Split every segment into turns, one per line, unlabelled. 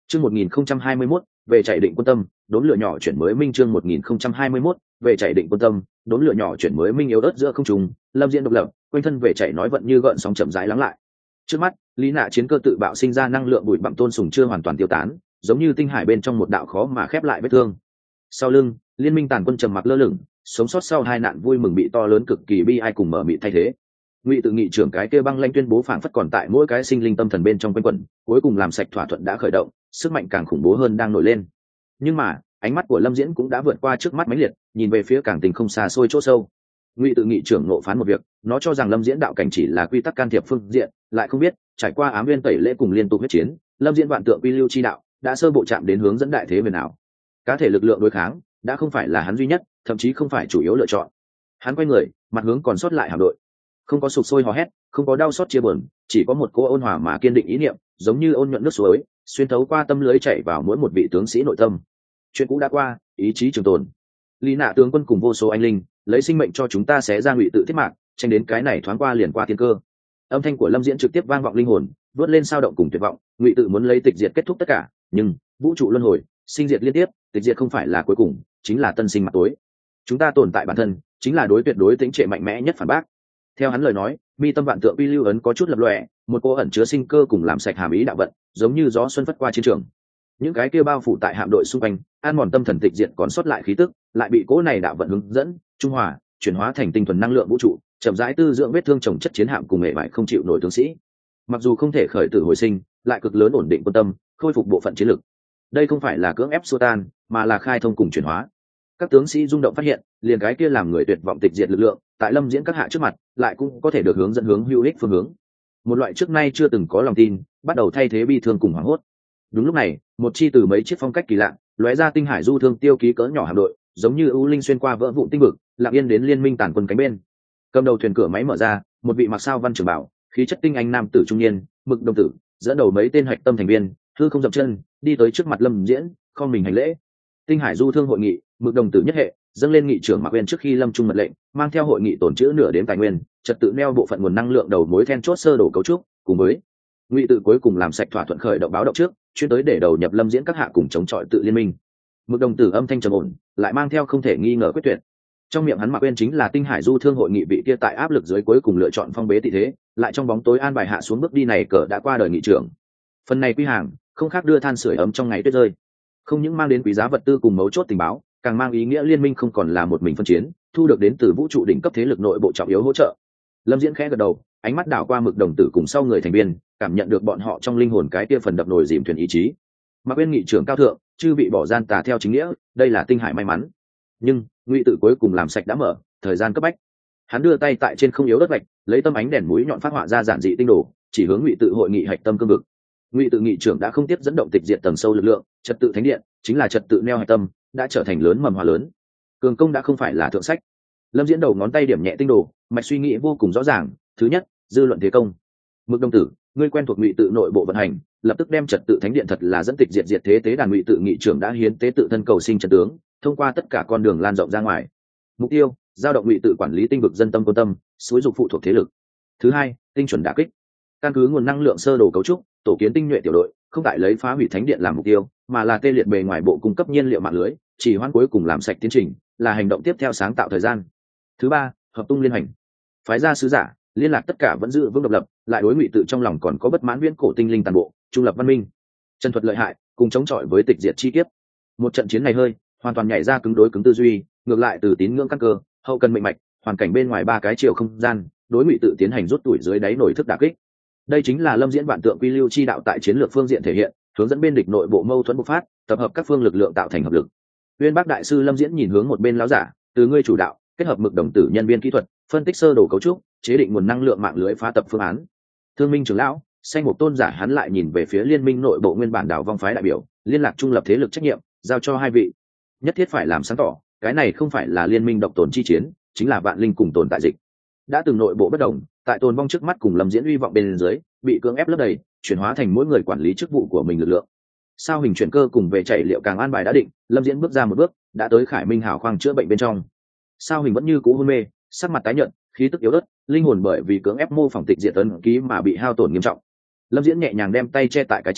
Chương 1021, về chạy định quân tâm, đốn lửa nhỏ chuyển mới minh. Chương 1021, về chạy định quân tâm, đốn lửa nhỏ chuyển mới minh. Yếu ớt giữa không trung, Lâm Diễn độc lập, quanh thân về chạy nói vận như gợn sóng chậm rãi lắng lại. Trước mắt, lý nạ chiến cơ tự bạo sinh ra năng lượng bụi bặm tôn sùng chưa hoàn toàn tiêu tán, giống như tinh hải bên trong một đạo khó mà khép lại vết thương. Sau lưng, liên minh tàn quân trầm mặc lơ lửng, sống sót sau hai nạn vui mừng bị to lớn cực kỳ bi ai cùng mở mịt thay thế. Ngụy Tự Nghị trưởng cái kia băng lanh tuyên bố phảng phất còn tại mỗi cái sinh linh tâm thần bên trong quanh quẩn, cuối cùng làm sạch thỏa thuận đã khởi động, sức mạnh càng khủng bố hơn đang nổi lên. Nhưng mà ánh mắt của Lâm Diễn cũng đã vượt qua trước mắt mãnh liệt, nhìn về phía càng tình không xa xôi chỗ sâu. Ngụy Tự Nghị trưởng nộ phán một việc, nó cho rằng Lâm Diễn đạo cảnh chỉ là quy tắc can thiệp phương diện, lại không biết trải qua ám nguyên tẩy lễ cùng liên tục huyết chiến, Lâm Diễn vạn tượng quy lưu chi đạo đã sơ bộ chạm đến hướng dẫn đại thế về nào. Cá thể lực lượng đối kháng đã không phải là hắn duy nhất, thậm chí không phải chủ yếu lựa chọn. Hắn quay người, mặt hướng còn sót lại hạm đội, không có sụp sôi hò hét, không có đau xót chia buồn, chỉ có một cô ôn hòa mà kiên định ý niệm, giống như ôn nhuận nước suối xuyên thấu qua tâm lưới chảy vào mỗi một vị tướng sĩ nội tâm. Chuyện cũ đã qua, ý chí trường tồn. Lý Nạ tướng quân cùng vô số anh linh lấy sinh mệnh cho chúng ta xé ra Ngụy Tự thiết mạc, tranh đến cái này thoáng qua liền qua thiên cơ. Âm thanh của Lâm Diễn trực tiếp vang vọng linh hồn, vớt lên sao động cùng tuyệt vọng. Ngụy Tự muốn lấy tịch diệt kết thúc tất cả, nhưng vũ trụ luân hồi, sinh diệt liên tiếp, tịch diệt không phải là cuối cùng, chính là tân sinh mặt tối. Chúng ta tồn tại bản thân chính là đối tuyệt đối tính trệ mạnh mẽ nhất phản bác. Theo hắn lời nói, mi tâm vạn tượng uy lưu ấn có chút lập lòe, một cô ẩn chứa sinh cơ cùng làm sạch hàm ý đạo vận, giống như gió xuân phất qua chiến trường. Những cái kia bao phủ tại hạm đội xung quanh, an mòn tâm thần tịch diệt còn sót lại khí tức, lại bị cỗ này đạo vận hướng dẫn, trung hòa, chuyển hóa thành tinh thuần năng lượng vũ trụ, chậm rãi tư dưỡng vết thương chồng chất chiến hạm cùng hệ vải không chịu nổi tướng sĩ. Mặc dù không thể khởi tử hồi sinh, lại cực lớn ổn định quân tâm, khôi phục bộ phận chiến lực. Đây không phải là cưỡng ép xua tan, mà là khai thông cùng chuyển hóa. Các tướng sĩ rung động phát hiện, liền cái kia làm người tuyệt vọng tịch diệt lực lượng, tại Lâm Diễn các hạ trước mặt, lại cũng có thể được hướng dẫn hướng hữu ích phương hướng. Một loại trước nay chưa từng có lòng tin, bắt đầu thay thế bi thương cùng hoảng hốt. Đúng lúc này, một chi từ mấy chiếc phong cách kỳ lạ, lóe ra tinh hải du thương tiêu ký cỡ nhỏ hạm đội, giống như ưu linh xuyên qua vỡ vụn tinh vực, lặng yên đến liên minh tàn quân cánh bên. Cầm đầu thuyền cửa máy mở ra, một vị mặc sao văn trưởng bảo, khí chất tinh anh nam tử trung niên, mực đồng tử, dẫn đầu mấy tên hạch tâm thành viên, hư không dậm chân, đi tới trước mặt Lâm Diễn, khom mình hành lễ. Tinh hải du thương hội nghị, mực đồng tử nhất hệ, dâng lên nghị trưởng Mạc Uyên trước khi lâm trung mật lệnh, mang theo hội nghị tổn trữ nửa đến tài nguyên, trật tự neo bộ phận nguồn năng lượng đầu mối then chốt sơ đồ cấu trúc, cùng với Ngụy Tự cuối cùng làm sạch thỏa thuận khởi động báo động trước, chuyên tới để đầu nhập Lâm Diễn các hạ cùng chống chọi tự liên minh. Mực đồng tử âm thanh trầm ổn, lại mang theo không thể nghi ngờ quyết tuyệt. Trong miệng hắn Mạc Uyên chính là tinh hải du thương hội nghị vị kia tại áp lực dưới cuối cùng lựa chọn phong bế tị thế, lại trong bóng tối an bài hạ xuống bước đi này cờ đã qua đời nghị trưởng. Phần này quy hàng, không khác đưa than sưởi ấm trong ngày tuyết rơi, không những mang đến quý giá vật tư cùng mấu chốt tình báo, càng mang ý nghĩa liên minh không còn là một mình phân chiến, thu được đến từ vũ trụ đỉnh cấp thế lực nội bộ trọng yếu hỗ trợ. Lâm Diễn khẽ gật đầu, ánh mắt đảo qua mực đồng tử cùng sau người thành viên, cảm nhận được bọn họ trong linh hồn cái kia phần đập nồi dìm thuyền ý chí. Mạc Uyên nghị trưởng cao thượng, chư bị bỏ gian tà theo chính nghĩa, đây là tinh hải may mắn. Nhưng Ngụy Tự cuối cùng làm sạch đã mở, thời gian cấp bách. Hắn đưa tay tại trên không yếu đất vạch, lấy tâm ánh đèn mũi nhọn phát họa ra giản dị tinh đồ, chỉ hướng Ngụy Tự hội nghị hạch tâm cương vực. Ngụy Tự nghị trưởng đã không tiếp dẫn động tịch diệt tầng sâu lực lượng, trật tự thánh điện chính là trật tự neo hạch tâm, đã trở thành lớn mầm hoa lớn. Cường công đã không phải là thượng sách. Lâm Diễn đầu ngón tay điểm nhẹ tinh đồ, mạch suy nghĩ vô cùng rõ ràng. Thứ nhất, dư luận thế công. Mực đồng tử, ngươi quen thuộc Ngụy Tự nội bộ vận hành, lập tức đem trật tự thánh điện thật là dẫn tịch diệt diệt thế tế đàn. Ngụy Tự nghị trưởng đã hiến tế tự thân cầu sinh trật tướng, thông qua tất cả con đường lan rộng ra ngoài. Mục tiêu, giao động Ngụy Tự quản lý tinh vực dân tâm quân tâm, xúi dục phụ thuộc thế lực. Thứ hai, tinh chuẩn đả kích. Căn cứ nguồn năng lượng sơ đồ cấu trúc, tổ kiến tinh nhuệ tiểu đội, không tại lấy phá hủy thánh điện làm mục tiêu, mà là tê liệt bề ngoài bộ cung cấp nhiên liệu mạng lưới, chỉ hoãn cuối cùng làm sạch tiến trình, là hành động tiếp theo sáng tạo thời gian. Thứ ba, hợp tung liên hành, phái ra sứ giả, liên lạc tất cả vẫn giữ vững độc lập, lại đối Ngụy Tự trong lòng còn có bất mãn viễn cổ tinh linh toàn bộ, trung lập văn minh. Chân thuật lợi hại, cùng chống chọi với tịch diệt chi kiếp. Một trận chiến này hơi, hoàn toàn nhảy ra cứng đối cứng tư duy, ngược lại từ tín ngưỡng căn cơ, hậu cần mệnh mạch, hoàn cảnh bên ngoài ba cái chiều không gian, đối Ngụy Tự tiến hành rút tuổi dưới đáy nổi thức đả kích. Đây chính là Lâm Diễn vạn tượng quy lưu chi đạo tại chiến lược phương diện thể hiện, hướng dẫn bên địch nội bộ mâu thuẫn bộc phát, tập hợp các phương lực lượng tạo thành hợp lực. Uyên Bác đại sư Lâm Diễn nhìn hướng một bên lão giả, từ ngươi chủ đạo, kết hợp mực đồng tử nhân viên kỹ thuật, phân tích sơ đồ cấu trúc, chế định nguồn năng lượng mạng lưới phá tập phương án. Thương Minh trưởng lão, xanh một tôn giả hắn lại nhìn về phía liên minh nội bộ nguyên bản đảo vong phái đại biểu, liên lạc trung lập thế lực trách nhiệm, giao cho hai vị. Nhất thiết phải làm sáng tỏ, cái này không phải là liên minh độc tồn chi chiến, chính là vạn linh cùng tồn tại dịch. Đã từng nội bộ bất đồng, tại tồn vong trước mắt cùng Lâm Diễn uy vọng bên dưới, bị cưỡng ép lấp đầy, chuyển hóa thành mỗi người quản lý chức vụ của mình lực lượng. Sao hình chuyển cơ cùng về chạy liệu càng an bài đã định, Lâm Diễn bước ra một bước, đã tới Khải Minh hào khoang chữa bệnh bên trong. Sao hình vẫn như cũ hôn mê, sắc mặt tái nhợt, khí tức yếu ớt, linh hồn bởi vì cưỡng ép mô phỏng tịch diệt tấn ký mà bị hao tổn nghiêm trọng. Lâm Diễn nhẹ nhàng đem tay che tại cái chán,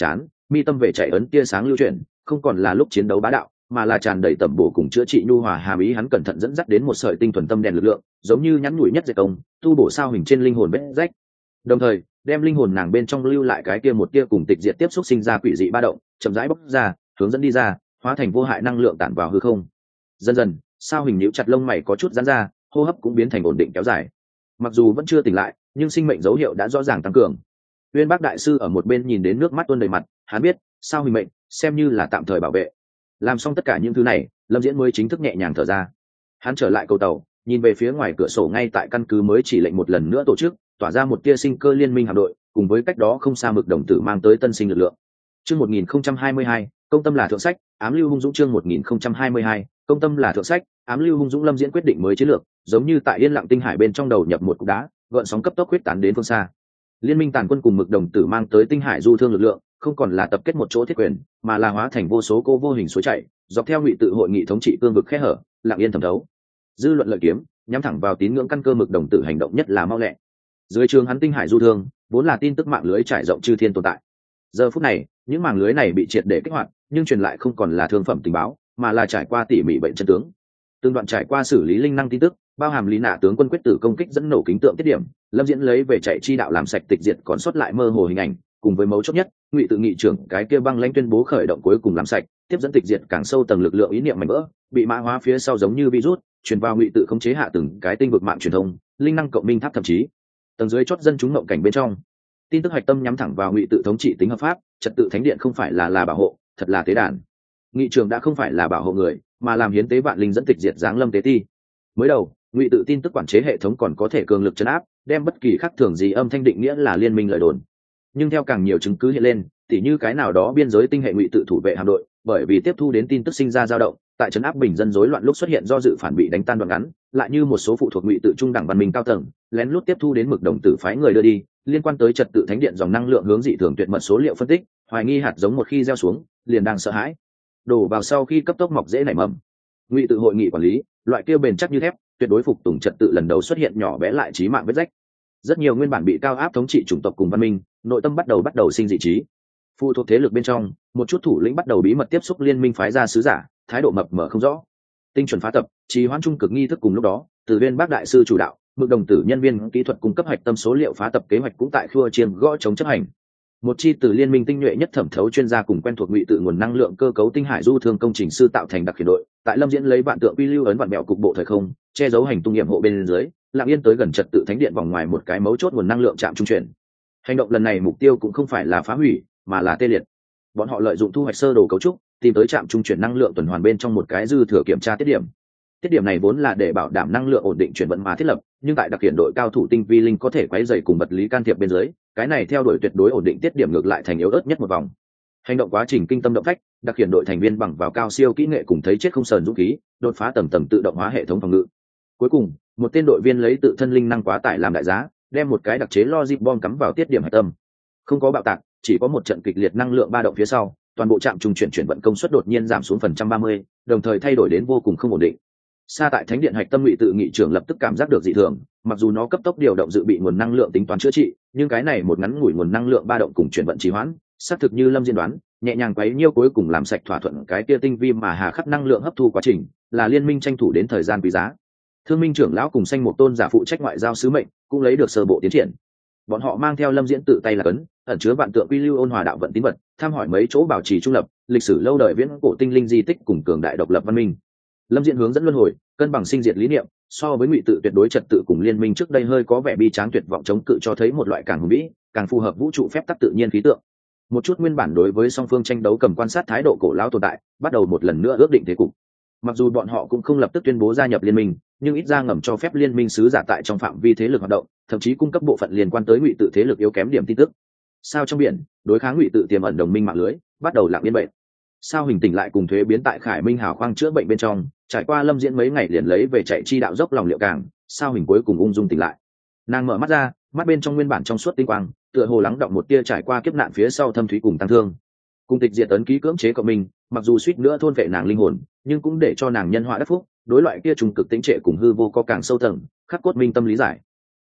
mi tâm về chạy ấn tia sáng lưu chuyển, không còn là lúc chiến đấu bá đạo, mà là tràn đầy tẩm bổ cùng chữa trị nhu hòa hàm ý. Hắn cẩn thận dẫn dắt đến một sợi tinh thuần tâm đèn lực lượng, giống như nhắn nhủi nhất dạy công, tu bổ sao hình trên linh hồn vết rách, đồng thời đem linh hồn nàng bên trong lưu lại cái kia một tia cùng tịch diệt tiếp xúc sinh ra quỷ dị ba động chậm rãi bốc ra, hướng dẫn đi ra, hóa thành vô hại năng lượng tản vào hư không. Dần dần sao hình nhíu chặt lông mày có chút giãn ra, hô hấp cũng biến thành ổn định kéo dài. Mặc dù vẫn chưa tỉnh lại, nhưng sinh mệnh dấu hiệu đã rõ ràng tăng cường. Uyên Bác đại sư ở một bên nhìn đến nước mắt tuôn đầy mặt, hắn biết sao hình mệnh xem như là tạm thời bảo vệ. Làm xong tất cả những thứ này, Lâm Diễn mới chính thức nhẹ nhàng thở ra. Hắn trở lại cầu tàu, nhìn về phía ngoài cửa sổ ngay tại căn cứ mới chỉ lệnh một lần nữa tổ chức, tỏa ra một tia sinh cơ liên minh hạm đội, cùng với cách đó không xa Mực Đồng Tử mang tới tân sinh lực lượng. Chương 1022, công tâm là thượng sách, ám lưu hung dũng. Chương 1022, công tâm là thượng sách, ám lưu hung dũng. Lâm Diễn quyết định mới chiến lược, giống như tại yên lặng tinh hải bên trong đầu nhập một cục đá, gợn sóng cấp tốc huyết tán đến phương xa. Liên minh tàn quân cùng Mực Đồng Tử mang tới tinh hải du thương lực lượng, không còn là tập kết một chỗ thiết quyền, mà là hóa thành vô số cô vô hình suối chảy, dọc theo ngụy tự hội nghị thống trị cương vực khe hở, lặng yên thẩm thấu. Dư luận lợi kiếm, nhắm thẳng vào tín ngưỡng căn cơ Mực Đồng Tử hành động nhất là mau lẹ. Dưới trường hắn tinh hải du thương, vốn là tin tức mạng lưới trải rộng chư thiên tồn tại. Giờ phút này, những mảng lưới này bị triệt để kích hoạt, nhưng truyền lại không còn là thương phẩm tình báo, mà là trải qua tỉ mỉ bệnh chân tướng. Từng đoạn trải qua xử lý linh năng tin tức, bao hàm lý nạ tướng quân quyết tử công kích dẫn nổ kính tượng tiết điểm, Lâm Diễn lấy về chạy chi đạo làm sạch tịch diệt còn sót lại mơ hồ hình ảnh, cùng với mấu chốt nhất, ngụy tự nghị trưởng cái kia băng lãnh tuyên bố khởi động cuối cùng làm sạch, tiếp dẫn tịch diệt càng sâu tầng lực lượng ý niệm mảnh vỡ, bị mã hóa phía sau giống như virus, truyền vào ngụy tự khống chế hạ từng cái tinh vực mạng truyền thông, linh năng cộng minh tháp thậm chí tầng dưới chót dân chúng mộng cảnh bên trong. Tin tức hạch tâm nhắm thẳng vào ngụy tự thống trị tính hợp pháp, trật tự thánh điện không phải là bảo hộ, thật là tế đàn. Nghị trường đã không phải là bảo hộ người, mà làm hiến tế vạn linh dẫn tịch diệt giáng lâm tế ti. Mới đầu, ngụy tự tin tức quản chế hệ thống còn có thể cường lực trấn áp, đem bất kỳ khác thường gì âm thanh định nghĩa là liên minh lời đồn. Nhưng theo càng nhiều chứng cứ hiện lên, tỉ như cái nào đó biên giới tinh hệ ngụy tự thủ vệ hạm đội, bởi vì tiếp thu đến tin tức sinh ra dao động, tại trấn áp bình dân rối loạn lúc xuất hiện do dự phản bị đánh tan đoạn ngắn, lại như một số phụ thuộc ngụy tự trung đẳng văn minh cao tầng, lén lút tiếp thu đến Mực Đồng Tử phái người đưa đi, liên quan tới trật tự thánh điện dòng năng lượng hướng dị thường tuyệt mật số liệu phân tích, hoài nghi hạt giống một khi gieo xuống, liền đang sợ hãi, đổ vào sau khi cấp tốc mọc dễ nảy mầm. Ngụy tự hội nghị quản lý, loại kia bền chắc như thép, tuyệt đối phục tùng trật tự lần đầu xuất hiện nhỏ bé lại chí mạng vết rách. Rất nhiều nguyên bản bị cao áp thống trị chủng tộc cùng văn minh, nội tâm bắt đầu sinh dị trí. Phụ thuộc thế lực bên trong, một chút thủ lĩnh bắt đầu bí mật tiếp xúc liên minh phái ra sứ giả, thái độ mập mờ không rõ. Tinh chuẩn phá tập, trì hoãn trung cực nghi thức cùng lúc đó, từ Uyên Bác đại sư chủ đạo, Mực Đồng Tử nhân viên kỹ thuật cung cấp hạch tâm số liệu phá tập kế hoạch cũng tại khua chiêng gõ chống chấp hành. Một chi từ liên minh tinh nhuệ nhất thẩm thấu chuyên gia cùng quen thuộc ngụy tự nguồn năng lượng cơ cấu tinh hải du thương công trình sư tạo thành đặc khiển đội, tại Lâm Diễn lấy vạn tượng quy lưu ấn vạn mẹo cục bộ thời không, che giấu hành tung nghiệm hộ bên dưới, lặng yên tới gần trật tự thánh điện vòng ngoài một cái mấu chốt nguồn năng lượng chạm trung chuyển. Hành động lần này mục tiêu cũng không phải là phá hủy, mà là tê liệt. Bọn họ lợi dụng thu hoạch sơ đồ cấu trúc, tìm tới trạm trung chuyển năng lượng tuần hoàn bên trong một cái dư thừa kiểm tra tiết điểm. Tiết điểm này vốn là để bảo đảm năng lượng ổn định chuyển vận mà thiết lập, nhưng tại đặc hiện đội cao thủ tinh vi linh có thể quấy rầy cùng vật lý can thiệp bên dưới, cái này theo đuổi tuyệt đối ổn định tiết điểm ngược lại thành yếu ớt nhất một vòng. Hành động quá trình kinh tâm động phách, đặc hiện đội thành viên bằng vào cao siêu kỹ nghệ cùng thấy chết không sờn dũng khí, đột phá tầng tầng tự động hóa hệ thống phòng ngự. Cuối cùng, một tên đội viên lấy tự thân linh năng quá tải làm đại giá, đem một cái đặc chế logic bom cắm vào tiết điểm hạch tâm. Không có bạo tạc, chỉ có một trận kịch liệt năng lượng ba động phía sau, toàn bộ trạm trung chuyển vận công suất đột nhiên giảm xuống phần trăm 30, đồng thời thay đổi đến vô cùng không ổn định. Xa tại thánh điện hạch tâm ngụy tự nghị trưởng lập tức cảm giác được dị thường, mặc dù nó cấp tốc điều động dự bị nguồn năng lượng tính toán chữa trị, nhưng cái này một ngắn ngủi nguồn năng lượng ba động cùng chuyển vận trì hoãn, xác thực như Lâm Diễn đoán, nhẹ nhàng quấy nhiêu cuối cùng làm sạch thỏa thuận cái kia tinh vi mà hà khắc năng lượng hấp thu quá trình, là liên minh tranh thủ đến thời gian quý giá. Thương minh trưởng lão cùng Xanh Mộc Tôn giả phụ trách ngoại giao sứ mệnh, cũng lấy được sơ bộ tiến triển. Bọn họ mang theo Lâm Diễn tự tay là cấn, ẩn chứa vạn tượng quy lưu ôn hòa đạo vận tín vật, tham hỏi mấy chỗ bảo trì trung lập, lịch sử lâu đời viễn cổ tinh linh di tích cùng cường đại độc lập văn minh. Lâm Diễn hướng dẫn luân hồi, cân bằng sinh diệt lý niệm, so với ngụy tự tuyệt đối trật tự cùng liên minh trước đây hơi có vẻ bi tráng tuyệt vọng chống cự cho thấy một loại càng hùng vĩ, càng phù hợp vũ trụ phép tắc tự nhiên khí tượng. Một chút nguyên bản đối với song phương tranh đấu cầm quan sát thái độ cổ lão tồn tại, bắt đầu một lần nữa ước định thế cục. Mặc dù bọn họ cũng không lập tức tuyên bố gia nhập liên minh, nhưng ít ra ngầm cho phép liên minh sứ giả tại trong phạm vi thế lực hoạt động, thậm chí cung cấp bộ phận liên quan tới ngụy tự thế lực yếu kém điểm tin tức. Sao trong biển, đối kháng ngụy tự tiềm ẩn đồng minh mạng lưới, bắt đầu lặng yên bệnh. Sao hình tỉnh lại cùng thuế biến tại Khải Minh hào khoang chữa bệnh bên trong, trải qua Lâm Diễn mấy ngày liền lấy về chạy chi đạo dốc lòng liệu càng, sao hình cuối cùng ung dung tỉnh lại. Nàng mở mắt ra, mắt bên trong nguyên bản trong suốt tinh quang, tựa hồ lắng động một tia trải qua kiếp nạn phía sau thâm thúy cùng tăng thương. Cùng tịch diệt ấn ký cưỡng chế cộng mình, mặc dù suýt nữa thôn vệ nàng linh hồn, nhưng cũng để cho nàng nhân họa đắc phúc, đối loại kia trùng cực tĩnh trệ cùng hư vô có càng sâu tầng, khắc cốt minh tâm lý giải.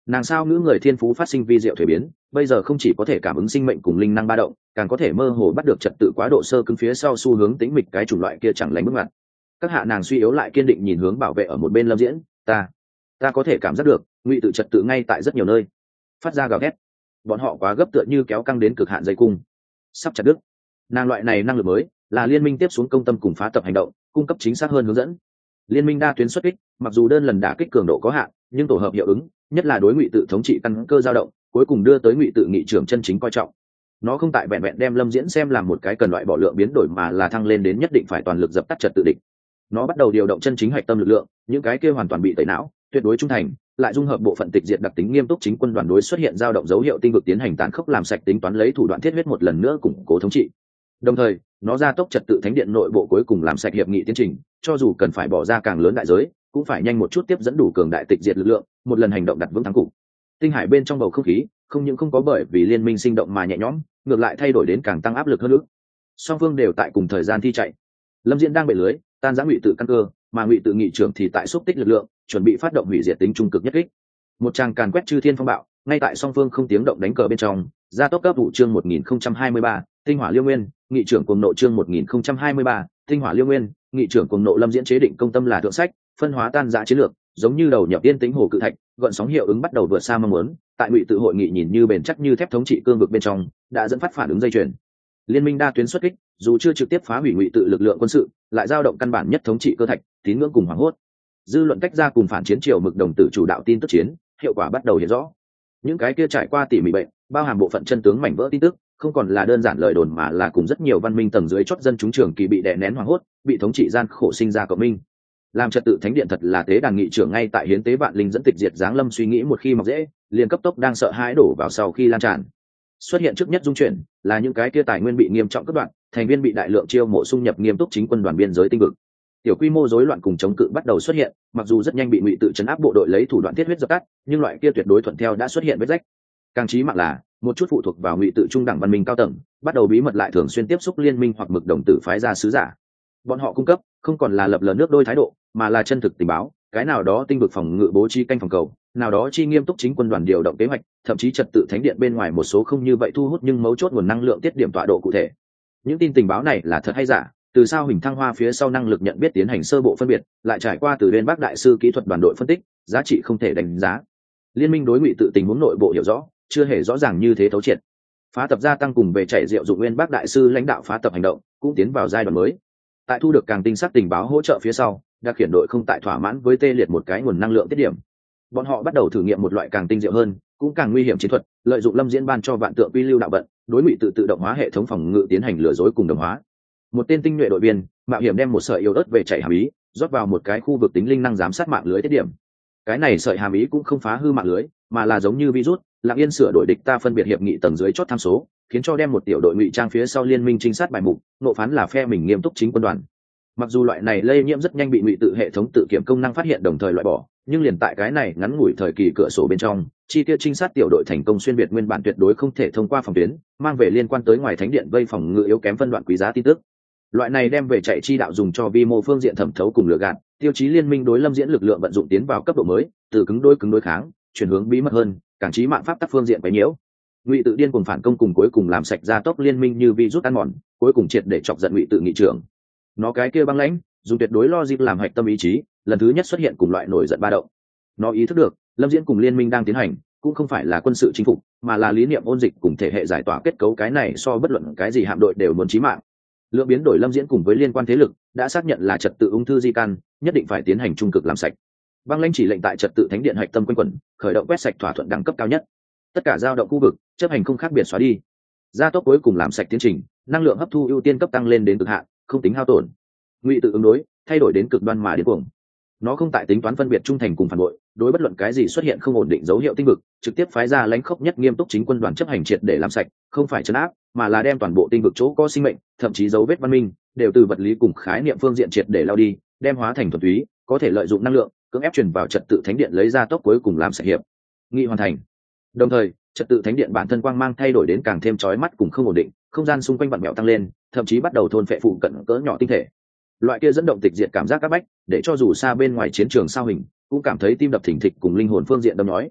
Nàng sao ngữ người thiên phú phát sinh vi diệu thuế biến, bây giờ không chỉ có thể cảm ứng sinh mệnh cùng linh năng ba động, càng có thể mơ hồ bắt được trật tự quá độ sơ cứng phía sau xu hướng tĩnh mịch cái chủng loại kia chẳng lánh bước ngoặt. Các hạ nàng suy yếu lại kiên định nhìn hướng bảo vệ ở một bên Lâm Diễn, ta có thể cảm giác được ngụy tự trật tự ngay tại rất nhiều nơi, phát ra gào thét. Bọn họ quá gấp tựa như kéo căng đến cực hạn dây cung, sắp chặt đứt. Nàng loại này năng lực mới là liên minh tiếp xuống công tâm cùng phá tập hành động, cung cấp chính xác hơn hướng dẫn. Liên minh đa tuyến xuất kích, mặc dù đơn lần đả kích cường độ có hạn, nhưng tổ hợp hiệu ứng, nhất là đối ngụy tự thống trị căn cơ dao động, cuối cùng đưa tới ngụy tự nghị trưởng chân chính coi trọng. Nó không tại vẹn vẹn đem Lâm Diễn xem làm một cái cần loại bỏ lượng biến đổi, mà là thăng lên đến nhất định phải toàn lực dập tắt trật tự địch. Nó bắt đầu điều động chân chính hạch tâm lực lượng, những cái kia hoàn toàn bị tẩy não, tuyệt đối trung thành, lại dung hợp bộ phận tịch diệt đặc tính nghiêm túc chính quân đoàn đối xuất hiện dao động dấu hiệu tinh vực tiến hành tàn khốc làm sạch tính toán lấy thủ đoạn thiết huyết một lần nữa củng cố thống trị. Đồng thời, nó gia tốc trật tự thánh điện nội bộ cuối cùng làm sạch hiệp nghị tiến trình, cho dù cần phải bỏ ra càng lớn đại giới, cũng phải nhanh một chút tiếp dẫn đủ cường đại tịch diệt lực lượng, một lần hành động đặt vững thắng cục. Tinh hải bên trong bầu không khí, không những không có bởi vì liên minh sinh động mà nhẹ nhõm, ngược lại thay đổi đến càng tăng áp lực hơn nữa. Song phương đều tại cùng thời gian thi chạy. Lâm Diễn đang bệ lưới, tan giã ngụy tự căn cơ, mà ngụy tự nghị trưởng thì tại xúc tích lực lượng, chuẩn bị phát động hủy diệt tính trung cực nhất kích. Một tràng càn quét chư thiên phong bạo, ngay tại song phương không tiếng động đánh cờ bên trong, gia tốc cấp vụ chương 1023, tinh hỏa liêu nguyên, nghị trưởng cuồng nộ chương 1023, tinh hỏa liêu nguyên, nghị trưởng cuồng nộ. Lâm Diễn chế định công tâm là thượng sách, phân hóa tan rã chiến lược, giống như đầu nhập yên tĩnh hồ cự thạch, gợn sóng hiệu ứng bắt đầu vượt xa mong muốn, tại ngụy tự hội nghị nhìn như bền chắc như thép thống trị cương vực bên trong, đã dẫn phát phản ứng dây chuyền. Liên minh đa tuyến xuất kích, dù chưa trực tiếp phá hủy ngụy tự lực lượng quân sự, lại dao động căn bản nhất thống trị cơ thạch, tín ngưỡng cùng hoảng hốt. Dư luận tách ra cùng phản chiến triều mực đồng tử chủ đạo tin tức chiến, hiệu quả bắt đầu hiện rõ. Những cái kia trải qua tỉ mỉ bệnh, bao hàm bộ phận chân tướng mảnh vỡ tin tức, không còn là đơn giản lời đồn mà là cùng rất nhiều văn minh tầng dưới chót dân chúng trường kỳ bị đè nén hoảng hốt, bị thống trị gian khổ sinh ra cộng minh. Làm trật tự thánh điện thật là tế đàn nghị trưởng ngay tại hiến tế vạn linh dẫn tịch diệt giáng lâm suy nghĩ một khi mọc dễ, liền cấp tốc đang sợ hãi đổ vào sau khi lan tràn. Xuất hiện trước nhất dung chuyển là những cái kia tài nguyên bị nghiêm trọng cắt đoạn, thành viên bị đại lượng chiêu mộ xung nhập nghiêm túc chính quân đoàn biên giới tinh vực. Tiểu quy mô rối loạn cùng chống cự bắt đầu xuất hiện, mặc dù rất nhanh bị ngụy tự chấn áp bộ đội lấy thủ đoạn thiết huyết dập tắt, nhưng loại kia tuyệt đối thuận theo đã xuất hiện vết rách. Càng chí mạng là một chút phụ thuộc vào ngụy tự trung đẳng văn minh cao tầng, bắt đầu bí mật lại thường xuyên tiếp xúc liên minh hoặc mực đồng tử phái ra sứ giả. Bọn họ cung cấp không còn là lập lờ nước đôi thái độ, mà là chân thực tình báo, cái nào đó tinh vực phòng ngự bố trí canh phòng cầu, nào đó chi nghiêm túc chính quân đoàn điều động kế hoạch, thậm chí trật tự thánh điện bên ngoài một số không như vậy thu hút nhưng mấu chốt nguồn năng lượng tiết điểm tọa độ cụ thể. Những tin tình báo này là thật hay giả, từ sao hình thăng hoa phía sau năng lực nhận biết tiến hành sơ bộ phân biệt, lại trải qua từ bên bác đại sư kỹ thuật đoàn đội phân tích, giá trị không thể đánh giá. Liên minh đối ngụy tự tình huống nội bộ hiểu rõ, chưa hề rõ ràng như thế thấu triệt. Phá tập gia tăng cùng về chảy rượu dụng nguyên bác đại sư lãnh đạo phá tập hành động, cũng tiến vào giai đoạn mới. Tại thu được càng tinh xác tình báo hỗ trợ phía sau, đặc khiển đội không tại thỏa mãn với tê liệt một cái nguồn năng lượng tiết điểm. Bọn họ bắt đầu thử nghiệm một loại càng tinh diệu hơn, cũng càng nguy hiểm chiến thuật, lợi dụng Lâm Diễn ban cho vạn tượng quy lưu đạo vận, đối ngụy tự động hóa hệ thống phòng ngự tiến hành lừa dối cùng đồng hóa. Một tên tinh nhuệ đội viên mạo hiểm đem một sợi yếu ớt về chảy hàm ý rót vào một cái khu vực tính linh năng giám sát mạng lưới tiết điểm. Cái này sợi hàm ý cũng không phá hư mạng lưới, mà là giống như virus, lặng yên sửa đổi địch ta phân biệt hiệp nghị tầng dưới chót tham số, khiến cho đem một tiểu đội ngụy trang phía sau liên minh trinh sát bài mục, nộ phán là phe mình nghiêm túc chính quân đoàn. Mặc dù loại này lây nhiễm rất nhanh bị ngụy tự hệ thống tự kiểm công năng phát hiện đồng thời loại bỏ, nhưng liền tại cái này ngắn ngủi thời kỳ cửa sổ bên trong, chi tiêu trinh sát tiểu đội thành công xuyên biệt nguyên bản tuyệt đối không thể thông qua phòng tuyến, mang về liên quan tới ngoài thánh điện vây phòng ngự yếu kém phân đoạn quý giá tin tức. Loại này đem về chạy chi đạo dùng cho vi mô phương diện thẩm thấu cùng lừa gạt, tiêu chí liên minh đối Lâm Diễn lực lượng vận dụng tiến vào cấp độ mới, từ cứng đối kháng, chuyển hướng bí mật hơn, càng chí mạng pháp tắc phương diện quấy nhiễu. Ngụy tự điên cuồng phản công cùng cuối cùng làm sạch gia tốc liên minh như virus ăn mòn, cuối cùng triệt để chọc giận ngụy tự nghị trưởng. Nó cái kia băng lãnh, dùng tuyệt đối logic làm hạch tâm ý chí, lần thứ nhất xuất hiện cùng loại nổi giận ba động. Nó ý thức được, Lâm Diễn cùng liên minh đang tiến hành, cũng không phải là quân sự chính phục, mà là lý niệm ôn dịch cùng thể hệ giải tỏa kết cấu, cái này so bất luận cái gì hạm đội đều muốn chí mạng. Lượng biến đổi Lâm Diễn cùng với liên quan thế lực đã xác nhận là trật tự ung thư di căn, nhất định phải tiến hành trung cực làm sạch. Băng lãnh chỉ lệnh tại trật tự thánh điện hạch tâm quanh quẩn, khởi động quét sạch thỏa thuận đẳng cấp cao nhất. Tất cả dao động khu vực chấp hành không khác biệt xóa đi. Gia tốc cuối cùng làm sạch tiến trình, năng lượng hấp thu ưu tiên cấp tăng lên đến cực hạn, không tính hao tổn. Ngụy tự ứng đối, thay đổi đến cực đoan mà điên cuồng. Nó không tại tính toán phân biệt trung thành cùng phản bội, đối bất luận cái gì xuất hiện không ổn định dấu hiệu tinh vực, trực tiếp phái ra lãnh khốc nhất nghiêm túc chính quân đoàn chấp hành triệt để làm sạch, không phải trấn áp, mà là đem toàn bộ tinh vực chỗ có sinh mệnh, thậm chí dấu vết văn minh, đều từ vật lý cùng khái niệm phương diện triệt để lao đi, đem hóa thành thuần túy, có thể lợi dụng năng lượng, cưỡng ép truyền vào trật tự thánh điện lấy ra tốc cuối cùng làm sạch hiệp nghị hoàn thành. Đồng thời, trật tự thánh điện bản thân quang mang thay đổi đến càng thêm chói mắt cùng không ổn định, không gian xung quanh vặn vẹo tăng lên, thậm chí bắt đầu thôn phệ phụ cận cỡ nhỏ tinh thể. Loại kia dẫn động tịch diệt cảm giác các bách, để cho dù xa bên ngoài chiến trường sao hình, cũng cảm thấy tim đập thình thịch cùng linh hồn phương diện đâm nói.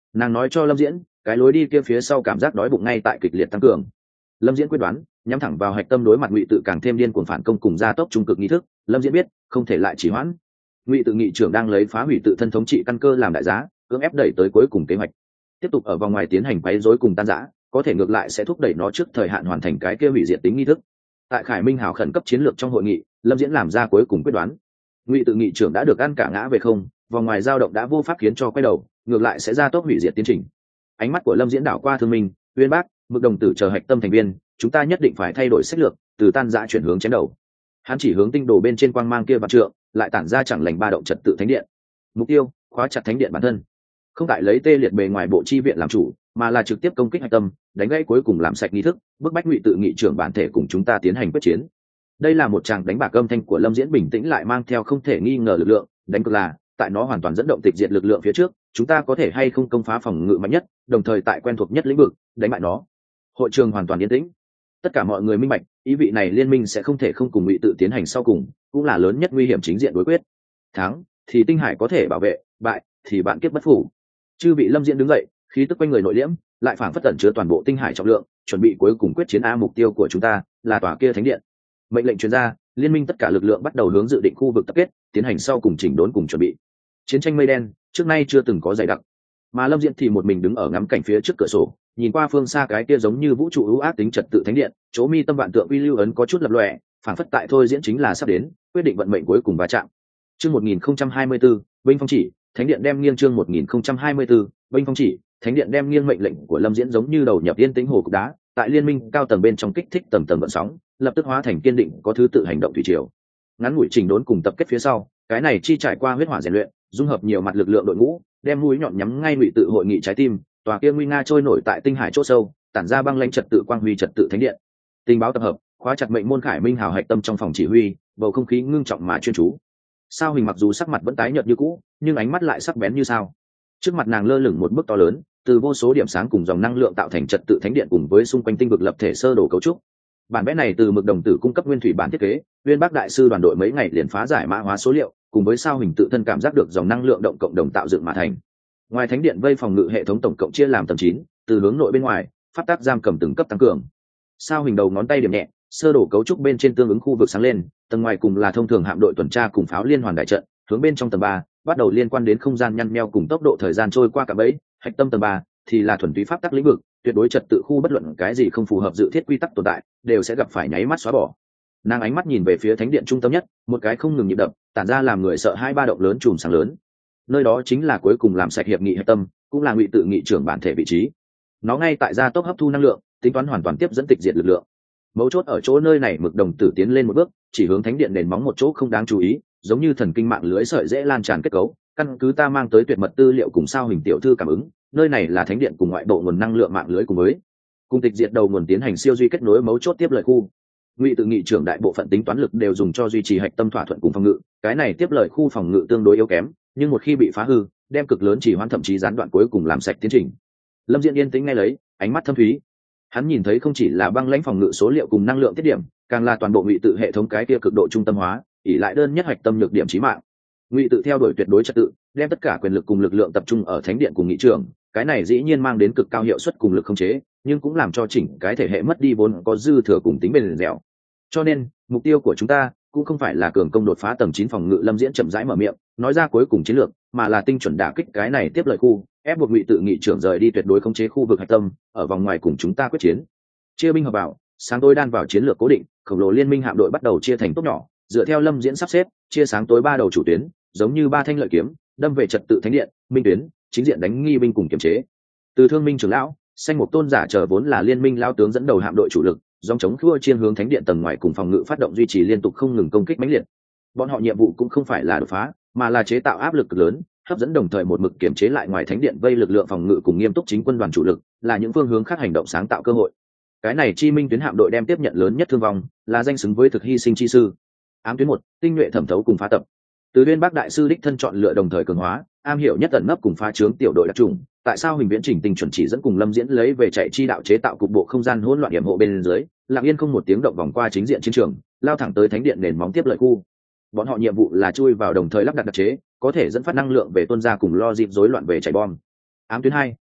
Nàng nói cho Lâm Diễn, cái lối đi kia phía sau cảm giác đói bụng ngay tại kịch liệt tăng cường. Lâm Diễn quyết đoán nhắm thẳng vào hạch tâm đối mặt Ngụy Tự càng thêm điên cuồng phản công cùng gia tốc trung cực nghi thức. Lâm Diễn biết không thể lại trì hoãn. Ngụy Tự nghị trưởng đang lấy phá hủy tự thân thống trị căn cơ làm đại giá, cưỡng ép đẩy tới cuối cùng kế hoạch. Tiếp tục ở vòng ngoài tiến hành quấy rối cùng tan rã, có thể ngược lại sẽ thúc đẩy nó trước thời hạn hoàn thành cái kia hủy diệt tính nghi thức. Tại Khải Minh Hào khẩn cấp chiến lược trong hội nghị, Lâm Diễn làm ra cuối cùng quyết đoán. Ngụy Tự nghị trưởng đã được ăn cả ngã về không, vòng ngoài dao động đã vô pháp khiến cho quay đầu, ngược lại sẽ gia tốc hủy diệt tiến trình. Ánh mắt của Lâm Diễn đảo qua Thương Minh, Uyên Bác, Mực Đồng Tử chờ hạch tâm thành viên, chúng ta nhất định phải thay đổi sách lược, từ tan rã chuyển hướng chém đầu. Hắn chỉ hướng tinh đồ bên trên quang mang kia vạn trượng, lại tản ra chẳng lành ba động trật tự thánh điện. Mục tiêu, khóa chặt thánh điện bản thân. Không tại lấy tê liệt bề ngoài bộ chi viện làm chủ, mà là trực tiếp công kích hạch tâm, đánh gãy cuối cùng làm sạch nghi thức, bức bách Ngụy Tự nghị trưởng bản thể cùng chúng ta tiến hành quyết chiến. Đây là một tràng đánh bạc âm thanh của Lâm Diễn bình tĩnh lại mang theo không thể nghi ngờ lực lượng, đánh cược là tại nó hoàn toàn dẫn động tịch diệt lực lượng phía trước, chúng ta có thể hay không công phá phòng ngự mạnh nhất, đồng thời tại quen thuộc nhất lĩnh vực đánh bại nó. Hội trường hoàn toàn yên tĩnh, tất cả mọi người minh bạch, ý vị này liên minh sẽ không thể không cùng Ngụy Tự tiến hành sau cùng, cũng là lớn nhất nguy hiểm chính diện đối quyết. Thắng thì Tinh Hải có thể bảo vệ, bại thì bạn kiếp bất phủ. Chư vị Lâm Diễn đứng dậy, khí tức quanh người nội liễm, lại phảng phất tẩn chứa toàn bộ Tinh Hải trọng lượng, chuẩn bị cuối cùng quyết chiến. Mục tiêu của chúng ta là tòa kia thánh điện. Mệnh lệnh truyền ra, liên minh tất cả lực lượng bắt đầu hướng dự định khu vực tập kết, tiến hành sau cùng chỉnh đốn cùng chuẩn bị. Chiến tranh mây đen trước nay chưa từng có dày đặc, mà Lâm Diễn thì một mình đứng ở ngắm cảnh phía trước cửa sổ, nhìn qua phương xa cái kia giống như vũ trụ ưu ác tính trật tự thánh điện, chỗ mi tâm vạn tượng uy lưu ấn có chút lập lòe, phảng phất tại thôi diễn chính là sắp đến, quyết định vận mệnh cuối cùng va chạm. Chương 1024, Vinh Phong chỉ, thánh điện đem nghiêng. Chương 1024, Vinh Phong chỉ, thánh điện đem nghiêng. Mệnh lệnh của Lâm Diễn giống như đầu nhập yên tĩnh hồ cục đá, tại liên minh cao tầng bên trong kích thích tầng tầng gợn sóng, lập tức hóa thành kiên định có thứ tự hành động thủy triều. Ngắn ngủi trình đốn cùng tập kết phía sau, cái này chi trải qua huyết hỏa rèn luyện, dung hợp nhiều mặt lực lượng đội ngũ, đem mũi nhọn nhắm ngay Ngụy Tự hội nghị trái tim, tòa kia nguy nga trôi nổi tại Tinh Hải chỗ sâu, tản ra băng lãnh trật tự quang huy trật tự thánh điện. Tình báo tập hợp, khóa chặt mệnh môn Khải Minh Hào hạch tâm trong phòng chỉ huy, bầu không khí ngưng trọng mà chuyên chú. Sao Hình mặc dù sắc mặt vẫn tái nhợt như cũ, nhưng ánh mắt lại sắc bén như sao. Trước mặt nàng lơ lửng một bức to lớn, từ vô số điểm sáng cùng dòng năng lượng tạo thành trật tự thánh điện cùng với xung quanh tinh vực lập thể sơ đồ cấu trúc. Bản vẽ này từ Mực Đồng Tử cung cấp nguyên thủy bản thiết kế, Uyên Bác đại sư đoàn đội mấy ngày liền phá giải mã hóa số liệu, cùng với Sao Hình tự thân cảm giác được dòng năng lượng động cộng đồng tạo dựng mà thành. Ngoài thánh điện vây phòng ngự hệ thống tổng cộng chia làm tầng 9, từ hướng nội bên ngoài, pháp tắc giam cầm từng cấp tăng cường. Sao Hình đầu ngón tay điểm nhẹ, sơ đồ cấu trúc bên trên tương ứng khu vực sáng lên, tầng ngoài cùng là thông thường hạm đội tuần tra cùng pháo liên hoàn đại trận, hướng bên trong tầng 3, bắt đầu liên quan đến không gian nhăn nheo cùng tốc độ thời gian trôi qua cả bẫy, hạch tâm tầng 3 thì là thuần túy pháp tắc lĩnh vực, tuyệt đối trật tự khu, bất luận cái gì không phù hợp dự thiết quy tắc tồn tại, đều sẽ gặp phải nháy mắt xóa bỏ. Nàng ánh mắt nhìn về phía thánh điện trung tâm nhất, một cái không ngừng nhịp đập, tản ra làm người sợ hai ba động lớn chùm sáng lớn. Nơi đó chính là cuối cùng làm sạch hiệp nghị hạch tâm, cũng là Ngụy Tự nghị trưởng bản thể vị trí. Nó ngay tại gia tốc hấp thu năng lượng, tính toán hoàn toàn tiếp dẫn tịch diệt lực lượng. Mấu chốt ở chỗ nơi này, Mực Đồng Tử tiến lên một bước, chỉ hướng thánh điện nền móng một chỗ không đáng chú ý, giống như thần kinh mạng lưới sợi dễ lan tràn kết cấu. Căn cứ ta mang tới tuyệt mật tư liệu cùng Sao Hình tiểu thư cảm ứng, nơi này là thánh điện cùng ngoại bộ nguồn năng lượng mạng lưới cùng với cùng tịch diệt đầu nguồn tiến hành siêu duy kết nối mấu chốt tiếp lời khu. Ngụy Tự nghị trưởng đại bộ phận tính toán lực đều dùng cho duy trì hạch tâm thỏa thuận cùng phòng ngự, cái này tiếp lời khu phòng ngự tương đối yếu kém, nhưng một khi bị phá hư, đem cực lớn chỉ hoãn thậm chí gián đoạn cuối cùng làm sạch tiến trình. Lâm Diễn yên tĩnh nghe lấy, ánh mắt thâm thúy. Hắn nhìn thấy không chỉ là băng lãnh phòng ngự số liệu cùng năng lượng tiết điểm, càng là toàn bộ Ngụy Tự hệ thống cái kia cực độ trung tâm hóa, ỷ lại đơn nhất hạch tâm nhược điểm chí mạng. Ngụy Tự theo đuổi tuyệt đối trật tự, đem tất cả quyền lực cùng lực lượng tập trung ở thánh điện cùng nghị trưởng, cái này dĩ nhiên mang đến cực cao hiệu suất cùng lực khống chế, nhưng cũng làm cho chỉnh cái thể hệ mất đi vốn có dư thừa cùng tính bền dẻo. Cho nên, mục tiêu của chúng ta cũng không phải là cường công đột phá tầng 9 phòng ngự. Lâm Diễn chậm rãi mở miệng, nói ra cuối cùng chiến lược, mà là tinh chuẩn đả kích cái này tiếp lời khu, ép buộc Ngụy Tự nghị trưởng rời đi tuyệt đối khống chế khu vực hạch tâm, ở vòng ngoài cùng chúng ta quyết chiến. Chia binh hợp vào, sáng tối đan vào chiến lược cố định, khổng lồ liên minh hạm đội bắt đầu chia thành tốp nhỏ, dựa theo Lâm Diễn sắp xếp, chia sáng tối 3 đầu chủ tuyến, giống như 3 thanh lợi kiếm, đâm về trật tự thánh điện, minh tuyến, chính diện đánh nghi binh cùng kiểm chế. Từ Thương Minh trưởng lão, Xanh Mục tôn giả chờ vốn là liên minh lao tướng dẫn đầu hạm đội chủ lực, dòng chống khua chiên hướng thánh điện tầng ngoài cùng phòng ngự phát động duy trì liên tục không ngừng công kích mãnh liệt. Bọn họ nhiệm vụ cũng không phải là đột phá, mà là chế tạo áp lực lớn, hấp dẫn đồng thời một mực kiểm chế lại ngoài thánh điện vây lực lượng phòng ngự cùng nghiêm túc chính quân đoàn chủ lực, là những phương hướng khác hành động sáng tạo cơ hội. Cái này chi minh tuyến hạm đội đem tiếp nhận lớn nhất thương vong, là danh xứng với thực hy sinh chi sư. Ám tuyến 1, tinh nhuệ thẩm thấu cùng phá tập. Từ Uyên Bác đại sư đích thân chọn lựa đồng thời cường hóa, am hiểu nhất ẩn nấp cùng phá trướng tiểu đội đặc trùng. Tại sao Hình viễn chỉnh tình chuẩn chỉ dẫn cùng Lâm Diễn lấy về chạy chi đạo chế tạo cục bộ không gian hỗn loạn hiểm hộ bên dưới, lặng yên không một tiếng động vòng qua chính diện chiến trường, lao thẳng tới thánh điện nền móng tiếp lợi khu. Bọn họ nhiệm vụ là chui vào đồng thời lắp đặt đặc chế, có thể dẫn phát năng lượng về tuôn ra cùng lo dịp rối loạn về chạy bom. Ám tuyến 2,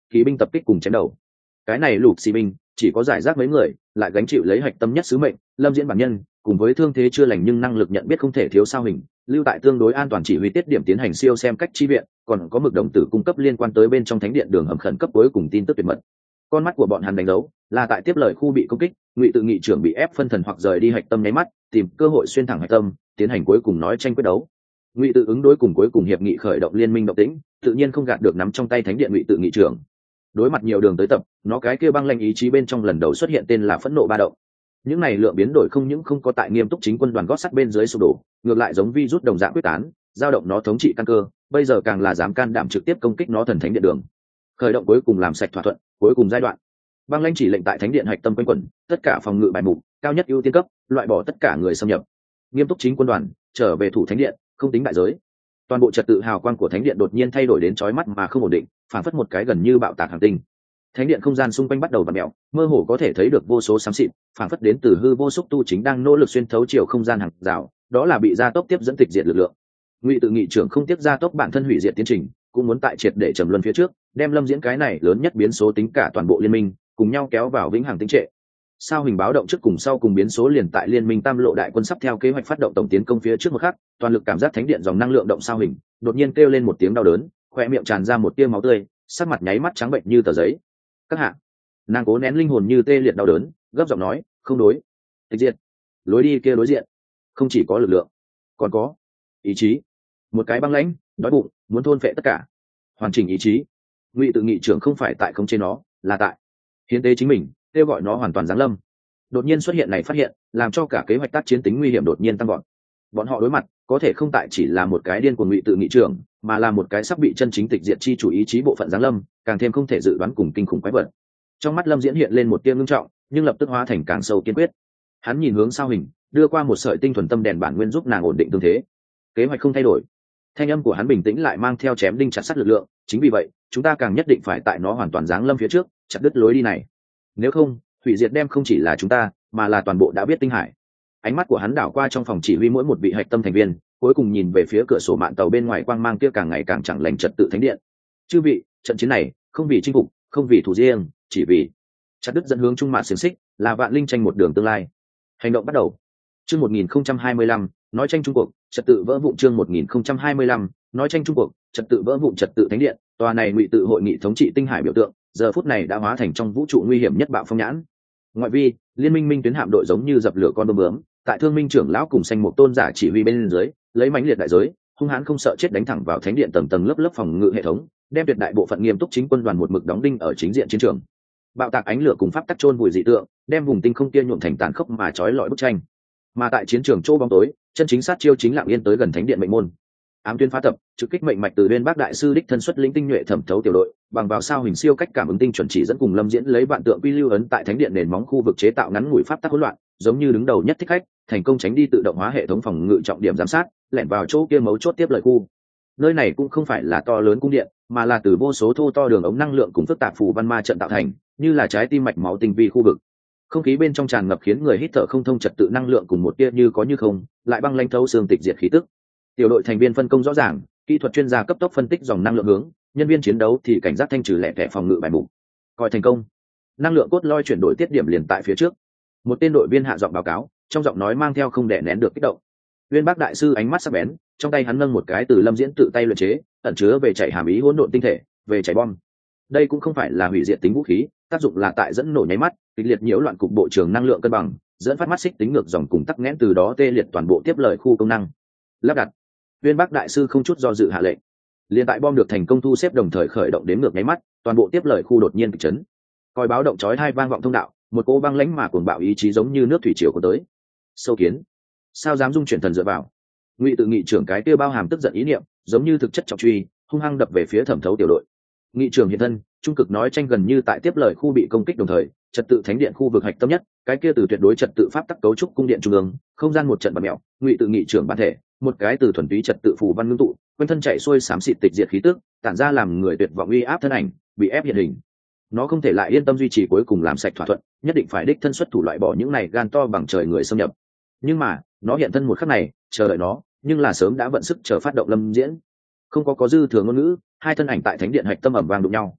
kỵ binh tập kích cùng chém đầu. Cái này lục xì binh chỉ có giải rác mấy người, lại gánh chịu lấy hạch tâm nhất sứ mệnh. Lâm Diễn bản nhân cùng với thương thế chưa lành nhưng năng lực nhận biết không thể thiếu sao hình, lưu tại tương đối an toàn chỉ huy tiết điểm tiến hành siêu xem cách chi viện, còn có mực đồng tử cung cấp liên quan tới bên trong thánh điện đường hầm khẩn cấp cuối cùng tin tức tuyệt mật. Con mắt của bọn hắn đánh dấu là tại tiếp lời khu bị công kích, Ngụy Tự Nghị trưởng bị ép phân thần hoặc rời đi hạch tâm nháy mắt, tìm cơ hội xuyên thẳng hạch tâm, tiến hành cuối cùng nói tranh quyết đấu. Ngụy Tự ứng đối cùng cuối cùng hiệp nghị khởi động liên minh động tĩnh, tự nhiên không gạt được nắm trong tay thánh điện Ngụy Tự Nghị trưởng. Đối mặt nhiều đường tới tập, nó cái kia băng lanh ý chí bên trong lần đầu xuất hiện tên là phẫn nộ ba động. Những này lượng biến đổi không những không có tại nghiêm túc chính quân đoàn gót sắt bên dưới sụp đổ, ngược lại giống virus đồng dạng quyết tán, dao động nó thống trị căn cơ, bây giờ càng là dám can đảm trực tiếp công kích nó thần thánh điện đường. Khởi động cuối cùng làm sạch thỏa thuận, cuối cùng giai đoạn. Băng lãnh chỉ lệnh tại thánh điện hạch tâm quanh quẩn, tất cả phòng ngự bài mục, cao nhất ưu tiên cấp, loại bỏ tất cả người xâm nhập. Nghiêm túc chính quân đoàn, trở về thủ thánh điện, không tính đại giới. Toàn bộ trật tự hào quang của thánh điện đột nhiên thay đổi đến chói mắt mà không ổn định, phản phất một cái gần như bạo tạc hành tinh. Thánh điện không gian xung quanh bắt đầu vặn mèo, mơ hồ có thể thấy được vô số xám xịt, phản phất đến từ hư vô xúc tu chính đang nỗ lực xuyên thấu chiều không gian hàng rào, đó là bị gia tốc tiếp dẫn tịch diệt lực lượng. Ngụy Tự Nghị trưởng không tiếp gia tốc bản thân hủy diệt tiến trình, cũng muốn tại triệt để trầm luân phía trước, đem Lâm Diễn cái này lớn nhất biến số tính cả toàn bộ liên minh, cùng nhau kéo vào vĩnh hằng tĩnh trệ. Sao hình báo động trước cùng sau cùng biến số liền tại liên minh tam lộ đại quân sắp theo kế hoạch phát động tổng tiến công phía trước một khắc, toàn lực cảm giác thánh điện dòng năng lượng động sao hình, đột nhiên kêu lên một tiếng đau đớn, khoe miệng tràn ra một tia máu tươi, sắc mặt nháy mắt trắng bệnh như tờ giấy. Các hạ, nàng cố nén linh hồn như tê liệt đau đớn, gấp giọng nói, không đối, tịch diệt, lối đi kia đối diện, không chỉ có lực lượng, còn có ý chí. Một cái băng lãnh, đói bụng, muốn thôn phệ tất cả, hoàn chỉnh ý chí. Ngụy Tự Nghị trưởng không phải tại khống chế nó, là tại hiến tế chính mình, kêu gọi nó hoàn toàn giáng lâm. Đột nhiên xuất hiện này phát hiện, làm cho cả kế hoạch tác chiến tính nguy hiểm đột nhiên tăng gọn. Bọn họ đối mặt, có thể không tại chỉ là một cái điên của Ngụy Tự Nghị trưởng, mà là một cái sắp bị chân chính tịch diệt chi chủ ý chí bộ phận giáng lâm, càng thêm không thể dự đoán cùng kinh khủng quái vật. Trong mắt Lâm Diễn hiện lên một tia ngưng trọng, nhưng lập tức hóa thành càng sâu kiên quyết. Hắn nhìn hướng sao hình, đưa qua một sợi tinh thuần tâm đèn bản nguyên giúp nàng ổn định tương thế. Kế hoạch không thay đổi. Thanh âm của hắn bình tĩnh lại mang theo chém đinh chặt sắt lực lượng, chính vì vậy, chúng ta càng nhất định phải tại nó hoàn toàn giáng lâm phía trước, chặt đứt lối đi này. Nếu không, hủy diệt đem không chỉ là chúng ta, mà là toàn bộ đã biết tinh hải. Ánh mắt của hắn đảo qua trong phòng chỉ huy mỗi một vị hạch tâm thành viên, cuối cùng nhìn về phía cửa sổ mạn tàu bên ngoài quang mang kia càng ngày càng chẳng lành trật tự thánh điện. Chư vị, trận chiến này, không vì chinh phục, không vì thủ riêng, chỉ vì chặt đứt dẫn hướng trung mạng xiềng xích, là vạn linh tranh một đường tương lai. Hành động bắt đầu. Chương 1025, nói tranh trung cuộc, trật tự vỡ vụn. Chương 1025, nói tranh trung cuộc, trật tự vỡ vụn. Trật tự thánh điện, tòa này Ngụy Tự hội nghị thống trị tinh hải biểu tượng, giờ phút này đã hóa thành trong vũ trụ nguy hiểm nhất bạo phong nhãn. Ngoại vi, liên minh minh tuyến hạm đội giống như dập lửa con bướm bướm, tại Thương Minh trưởng lão cùng xanh một tôn giả chỉ huy bên dưới, lấy mãnh liệt đại giới, hung hãn không sợ chết đánh thẳng vào thánh điện tầng tầng lớp lớp phòng ngự hệ thống, đem tuyệt đại bộ phận nghiêm túc chính quân đoàn một mực đóng đinh ở chính diện chiến trường. Bạo tạc ánh lửa cùng pháp tắc chôn vùi dị tượng, đem vùng tinh không kia nhuộm thành tàn khốc mà chói lọi bức tranh. Mà tại chiến trường chỗ bóng tối, chân chính sát chiêu chính lặng yên tới gần thánh điện mệnh môn. Ám tuyến phá tập, trực kích mệnh mạch từ Uyên Bác đại sư đích thân xuất lĩnh tinh nhuệ thẩm thấu tiểu đội, bằng vào sao hình siêu cách cảm ứng tinh chuẩn chỉ dẫn cùng Lâm Diễn lấy vạn tượng quy lưu ấn tại thánh điện nền móng khu vực chế tạo ngắn ngủi pháp tắc hỗn loạn, giống như đứng đầu nhất thích khách, thành công tránh đi tự động hóa hệ thống phòng ngự trọng điểm giám sát, lẻn vào chỗ kia mấu chốt tiếp lời khu. Nơi này cũng không phải là to lớn cung điện, mà là từ vô số thô to đường ống năng lượng cùng phức tạp phù văn ma trận tạo thành, như là trái tim mạch máu tinh vi khu vực. Không khí bên trong tràn ngập khiến người hít thở không thông trật tự năng lượng cùng một tia như có như không, lại băng lãnh thấu xương tịch diệt khí tức. Tiểu đội thành viên phân công rõ ràng, kỹ thuật chuyên gia cấp tốc phân tích dòng năng lượng hướng, nhân viên chiến đấu thì cảnh giác thanh trừ lẻ tẻ phòng ngự bài mục. Coi thành công. Năng lượng cốt loi chuyển đổi tiết điểm liền tại phía trước. Một tên đội viên hạ giọng báo cáo, trong giọng nói mang theo không đè nén được kích động. Uyên Bác đại sư ánh mắt sắc bén, trong tay hắn nâng một cái từ Lâm Diễn tự tay luyện chế, ẩn chứa về chạy hàm ý hỗn độn tinh thể, về chạy bom. Đây cũng không phải là hủy diệt tính vũ khí, tác dụng là tại dẫn nổ nháy mắt, kịch liệt nhiễu loạn cục bộ trường năng lượng cân bằng, dẫn phát mắt xích tính ngược dòng cùng tắc nghẽn, từ đó tê liệt toàn bộ tiếp lời khu công năng. Lắp đặt. Uyên Bác đại sư không chút do dự hạ lệnh. Liên tại bom được thành công thu xếp đồng thời khởi động đếm ngược nháy mắt, toàn bộ tiếp lời khu đột nhiên kịch chấn. Còi báo động chói tai vang vọng thông đạo, một cỗ băng lãnh mà cuồng bạo ý chí giống như nước thủy triều của tới. Sâu kiến, sao dám dung chuyển thần dựa vào? Ngụy Tự Nghị trưởng cái kia bao hàm tức giận ý niệm, giống như thực chất trọng truy, hung hăng đập về phía thẩm thấu tiểu đội. Nghị trưởng hiện thân, trung cực nói tranh gần như tại tiếp lời khu bị công kích đồng thời, trật tự thánh điện khu vực hạch tâm nhất, cái kia từ tuyệt đối trật tự pháp tắc cấu trúc cung điện trung ương, không gian một trận bạt mèo, Ngụy Tự Nghị trưởng bản thể, một cái từ thuần túy trật tự phù văn ngưng tụ, quanh thân chạy xuôi xám xịt tịch diệt khí tức, tản ra làm người tuyệt vọng uy áp thân ảnh, bị ép hiện hình. Nó không thể lại yên tâm duy trì cuối cùng làm sạch thỏa thuận, nhất định phải đích thân xuất thủ loại bỏ những này gan to bằng trời người xâm nhập. Nhưng mà, nó hiện thân một khắc này, chờ đợi nó, nhưng là sớm đã vận sức chờ phát động Lâm Diễn. Không có dư thừa ngôn ngữ, hai thân ảnh tại thánh điện hạch tâm ầm vang đụng nhau.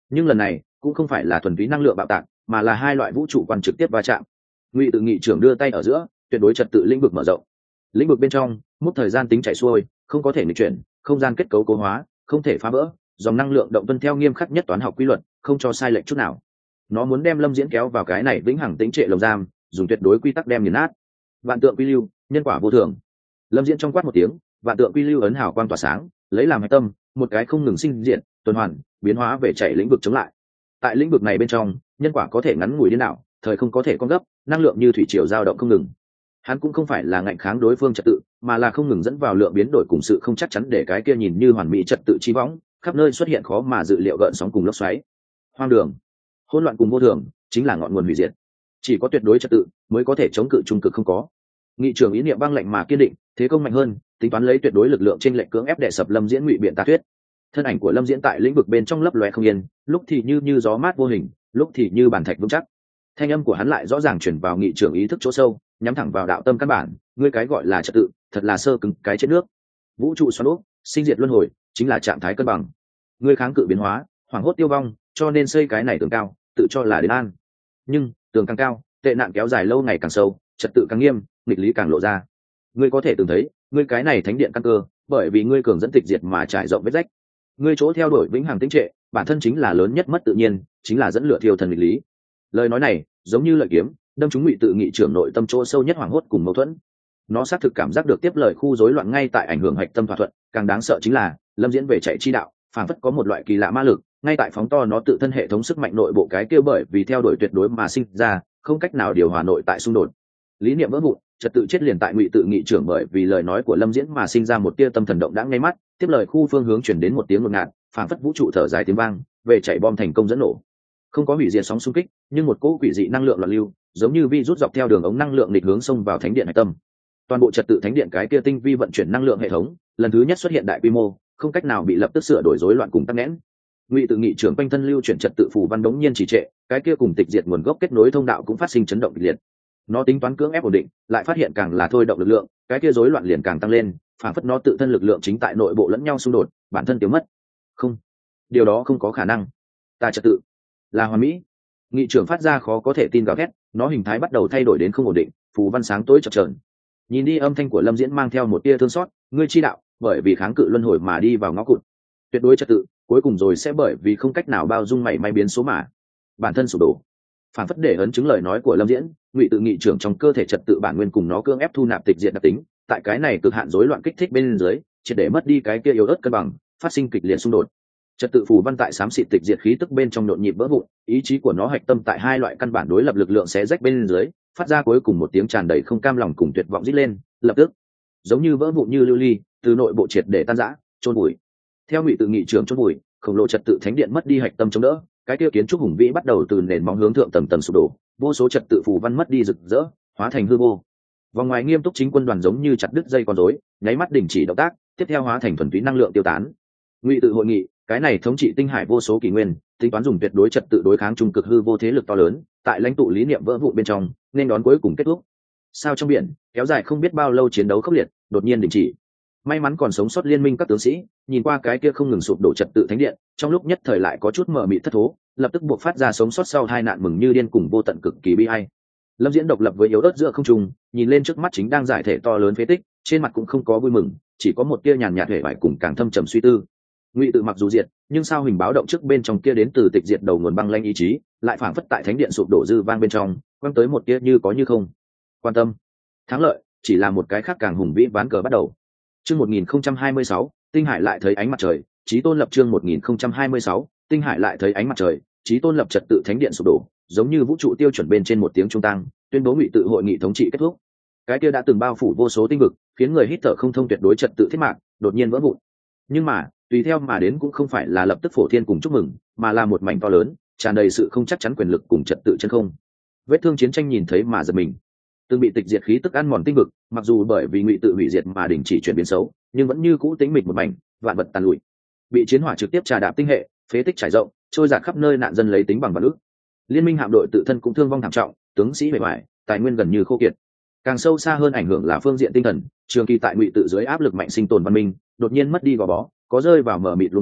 nhưng lần này cũng không phải là thuần túy năng lượng bạo tạc, mà là hai loại vũ trụ quan trực tiếp va chạm. Ngụy tự nghị trưởng đưa tay ở giữa, tuyệt đối trật tự lĩnh vực mở rộng. Lĩnh vực bên trong mút thời gian tính chạy xuôi, không có thể nghịch chuyển, không gian kết cấu cố hóa, không thể phá vỡ, dòng năng lượng động tuân theo nghiêm khắc nhất toán học quy luật, không cho sai lệch chút nào. Nó muốn đem Lâm Diễn kéo vào cái này vĩnh hằng tĩnh trệ lồng giam, dùng tuyệt đối quy tắc đem nghiền nát. Vạn tượng quy lưu, nhân quả vô thường. Lâm Diễn trong quát một tiếng, vạn tượng quy lưu ấn hào quang tỏa sáng, lấy làm hạch tâm, một cái không ngừng sinh diệt, tuần hoàn, biến hóa về chạy lĩnh vực chống lại. Tại lĩnh vực này bên trong, nhân quả có thể ngắn ngủi điên đảo, thời không có thể con gấp, năng lượng như thủy triều dao động không ngừng. Hắn cũng không phải là ngạnh kháng đối phương trật tự, mà là không ngừng dẫn vào lượng biến đổi cùng sự không chắc chắn để cái kia nhìn như hoàn mỹ trật tự chi võng, khắp nơi xuất hiện khó mà dự liệu gợn sóng cùng lốc xoáy. Hoang đường, hỗn loạn cùng vô thường, chính là ngọn nguồn hủy diệt. Chỉ có tuyệt đối trật tự mới có thể chống cự trung cực không có. Nghị trưởng ý niệm băng lạnh mà kiên định, thế công mạnh hơn, tính toán lấy tuyệt đối lực lượng trên lệnh cưỡng ép đè sập Lâm Diễn ngụy biện tà thuyết. Thân ảnh của Lâm Diễn tại lĩnh vực bên trong lấp loé không yên, lúc thì như gió mát vô hình, lúc thì như bàn thạch vững chắc. Thanh âm của hắn lại rõ ràng chuyển vào nghị trưởng ý thức chỗ sâu, nhắm thẳng vào đạo tâm căn bản. Ngươi cái gọi là trật tự, thật là sơ cứng cái chết nước. Vũ trụ xoắn úp, sinh diệt luân hồi, chính là trạng thái cân bằng. Ngươi kháng cự biến hóa, hoảng hốt tiêu vong, cho nên xây cái này tường cao, tự cho là đến an. Nhưng tường càng cao, tệ nạn kéo dài lâu ngày càng sâu, trật tự càng nghiêm, nghịch lý càng lộ ra. Ngươi có thể từng thấy, ngươi cái này thánh điện căn cơ, bởi vì ngươi cường dẫn tịch diệt mà trải rộng vết rách. Ngươi chỗ theo đuổi vĩnh hằng tĩnh trệ, bản thân chính là lớn nhất mất tự nhiên, chính là dẫn lửa thiêu thần nghịch lý. Lời nói này giống như lợi kiếm, đâm trúng ngụy tự nghị trưởng nội tâm chỗ sâu nhất hoảng hốt cùng mâu thuẫn. Nó xác thực cảm giác được tiếp lời khu rối loạn ngay tại ảnh hưởng hạch tâm thỏa thuận. Càng đáng sợ chính là Lâm Diễn về chạy chi đạo, phảng phất có một loại kỳ lạ ma lực ngay tại phóng to nó tự thân hệ thống sức mạnh nội bộ cái kia bởi vì theo đuổi tuyệt đối mà sinh ra, không cách nào điều hòa nội tại xung đột. Lý niệm vỡ vụn, trật tự chết liền tại ngụy tự nghị trưởng bởi vì lời nói của Lâm Diễn mà sinh ra một tia tâm thần động đã ngay mắt. Tiếp lời khu phương hướng chuyển đến một tiếng ngột ngạt, phảng phất vũ trụ thở dài tiếng vang, về chạy bom thành công dẫn nổ. Không có hủy diệt sóng xung kích, nhưng một cỗ quỷ dị năng lượng loạn lưu, giống như vi rút dọc theo đường ống năng lượng nghịch hướng xông vào thánh điện hải tâm. Toàn bộ trật tự thánh điện cái kia tinh vi vận chuyển năng lượng hệ thống, lần thứ nhất xuất hiện đại quy mô, không cách nào bị lập tức sửa đổi rối loạn cùng tắc nghẽn. Ngụy tự nghị trưởng quanh thân lưu chuyển trật tự phù văn đống nhiên trì trệ, cái kia cùng tịch diệt nguồn gốc kết nối thông đạo cũng phát sinh chấn động kịch liệt. Nó tính toán cưỡng ép ổn định, lại phát hiện càng là thôi động lực lượng, cái kia rối loạn liền càng tăng lên, phản phất nó tự thân lực lượng chính tại nội bộ lẫn nhau xung đột, bản thân tiêu mất. Không, điều đó không có khả năng. Ta trật tự là hoàn mỹ. Nghị trưởng phát ra khó có thể tin gào thét, nó hình thái bắt đầu thay đổi đến không ổn định, phù văn sáng tối chập chờn. Nhìn đi, âm thanh của Lâm Diễn mang theo một tia thương xót, ngươi chi đạo bởi vì kháng cự luân hồi mà đi vào ngõ cụt, tuyệt đối trật tự cuối cùng rồi sẽ bởi vì không cách nào bao dung mảy may biến số mà bản thân sụp đổ. Phản phất để ấn chứng lời nói của Lâm Diễn, Ngụy tự nghị trưởng trong cơ thể trật tự bản nguyên cùng nó cưỡng ép thu nạp tịch diệt đặc tính, tại cái này cực hạn rối loạn kích thích bên dưới, triệt để mất đi cái kia yếu ớt cân bằng, phát sinh kịch liệt xung đột. Trật tự phù văn tại xám xịt tịch diệt khí tức bên trong nhộn nhịp vỡ vụn, ý chí của nó hạch tâm tại hai loại căn bản đối lập lực lượng xé rách bên dưới, phát ra cuối cùng một tiếng tràn đầy không cam lòng cùng tuyệt vọng rít lên, lập tức giống như vỡ vụn như lưu ly, từ nội bộ triệt để tan rã, chôn bụi. Theo Ngụy tự nghị trưởng chôn bụi, khổng lồ trật tự thánh điện mất đi hạch tâm chống đỡ, cái kia kiến trúc hùng vĩ bắt đầu từ nền móng hướng thượng tầng tầng sụp đổ, vô số trật tự phù văn mất đi rực rỡ, hóa thành hư vô. Vòng ngoài nghiêm túc chính quân đoàn giống như chặt đứt dây con rối, nháy mắt đình chỉ động tác, tiếp theo hóa thành thuần túy năng lượng tiêu tán. Ngụy tự hội nghị, cái này thống trị tinh hải vô số kỷ nguyên, tính toán dùng tuyệt đối trật tự đối kháng trung cực hư vô thế lực to lớn, tại lãnh tụ lý niệm vỡ vụn bên trong, nên đón cuối cùng kết thúc. Sao trong biển kéo dài không biết bao lâu chiến đấu khốc liệt, đột nhiên đình chỉ. May mắn còn sống sót liên minh các tướng sĩ, nhìn qua cái kia không ngừng sụp đổ trật tự thánh điện, trong lúc nhất thời lại có chút mờ mịt thất thố, lập tức buộc phát ra sống sót sau hai nạn mừng như điên cùng vô tận cực kỳ bi ai. Lâm Diễn độc lập với yếu ớt giữa không trung, nhìn lên trước mắt chính đang giải thể to lớn phế tích, trên mặt cũng không có vui mừng, chỉ có một tia nhàn nhạt hề bại cùng càng thâm trầm suy tư. Ngụy tự mặc dù diệt, nhưng sao hình báo động trước bên trong kia đến từ tịch diệt đầu nguồn băng lanh ý chí, lại phảng phất tại thánh điện sụp đổ dư vang bên trong, quăng tới một tia như có như không. Quan tâm, thắng lợi chỉ là một cái khác càng hùng vĩ ván cờ bắt đầu. Chương 1026, Tinh Hải lại thấy ánh mặt trời, Chí Tôn lập chương 1026, Tinh Hải lại thấy ánh mặt trời, Chí Tôn lập trật tự thánh điện sụp đổ, giống như vũ trụ tiêu chuẩn bên trên một tiếng trung tăng, tuyên bố Ngụy tự hội nghị thống trị kết thúc. Cái kia đã từng bao phủ vô số tinh vực, khiến người hít thở không thông tuyệt đối trật tự thiết mạc, đột nhiên vỡ vụn. Nhưng mà, tùy theo mà đến cũng không phải là lập tức phổ thiên cùng chúc mừng, mà là một mảnh to lớn, tràn đầy sự không chắc chắn quyền lực cùng trật tự chân không. Vết thương chiến tranh nhìn thấy mà giật mình. Từng bị tịch diệt khí tức ăn mòn tinh vực, mặc dù bởi vì Ngụy tự hủy diệt mà đình chỉ chuyển biến xấu, nhưng vẫn như cũ tĩnh mịch một mảnh, vạn vật tàn lụi. Bị chiến hỏa trực tiếp trà đạp tinh hệ, phế tích trải rộng, trôi dạt khắp nơi, nạn dân lấy tính bằng vạn ức. Liên minh hạm đội tự thân cũng thương vong thảm trọng, tướng sĩ bề ngoài, tài nguyên gần như khô kiệt. Càng sâu xa hơn ảnh hưởng là phương diện tinh thần, trường kỳ tại Ngụy tự dưới áp lực mạnh sinh tồn văn minh, đột nhiên mất đi gò bó, có rơi vào mở mịt luống cuống,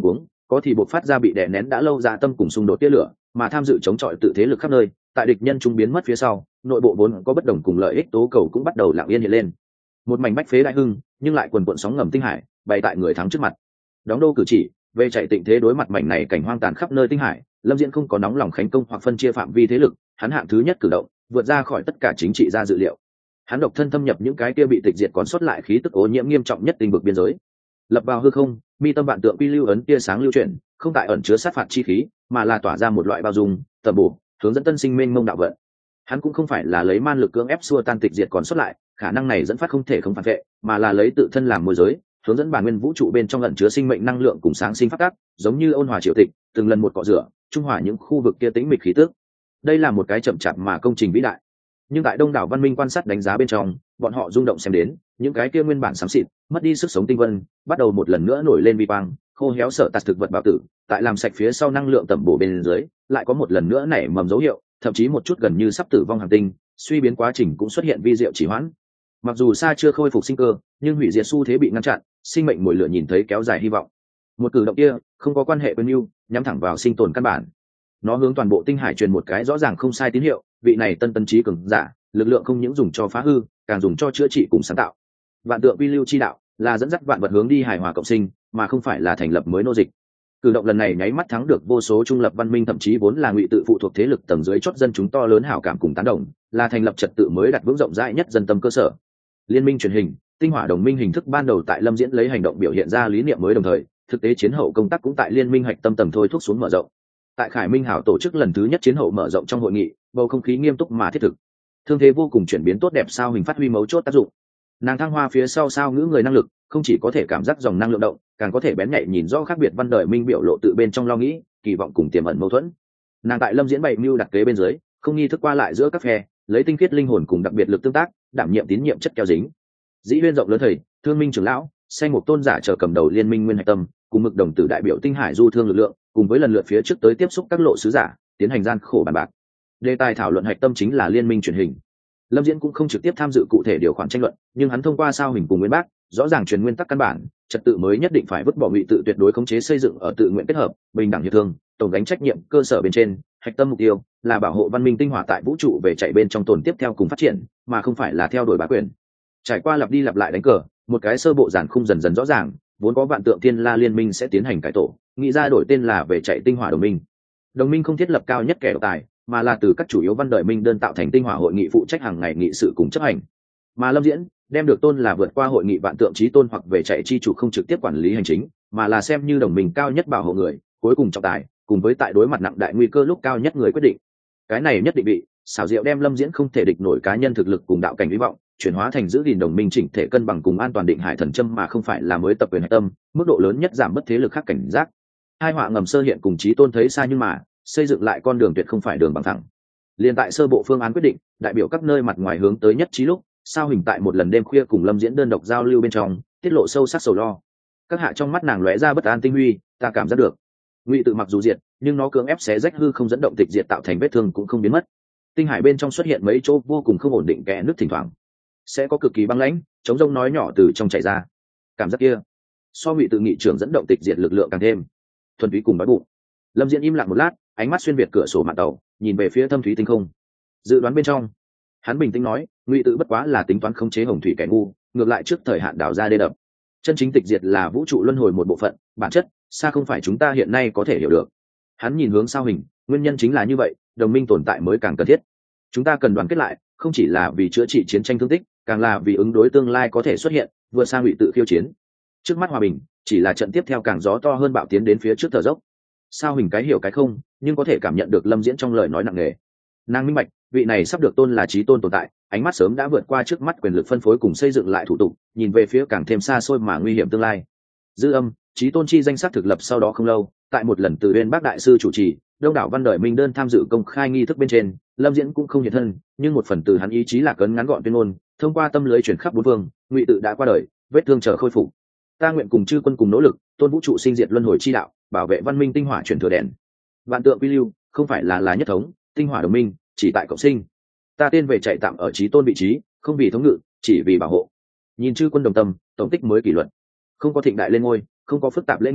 có thì buộc phát ra bị đè nén đã lâu dạ tâm cùng xung đột tia lửa, mà tham dự chống chọi tự thế lực khắp nơi, tại địch nhân trung biến mất phía sau, nội bộ vốn có bất đồng cùng lợi ích tố cầu cũng bắt đầu lặng yên hiện lên. Một mảnh bách phế đại hưng, nhưng lại quần cuộn sóng ngầm tinh hải, bày tại người thắng trước mặt. Đóng đô cử chỉ, về chạy tịnh thế đối mặt mảnh này cảnh hoang tàn khắp nơi tinh hải, Lâm Diễn không có nóng lòng khánh công hoặc phân chia phạm vi thế lực, hắn hạng thứ nhất cử động, vượt ra khỏi tất cả chính trị gia dự liệu. Hắn độc thân thâm nhập những cái kia bị tịch diệt còn sót lại khí tức ô nhiễm nghiêm trọng nhất tinh vực biên giới, lập vào hư không, mi tâm vạn tượng quy lưu ấn tia sáng lưu chuyển, không tại ẩn chứa sát phạt chi khí, mà là tỏa ra một loại bao dung, tầm bổ, hướng dẫn tân sinh mênh mông đạo vận. Hắn cũng không phải là lấy man lực cưỡng ép xua tan tịch diệt còn sót lại, khả năng này dẫn phát không thể không phản vệ, mà là lấy tự thân làm môi giới, hướng dẫn bản nguyên vũ trụ bên trong ẩn chứa sinh mệnh năng lượng cùng sáng sinh phát tác, giống như ôn hòa triều tịch, từng lần một cọ rửa, trung hòa những khu vực kia tĩnh mịch khí tức. Đây là một cái chậm chạp mà công trình vĩ đại. Nhưng tại đông đảo văn minh quan sát đánh giá bên trong, bọn họ rung động xem đến, những cái kia nguyên bản xám xịt, mất đi sức sống tinh vân, bắt đầu một lần nữa nổi lên vi quang, khô héo sợ tạt thực vật bảo tử, tại làm sạch phía sau năng lượng tẩm bổ bên dưới, lại có một lần nữa nảy mầm dấu hiệu, thậm chí một chút gần như sắp tử vong hành tinh, suy biến quá trình cũng xuất hiện vi diệu chỉ hoãn. Mặc dù xa chưa khôi phục sinh cơ, nhưng hủy diệt xu thế bị ngăn chặn, sinh mệnh mồi lửa nhìn thấy kéo dài hy vọng. Một cử động kia không có quan hệ với mưu, nhắm thẳng vào sinh tồn căn bản. Nó hướng toàn bộ tinh hải truyền một cái rõ ràng không sai tín hiệu, vị này tân tân trí cường giả, lực lượng không những dùng cho phá hư, càng dùng cho chữa trị cùng sáng tạo. Vạn tượng quy lưu chi đạo là dẫn dắt vạn vật hướng đi hài hòa cộng sinh, mà không phải là thành lập mới nô dịch. Cử động lần này nháy mắt thắng được vô số trung lập văn minh, thậm chí vốn là ngụy tự phụ thuộc thế lực tầng dưới chót dân chúng to lớn hảo cảm cùng tán đồng, là thành lập trật tự mới đặt vững rộng rãi nhất dân tâm cơ sở. Liên minh truyền hình, tinh hỏa đồng minh hình thức ban đầu tại Lâm Diễn lấy hành động biểu hiện ra lý niệm mới, đồng thời thực tế chiến hậu công tác cũng tại liên minh hạch tâm tầng thôi thúc xuống mở rộng. Tại Khải Minh Hảo tổ chức lần thứ nhất chiến hậu mở rộng trong hội nghị, bầu không khí nghiêm túc mà thiết thực. Thương thế vô cùng chuyển biến tốt đẹp, sao hình phát huy mấu chốt tác dụng. Nàng thăng hoa phía sau sao ngữ người năng lực, không chỉ có thể cảm giác dòng năng lượng động, càng có thể bén nhạy nhìn rõ khác biệt văn đời minh biểu lộ tự bên trong lo nghĩ, kỳ vọng cùng tiềm ẩn mâu thuẫn. Nàng tại Lâm Diễn bày mưu đặt kế bên dưới, không nghi thức qua lại giữa các phe, lấy tinh khiết linh hồn cùng đặc biệt lực tương tác, đảm nhiệm tín nhiệm chất keo dính. Dĩ Huyên rộng lớn thầy, Thương Minh trưởng lão, Xanh Mục tôn giả chờ cầm đầu liên minh nguyên hạch tâm, cùng Mực Đồng tử đại biểu tinh hải du thương lực lượng, cùng với lần lượt phía trước tới tiếp xúc các lộ sứ giả, tiến hành gian khổ bàn bạc. Đề tài thảo luận hạch tâm chính là liên minh truyền hình. Lâm Diễn cũng không trực tiếp tham dự cụ thể điều khoản tranh luận, nhưng hắn thông qua sao hình cùng Nguyên Bác, rõ ràng truyền nguyên tắc căn bản, trật tự mới nhất định phải vứt bỏ ngụy tự tuyệt đối khống chế, xây dựng ở tự nguyện kết hợp, bình đẳng hiệp thương, tổng gánh trách nhiệm cơ sở bên trên, hạch tâm mục tiêu là bảo hộ văn minh tinh hỏa tại vũ trụ về chạy bên trong tồn tiếp theo cùng phát triển, mà không phải là theo đuổi bá quyền. Trải qua lặp đi lặp lại đánh cờ, một cái sơ bộ giản khung dần dần rõ ràng, vốn có vạn tượng thiên la liên minh sẽ tiến hành cải tổ, nghĩ ra đổi tên là về chạy tinh hỏa đồng minh. Đồng minh không thiết lập cao nhất kẻ độc tài, mà là từ các chủ yếu văn đời minh đơn tạo thành tinh hỏa hội nghị phụ trách hàng ngày nghị sự cùng chấp hành. Mà Lâm Diễn đem được tôn là vượt qua hội nghị vạn tượng chí tôn hoặc về chạy chi chủ, không trực tiếp quản lý hành chính, mà là xem như đồng minh cao nhất bảo hộ người, cuối cùng trọng tài, cùng với tại đối mặt nặng đại nguy cơ lúc cao nhất người quyết định. Cái này nhất định bị xảo diệu đem Lâm Diễn không thể địch nổi cá nhân thực lực cùng đạo cảnh hy vọng chuyển hóa thành giữ gìn đồng minh chỉnh thể cân bằng cùng an toàn định hải thần châm, mà không phải là mới tập quyền hạch tâm, mức độ lớn nhất giảm bất thế lực khác cảnh giác. Hai họa ngầm sơ hiện cùng chí tôn thấy xa, nhưng mà xây dựng lại con đường tuyệt không phải đường bằng thẳng. Liên tại sơ bộ phương án quyết định, đại biểu các nơi mặt ngoài hướng tới nhất trí lúc, sao hình tại một lần đêm khuya cùng Lâm Diễn đơn độc giao lưu bên trong, tiết lộ sâu sắc sầu lo. Các hạ trong mắt nàng lóe ra bất an tinh huy, ta cảm giác được. Ngụy tự mặc dù diệt, nhưng nó cưỡng ép xé rách hư không dẫn động tịch diệt tạo thành vết thương cũng không biến mất. Tinh hải bên trong xuất hiện mấy chỗ vô cùng không ổn định kẽ nước, thỉnh thoảng sẽ có cực kỳ băng lãnh, chống rông nói nhỏ từ trong chảy ra. Cảm giác kia, so Ngụy tự nghị trưởng dẫn động tịch diệt lực lượng càng thêm thuần túy cùng đói bụng. Lâm Diễn im lặng một lát, ánh mắt xuyên việt cửa sổ mạn tàu, nhìn về phía thâm thúy tinh không. Dự đoán bên trong, hắn bình tĩnh nói, Ngụy tự bất quá là tính toán khống chế hồng thủy kẻ ngu, ngược lại trước thời hạn đảo ra đê đập. Chân chính tịch diệt là vũ trụ luân hồi một bộ phận, bản chất xa không phải chúng ta hiện nay có thể hiểu được. Hắn nhìn hướng sao hình, nguyên nhân chính là như vậy, đồng minh tồn tại mới càng cần thiết. Chúng ta cần đoàn kết lại, không chỉ là vì chữa trị chiến tranh thương tích, càng là vì ứng đối tương lai có thể xuất hiện, vượt sang Ngụy tự khiêu chiến. Trước mắt hòa bình, chỉ là trận tiếp theo càng gió to hơn bạo tiến đến phía trước thở dốc. Sao hình cái hiểu cái không, nhưng có thể cảm nhận được Lâm Diễn trong lời nói nặng nề. Nàng minh bạch, vị này sắp được tôn là chí tôn tồn tại, ánh mắt sớm đã vượt qua trước mắt quyền lực phân phối cùng xây dựng lại thủ tục, nhìn về phía càng thêm xa xôi mà nguy hiểm tương lai. Dư âm, chí tôn chi danh sách thực lập sau đó không lâu, tại một lần từ Uyên Bác đại sư chủ trì, đông đảo văn đời minh đơn tham dự công khai nghi thức bên trên, Lâm Diễn cũng không hiện thân, nhưng một phần từ hắn ý chí là cấn ngắn gọn tuyên ngôn, thông qua tâm lưới truyền khắp bốn phương, Ngụy tự đã qua đời, vết thương chờ khôi phục. Ta nguyện cùng chư quân cùng nỗ lực, tôn vũ trụ sinh diệt luân hồi chi đạo, bảo vệ văn minh tinh hỏa truyền thừa đèn. Vạn tượng quy lưu, không phải là nhất thống, tinh hỏa đồng minh, chỉ tại cộng sinh. Ta tên về chạy tạm ở chí tôn vị trí, không vì thống ngự, chỉ vì bảo hộ. Nhìn chư quân đồng tâm, tổng tích mới kỷ luật. Không có thịnh đại lên ngôi, không có phức tạp lễ nghi,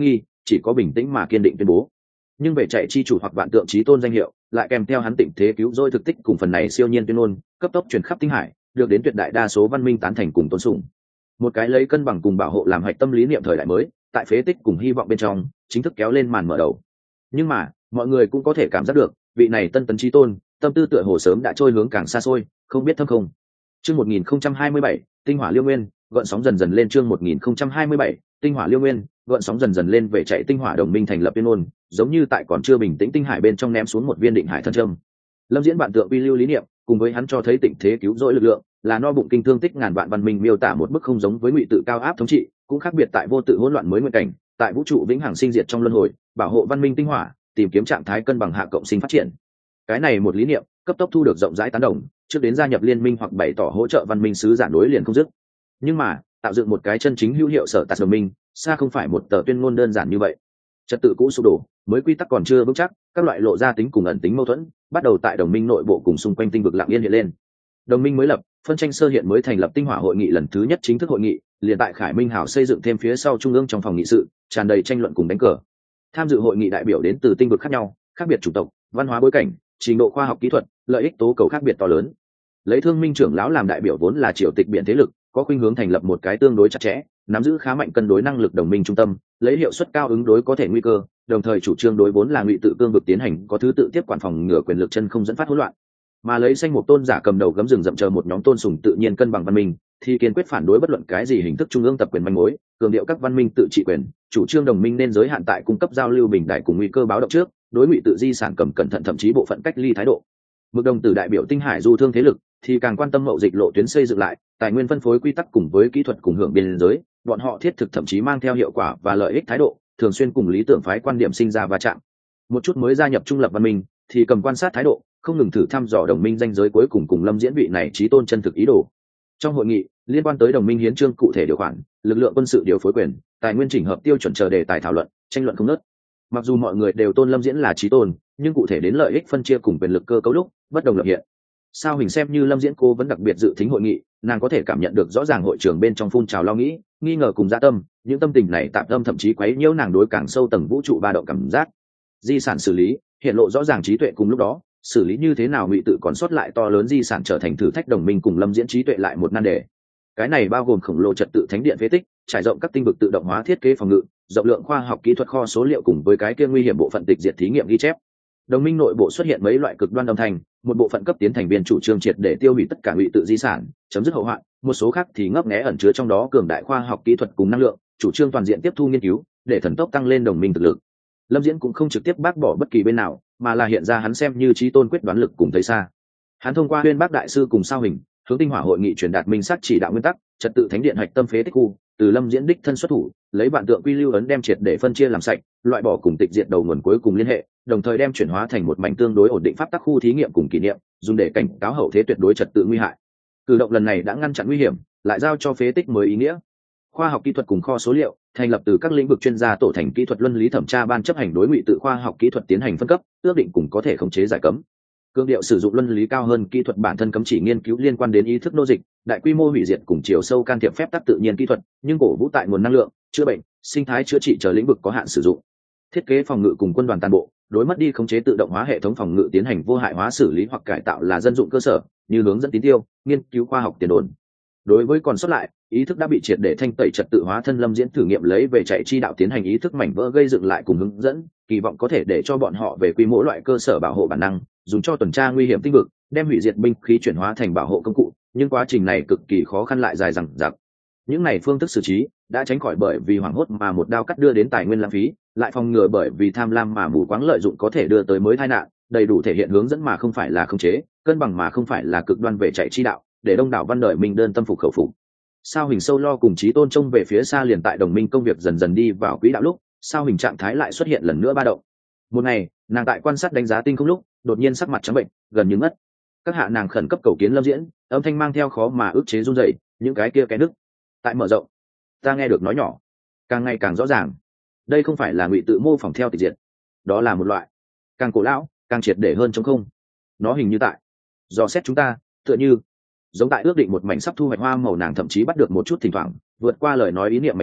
chỉ có bình tĩnh mà kiên định tuyên bố. Nhưng về chạy chi chủ hoặc vạn tượng chí tôn danh hiệu lại kèm theo hắn tịnh thế cứu rỗi thực tích cùng phần này siêu nhiên tuyên ngôn cấp tốc truyền khắp tinh hải, được đến tuyệt đại đa số văn minh tán thành cùng tôn sùng. Một cái lấy cân bằng cùng bảo hộ làm hạch tâm lý niệm thời đại mới, tại phế tích cùng hy vọng bên trong chính thức kéo lên màn mở đầu. Nhưng mà mọi người cũng có thể cảm giác được vị này tân tấn chí tôn tâm tư tựa hồ sớm đã trôi hướng càng xa xôi, không biết thâm không. Chương 1027, tinh hỏa liêu nguyên, gợn sóng dần dần lên. Chương 1027, tinh hỏa liêu nguyên, gợn sóng dần dần lên. Về chạy tinh hỏa đồng minh thành lập tuyên ngôn, giống như tại còn chưa bình tĩnh tinh hải bên trong ném xuống một viên định hải thân châm. Lâm Diễn bạn tượng vi lưu lý niệm, cùng với hắn cho thấy tịnh thế cứu rỗi lực lượng, là no bụng kinh thương tích ngàn vạn văn minh miêu tả một bức không giống với ngụy tự cao áp thống trị, cũng khác biệt tại vô tự hỗn loạn mới nguyện cảnh, tại vũ trụ vĩnh hằng sinh diệt trong luân hồi, bảo hộ văn minh tinh hỏa, tìm kiếm trạng thái cân bằng hạ cộng sinh phát triển. Cái này một lý niệm, cấp tốc thu được rộng rãi tán đồng, trước đến gia nhập liên minh hoặc bày tỏ hỗ trợ văn minh sứ giả nối liền không dứt. Nhưng mà tạo dựng một cái chân chính hữu hiệu sở tạt đồng minh, xa không phải một tờ tuyên ngôn đơn giản như vậy. Trật tự cũ sụp đổ, mới quy tắc còn chưa vững chắc, các loại lộ ra tính cùng ẩn tính mâu thuẫn bắt đầu tại đồng minh nội bộ cùng xung quanh tinh vực lặng yên hiện lên. Đồng minh mới lập, phân tranh sơ hiện mới thành lập tinh hỏa hội nghị lần thứ nhất chính thức hội nghị, liền tại Khải Minh Hảo xây dựng thêm phía sau trung ương trong phòng nghị sự, tràn đầy tranh luận cùng đánh cờ. Tham dự hội nghị đại biểu đến từ tinh vực khác nhau, khác biệt chủng tộc, văn hóa bối cảnh, trình độ khoa học kỹ thuật, lợi ích tố cầu khác biệt to lớn. Lấy Thương Minh trưởng lão làm đại biểu vốn là triều tịch biện thế lực, có khuynh hướng thành lập một cái tương đối chặt chẽ, nắm giữ khá mạnh cân đối năng lực đồng minh trung tâm, lấy hiệu suất cao ứng đối có thể nguy cơ, đồng thời chủ trương đối vốn là ngụy tự cương vực tiến hành có thứ tự tiếp quản phòng ngừa quyền lực chân không dẫn phát hỗn loạn. Mà lấy Xanh Mục tôn giả cầm đầu gấm rừng rậm chờ một nhóm tôn sùng tự nhiên cân bằng văn minh, thì kiên quyết phản đối bất luận cái gì hình thức trung ương tập quyền manh mối, cường điệu các văn minh tự trị quyền, chủ trương đồng minh nên giới hạn tại cung cấp giao lưu bình đại cùng nguy cơ báo động trước, đối ngụy tự di sản cầm cẩn thận thậm chí bộ phận cách ly thái độ. Mực Đồng Tử đại biểu tinh hải du thương thế lực thì càng quan tâm mậu dịch lộ tuyến xây dựng lại, tài nguyên phân phối quy tắc cùng với kỹ thuật cùng hưởng biên giới, bọn họ thiết thực thậm chí mang theo hiệu quả và lợi ích thái độ, thường xuyên cùng lý tưởng phái quan điểm sinh ra va chạm. Một chút mới gia nhập trung lập văn minh thì cầm quan sát thái độ, không ngừng thử thăm dò đồng minh danh giới cuối cùng cùng Lâm Diễn vị này chí tôn chân thực ý đồ. Trong hội nghị liên quan tới đồng minh hiến chương cụ thể điều khoản, lực lượng quân sự điều phối quyền, tài nguyên chỉnh hợp tiêu chuẩn chờ đề tài thảo luận, tranh luận không ngớt. Mặc dù mọi người đều tôn Lâm Diễn là chí tôn, nhưng cụ thể đến lợi ích phân chia cùng quyền lực cơ cấu lúc bất đồng lập hiện. Sao Hình xem như Lâm Diễn cô vẫn đặc biệt dự thính hội nghị, nàng có thể cảm nhận được rõ ràng hội trường bên trong phun trào lo nghĩ, nghi ngờ cùng dạ tâm, những tâm tình này tạm tâm thậm chí quấy nhiễu nàng đối càng sâu tầng vũ trụ ba động cảm giác. Di sản xử lý hiện lộ rõ ràng trí tuệ cùng lúc đó, xử lý như thế nào ngụy tự còn sót lại to lớn di sản trở thành thử thách đồng minh cùng Lâm Diễn trí tuệ lại một nan đề. Cái này bao gồm khổng lồ trật tự thánh điện phế tích, trải rộng các tinh vực tự động hóa thiết kế phòng ngự, rộng lượng khoa học kỹ thuật kho số liệu cùng với cái kia nguy hiểm bộ phận tịch diệt thí nghiệm ghi chép. Đồng minh nội bộ xuất hiện mấy loại cực đoan âm thanh, một bộ phận cấp tiến thành viên chủ trương triệt để tiêu hủy tất cả ngụy tự di sản, chấm dứt hậu hoạn, một số khác thì ngấp nghé ẩn chứa trong đó cường đại khoa học kỹ thuật cùng năng lượng, chủ trương toàn diện tiếp thu nghiên cứu, để thần tốc tăng lên đồng minh thực lực. Lâm Diễn cũng không trực tiếp bác bỏ bất kỳ bên nào, mà là hiện ra hắn xem như chí tôn quyết đoán lực cùng thấy xa. Hắn thông qua Uyên Bác đại sư cùng Sao Hình, hướng tinh hỏa hội nghị truyền đạt minh sắc chỉ đạo nguyên tắc, trật tự thánh điện hạch tâm phế tích khu, từ Lâm Diễn đích thân xuất thủ, lấy vạn tượng quy lưu ấn đem triệt để phân chia làm sạch, loại bỏ cùng tịch diệt đầu nguồn cuối cùng liên hệ, đồng thời đem chuyển hóa thành một mảnh tương đối ổn định pháp tắc khu thí nghiệm cùng kỷ niệm, dùng để cảnh cáo hậu thế tuyệt đối trật tự nguy hại. Cử động lần này đã ngăn chặn nguy hiểm, lại giao cho phế tích mới ý nghĩa. Khoa học kỹ thuật cùng kho số liệu thành lập từ các lĩnh vực chuyên gia tổ thành kỹ thuật luân lý thẩm tra ban chấp hành đối ngụy tự khoa học kỹ thuật tiến hành phân cấp, ước định cùng có thể khống chế giải cấm. Cương điệu sử dụng luân lý cao hơn kỹ thuật bản thân cấm chỉ nghiên cứu liên quan đến ý thức nô dịch, đại quy mô hủy diệt cùng chiều sâu can thiệp phép tắc tự nhiên kỹ thuật, nhưng cổ vũ tại nguồn năng lượng, chữa bệnh, sinh thái chữa trị chờ lĩnh vực có hạn sử dụng. Thiết kế phòng ngự cùng quân đoàn toàn bộ, đối mất đi khống chế tự động hóa hệ thống phòng ngự tiến hành vô hại hóa xử lý hoặc cải tạo là dân dụng cơ sở, như hướng dẫn tín tiêu, nghiên cứu khoa học tiền đồn. Đối với còn sót lại, ý thức đã bị triệt để thanh tẩy trật tự hóa thân Lâm Diễn thử nghiệm lấy về chạy chi đạo tiến hành ý thức mảnh vỡ gây dựng lại cùng hướng dẫn, kỳ vọng có thể để cho bọn họ về quy mô loại cơ sở bảo hộ bản năng, dùng cho tuần tra nguy hiểm tinh vực, đem hủy diệt binh khí chuyển hóa thành bảo hộ công cụ, nhưng quá trình này cực kỳ khó khăn lại dài dằng dặc. Những này phương thức xử trí đã tránh khỏi bởi vì hoảng hốt mà một đao cắt đưa đến tài nguyên lãng phí, lại phòng ngừa bởi vì tham lam mà mù quáng lợi dụng có thể đưa tới mới tai nạn, đầy đủ thể hiện hướng dẫn mà không phải là khống chế, cân bằng mà không phải là cực đoan về chạy chi đạo, để đông đảo văn đời mình đơn tâm phục khẩu phục. Sao Hình sâu lo cùng Chí Tôn trông về phía xa liền tại đồng minh công việc dần dần đi vào quỹ đạo lúc, Sao Hình trạng thái lại xuất hiện lần nữa ba động. Một ngày, nàng tại quan sát đánh giá tinh không lúc, đột nhiên sắc mặt trắng bệnh, gần như mất. Các hạ nàng khẩn cấp cầu kiến Lâm Diễn, âm thanh mang theo khó mà ức chế run rẩy, những cái kia cái nứt tại mở rộng. Ta nghe được nói nhỏ, càng ngày càng rõ ràng. Đây không phải là ngụy tự mô phỏng theo tịch diệt, đó là một loại càng cổ lão, càng triệt để hơn trống không. Nó hình như tại dò xét chúng ta, tựa như giống tại ước định một mảnh sắp thu hoạch hoa màu, nàng thậm chí bắt được một chút thỉnh thoảng vượt qua lời nói ý niệm mảnh vỡ,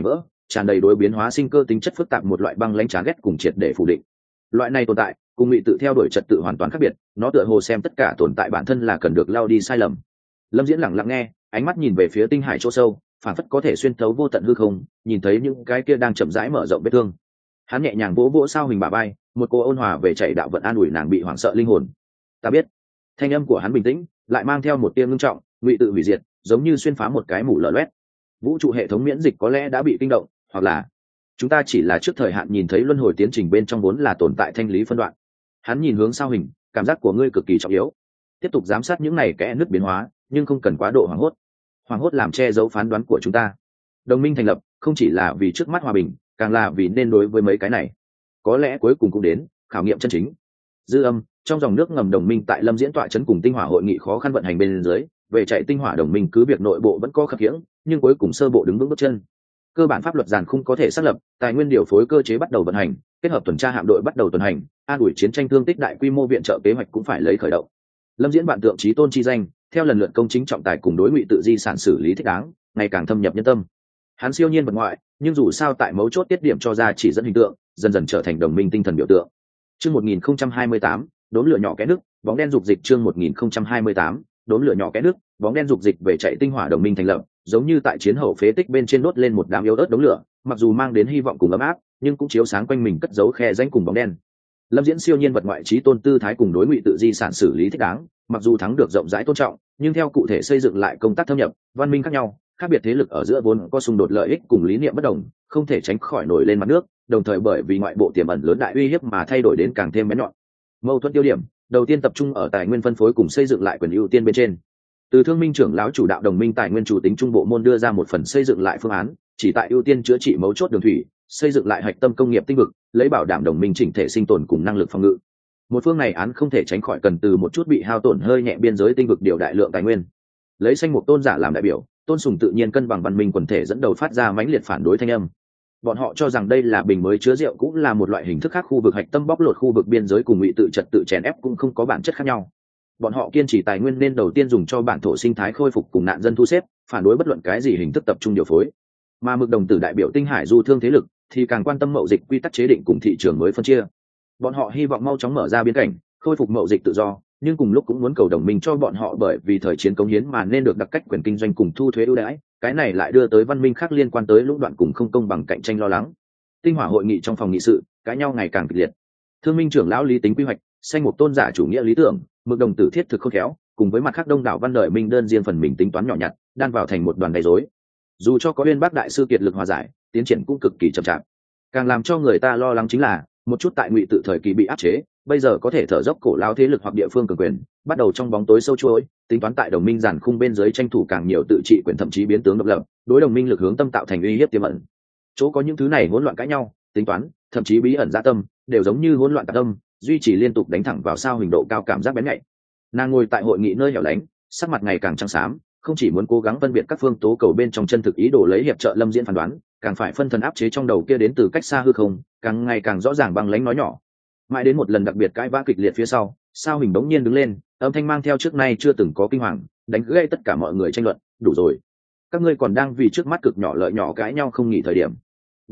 tràn đầy đối biến hóa sinh cơ tính chất phức tạp một loại băng lãnh chán ghét cùng triệt để phủ định. Loại này tồn tại cùng ngụy tự theo đuổi trật tự hoàn toàn khác biệt, nó tựa hồ xem tất cả tồn tại bản thân là cần được lao đi sai lầm. Lâm Diễn lặng lặng nghe, ánh mắt nhìn về phía tinh hải chỗ sâu, phản phất có thể xuyên thấu vô tận hư không, nhìn thấy những cái kia đang chậm rãi mở rộng vết thương. Hắn nhẹ nhàng vỗ vỗ Sao Hình bả vai, một cô ôn hòa về chạy đạo vận an ủi nàng bị hoảng sợ linh hồn. Ta biết. Thanh âm của hắn bình tĩnh, lại mang theo một tia ngưng trọng, ngụy tự hủy diệt, giống như xuyên phá một cái mủ lở loét. Vũ trụ hệ thống miễn dịch có lẽ đã bị kinh động, hoặc là chúng ta chỉ là trước thời hạn nhìn thấy luân hồi tiến trình bên trong vốn là tồn tại thanh lý phân đoạn. Hắn nhìn hướng Sao Hình, cảm giác của ngươi cực kỳ trọng yếu. Tiếp tục giám sát những này kẽ nứt biến hóa, nhưng không cần quá độ hoảng hốt. Hoảng hốt làm che giấu phán đoán của chúng ta. Đồng minh thành lập không chỉ là vì trước mắt hòa bình, càng là vì nên đối với mấy cái này. Có lẽ cuối cùng cũng đến khảo nghiệm chân chính. Dư âm trong dòng nước ngầm đồng minh tại Lâm Diễn tọa trấn cùng tinh hỏa hội nghị khó khăn vận hành bên dưới, về chạy tinh hỏa đồng minh cứ việc nội bộ vẫn có khập khiễng, nhưng cuối cùng sơ bộ đứng vững bước chân. Cơ bản pháp luật giàn khung có thể xác lập, tài nguyên điều phối cơ chế bắt đầu vận hành, kết hợp tuần tra hạm đội bắt đầu tuần hành, an ủi chiến tranh thương tích đại quy mô viện trợ kế hoạch cũng phải lấy khởi động. Lâm Diễn vạn tượng chí tôn chi danh, theo lần lượt công chính trọng tài cùng đối ngụy tự di sản xử lý thích đáng, ngày càng thâm nhập nhân tâm. Hắn siêu nhiên vật ngoại, nhưng dù sao tại mấu chốt tiết điểm cho ra chỉ dẫn hình tượng, dần dần trở thành đồng minh tinh thần biểu tượng. Chương 1028, đốm lửa nhỏ kẽ nước, bóng đen dục dịch. Chương 1028, đốm lửa nhỏ kẽ nước, bóng đen dục dịch về chạy tinh hỏa đồng minh thành lập, giống như tại chiến hậu phế tích bên trên đốt lên một đám yếu ớt đống lửa, mặc dù mang đến hy vọng cùng ấm áp, nhưng cũng chiếu sáng quanh mình cất giấu khe rãnh cùng bóng đen. Lâm Diễn siêu nhiên vật ngoại trí tôn tư thái cùng đối ngụy tự di sản xử lý thích đáng, mặc dù thắng được rộng rãi tôn trọng, nhưng theo cụ thể xây dựng lại công tác thâm nhập, văn minh khác nhau, khác biệt thế lực ở giữa vốn có xung đột lợi ích cùng lý niệm bất đồng, không thể tránh khỏi nổi lên mặt nước, đồng thời bởi vì ngoại bộ tiềm ẩn lớn đại uy hiếp mà thay đổi đến càng thêm bén nhọn. Mâu thuẫn tiêu điểm đầu tiên tập trung ở tài nguyên phân phối cùng xây dựng lại quyền ưu tiên bên trên. Từ Thương minh trưởng lão chủ đạo đồng minh tài nguyên chủ tính trung bộ môn đưa ra một phần xây dựng lại phương án, chỉ tại ưu tiên chữa trị mấu chốt đường thủy, xây dựng lại hạch tâm công nghiệp tinh vực, lấy bảo đảm đồng minh chỉnh thể sinh tồn cùng năng lực phòng ngự. Một phương này án không thể tránh khỏi cần từ một chút bị hao tổn hơi nhẹ biên giới tinh vực điều đại lượng tài nguyên. Lấy Xanh Mục Tôn giả làm đại biểu, Tôn Sùng tự nhiên cân bằng văn minh quần thể dẫn đầu phát ra mãnh liệt phản đối thanh âm. Bọn họ cho rằng đây là bình mới chứa rượu, cũng là một loại hình thức khác khu vực hạch tâm bóc lột khu vực biên giới cùng ngụy tự trật tự chèn ép cũng không có bản chất khác nhau. Bọn họ kiên trì tài nguyên nên đầu tiên dùng cho bản thổ sinh thái khôi phục cùng nạn dân thu xếp, phản đối bất luận cái gì hình thức tập trung điều phối. Mà Mực Đồng Tử đại biểu tinh hải du thương thế lực thì càng quan tâm mậu dịch quy tắc chế định cùng thị trường mới phân chia. Bọn họ hy vọng mau chóng mở ra biên cảnh, khôi phục mậu dịch tự do, nhưng cùng lúc cũng muốn cầu đồng minh cho bọn họ bởi vì thời chiến cống hiến mà nên được đặc cách quyền kinh doanh cùng thu thuế ưu đãi, cái này lại đưa tới văn minh khác liên quan tới lũng đoạn cùng không công bằng cạnh tranh lo lắng. Tinh hỏa hội nghị trong phòng nghị sự, cãi nhau ngày càng kịch liệt. Thương minh trưởng lão lý tính quy hoạch, Xanh Mục Tôn giả chủ nghĩa lý tưởng, Mực Đồng Tử thiết thực khôn khéo, cùng với mặt khác đông đảo văn đời minh đơn riêng phần mình tính toán nhỏ nhặt, đan vào thành một đoàn gây rối. Dù cho có Uyên Bác đại sư kiệt lực hòa giải, tiến triển cũng cực kỳ chậm chạp. Càng làm cho người ta lo lắng chính là một chút tại ngụy tự thời kỳ bị áp chế, bây giờ có thể thở dốc cổ lao thế lực hoặc địa phương cường quyền, bắt đầu trong bóng tối sâu chuỗi, tính toán tại đồng minh giàn khung bên dưới tranh thủ càng nhiều tự trị quyền, thậm chí biến tướng độc lập, đối đồng minh lực hướng tâm tạo thành uy hiếp tiềm ẩn. Chỗ có những thứ này hỗn loạn cãi nhau, tính toán, thậm chí bí ẩn dạ tâm, đều giống như hỗn loạn tạc tâm, duy trì liên tục đánh thẳng vào Sao Hình độ cao cảm giác bén nhạy. Nàng ngồi tại hội nghị nơi hẻo lánh, sắc mặt ngày càng trắng xám, không chỉ muốn cố gắng phân biệt các phương tố cầu bên trong chân thực ý đồ lấy hiệp trợ Lâm Diễn phán đoán, càng phải phân thần áp chế trong đầu kia đến từ cách xa hư không, càng ngày càng rõ ràng bằng lánh nói nhỏ. Mãi đến một lần đặc biệt cãi vã kịch liệt phía sau, Sao Hình bỗng nhiên đứng lên, âm thanh mang theo trước nay chưa từng có kinh hoàng, đánh gãy tất cả mọi người tranh luận. Đủ rồi, các ngươi còn đang vì trước mắt cực nhỏ lợi nhỏ cãi nhau không nghỉ thời điểm.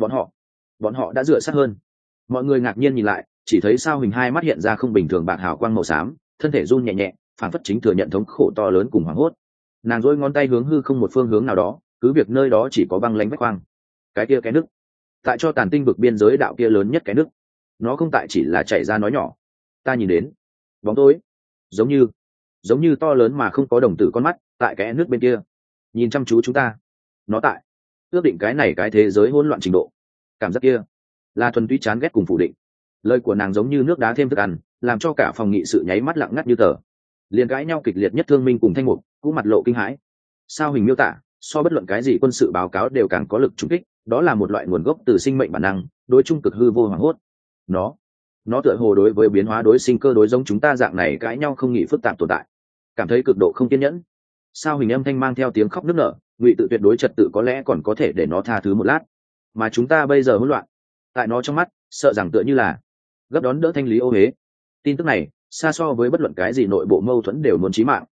Bọn họ đã dựa sát hơn. Mọi người ngạc nhiên nhìn lại, chỉ thấy Sao Hình hai mắt hiện ra không bình thường bạc hào quang màu xám, thân thể run nhẹ nhẹ, phản phất chính thừa nhận thống khổ to lớn cùng hoảng hốt. Nàng dỗi ngón tay hướng hư không một phương hướng nào đó, cứ việc nơi đó chỉ có băng lánh vách khoang. Cái kia cái nước, tại cho tàn tinh vực biên giới đạo kia lớn nhất cái nước, nó không tại chỉ là chảy ra nói nhỏ. Ta nhìn đến bóng tối, giống như to lớn mà không có đồng tử con mắt tại cái nước bên kia nhìn chăm chú chúng ta. Nó tại ước định cái này cái thế giới hỗn loạn trình độ. Cảm giác kia là thuần túy chán ghét cùng phủ định. Lời của nàng giống như nước đá thêm thức ăn, làm cho cả phòng nghị sự nháy mắt lặng ngắt như tờ. Liền cãi nhau kịch liệt nhất Thương minh cùng Thanh Mục cũng mặt lộ kinh hãi. Sao Hình miêu tả so bất luận cái gì quân sự báo cáo đều càng có lực trúng kích, đó là một loại nguồn gốc từ sinh mệnh bản năng, đối trung cực hư vô hoảng hốt. Nó tựa hồ đối với biến hóa đối sinh cơ đối giống chúng ta dạng này cãi nhau không nghĩ phức tạp tồn tại, cảm thấy cực độ không kiên nhẫn. Sao Hình âm thanh mang theo tiếng khóc nức nở, ngụy tự tuyệt đối trật tự có lẽ còn có thể để nó tha thứ một lát, mà chúng ta bây giờ hỗn loạn, tại nó trong mắt sợ rằng tựa như là gấp đón đỡ thanh lý ô huế. Tin tức này xa so với bất luận cái gì nội bộ mâu thuẫn đều muốn chí mạng.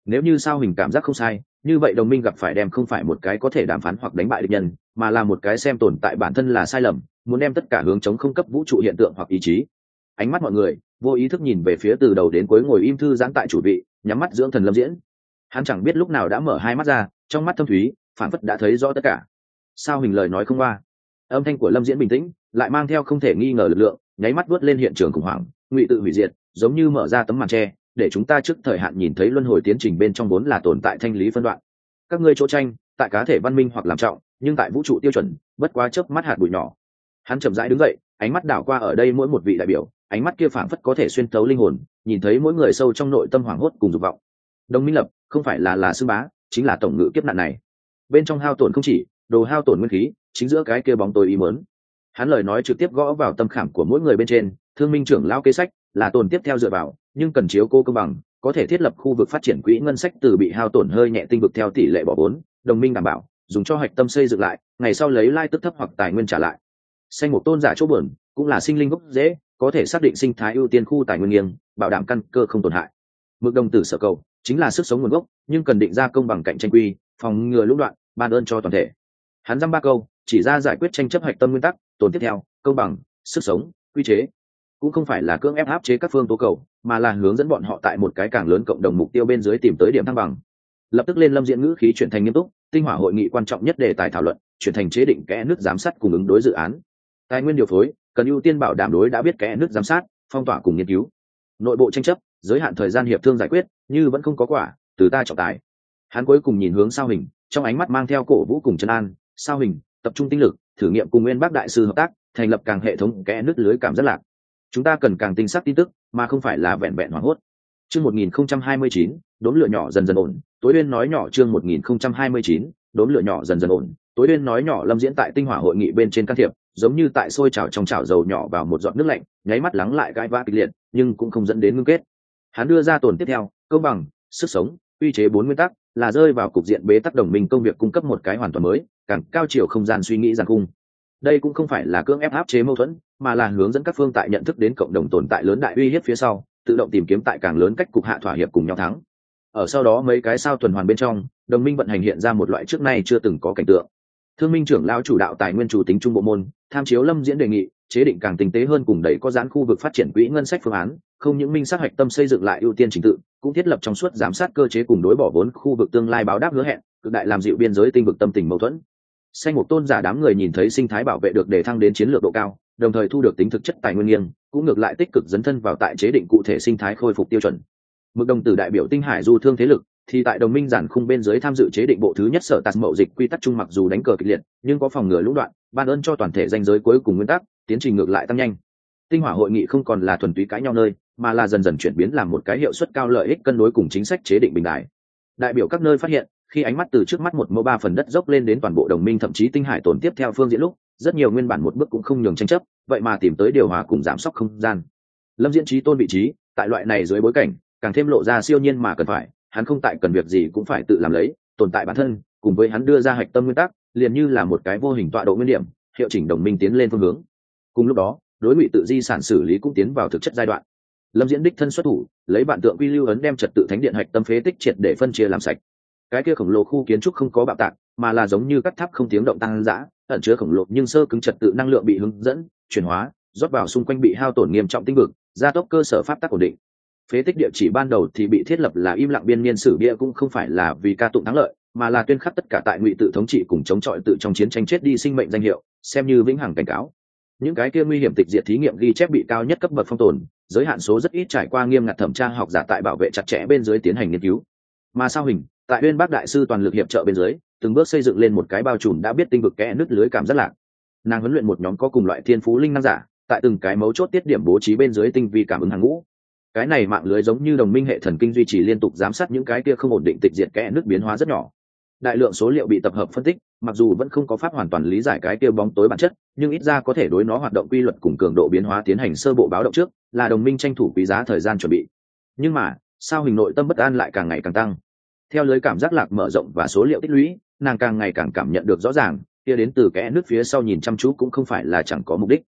Nếu như Sao Hình cảm giác không sai, như vậy đồng minh gặp phải đem không phải một cái có thể đàm phán hoặc đánh bại địch nhân, mà là một cái xem tồn tại bản thân là sai lầm, muốn đem tất cả hướng chống không cấp vũ trụ hiện tượng hoặc ý chí. Ánh mắt mọi người vô ý thức nhìn về phía từ đầu đến cuối ngồi im thư giãn tại chủ vị, nhắm mắt dưỡng thần Lâm Diễn. Hắn chẳng biết lúc nào đã mở hai mắt ra, trong mắt thâm thúy phản phất đã thấy rõ tất cả. Sao Hình lời nói không qua, âm thanh của Lâm Diễn bình tĩnh lại mang theo không thể nghi ngờ lực lượng, nháy mắt vớt lên hiện trường khủng hoảng, ngụy tự hủy diệt, giống như mở ra tấm màn tre để chúng ta trước thời hạn nhìn thấy luân hồi tiến trình bên trong vốn là tồn tại thanh lý phân đoạn. Các ngươi chỗ tranh tại cá thể văn minh hoặc làm trọng, nhưng tại vũ trụ tiêu chuẩn bất quá chớp mắt hạt bụi nhỏ. Hắn chậm rãi đứng dậy, ánh mắt đảo qua ở đây mỗi một vị đại biểu, ánh mắt kia phảng phất có thể xuyên thấu linh hồn, nhìn thấy mỗi người sâu trong nội tâm hoảng hốt cùng dục vọng. Đồng minh lập không phải là sư bá, chính là tổng ngữ kiếp nạn này. Bên trong hao tổn không chỉ đồ hao tổn nguyên khí, chính giữa cái kia bóng tối ý mớn. Hắn lời nói trực tiếp gõ vào tâm khảm của mỗi người bên trên. Thương minh trưởng lão kế sách là tồn tiếp theo dựa vào, nhưng cần chiếu cô công bằng, có thể thiết lập khu vực phát triển quỹ ngân sách từ bị hao tổn hơi nhẹ tinh vực theo tỷ lệ bỏ vốn, đồng minh đảm bảo dùng cho hạch tâm xây dựng lại, ngày sau lấy lai tức thấp hoặc tài nguyên trả lại. Xanh một tôn giả chỗ bẩn cũng là sinh linh gốc dễ, có thể xác định sinh thái ưu tiên khu tài nguyên nghiêng, bảo đảm căn cơ không tổn hại. Mực đồng tử sở cầu chính là sức sống nguồn gốc, nhưng cần định ra công bằng cạnh tranh quy, phòng ngừa lũng đoạn, ban ơn cho toàn thể. Hắn dăm ba câu chỉ ra giải quyết tranh chấp hạch tâm nguyên tắc, tồn tiếp theo, công bằng, sức sống, quy chế, cũng không phải là cưỡng ép áp chế các phương tố cầu, mà là hướng dẫn bọn họ tại một cái càng lớn cộng đồng mục tiêu bên dưới tìm tới điểm thăng bằng. Lập tức lên Lâm Diễn ngữ khí chuyển thành nghiêm túc, tinh hỏa hội nghị quan trọng nhất đề tài thảo luận chuyển thành chế định kẽ nước giám sát cùng ứng đối dự án. Tài nguyên điều phối cần ưu tiên bảo đảm đối đã biết kẽ nước giám sát, phong tỏa cùng nghiên cứu. Nội bộ tranh chấp giới hạn thời gian hiệp thương giải quyết, như vẫn không có quả, từ ta trọng tài. Hắn cuối cùng nhìn hướng Sao Hình, trong ánh mắt mang theo cổ vũ cùng trấn an. Sao Hình, tập trung tinh lực thử nghiệm cùng Nguyên Bác đại sư hợp tác, thành lập càng hệ thống kẽ nước lưới cảm giác lạc. Chúng ta cần càng tinh xác tin tức, mà không phải là vẹn vẹn hoảng hốt. Chương 1029, đốn lửa nhỏ dần dần ổn. Tối Uyên nói nhỏ chương 1029, đốn lửa nhỏ dần dần ổn. Tối Uyên nói nhỏ Lâm Diễn tại tinh hỏa hội nghị bên trên can thiệp, giống như tại sôi chảo trong chảo dầu nhỏ vào một giọt nước lạnh, nháy mắt lắng lại gãi vã kịch liệt, nhưng cũng không dẫn đến ngưng kết. Hắn đưa ra tồn tiếp theo, công bằng, sức sống, quy chế 4 nguyên tắc, là rơi vào cục diện bế tắc đồng minh công việc cung cấp một cái hoàn toàn mới, càng cao chiều không gian suy nghĩ giàn khung. Đây cũng không phải là cưỡng ép áp chế mâu thuẫn, mà là hướng dẫn các phương tại nhận thức đến cộng đồng tồn tại lớn đại uy hiếp phía sau, tự động tìm kiếm tại càng lớn cách cục hạ thỏa hiệp cùng nhau thắng. Ở sau đó mấy cái sao tuần hoàn bên trong, đồng minh vận hành hiện ra một loại trước nay chưa từng có cảnh tượng. Thương minh trưởng lão chủ đạo tài nguyên chủ tính trung bộ môn, tham chiếu Lâm Diễn đề nghị, chế định càng tinh tế hơn cùng đẩy có giãn khu vực phát triển quỹ ngân sách phương án, không những minh xác hoạch tâm xây dựng lại ưu tiên trình tự, cũng thiết lập trong suốt giám sát cơ chế cùng đối bỏ vốn khu vực tương lai báo đáp hứa hẹn, cực đại làm dịu biên giới tinh vực tâm tình mâu thuẫn. Xanh một tôn giả đám người nhìn thấy sinh thái bảo vệ được đề thăng đến chiến lược độ cao, đồng thời thu được tính thực chất tài nguyên nghiêng, cũng ngược lại tích cực dấn thân vào tại chế định cụ thể sinh thái khôi phục tiêu chuẩn. Mực đồng tử đại biểu tinh hải du thương thế lực thì tại đồng minh giản khung bên dưới tham dự chế định bộ thứ nhất sở tạt mậu dịch quy tắc chung, mặc dù đánh cờ kịch liệt nhưng có phòng ngừa lũng đoạn, ban ơn cho toàn thể danh giới cuối cùng nguyên tắc, tiến trình ngược lại tăng nhanh. Tinh hỏa hội nghị không còn là thuần túy cãi nhau nơi, mà là dần dần chuyển biến làm một cái hiệu suất cao lợi ích cân đối cùng chính sách chế định bình đại. Đại biểu các nơi phát hiện, khi ánh mắt từ trước mắt một mẫu 3 phần đất dốc lên đến toàn bộ đồng minh thậm chí tinh hải tổn tiếp theo phương diện lúc, rất nhiều nguyên bản một bước cũng không nhường tranh chấp, vậy mà tìm tới điều hòa cùng giảm sóc không gian. Lâm Diễn trí tôn vị trí tại loại này dưới bối cảnh càng thêm lộ ra siêu nhiên mà cần phải, hắn không tại cần việc gì cũng phải tự làm lấy, tồn tại bản thân cùng với hắn đưa ra hạch tâm nguyên tắc, liền như là một cái vô hình tọa độ nguyên điểm, hiệu chỉnh đồng minh tiến lên phương hướng. Cùng lúc đó, đối ngụy tự di sản xử lý cũng tiến vào thực chất giai đoạn. Lâm Diễn đích thân xuất thủ, lấy bản tượng quy lưu ấn đem trật tự thánh điện hạch tâm phế tích triệt để phân chia làm sạch. Cái kia khổng lồ khu kiến trúc không có bạo tạc, mà là giống như cắt tháp không tiếng động tăng dã, ẩn chứa khổng lồ nhưng sơ cứng trật tự năng lượng bị hướng dẫn, chuyển hóa, rót vào xung quanh bị hao tổn nghiêm trọng tinh vực, gia tốc cơ sở pháp tắc ổn định. Phế tích địa chỉ ban đầu thì bị thiết lập là im lặng biên niên sử bia, cũng không phải là vì ca tụng thắng lợi, mà là tuyên khắc tất cả tại ngụy tự thống trị cùng chống chọi tự trong chiến tranh chết đi sinh mệnh danh hiệu, xem như vĩnh hằng cảnh cáo. Những cái kia nguy hiểm tịch diệt thí nghiệm ghi chép bị cao nhất cấp bậc phong tồn, giới hạn số rất ít trải qua nghiêm ngặt thẩm tra học giả tại bảo vệ chặt chẽ bên dưới tiến hành nghiên cứu. Mà Sao Hình tại Uyên Bác đại sư toàn lực hiệp trợ bên dưới, từng bước xây dựng lên một cái bao trùm đã biết tinh vực kẽ nứt lưới cảm giác lạc. Nàng huấn luyện một nhóm có cùng loại thiên phú linh năng giả, tại từng cái mấu chốt tiết điểm bố trí bên dưới tinh vi cảm ứng hàng ngũ. Cái này mạng lưới giống như đồng minh hệ thần kinh duy trì liên tục giám sát những cái kia không ổn định tịch diệt kẽ nứt biến hóa rất nhỏ. Đại lượng số liệu bị tập hợp phân tích, mặc dù vẫn không có pháp hoàn toàn lý giải cái kia bóng tối bản chất, nhưng ít ra có thể đối nó hoạt động quy luật cùng cường độ biến hóa tiến hành sơ bộ báo động trước, là đồng minh tranh thủ quý giá thời gian chuẩn bị. Nhưng mà, Sao Hình nội tâm bất an lại càng ngày càng tăng. Theo lưới cảm giác lạc mở rộng và số liệu tích lũy, nàng càng ngày càng cảm nhận được rõ ràng, kia đến từ kẽ nứt phía sau nhìn chăm chú cũng không phải là chẳng có mục đích.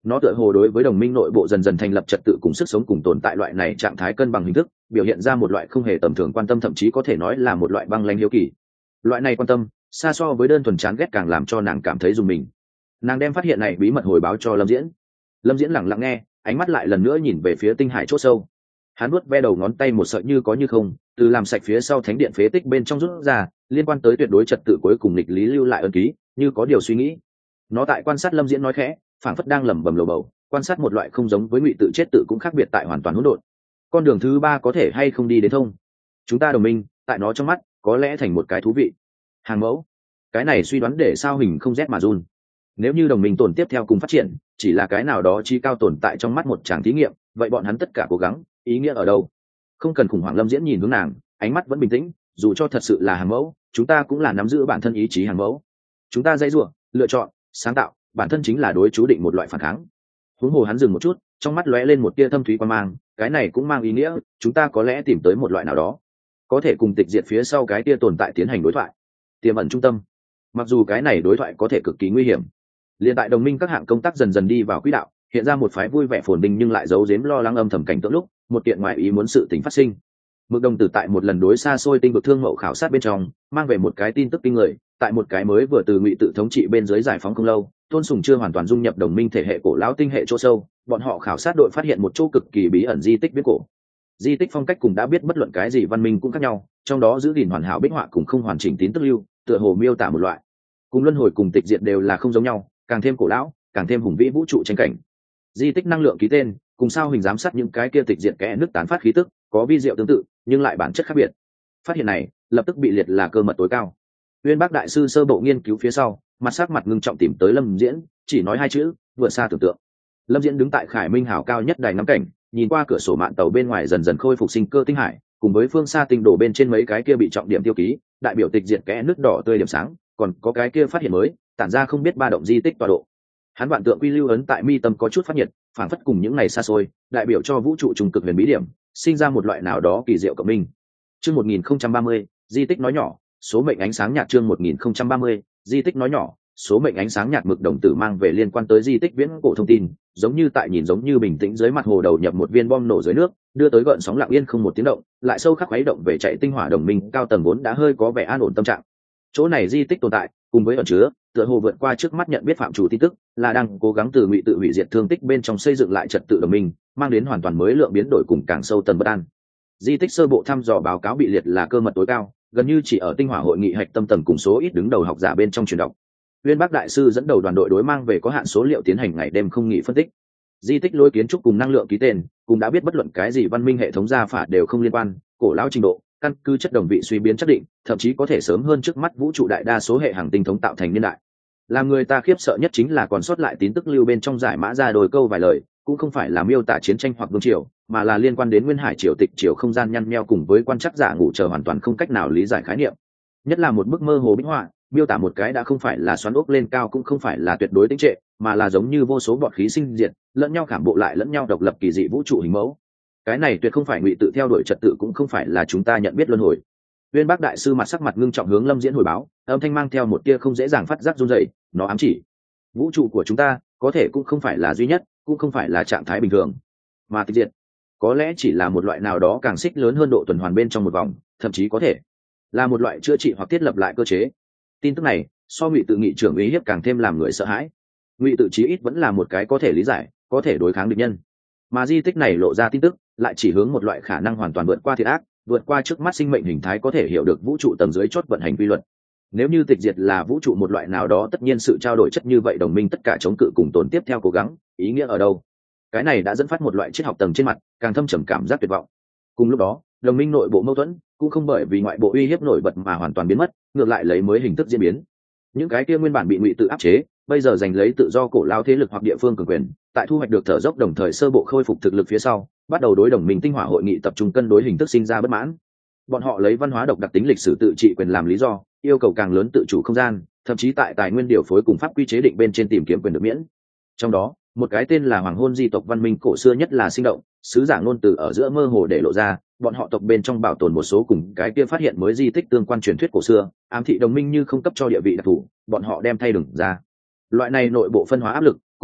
Nó tựa hồ đối với đồng minh nội bộ dần dần thành lập trật tự cùng sức sống cùng tồn tại loại này trạng thái cân bằng hình thức, biểu hiện ra một loại không hề tầm thường quan tâm, thậm chí có thể nói là một loại băng lãnh hiếu kỳ. Loại này quan tâm xa so với đơn thuần chán ghét càng làm cho nàng cảm thấy dùng mình. Nàng đem phát hiện này bí mật hồi báo cho Lâm Diễn. Lâm Diễn lặng lặng nghe, ánh mắt lại lần nữa nhìn về phía tinh hải chỗ sâu. Hắn nuốt ve đầu ngón tay một sợi như có như không, từ làm sạch phía sau thánh điện phế tích bên trong rút ra, liên quan tới tuyệt đối trật tự cuối cùng nghịch lý lưu lại ấn ký, như có điều suy nghĩ. Nó tại quan sát Lâm Diễn nói khẽ, phảng phất đang lẩm bẩm lầu bầu, quan sát một loại không giống với ngụy tự chết tự cũng khác biệt tại hoàn toàn hỗn độn. Con đường thứ ba có thể hay không đi đến thông? Chúng ta đồng minh, tại nó trong mắt, có lẽ thành một cái thú vị. Hàng mẫu, cái này suy đoán để sao hình không rét mà run. Nếu như đồng minh tồn tiếp theo cùng phát triển, chỉ là cái nào đó chi cao tồn tại trong mắt một tràng thí nghiệm, vậy bọn hắn tất cả cố gắng, ý nghĩa ở đâu? Không cần khủng hoảng. Lâm Diễn nhìn hướng nàng, ánh mắt vẫn bình tĩnh, dù cho thật sự là hàng mẫu, chúng ta cũng là nắm giữ bản thân ý chí hàng mẫu. Chúng ta dãy rủa, lựa chọn, sáng tạo, bản thân chính là đối chú định một loại phản kháng. Huống hồ hắn dừng một chút, trong mắt lóe lên một tia thâm thúy quan mang, cái này cũng mang ý nghĩa, chúng ta có lẽ tìm tới một loại nào đó, có thể cùng tịch diệt phía sau cái tia tồn tại tiến hành đối thoại, tiềm ẩn trung tâm. Mặc dù cái này đối thoại có thể cực kỳ nguy hiểm. Liên tại đồng minh các hạng công tác dần dần đi vào quỹ đạo, hiện ra một phái vui vẻ phồn vinh nhưng lại giấu giếm lo lắng âm thầm cảnh tượng lúc, một kiện ngoại ý muốn sự tình phát sinh. Mực đồng tử tại một lần đối xa xôi tinh vực thương mậu khảo sát bên trong, mang về một cái tin tức kinh người, tại một cái mới vừa từ ngụy tự thống trị bên dưới giải phóng không lâu, Tôn Sùng chưa hoàn toàn dung nhập đồng minh thể hệ cổ lão tinh hệ chỗ sâu, bọn họ khảo sát đội phát hiện một chỗ cực kỳ bí ẩn di tích viễn cổ. Di tích phong cách cùng đã biết bất luận cái gì văn minh cũng khác nhau, trong đó giữ gìn hoàn hảo bích họa cùng không hoàn chỉnh tín tức lưu, tựa hồ miêu tả một loại cùng luân hồi cùng tịch diệt đều là không giống nhau, càng thêm cổ lão, càng thêm hùng vĩ vũ trụ tranh cảnh. Di tích năng lượng ký tên cùng sao hình giám sát những cái kia tịch diệt kẽ nước tán phát khí tức, có vi diệu tương tự nhưng lại bản chất khác biệt. Phát hiện này lập tức bị liệt là cơ mật tối cao. Uyên Bác đại sư sơ bộ nghiên cứu phía sau, mặt sắc mặt ngưng trọng tìm tới Lâm Diễn, chỉ nói hai chữ, vượt xa tưởng tượng. Lâm Diễn đứng tại Khải Minh hào cao nhất đài ngắm cảnh, nhìn qua cửa sổ mạn tàu bên ngoài dần dần khôi phục sinh cơ tinh hải, cùng với phương xa tinh đổ bên trên mấy cái kia bị trọng điểm tiêu ký, đại biểu tịch diệt kẽ nước đỏ tươi điểm sáng, còn có cái kia phát hiện mới, tản ra không biết ba động di tích tọa độ. Hắn vạn tượng quy lưu ấn tại mi tâm có chút phát nhiệt, phản phất cùng những ngày xa xôi, đại biểu cho vũ trụ trùng cực huyền bí điểm, sinh ra một loại nào đó kỳ diệu cộng minh. Chương 1030, di tích nói nhỏ, số mệnh ánh sáng nhạt. Chương 1030, di tích nói nhỏ, số mệnh ánh sáng nhạt. Mực đồng tử mang về liên quan tới di tích viễn cổ thông tin, giống như tại nhìn giống như bình tĩnh dưới mặt hồ đầu nhập một viên bom nổ dưới nước, đưa tới gợn sóng lặng yên không một tiếng động, lại sâu khắc khuấy động về chạy tinh hỏa đồng minh cao tầng vốn đã hơi có vẻ an ổn tâm trạng. Chỗ này di tích tồn tại, cùng với ẩn chứa, tựa hồ vượt qua trước mắt nhận biết phạm chủ tin tức, là đang cố gắng từ ngụy tự hủy diệt thương tích bên trong xây dựng lại trật tự đồng minh, mang đến hoàn toàn mới lượng biến đổi cùng càng sâu tầng bất an. Di tích sơ bộ thăm dò báo cáo bị liệt là cơ mật tối cao, gần như chỉ ở tinh hỏa hội nghị hạch tâm tầng cùng số ít đứng đầu học giả bên trong truyền đọc. Uyên Bác đại sư dẫn đầu đoàn đội đối mang về có hạn số liệu tiến hành ngày đêm không nghỉ phân tích. Di tích lối kiến trúc cùng năng lượng ký tên, cũng đã biết bất luận cái gì văn minh hệ thống gia phả đều không liên quan, cổ lão trình độ, căn cứ chất đồng vị suy biến chắc định, thậm chí có thể sớm hơn trước mắt vũ trụ đại đa số hệ hành tinh thống tạo thành niên đại. Làm người ta khiếp sợ nhất chính là còn sót lại tín tức lưu bên trong giải mã ra đôi câu vài lời, cũng không phải là miêu tả chiến tranh hoặc vương triều, mà là liên quan đến nguyên hải triều tịch triều không gian nhăn nheo cùng với quan trắc giả ngủ chờ hoàn toàn không cách nào lý giải khái niệm. Nhất là một bức mơ hồ bích họa, miêu tả một cái đã không phải là xoắn ốc lên cao cũng không phải là tuyệt đối tĩnh trệ, mà là giống như vô số bọt khí sinh diệt, lẫn nhau khảm bộ lại lẫn nhau độc lập kỳ dị vũ trụ hình mẫu. Cái này tuyệt không phải ngụy tự theo đuổi trật tự, cũng không phải là chúng ta nhận biết luân hồi. Uyên Bác đại sư mặt sắc mặt ngưng trọng hướng Lâm Diễn hồi báo, âm thanh mang theo một tia không dễ dàng phát giác run rẩy, nó ám chỉ vũ trụ của chúng ta có thể cũng không phải là duy nhất, cũng không phải là trạng thái bình thường, mà tịch diệt có lẽ chỉ là một loại nào đó càng xích lớn hơn độ tuần hoàn bên trong một vòng, thậm chí có thể là một loại chữa trị hoặc thiết lập lại cơ chế. Tin tức này so ngụy tự nghị trưởng uy hiếp càng thêm làm người sợ hãi. Ngụy tự chí ít vẫn là một cái có thể lý giải, có thể đối kháng địch nhân, mà di tích này lộ ra tin tức lại chỉ hướng một loại khả năng hoàn toàn vượt qua thiệt ác, vượt qua trước mắt sinh mệnh hình thái có thể hiểu được vũ trụ tầng dưới chót vận hành quy luật. Nếu như tịch diệt là vũ trụ một loại nào đó, tất nhiên sự trao đổi chất như vậy đồng minh tất cả chống cự cùng tồn tiếp theo cố gắng, ý nghĩa ở đâu? Cái này đã dẫn phát một loại triết học tầng trên mặt, càng thâm trầm cảm giác tuyệt vọng. Cùng lúc đó, đồng minh nội bộ mâu thuẫn cũng không bởi vì ngoại bộ uy hiếp nổi bật mà hoàn toàn biến mất, ngược lại lấy mới hình thức diễn biến. Những cái kia nguyên bản bị ngụy tự áp chế, bây giờ giành lấy tự do cổ lao thế lực hoặc địa phương cường quyền, tại thu hoạch được thở dốc đồng thời sơ bộ khôi phục thực lực phía sau, bắt đầu đối đồng minh tinh hỏa hội nghị tập trung cân đối hình thức sinh ra bất mãn. Bọn họ lấy văn hóa độc đặc tính lịch sử tự trị quyền làm lý do, yêu cầu càng lớn tự chủ không gian, thậm chí tại tài nguyên điều phối cùng pháp quy chế định bên trên tìm kiếm quyền được miễn. Trong đó, một cái tên là hoàng hôn di tộc văn minh cổ xưa nhất là sinh động, sứ giả ngôn từ ở giữa mơ hồ để lộ ra, bọn họ tộc bên trong bảo tồn một số cùng cái kia phát hiện mới di tích tương quan truyền thuyết cổ xưa, ám thị đồng minh như không cấp cho địa vị đặc thù, bọn họ đem thay đừng ra. Loại này nội bộ phân hóa áp lực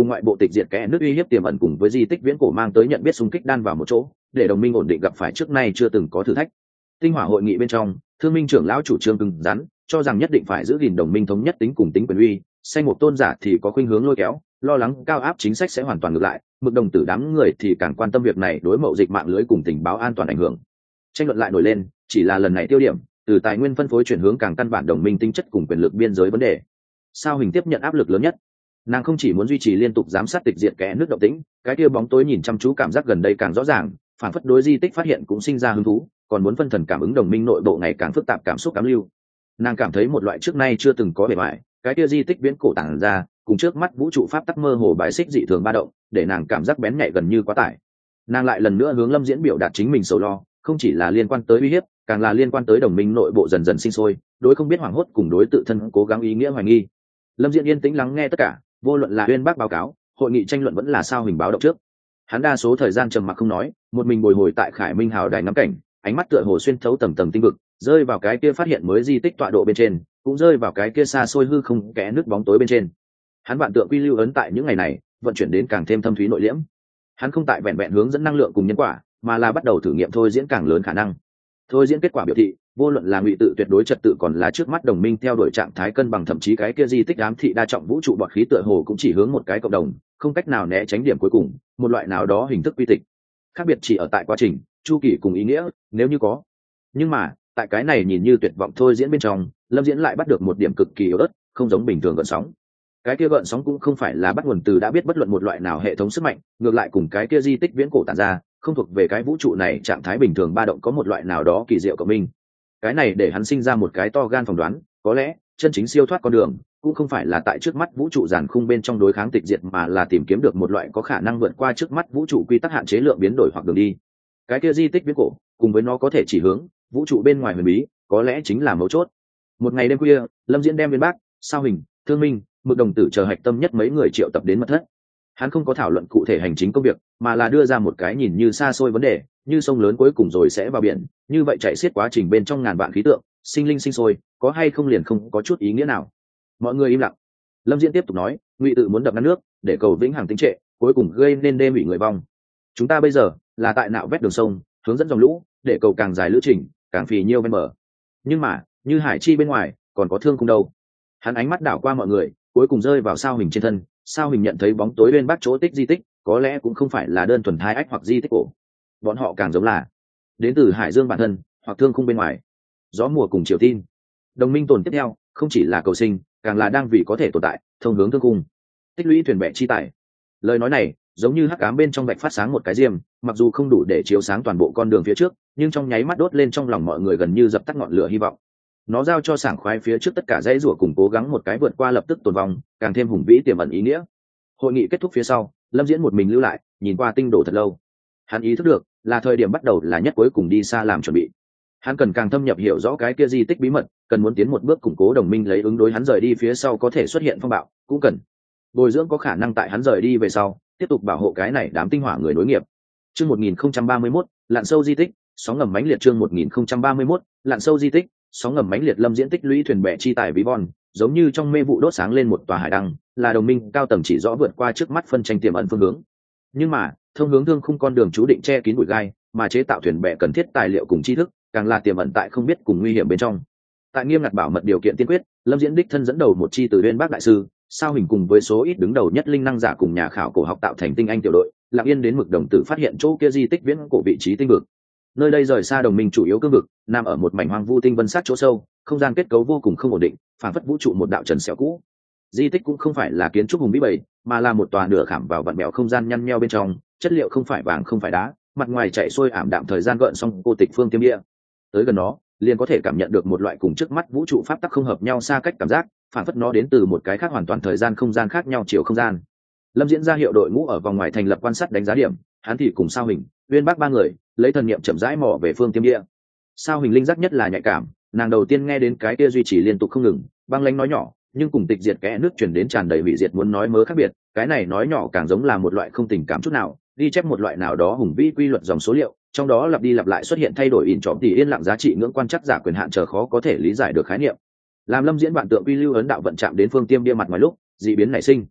cùng ngoại bộ tịch diệt kẽ nước uy hiếp tiềm ẩn cùng với di tích viễn cổ mang tới nhận biết xung kích đan vào một chỗ, để đồng minh ổn định gặp phải trước nay chưa từng có thử thách. Tinh hỏa hội nghị bên trong, Thương Minh trưởng lão chủ trương cứng rắn, cho rằng nhất định phải giữ gìn đồng minh thống nhất tính cùng tính quyền uy, xanh một tôn giả thì có khuynh hướng lôi kéo, lo lắng cao áp chính sách sẽ hoàn toàn ngược lại, Mực Đồng Tử đám người thì càng quan tâm việc này đối mậu dịch mạng lưới cùng tình báo an toàn ảnh hưởng. Tranh luận lại nổi lên, chỉ là lần này tiêu điểm từ tài nguyên phân phối chuyển hướng càng căn bản đồng minh tính chất cùng quyền lực biên giới vấn đề. Sao Hình tiếp nhận áp lực lớn nhất. Nàng không chỉ muốn duy trì liên tục giám sát tịch diệt kẽ nước động tĩnh, cái kia bóng tối nhìn chăm chú cảm giác gần đây càng rõ ràng, phản phất đối di tích phát hiện cũng sinh ra hứng thú, còn muốn phân thần cảm ứng đồng minh nội bộ ngày càng phức tạp cảm xúc cám lưu. Nàng cảm thấy một loại trước nay chưa từng có bề ngoài, cái kia di tích viễn cổ tàng ra, cùng trước mắt vũ trụ pháp tắc mơ hồ bài xích dị thường ba động, để nàng cảm giác bén nhạy gần như quá tải. Nàng lại lần nữa hướng Lâm Diễn biểu đạt chính mình sầu lo, không chỉ là liên quan tới uy hiếp, càng là liên quan tới đồng minh nội bộ dần dần sinh sôi, đối không biết hoảng hốt cùng đối tự thân cố gắng ý nghĩa hoài nghi. Lâm Diễn yên tĩnh lắng nghe tất cả, vô luận là Uyên Bác báo cáo, hội nghị tranh luận vẫn là Sao Hình báo động trước. Hắn đa số thời gian trầm mặc không nói, một mình bồi hồi tại Khải Minh Hào đài ngắm cảnh, ánh mắt tựa hồ xuyên thấu tầng tầng tinh vực, rơi vào cái kia phát hiện mới di tích tọa độ bên trên, cũng rơi vào cái kia xa xôi hư không kẽ nước bóng tối bên trên. Hắn vạn tượng quy lưu ấn tại những ngày này, vận chuyển đến càng thêm thâm thúy nội liễm. Hắn không tại vẹn vẹn hướng dẫn năng lượng cùng nhân quả, mà là bắt đầu thử nghiệm thôi diễn càng lớn khả năng. Thôi diễn kết quả biểu thị, vô luận là ngụy tự tuyệt đối trật tự còn là trước mắt đồng minh theo đuổi trạng thái cân bằng, thậm chí cái kia di tích ám thị đa trọng vũ trụ bọt khí tựa hồ cũng chỉ hướng một cái cộng đồng, không cách nào né tránh điểm cuối cùng, một loại nào đó hình thức quy tịch. Khác biệt chỉ ở tại quá trình, chu kỳ cùng ý nghĩa, nếu như có. Nhưng mà, tại cái này nhìn như tuyệt vọng thôi diễn bên trong, Lâm Diễn lại bắt được một điểm cực kỳ yếu ớt, không giống bình thường gợn sóng. Cái kia gợn sóng cũng không phải là bắt nguồn từ đã biết bất luận một loại nào hệ thống sức mạnh, ngược lại cùng cái kia di tích viễn cổ tản ra, không thuộc về cái vũ trụ này trạng thái bình thường ba động có một loại nào đó kỳ diệu cộng minh. Cái này để hắn sinh ra một cái to gan phỏng đoán, có lẽ chân chính siêu thoát con đường cũng không phải là tại trước mắt vũ trụ giàn khung bên trong đối kháng tịch diệt, mà là tìm kiếm được một loại có khả năng vượt qua trước mắt vũ trụ quy tắc hạn chế lượng biến đổi hoặc đường đi. Cái kia di tích viễn cổ cùng với nó có thể chỉ hướng vũ trụ bên ngoài huyền bí, có lẽ chính là mấu chốt. Một ngày đêm khuya, Lâm Diễn đem Uyên Bác, Sao Hình, Thương Minh, Mực Đồng Tử chờ hạch tâm nhất mấy người triệu tập đến mật thất. Hắn không có thảo luận cụ thể hành chính công việc, mà là đưa ra một cái nhìn như xa xôi vấn đề, như sông lớn cuối cùng rồi sẽ vào biển, như vậy chạy xiết quá trình bên trong ngàn vạn khí tượng, sinh linh sinh sôi, có hay không liền không có chút ý nghĩa nào. Mọi người im lặng. Lâm Diễn tiếp tục nói, ngụy tự muốn đập ngăn nước, để cầu vĩnh hằng tính trệ, cuối cùng gây nên đê bị người vong. Chúng ta bây giờ là tại nạo vét đường sông, hướng dẫn dòng lũ, để cầu càng dài lữ trình, càng phì nhiêu ven bờ. Nhưng mà, như hải chi bên ngoài, còn có thương cung đâu. Hắn ánh mắt đảo qua mọi người, cuối cùng rơi vào Sao Hình trên thân. Sao Hình nhận thấy bóng tối Uyên Bác chỗ tích di tích, có lẽ cũng không phải là đơn thuần hai ách hoặc di tích cổ. Bọn họ càng giống là đến từ hải dương bản thân, hoặc thương khung bên ngoài. Gió mùa cùng Triều Tin. Đồng minh tồn tiếp theo, không chỉ là cầu sinh, càng là đang vì có thể tồn tại, thông hướng thương khung. Tích lũy thuyền bè chi tài. Lời nói này, giống như hắc ám bên trong vạch phát sáng một cái diêm, mặc dù không đủ để chiếu sáng toàn bộ con đường phía trước, nhưng trong nháy mắt đốt lên trong lòng mọi người gần như dập tắt ngọn lửa hy vọng. Nó giao cho sảng khoái phía trước tất cả dãy rủa cùng cố gắng một cái vượt qua lập tức tồn vong, càng thêm hùng vĩ tiềm ẩn ý nghĩa. Hội nghị kết thúc phía sau, Lâm Diễn một mình lưu lại, nhìn qua tinh đồ thật lâu. Hắn ý thức được, là thời điểm bắt đầu là nhất cuối cùng đi xa làm chuẩn bị. Hắn cần càng thâm nhập hiểu rõ cái kia di tích bí mật, cần muốn tiến một bước củng cố đồng minh lấy ứng đối hắn rời đi phía sau có thể xuất hiện phong bạo, cũng cần bồi dưỡng có khả năng tại hắn rời đi về sau, tiếp tục bảo hộ cái này đám tinh hỏa người nối nghiệp. Chương 1031, lặn sâu di tích, sóng ngầm mãnh liệt. Chương 1031, lặn sâu di tích, sóng ngầm mãnh liệt. Lâm Diễn tích lũy thuyền bè chi tài ví von, giống như trong mê vụ đốt sáng lên một tòa hải đăng, là đồng minh cao tầng chỉ rõ vượt qua trước mắt phân tranh tiềm ẩn phương hướng. Nhưng mà, thông hướng thương khung con đường chú định che kín bụi gai, mà chế tạo thuyền bè cần thiết tài liệu cùng tri thức, càng là tiềm ẩn tại không biết cùng nguy hiểm bên trong. Tại nghiêm ngặt bảo mật điều kiện tiên quyết, Lâm Diễn đích thân dẫn đầu một chi từ Uyên Bác đại sư, Sao Hình cùng với số ít đứng đầu nhất linh năng giả cùng nhà khảo cổ học tạo thành tinh anh tiểu đội, lặng yên đến Mực Đồng Tử phát hiện chỗ kia di tích viễn cổ vị trí tinh vực. Nơi đây rời xa đồng minh chủ yếu cương vực, nằm ở một mảnh hoang vu tinh vân sát chỗ sâu, không gian kết cấu vô cùng không ổn định, phản phất vũ trụ một đạo trần xẻo cũ. Di tích cũng không phải là kiến trúc hùng vĩ bầy, mà là một tòa nửa khảm vào vặn bèo không gian nhăn nheo bên trong, chất liệu không phải vàng không phải đá, mặt ngoài chạy xuôi ảm đạm thời gian gợn song cô tịch phương tiêm địa. Tới gần nó, liền có thể cảm nhận được một loại cùng trước mắt vũ trụ pháp tắc không hợp nhau xa cách cảm giác, phản phất nó đến từ một cái khác hoàn toàn thời gian không gian khác nhau chiều không gian. Lâm Diễn ra hiệu đội ngũ ở vòng ngoài thành lập quan sát đánh giá điểm, hắn thì cùng Sao Hình, Uyên Bác ba người lấy thần niệm chậm rãi mò về phương tiêm địa. Sao Hình linh giác nhất là nhạy cảm, nàng đầu tiên nghe đến cái kia duy trì liên tục không ngừng, băng lãnh nói nhỏ, nhưng cùng tịch diệt kẽ nước truyền đến tràn đầy hủy diệt muốn nói mớ khác biệt, cái này nói nhỏ càng giống là một loại không tình cảm chút nào, ghi chép một loại nào đó hùng vĩ quy luật dòng số liệu, trong đó lặp đi lặp lại xuất hiện thay đổi in trọm thì yên lặng giá trị ngưỡng quan trắc giả quyền hạn chờ khó có thể lý giải được khái niệm. Làm Lâm Diễn vạn tượng quy lưu ấn đạo vận chạm đến phương tiêm bia mặt ngoài lúc, dị biến nảy sinh.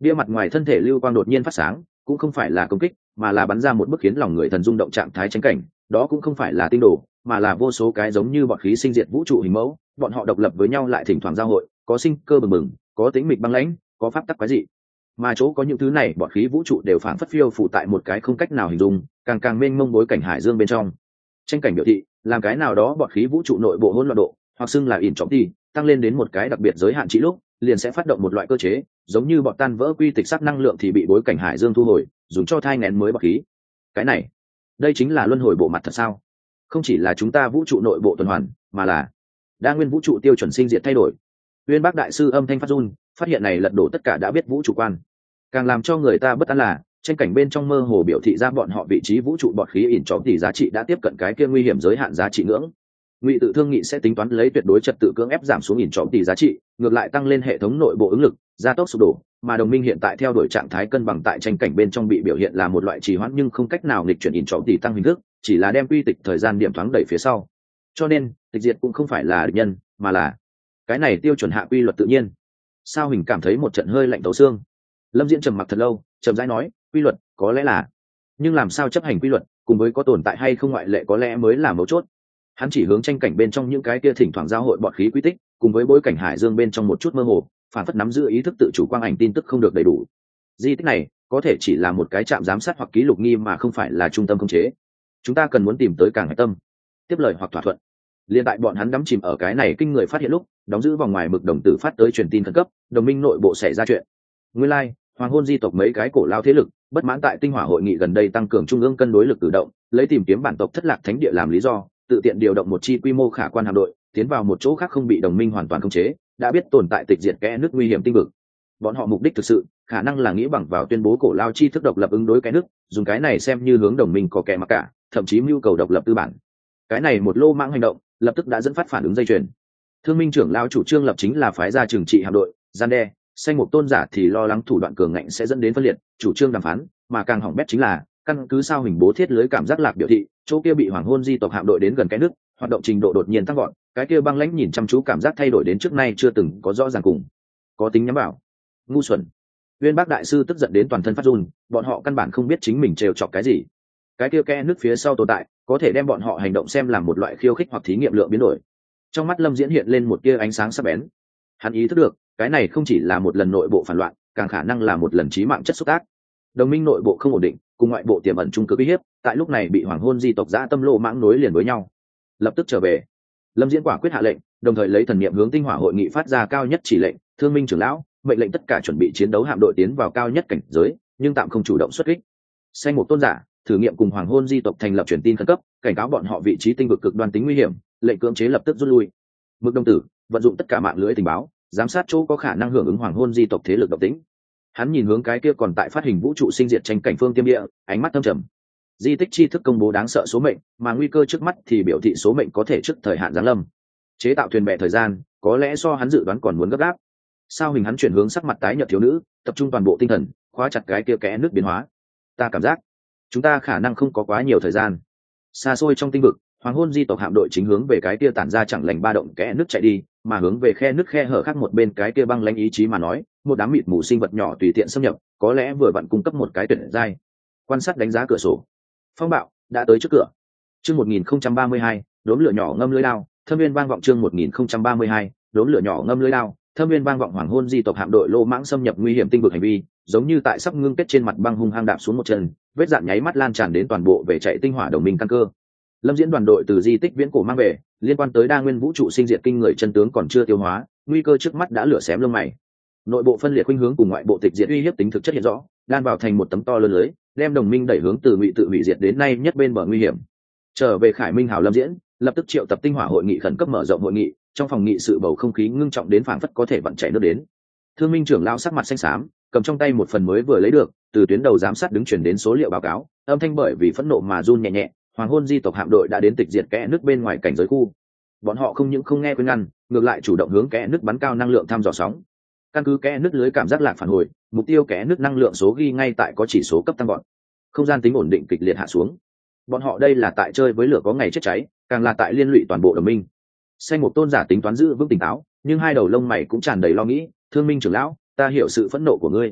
bia mặt ngoài thân thể lưu quang đột nhiên phát sáng, cũng không phải là công kích, mà là bắn ra một bức khiến lòng người thần rung động trạng thái tranh cảnh. Đó cũng không phải là tinh đồ, mà là vô số cái giống như bọt khí sinh diệt vũ trụ hình mẫu, bọn họ độc lập với nhau lại thỉnh thoảng giao hội, có sinh cơ bừng bừng, có tĩnh mịch băng lãnh, có pháp tắc quái dị. Mà chỗ có những thứ này bọt khí vũ trụ đều phảng phất phiêu phủ tại một cái không cách nào hình dung, càng mênh mông bối cảnh hải dương bên trong. Tranh cảnh biểu thị làm cái nào đó bọt khí vũ trụ nội bộ hỗn loạn độ, hoặc xưng là ỉn trọng đi, tăng lên đến một cái đặc biệt giới hạn trị lúc, liền sẽ phát động một loại cơ chế, giống như bọt tan vỡ quy tịch sắc năng lượng thì bị bối cảnh hải dương thu hồi, dùng cho thai nghén mới bọt khí. Cái này, đây chính là luân hồi bộ mặt thật sao? Không chỉ là chúng ta vũ trụ nội bộ tuần hoàn, mà là đa nguyên vũ trụ tiêu chuẩn sinh diệt thay đổi. Uyên Bác đại sư âm thanh phát run, phát hiện này lật đổ tất cả đã biết vũ trụ quan. Càng làm cho người ta bất an là tranh cảnh bên trong mơ hồ biểu thị ra bọn họ vị trí vũ trụ bọt khí ỉn chó tỷ giá trị đã tiếp cận cái kia nguy hiểm giới hạn giá trị ngưỡng. Ngụy Tự thương nghị sẽ tính toán lấy tuyệt đối trật tự cưỡng ép giảm xuống ỉn chó tỷ giá trị, ngược lại tăng lên hệ thống nội bộ ứng lực, gia tốc sụp đổ, mà đồng minh hiện tại theo đuổi trạng thái cân bằng tại tranh cảnh bên trong bị biểu hiện là một loại trì hoãn nhưng không cách nào nghịch chuyển ỉn chó tỷ tăng hình thức, chỉ là đem quy tịch thời gian điểm thoáng đẩy phía sau. Cho nên, tịch diệt cũng không phải là địch nhân, mà là cái này tiêu chuẩn hạ quy luật tự nhiên. Sao Hình cảm thấy một trận hơi lạnh tấu xương. Lâm Diễn trầm mặc thật lâu, chậm rãi nói, quy luật có lẽ là, nhưng làm sao chấp hành quy luật cùng với có tồn tại hay không ngoại lệ có lẽ mới là mấu chốt. Hắn chỉ hướng tranh cảnh bên trong những cái kia thỉnh thoảng giao hội bọt khí quy tích, cùng với bối cảnh hải dương bên trong một chút mơ hồ, phản phất nắm giữ ý thức tự chủ quang ảnh tin tức không được đầy đủ. Di tích này có thể chỉ là một cái trạm giám sát hoặc ký lục nghi mà không phải là trung tâm khống chế. Chúng ta cần muốn tìm tới càng hải tâm, tiếp lời hoặc thỏa thuận. Liên tại bọn hắn đắm chìm ở cái này kinh người phát hiện lúc, đóng giữ vòng ngoài mực đồng tử phát tới truyền tin khẩn cấp, đồng minh nội bộ xảy ra chuyện. Nguyên lai, hoàng hôn di tộc mấy cái cổ lao thế lực bất mãn tại tinh hỏa hội nghị gần đây tăng cường trung ương cân đối lực cử động, lấy tìm kiếm bản tộc thất lạc thánh địa làm lý do, tự tiện điều động một chi quy mô khả quan hạm đội tiến vào một chỗ khác không bị đồng minh hoàn toàn khống chế, đã biết tồn tại tịch diệt kẽ nước nguy hiểm tinh vực. Bọn họ mục đích thực sự khả năng là nghĩ bằng vào tuyên bố cổ lao chi thức độc lập ứng đối cái nước, dùng cái này xem như hướng đồng minh có kẻ mặc cả, thậm chí mưu cầu độc lập tư bản. Cái này một lô mãng hành động lập tức đã dẫn phát phản ứng dây chuyền. Thương minh trưởng lao chủ trương lập chính là phái ra trừng trị hạm đội gian đe, xanh mục tôn giả thì lo lắng thủ đoạn cường ngạnh sẽ dẫn đến phân liệt, chủ trương đàm phán, mà càng hỏng bét chính là căn cứ sao Hình bố thiết lưới cảm giác lạc biểu thị chỗ kia bị hoàng hôn di tộc hạm đội đến gần cái nước, hoạt động trình độ đột nhiên tăng gọn, cái kia băng lãnh nhìn chăm chú cảm giác thay đổi đến trước nay chưa từng có rõ ràng cùng có tính nhắm vào. Ngu xuẩn. Uyên Bác đại sư tức giận đến toàn thân phát run, bọn họ căn bản không biết chính mình trêu chọc cái gì. Cái kia kẽ nước phía sau tồn tại có thể đem bọn họ hành động xem làm một loại khiêu khích hoặc thí nghiệm lượng biến đổi. Trong mắt Lâm Diễn hiện lên một tia ánh sáng sắc bén. Hắn ý thức được cái này không chỉ là một lần nội bộ phản loạn, càng khả năng là một lần chí mạng chất xúc tác. Đồng minh nội bộ không ổn định, cùng ngoại bộ tiềm ẩn trung cực uy hiếp, tại lúc này bị hoàng hôn di tộc dã tâm lộ mãng nối liền với nhau. Lập tức trở về. Lâm Diễn quả quyết hạ lệnh, đồng thời lấy thần niệm hướng tinh hỏa hội nghị phát ra cao nhất chỉ lệnh, Thương minh trưởng lão mệnh lệnh tất cả chuẩn bị chiến đấu hạm đội tiến vào cao nhất cảnh giới, nhưng tạm không chủ động xuất kích. Xanh mục tôn giả thử nghiệm cùng hoàng hôn di tộc thành lập truyền tin khẩn cấp, cảnh cáo bọn họ vị trí tinh vực cực đoan tính nguy hiểm, lệnh cưỡng chế lập tức rút lui. Mực đồng tử vận dụng tất cả mạng lưới tình báo, giám sát chỗ có khả năng hưởng ứng hoàng hôn di tộc thế lực độc tính. Hắn nhìn hướng cái kia còn tại phát hình vũ trụ sinh diệt tranh cảnh phương tiêm địa, ánh mắt thâm trầm. Di tích tri thức công bố đáng sợ số mệnh, mà nguy cơ trước mắt thì biểu thị số mệnh có thể trước thời hạn giáng lâm. Chế tạo thuyền bè thời gian có lẽ so hắn dự đoán còn muốn gấp gáp. Sao Hình hắn chuyển hướng sắc mặt tái nhợt thiếu nữ, tập trung toàn bộ tinh thần, khóa chặt cái kia kẽ nước biến hóa. Ta cảm giác chúng ta khả năng không có quá nhiều thời gian. Xa xôi trong tinh vực, hoàng hôn di tộc hạm đội chính hướng về cái kia tản ra chẳng lành ba động kẽ nước chạy đi, mà hướng về khe nước khe hở khác một bên cái kia băng lãnh ý chí mà nói, một đám mịt mù sinh vật nhỏ tùy tiện xâm nhập, có lẽ vừa vặn cung cấp một cái tuyển giai. Quan sát đánh giá cửa sổ, phong bạo đã tới trước cửa. Chương 1032, đốm lửa nhỏ ngâm lưỡi đao, thâm viên vang vọng. Chương 1032, đốm lửa nhỏ ngâm lưỡi đao, thâm viên vang vọng. Hoàng hôn di tộc hạm đội lô mãng xâm nhập nguy hiểm tinh vực hành vi, giống như tại sắp ngưng kết trên mặt băng hung hăng đạp xuống một chân, vết dạn nháy mắt lan tràn đến toàn bộ về chạy tinh hỏa đồng minh căn cơ. Lâm Diễn đoàn đội từ di tích viễn cổ mang về, liên quan tới đa nguyên vũ trụ sinh diệt kinh người chân tướng còn chưa tiêu hóa, nguy cơ trước mắt đã lửa xém lông mày. Nội bộ phân liệt khuynh hướng cùng ngoại bộ tịch diệt uy hiếp tính thực chất hiện rõ, đan vào thành một tấm to lớn lưới, đem đồng minh đẩy hướng từ ngụy tự hủy diệt đến nay nhất bên bờ nguy hiểm. Trở về Khải Minh Hào Lâm Diễn lập tức triệu tập tinh hỏa hội nghị khẩn cấp mở rộng hội nghị, trong phòng nghị sự bầu không khí ngưng trọng đến phảng phất có thể vặn chảy nước đến. Thương minh trưởng lão sắc mặt xanh xám, cầm trong tay một phần mới vừa lấy được từ tuyến đầu giám sát đứng chuyển đến số liệu báo cáo, âm thanh bởi vì phẫn nộ mà run nhẹ nhẹ. Hoàng hôn di tộc hạm đội đã đến tịch diệt kẽ nước bên ngoài cảnh giới khu. Bọn họ không những không nghe khuyên ngăn, ngược lại chủ động hướng kẽ nước bắn cao năng lượng thăm dò sóng. Căn cứ kẽ nước lưới cảm giác lạc phản hồi, mục tiêu kẽ nước năng lượng số ghi ngay tại có chỉ số cấp tăng gọn. Không gian tính ổn định kịch liệt hạ xuống. Bọn họ đây là tại chơi với lửa có ngày chết cháy, càng là tại liên lụy toàn bộ đồng minh. Xanh một tôn giả tính toán giữ vững tỉnh táo, nhưng hai đầu lông mày cũng tràn đầy lo nghĩ. Thương minh trưởng lão, ta hiểu sự phẫn nộ của ngươi,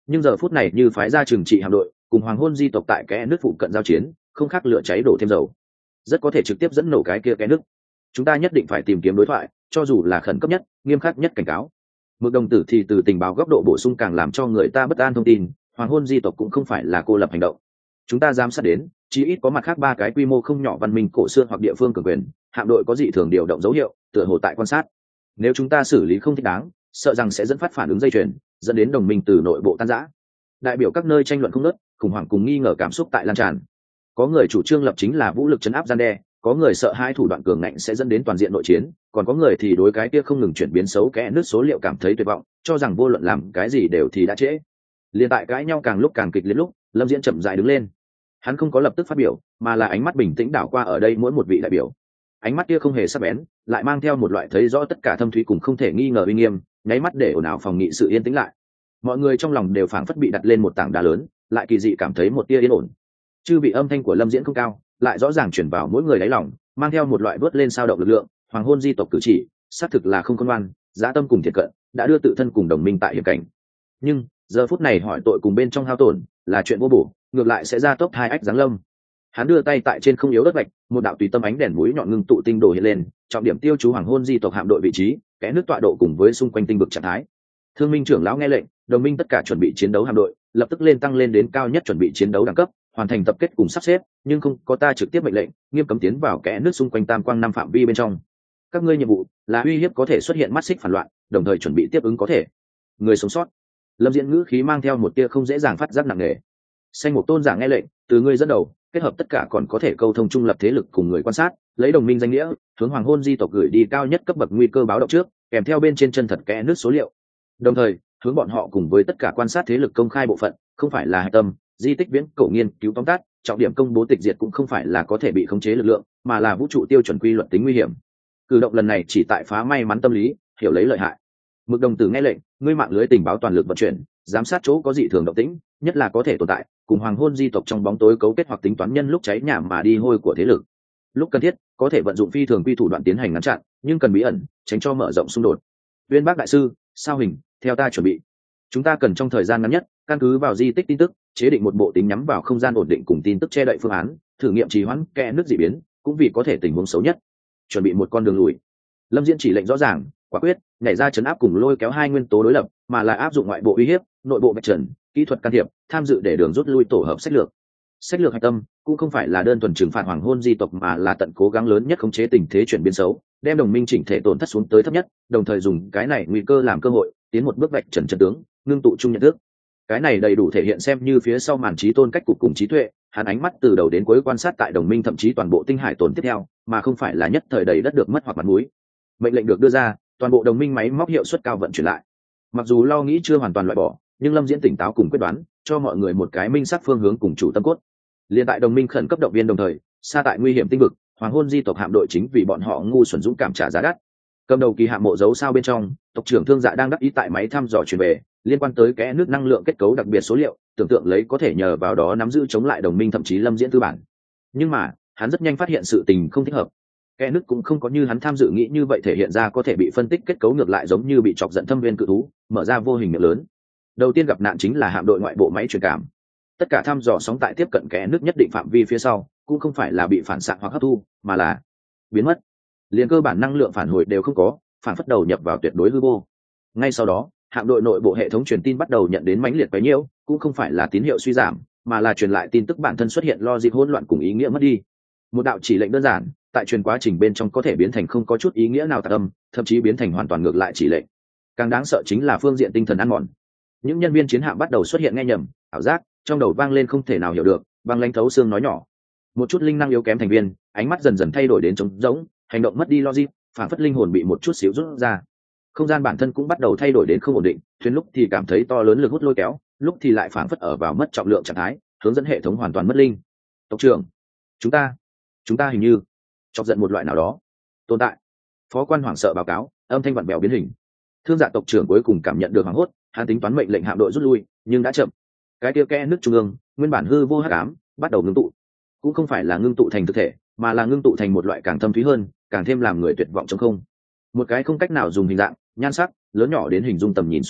nhưng giờ phút này như phái ra trừng trị hạm đội cùng hoàng hôn di tộc tại kẽ nước phụ cận giao chiến, không khác lửa cháy đổ thêm dầu, rất có thể trực tiếp dẫn nổ cái kia kẽ nước. Chúng ta nhất định phải tìm kiếm đối thoại, cho dù là khẩn cấp nhất, nghiêm khắc nhất cảnh cáo. Mực đồng tử thì từ tình báo góc độ bổ sung càng làm cho người ta bất an thông tin, hoàng hôn di tộc cũng không phải là cô lập hành động. Chúng ta giám sát đến, chí ít có mặt khác 3 cái quy mô không nhỏ văn minh cổ xưa hoặc địa phương cường quyền, hạm đội có dị thường điều động dấu hiệu, tựa hồ tại quan sát. Nếu chúng ta xử lý không thích đáng, sợ rằng sẽ dẫn phát phản ứng dây chuyền, dẫn đến đồng minh từ nội bộ tan rã. Đại biểu các nơi tranh luận không ngớt, khủng hoảng cùng nghi ngờ cảm xúc tại lan tràn. Có người chủ trương lập chính là vũ lực trấn áp gian đe, có người sợ hai thủ đoạn cường ngạnh sẽ dẫn đến toàn diện nội chiến, còn có người thì đối cái kia không ngừng chuyển biến xấu kẽ nứt số liệu cảm thấy tuyệt vọng, cho rằng vô luận làm cái gì đều thì đã trễ. Liên tại cãi nhau càng lúc càng kịch liệt lúc, Lâm Diễn chậm rãi đứng lên. Hắn không có lập tức phát biểu, mà là ánh mắt bình tĩnh đảo qua ở đây mỗi một vị đại biểu. Ánh mắt kia không hề sắc bén, lại mang theo một loại thấy rõ tất cả thâm thúy cùng không thể nghi ngờ uy nghiêm, nháy mắt để ồn ào phòng nghị sự yên tĩnh lại. Mọi người trong lòng đều phảng phất bị đặt lên một tảng đá lớn, lại kỳ dị cảm thấy một tia yên ổn. Chư vị âm thanh của Lâm Diễn không cao, lại rõ ràng truyền vào mỗi người đáy lòng, mang theo một loại vớt lên sao động lực lượng. Hoàng hôn di tộc cử chỉ, xác thực là không khôn ngoan, dã tâm cùng thiệt cận, đã đưa tự thân cùng đồng minh tại hiểm cảnh. Nhưng giờ phút này hỏi tội cùng bên trong hao tổn là chuyện vô bổ, ngược lại sẽ ra tốc hai ách giáng lâm. Hắn đưa tay tại trên không yếu đất vạch, một đạo tùy tâm ánh đèn mũi nhọn ngưng tụ tinh đồ hiện lên, trọng điểm tiêu chú hoàng hôn di tộc hạm đội vị trí, kẽ nước tọa độ cùng với xung quanh tinh vực trạng thái. Thương minh trưởng lão nghe lệnh, đồng minh tất cả chuẩn bị chiến đấu hạm đội, lập tức lên tăng lên đến cao nhất chuẩn bị chiến đấu đẳng cấp, hoàn thành tập kết cùng sắp xếp, nhưng không có ta trực tiếp mệnh lệnh, nghiêm cấm tiến vào kẽ nước xung quanh tam quang năm phạm vi bên trong. Các ngươi nhiệm vụ là uy hiếp có thể xuất hiện mắt xích phản loạn, đồng thời chuẩn bị tiếp ứng có thể người sống sót. Lâm Diễn ngữ khí mang theo một tia không dễ dàng phát giác nặng nề. Xanh một tôn giả nghe lệnh, từ ngươi dẫn đầu, kết hợp tất cả còn có thể câu thông trung lập thế lực cùng người quan sát, lấy đồng minh danh nghĩa hướng hoàng hôn di tộc gửi đi cao nhất cấp bậc nguy cơ báo động trước, kèm theo bên trên chân thật kẽ nước số liệu. Đồng thời hướng bọn họ cùng với tất cả quan sát thế lực công khai bộ phận, không phải là hạch tâm di tích viễn cổ nghiên cứu tóm tắt, trọng điểm công bố tịch diệt cũng không phải là có thể bị khống chế lực lượng, mà là vũ trụ tiêu chuẩn quy luật tính nguy hiểm. Cử động lần này chỉ tại phá may mắn tâm lý, hiểu lấy lợi hại. Mực đồng tử nghe lệnh, ngươi mạng lưới tình báo toàn lực vận chuyển, giám sát chỗ có dị thường động tĩnh, nhất là có thể tồn tại cùng hoàng hôn di tộc trong bóng tối cấu kết hoặc tính toán nhân lúc cháy nhà mà đi hôi của thế lực. Lúc cần thiết có thể vận dụng phi thường quy thủ đoạn tiến hành ngăn chặn, nhưng cần bí ẩn, tránh cho mở rộng xung đột. Uyên Bác đại sư, sao hình, theo ta chuẩn bị. Chúng ta cần trong thời gian ngắn nhất, căn cứ vào di tích tin tức, chế định một bộ tính nhắm vào không gian ổn định cùng tin tức che đậy phương án, thử nghiệm trì hoãn kẽ nước dị biến, cũng vì có thể tình huống xấu nhất. Chuẩn bị một con đường lùi. Lâm Diễn chỉ lệnh rõ ràng, quả quyết, nhảy ra chấn áp cùng lôi kéo hai nguyên tố đối lập, mà là áp dụng ngoại bộ uy hiếp, nội bộ vạch trần, kỹ thuật can thiệp, tham dự để đường rút lui tổ hợp sách lược. Sách lược hạch tâm cũng không phải là đơn thuần trừng phạt hoàng hôn di tộc, mà là tận cố gắng lớn nhất khống chế tình thế chuyển biến xấu, đem đồng minh chỉnh thể tổn thất xuống tới thấp nhất, đồng thời dùng cái này nguy cơ làm cơ hội, tiến một bước vạch trần chân tướng, ngưng tụ chung nhận thức. Cái này đầy đủ thể hiện xem như phía sau màn trí tôn cách cục cùng trí tuệ, hắn ánh mắt từ đầu đến cuối quan sát tại đồng minh thậm chí toàn bộ tinh hải tổn tiếp theo, mà không phải là nhất thời đầy đất được mất hoặc mặt mũi. Mệnh lệnh được đưa ra, toàn bộ đồng minh máy móc hiệu suất cao vận chuyển lại. Mặc dù lo nghĩ chưa hoàn toàn loại bỏ, nhưng Lâm Diễn tỉnh táo cùng quyết đoán, cho mọi người một cái minh xác phương hướng cùng chủ tâm cốt. Liên tại đồng minh khẩn cấp động viên đồng thời, xa tại nguy hiểm tinh vực, hoàng hôn di tộc hạm đội chính vì bọn họ ngu xuẩn dũng cảm trả giá đắt. Cầm đầu kỳ hạm mộ dấu sao bên trong, tộc trưởng Thương Dạ đang đắc ý tại máy thăm dò truyền về liên quan tới kẽ nước năng lượng kết cấu đặc biệt số liệu, tưởng tượng lấy có thể nhờ vào đó nắm giữ chống lại đồng minh thậm chí Lâm Diễn tư bản. Nhưng mà hắn rất nhanh phát hiện sự tình không thích hợp. Kẽ nước cũng không có như hắn tham dự nghĩ như vậy thể hiện ra có thể bị phân tích kết cấu, ngược lại giống như bị chọc giận thâm viên cự thú, mở ra vô hình miệng lớn. Đầu tiên gặp nạn chính là hạm đội ngoại bộ máy truyền cảm. Tất cả thăm dò sóng tại tiếp cận kẽ nước nhất định phạm vi phía sau, cũng không phải là bị phản xạ hoặc hấp thu, mà là biến mất. Liền cơ bản năng lượng phản hồi đều không có, phản phất đầu nhập vào tuyệt đối hư vô. Ngay sau đó, hạm đội nội bộ hệ thống truyền tin bắt đầu nhận đến mãnh liệt quấy nhiễu, cũng không phải là tín hiệu suy giảm, mà là truyền lại tin tức bản thân xuất hiện logic hỗn loạn cùng ý nghĩa mất đi. Một đạo chỉ lệnh đơn giản, tại truyền quá trình bên trong có thể biến thành không có chút ý nghĩa nào tạc âm, thậm chí biến thành hoàn toàn ngược lại chỉ lệnh. Càng đáng sợ chính là phương diện tinh thần ăn mòn. Những nhân viên chiến hạm bắt đầu xuất hiện nghe nhầm, ảo giác, trong đầu vang lên không thể nào hiểu được, băng lãnh thấu xương nói nhỏ. Một chút linh năng yếu kém thành viên, ánh mắt dần dần thay đổi đến trống rỗng, hành động mất đi logic, phản phất linh hồn bị một chút xíu rút ra. Không gian bản thân cũng bắt đầu thay đổi đến không ổn định, thuyền lúc thì cảm thấy to lớn lực hút lôi kéo, lúc thì lại phản phất ở vào mất trọng lượng trạng thái, hướng dẫn hệ thống hoàn toàn mất linh. Tộc trưởng, chúng ta hình như chọc giận một loại nào đó tồn tại. Phó quan hoảng sợ báo cáo, âm thanh vặn vẹo biến hình. Thương Dạ tộc trưởng cuối cùng cảm nhận được hoảng hốt, hắn tính toán mệnh lệnh hạm đội rút lui, nhưng đã chậm. Cái kia kẽ nước trung ương, nguyên bản hư vô hắc ám, bắt đầu ngưng tụ. Cũng không phải là ngưng tụ thành thực thể, mà là ngưng tụ thành một loại càng thâm thúy hơn, càng thêm làm người tuyệt vọng trong không. Một cái không cách nào dùng hình dạng, nhan sắc, lớn nhỏ đến hình dung tầm nhìn xuất hiện,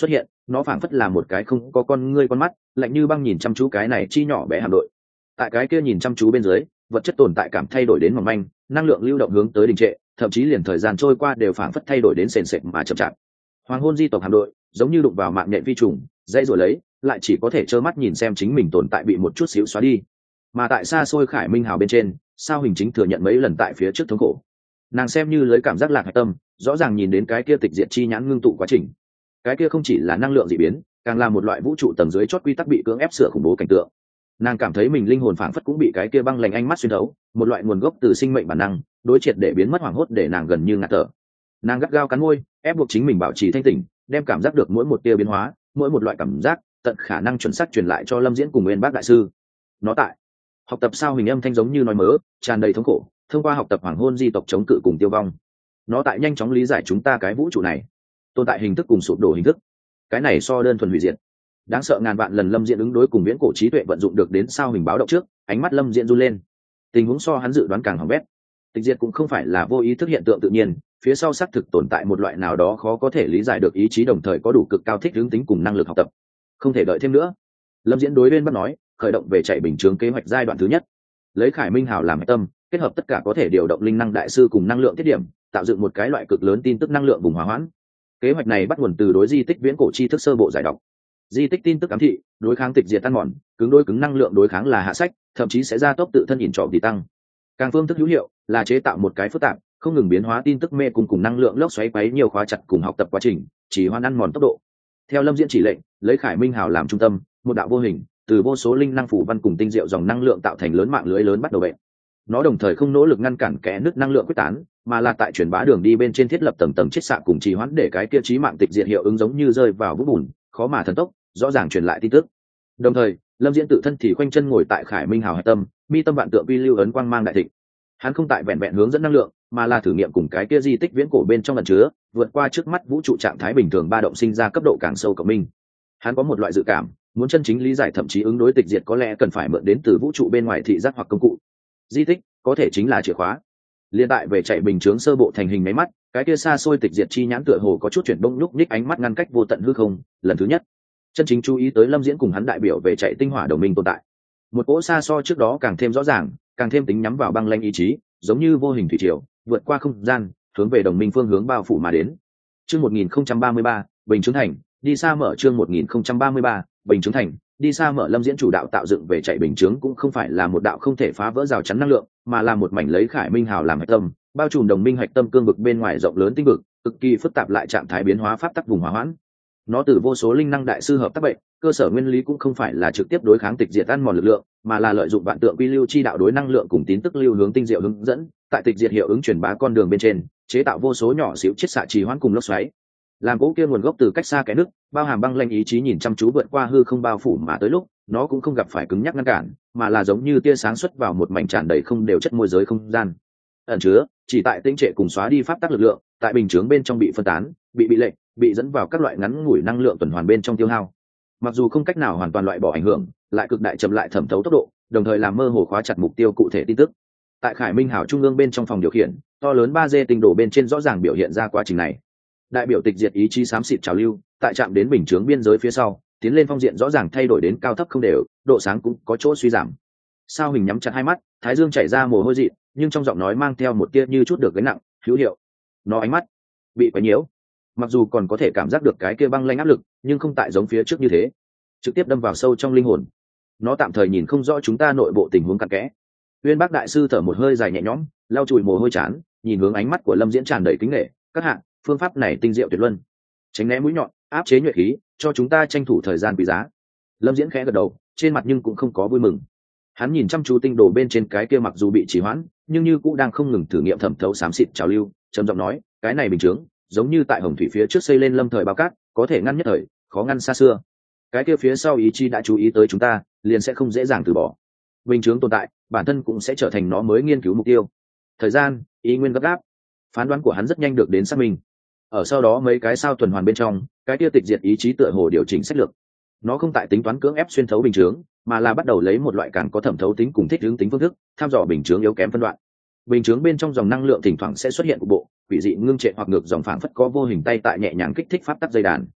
nó phảng phất là một cái không có con ngươi con mắt, lạnh như băng nhìn chăm chú cái này chi nhỏ bé hạm đội. Tại cái kia nhìn chăm chú bên dưới, vật chất tồn tại cảm thay đổi đến mỏng manh, năng lượng lưu động hướng tới đình trệ, thậm chí liền thời gian trôi qua đều phảng phất thay đổi đến sền sệt mà chậm chạp. Hoàng hôn di tộc hạm đội giống như đụng vào mạng nhện vi trùng, dây rồi lấy, lại chỉ có thể trơ mắt nhìn xem chính mình tồn tại bị một chút xíu xóa đi. Mà tại xa xôi Khải Minh hào bên trên, sao hình chính thừa nhận mấy lần tại phía trước thống khổ. Nàng xem như lấy cảm giác lạc hạch tâm, rõ ràng nhìn đến cái kia tịch diệt chi nhãn ngưng tụ quá trình. Cái kia không chỉ là năng lượng dị biến, càng là một loại vũ trụ tầng dưới chót quy tắc bị cưỡng ép sửa khủng bố cảnh tượng. Nàng cảm thấy mình linh hồn phảng phất cũng bị cái kia băng lạnh ánh mắt xuyên thấu, một loại nguồn gốc từ sinh mệnh bản năng, đối triệt để biến mất hoảng hốt để nàng gần như ngạt thở. Nàng gắt gao cắn môi, ép buộc chính mình bảo trì thanh tỉnh, đem cảm giác được mỗi một tia biến hóa, mỗi một loại cảm giác, tận khả năng chuẩn xác truyền lại cho Lâm Diễn cùng Nguyên Bác đại sư. Nó tại học tập sao hình âm thanh giống như nói mớ, tràn đầy thống khổ, thông qua học tập hoàng hôn di tộc chống cự cùng tiêu vong. Nó tại nhanh chóng lý giải chúng ta cái vũ trụ này, tồn tại hình thức cùng sụp đổ hình thức. Cái này so đơn thuần hủy diệt. Đáng sợ ngàn vạn lần Lâm Diễn ứng đối cùng viễn cổ trí tuệ vận dụng được đến sao hình báo động trước, ánh mắt Lâm Diễn run lên. Tình huống so hắn dự đoán càng hỏng bét. Tịch diệt cũng không phải là vô ý thức hiện tượng tự nhiên, phía sau xác thực tồn tại một loại nào đó khó có thể lý giải được ý chí đồng thời có đủ cực cao thích ứng tính cùng năng lực học tập. Không thể đợi thêm nữa. Lâm Diễn đối bên bắt nói, khởi động về chạy bình chướng kế hoạch giai đoạn thứ nhất, lấy Khải Minh hào làm tâm, kết hợp tất cả có thể điều động linh năng đại sư cùng năng lượng tiết điểm, tạo dựng một cái loại cực lớn tin tức năng lượng vùng hòa hoãn. Kế hoạch này bắt nguồn từ đối di tích viễn cổ tri thức sơ bộ giải đọc. Di tích tin tức ám thị, đối kháng tịch diệt tan mòn, cứng đối cứng năng lượng đối kháng là hạ sách, thậm chí sẽ gia tốc tự thân nhìn trọ tỷ tăng. Càng phương thức hữu hiệu là chế tạo một cái phức tạp, không ngừng biến hóa tin tức mê cùng năng lượng lốc xoáy quấy nhiều khóa chặt cùng học tập quá trình, chỉ hoan ăn mòn tốc độ. Theo Lâm Diễn chỉ lệnh, lấy Khải Minh hào làm trung tâm, một đạo vô hình, từ vô số linh năng phủ văn cùng tinh diệu dòng năng lượng tạo thành lớn mạng lưới lớn bắt đầu bệnh. Nó đồng thời không nỗ lực ngăn cản kẽ nứt năng lượng quyết tán, mà là tại truyền bá đường đi bên trên thiết lập tầng tầng chiết xạ cùng trì hoãn để cái kia chí mạng tịch diệt hiệu ứng giống như rơi vào vũng bùn, khó mà thần tốc, rõ ràng truyền lại tin tức. Đồng thời, Lâm Diễn tự thân thì khoanh chân ngồi tại Khải Minh hào hạch tâm, mi tâm vạn tượng vi lưu ấn quang mang đại thịnh. Hắn không tại vẹn vẹn hướng dẫn năng lượng, mà là thử nghiệm cùng cái kia di tích viễn cổ bên trong ẩn chứa, vượt qua trước mắt vũ trụ trạng thái bình thường ba động sinh ra cấp độ càng sâu cộng minh. Hắn có một loại dự cảm, muốn chân chính lý giải thậm chí ứng đối tịch diệt có lẽ cần phải mượn đến từ vũ trụ bên ngoài thị giác hoặc công cụ. Di tích có thể chính là chìa khóa. Liên tại về chạy bình chướng sơ bộ thành hình máy mắt, cái kia xa xôi tịch diệt chi nhãn tựa hồ có chút chuyển bông nhúc nhích ánh mắt ngăn cách vô tận hư không. Lần thứ nhất, chân chính chú ý tới Lâm Diễn cùng hắn đại biểu về chạy tinh hỏa đồng minh tồn tại. Một cỗ xa so trước đó càng thêm rõ ràng, càng thêm tính nhắm vào băng lanh ý chí, giống như vô hình thủy triều, vượt qua không gian, hướng về đồng minh phương hướng bao phủ mà đến. Chương 1033, Bình Chứng Thành, đi xa mở chương 1033, Bình Chứng Thành, đi xa mở. Lâm Diễn chủ đạo tạo dựng về chạy bình chướng cũng không phải là một đạo không thể phá vỡ rào chắn năng lượng, mà là một mảnh lấy Khải Minh hào làm hạch tâm, bao trùm đồng minh hạch tâm cương vực bên ngoài rộng lớn tinh vực, cực kỳ phức tạp lại trạng thái biến hóa pháp tắc vùng hòa hoãn. Nó từ vô số linh năng đại sư hợp tác bệnh, cơ sở nguyên lý cũng không phải là trực tiếp đối kháng tịch diệt ăn mòn lực lượng, mà là lợi dụng vạn tượng quy lưu chi đạo đối năng lượng cùng tín tức lưu hướng tinh diệu hướng dẫn, tại tịch diệt hiệu ứng truyền bá con đường bên trên, chế tạo vô số nhỏ xíu chiết xạ trì hoãn cùng lốc xoáy. Làm cỗ kia nguồn gốc từ cách xa cái nước, bao hàm băng lanh ý chí nhìn chăm chú vượt qua hư không bao phủ mà tới lúc, nó cũng không gặp phải cứng nhắc ngăn cản, mà là giống như tia sáng xuất vào một mảnh tràn đầy không đều chất môi giới không gian. Ẩn chứa, chỉ tại tĩnh trệ cùng xóa đi pháp tắc lực lượng, tại bình chướng bên trong bị phân tán, bị lệnh, bị dẫn vào các loại ngắn ngủi năng lượng tuần hoàn bên trong tiêu hao. Mặc dù không cách nào hoàn toàn loại bỏ ảnh hưởng, lại cực đại chậm lại thẩm thấu tốc độ, đồng thời làm mơ hồ khóa chặt mục tiêu cụ thể tin tức. Tại Khải Minh hảo trung ương bên trong phòng điều khiển, to lớn 3D tinh đồ bên trên rõ ràng biểu hiện ra quá trình này. Đại biểu tịch diệt ý chí xám xịt trào lưu, tại chạm đến bình chướng biên giới phía sau, tiến lên phong diện rõ ràng thay đổi đến cao thấp không đều, độ sáng cũng có chỗ suy giảm. Sao Hình nhắm chặt hai mắt, thái dương chảy ra mồ hôi dị, nhưng trong giọng nói mang theo một tia như chút được gánh nặng, hữu hiệu. Nó ánh mắt bị quấy nhiễu, mặc dù còn có thể cảm giác được cái kia băng lanh áp lực, nhưng không tại giống phía trước như thế, trực tiếp đâm vào sâu trong linh hồn. Nó tạm thời nhìn không rõ chúng ta nội bộ tình huống cặn kẽ. Uyên Bác đại sư thở một hơi dài nhẹ nhõm, lau chùi mồ hôi chán, nhìn hướng ánh mắt của Lâm Diễn tràn đầy kính nể. Các hạ, phương pháp này tinh diệu tuyệt luân, tránh né mũi nhọn, áp chế nhuệ khí, cho chúng ta tranh thủ thời gian quý giá. Lâm Diễn khẽ gật đầu, trên mặt nhưng cũng không có vui mừng. Hắn nhìn chăm chú tinh đồ bên trên cái kia mặc dù bị trì hoãn, nhưng như cũng đang không ngừng thử nghiệm thẩm thấu xám xịt trào lưu, trầm giọng nói, cái này bình chướng, giống như tại hồng thủy phía trước xây lên lâm thời bao cát, có thể ngăn nhất thời, khó ngăn xa xưa. Cái kia phía sau ý chí đã chú ý tới chúng ta, liền sẽ không dễ dàng từ bỏ. Bình chướng tồn tại, bản thân cũng sẽ trở thành nó mới nghiên cứu mục tiêu. Thời gian, ý nguyên gấp gáp. Phán đoán của hắn rất nhanh được đến xác minh. Ở sau đó mấy cái sao tuần hoàn bên trong, cái kia tịch diệt ý chí tựa hồ điều chỉnh sách lược. Nó không tại tính toán cưỡng ép xuyên thấu bình chướng, mà là bắt đầu lấy một loại càng có thẩm thấu tính cùng thích ứng tính phương thức, tham dò bình chướng yếu kém phân đoạn. Bình chướng bên trong dòng năng lượng thỉnh thoảng sẽ xuất hiện cục bộ, quỷ dị ngưng trệ hoặc ngược dòng phảng phất có vô hình tay tại nhẹ nhàng kích thích pháp tắc dây đàn.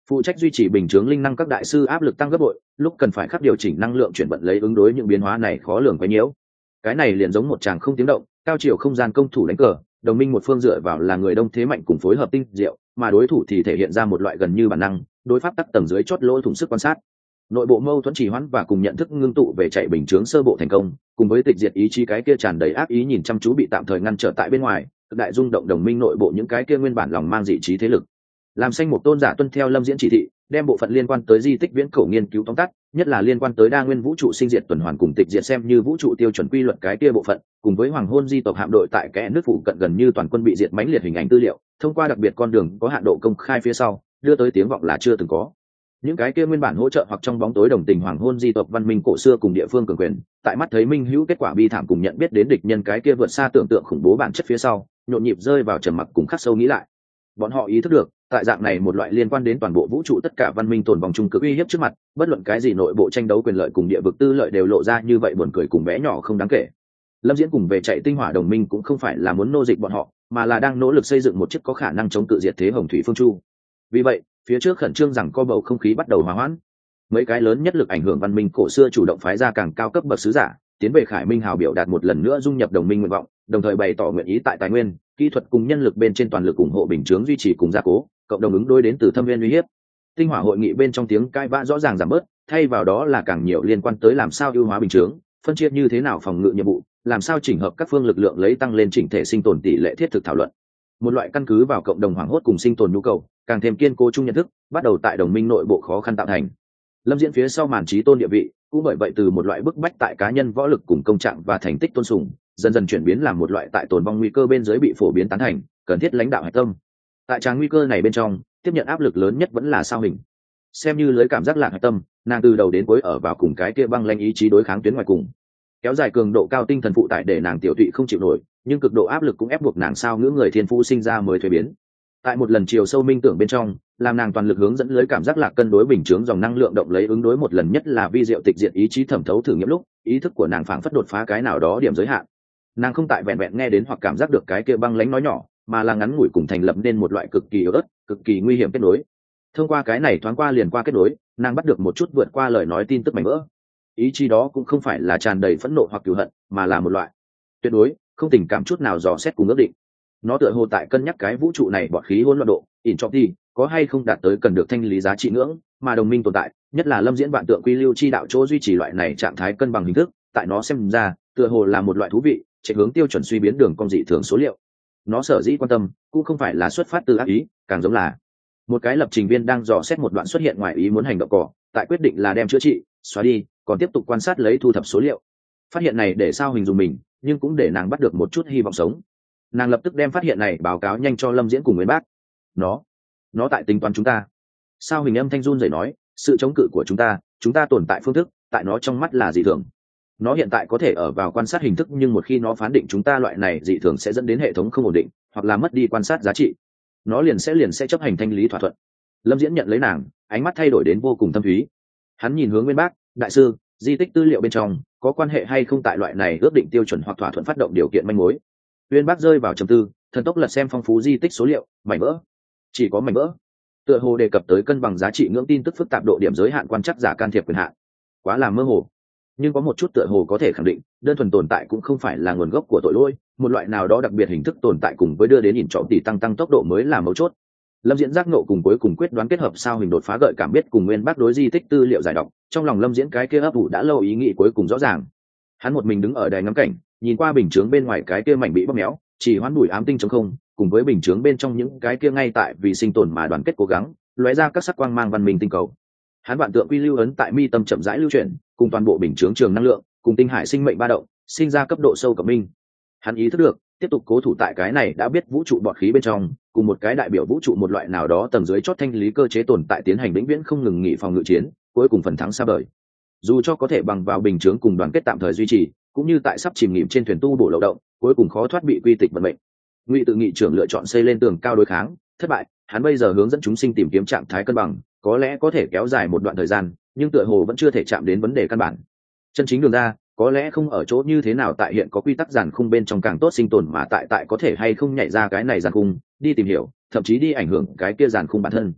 phụ trách duy trì bình chướng linh năng các đại sư áp lực tăng gấp bội, lúc cần phải khắc điều chỉnh năng lượng chuyển vận lấy ứng đối những biến hóa này khó lường quấy nhiễu. Cái này liền giống một tràng không tiếng động cao chiều không gian công thủ đánh cờ, đồng minh một phương dựa vào là người đông thế mạnh cùng phối hợp tinh diệu, mà đối thủ thì thể hiện ra một loại gần như bản năng đối pháp tắc tầng dưới chót lỗ thủng sức quan sát. Nội bộ mâu thuẫn trì hoãn và cùng nhận thức ngưng tụ về chạy bình chướng sơ bộ thành công, cùng với tịch diệt ý chí cái kia tràn đầy ác ý nhìn chăm chú bị tạm thời ngăn trở tại bên ngoài, cực đại rung động đồng minh nội bộ những cái kia nguyên bản lòng mang dị trí thế lực. Làm xanh một tôn giả tuân theo Lâm Diễn chỉ thị, đem bộ phận liên quan tới di tích viễn cổ nghiên cứu tóm tắt, nhất là liên quan tới đa nguyên vũ trụ sinh diệt tuần hoàn cùng tịch diệt xem như vũ trụ tiêu chuẩn quy luật cái kia bộ phận, cùng với hoàng hôn di tộc hạm đội tại kẽ nước phụ cận gần như toàn quân bị diệt mãnh liệt hình ảnh tư liệu, thông qua đặc biệt con đường có hạn độ công khai phía sau, đưa tới tiếng vọng là chưa từng có. Những cái kia nguyên bản hỗ trợ hoặc trong bóng tối đồng tình hoàng hôn di tộc văn minh cổ xưa cùng địa phương cường quyền, tại mắt thấy minh hữu kết quả bi thảm cùng nhận biết đến địch nhân cái kia vượt xa tưởng tượng khủng bố bản chất phía sau, nhộn nhịp rơi vào trầm mặc cùng khắc sâu nghĩ lại. Bọn họ ý thức được, tại dạng này một loại liên quan đến toàn bộ vũ trụ tất cả văn minh tồn vong chung cực uy hiếp trước mặt, bất luận cái gì nội bộ tranh đấu quyền lợi cùng địa vực tư lợi đều lộ ra như vậy buồn cười cùng bé nhỏ không đáng kể. Lâm Diễn cùng về chạy tinh hỏa đồng minh cũng không phải là muốn nô dịch bọn họ, mà là đang nỗ lực xây dựng một chiếc có khả năng chống cự diệt thế hồng thủy phương chu. Vì vậy, phía trước khẩn trương rằng co bầu không khí bắt đầu hòa hoãn. Mấy cái lớn nhất lực ảnh hưởng văn minh cổ xưa chủ động phái ra càng cao cấp bậc sứ giả, tiến về Khải Minh hào biểu đạt một lần nữa dung nhập đồng minh nguyện vọng, đồng thời bày tỏ nguyện ý tại tài nguyên, kỹ thuật cùng nhân lực bên trên toàn lực ủng hộ bình chướng duy trì cùng gia cố, cộng đồng ứng đối đến từ thâm viên uy hiếp. Tinh hỏa hội nghị bên trong tiếng cãi vã rõ ràng giảm bớt, thay vào đó là càng nhiều liên quan tới làm sao ưu hóa bình chướng, phân chia như thế nào phòng ngự nhiệm vụ, làm sao chỉnh hợp các phương lực lượng lấy tăng lên chỉnh thể sinh tồn tỷ lệ thiết thực thảo luận. Một loại căn cứ vào cộng đồng hoảng hốt cùng sinh tồn nhu cầu, càng thêm kiên cố chung nhận thức, bắt đầu tại đồng minh nội bộ khó khăn tạo thành. Lâm Diễn phía sau màn trí tôn địa vị, cũng bởi vậy từ một loại bức bách tại cá nhân võ lực cùng công trạng và thành tích tôn sùng, dần dần chuyển biến làm một loại tại tồn vong nguy cơ bên dưới bị phổ biến tán thành, cần thiết lãnh đạo hạch tâm. Tại tràng nguy cơ này bên trong, tiếp nhận áp lực lớn nhất vẫn là Sao Hình. Xem như lưới cảm giác lạc hạch tâm, nàng từ đầu đến cuối ở vào cùng cái kia băng lãnh ý chí đối kháng tuyến ngoài cùng. Kéo dài cường độ cao tinh thần phụ tải để nàng tiểu tụy không chịu nổi, nhưng cực độ áp lực cũng ép buộc nàng sao ngữ người thiên phú sinh ra mới thuế biến. Tại một lần chiều sâu minh tưởng bên trong, làm nàng toàn lực hướng dẫn lưới cảm giác lạc cân đối bình chướng dòng năng lượng động lấy ứng đối một lần nhất là vi diệu tịch diệt ý chí thẩm thấu thử nghiệm lúc, ý thức của nàng phảng phất đột phá cái nào đó điểm giới hạn. Nàng không tại vẹn vẹn nghe đến hoặc cảm giác được cái kia băng lãnh nói nhỏ, mà là ngắn ngủi cùng thành lập nên một loại cực kỳ yếu ớt, cực kỳ nguy hiểm kết nối. Thông qua cái này thoáng qua liền qua kết nối, nàng bắt được một chút vượt qua lời nói tin tức mảnh vỡ. Ý chí đó cũng không phải là tràn đầy phẫn nộ hoặc cừu hận, mà là một loại tuyệt đối không tình cảm chút nào dò xét cùng ước định. Nó tựa hồ tại cân nhắc cái vũ trụ này bọt khí hỗn loạn độ, entropy có hay không đạt tới cần được thanh lý giá trị ngưỡng, mà đồng minh tồn tại, nhất là Lâm Diễn vạn tượng quy lưu chi đạo chỗ duy trì loại này trạng thái cân bằng hình thức, tại nó xem ra, tựa hồ là một loại thú vị, chạy hướng tiêu chuẩn suy biến đường cong dị thường số liệu. Nó sở dĩ quan tâm, cũng không phải là xuất phát từ ác ý, càng giống là một cái lập trình viên đang dò xét một đoạn xuất hiện ngoài ý muốn hành động cỏ, tại quyết định là đem chữa trị, xóa đi, còn tiếp tục quan sát lấy thu thập số liệu. Phát hiện này để Sao Hình dùng mình, nhưng cũng để nàng bắt được một chút hy vọng sống. Nàng lập tức đem phát hiện này báo cáo nhanh cho Lâm Diễn cùng Nguyên Bác. Nó tại tính toán chúng ta. Sao Hình âm thanh run rẩy nói, sự chống cự của chúng ta tồn tại phương thức, tại nó trong mắt là dị thường. Nó hiện tại có thể ở vào quan sát hình thức, nhưng một khi nó phán định chúng ta loại này dị thường sẽ dẫn đến hệ thống không ổn định, hoặc là mất đi quan sát giá trị, nó liền sẽ chấp hành thanh lý thỏa thuận. Lâm Diễn nhận lấy nàng, ánh mắt thay đổi đến vô cùng thâm thúy. Hắn nhìn hướng Nguyên Bác, đại sư, di tích tư liệu bên trong có quan hệ hay không tại loại này ước định tiêu chuẩn hoặc thỏa thuận phát động điều kiện manh mối. Nguyên Bác rơi vào trầm tư, thần tốc lật xem phong phú di tích số liệu, mảnh vỡ, chỉ có mảnh vỡ. Tựa hồ đề cập tới cân bằng giá trị ngưỡng tin tức phức tạp độ điểm giới hạn quan trắc giả can thiệp quyền hạn, quá là mơ hồ. Nhưng có một chút tựa hồ có thể khẳng định, đơn thuần tồn tại cũng không phải là nguồn gốc của tội lỗi, một loại nào đó đặc biệt hình thức tồn tại cùng với đưa đến nhìn trọng tỷ tăng tốc độ mới là mấu chốt. Lâm Diễn giác nộ cùng cuối cùng quyết đoán kết hợp Sao Hình đột phá gợi cảm biết cùng Nguyên Bác đối di tích tư liệu giải đọc, trong lòng Lâm Diễn cái kia ấp ủ đã lâu ý nghĩ cuối cùng rõ ràng. Hắn một mình đứng ở đài ngắm cảnh, nhìn qua bình chướng bên ngoài cái kia mảnh bị bóp méo, chỉ hoán bụi ám tinh trống không, cùng với bình chướng bên trong những cái kia ngay tại vì sinh tồn mà đoàn kết cố gắng, lóe ra các sắc quang mang văn minh tinh cầu. Hắn vạn tượng quy lưu ấn tại mi tâm chậm rãi lưu chuyển, cùng toàn bộ bình chướng trường năng lượng, cùng tinh hải sinh mệnh ba động, sinh ra cấp độ sâu cộng minh. Hắn ý thức được, tiếp tục cố thủ tại cái này đã biết vũ trụ bọt khí bên trong, cùng một cái đại biểu vũ trụ một loại nào đó tầng dưới chót thanh lý cơ chế tồn tại tiến hành vĩnh viễn không ngừng nghỉ phòng ngự chiến, cuối cùng phần thắng xa vời. Dù cho có thể bằng vào bình chướng cùng đoàn kết tạm thời duy trì, cũng như tại sắp chìm nghỉm trên thuyền tu bổ lậu động, cuối cùng khó thoát bị quy tịch vận mệnh. Ngụy Tự Nghị trưởng lựa chọn xây lên tường cao đối kháng, thất bại. Hắn bây giờ hướng dẫn chúng sinh tìm kiếm trạng thái cân bằng, có lẽ có thể kéo dài một đoạn thời gian, nhưng tựa hồ vẫn chưa thể chạm đến vấn đề căn bản. Chân chính đường ra, có lẽ không ở chỗ như thế nào tại hiện có quy tắc giàn khung bên trong càng tốt sinh tồn, mà tại có thể hay không nhảy ra cái này giàn khung, đi tìm hiểu, thậm chí đi ảnh hưởng cái kia giàn khung bản thân.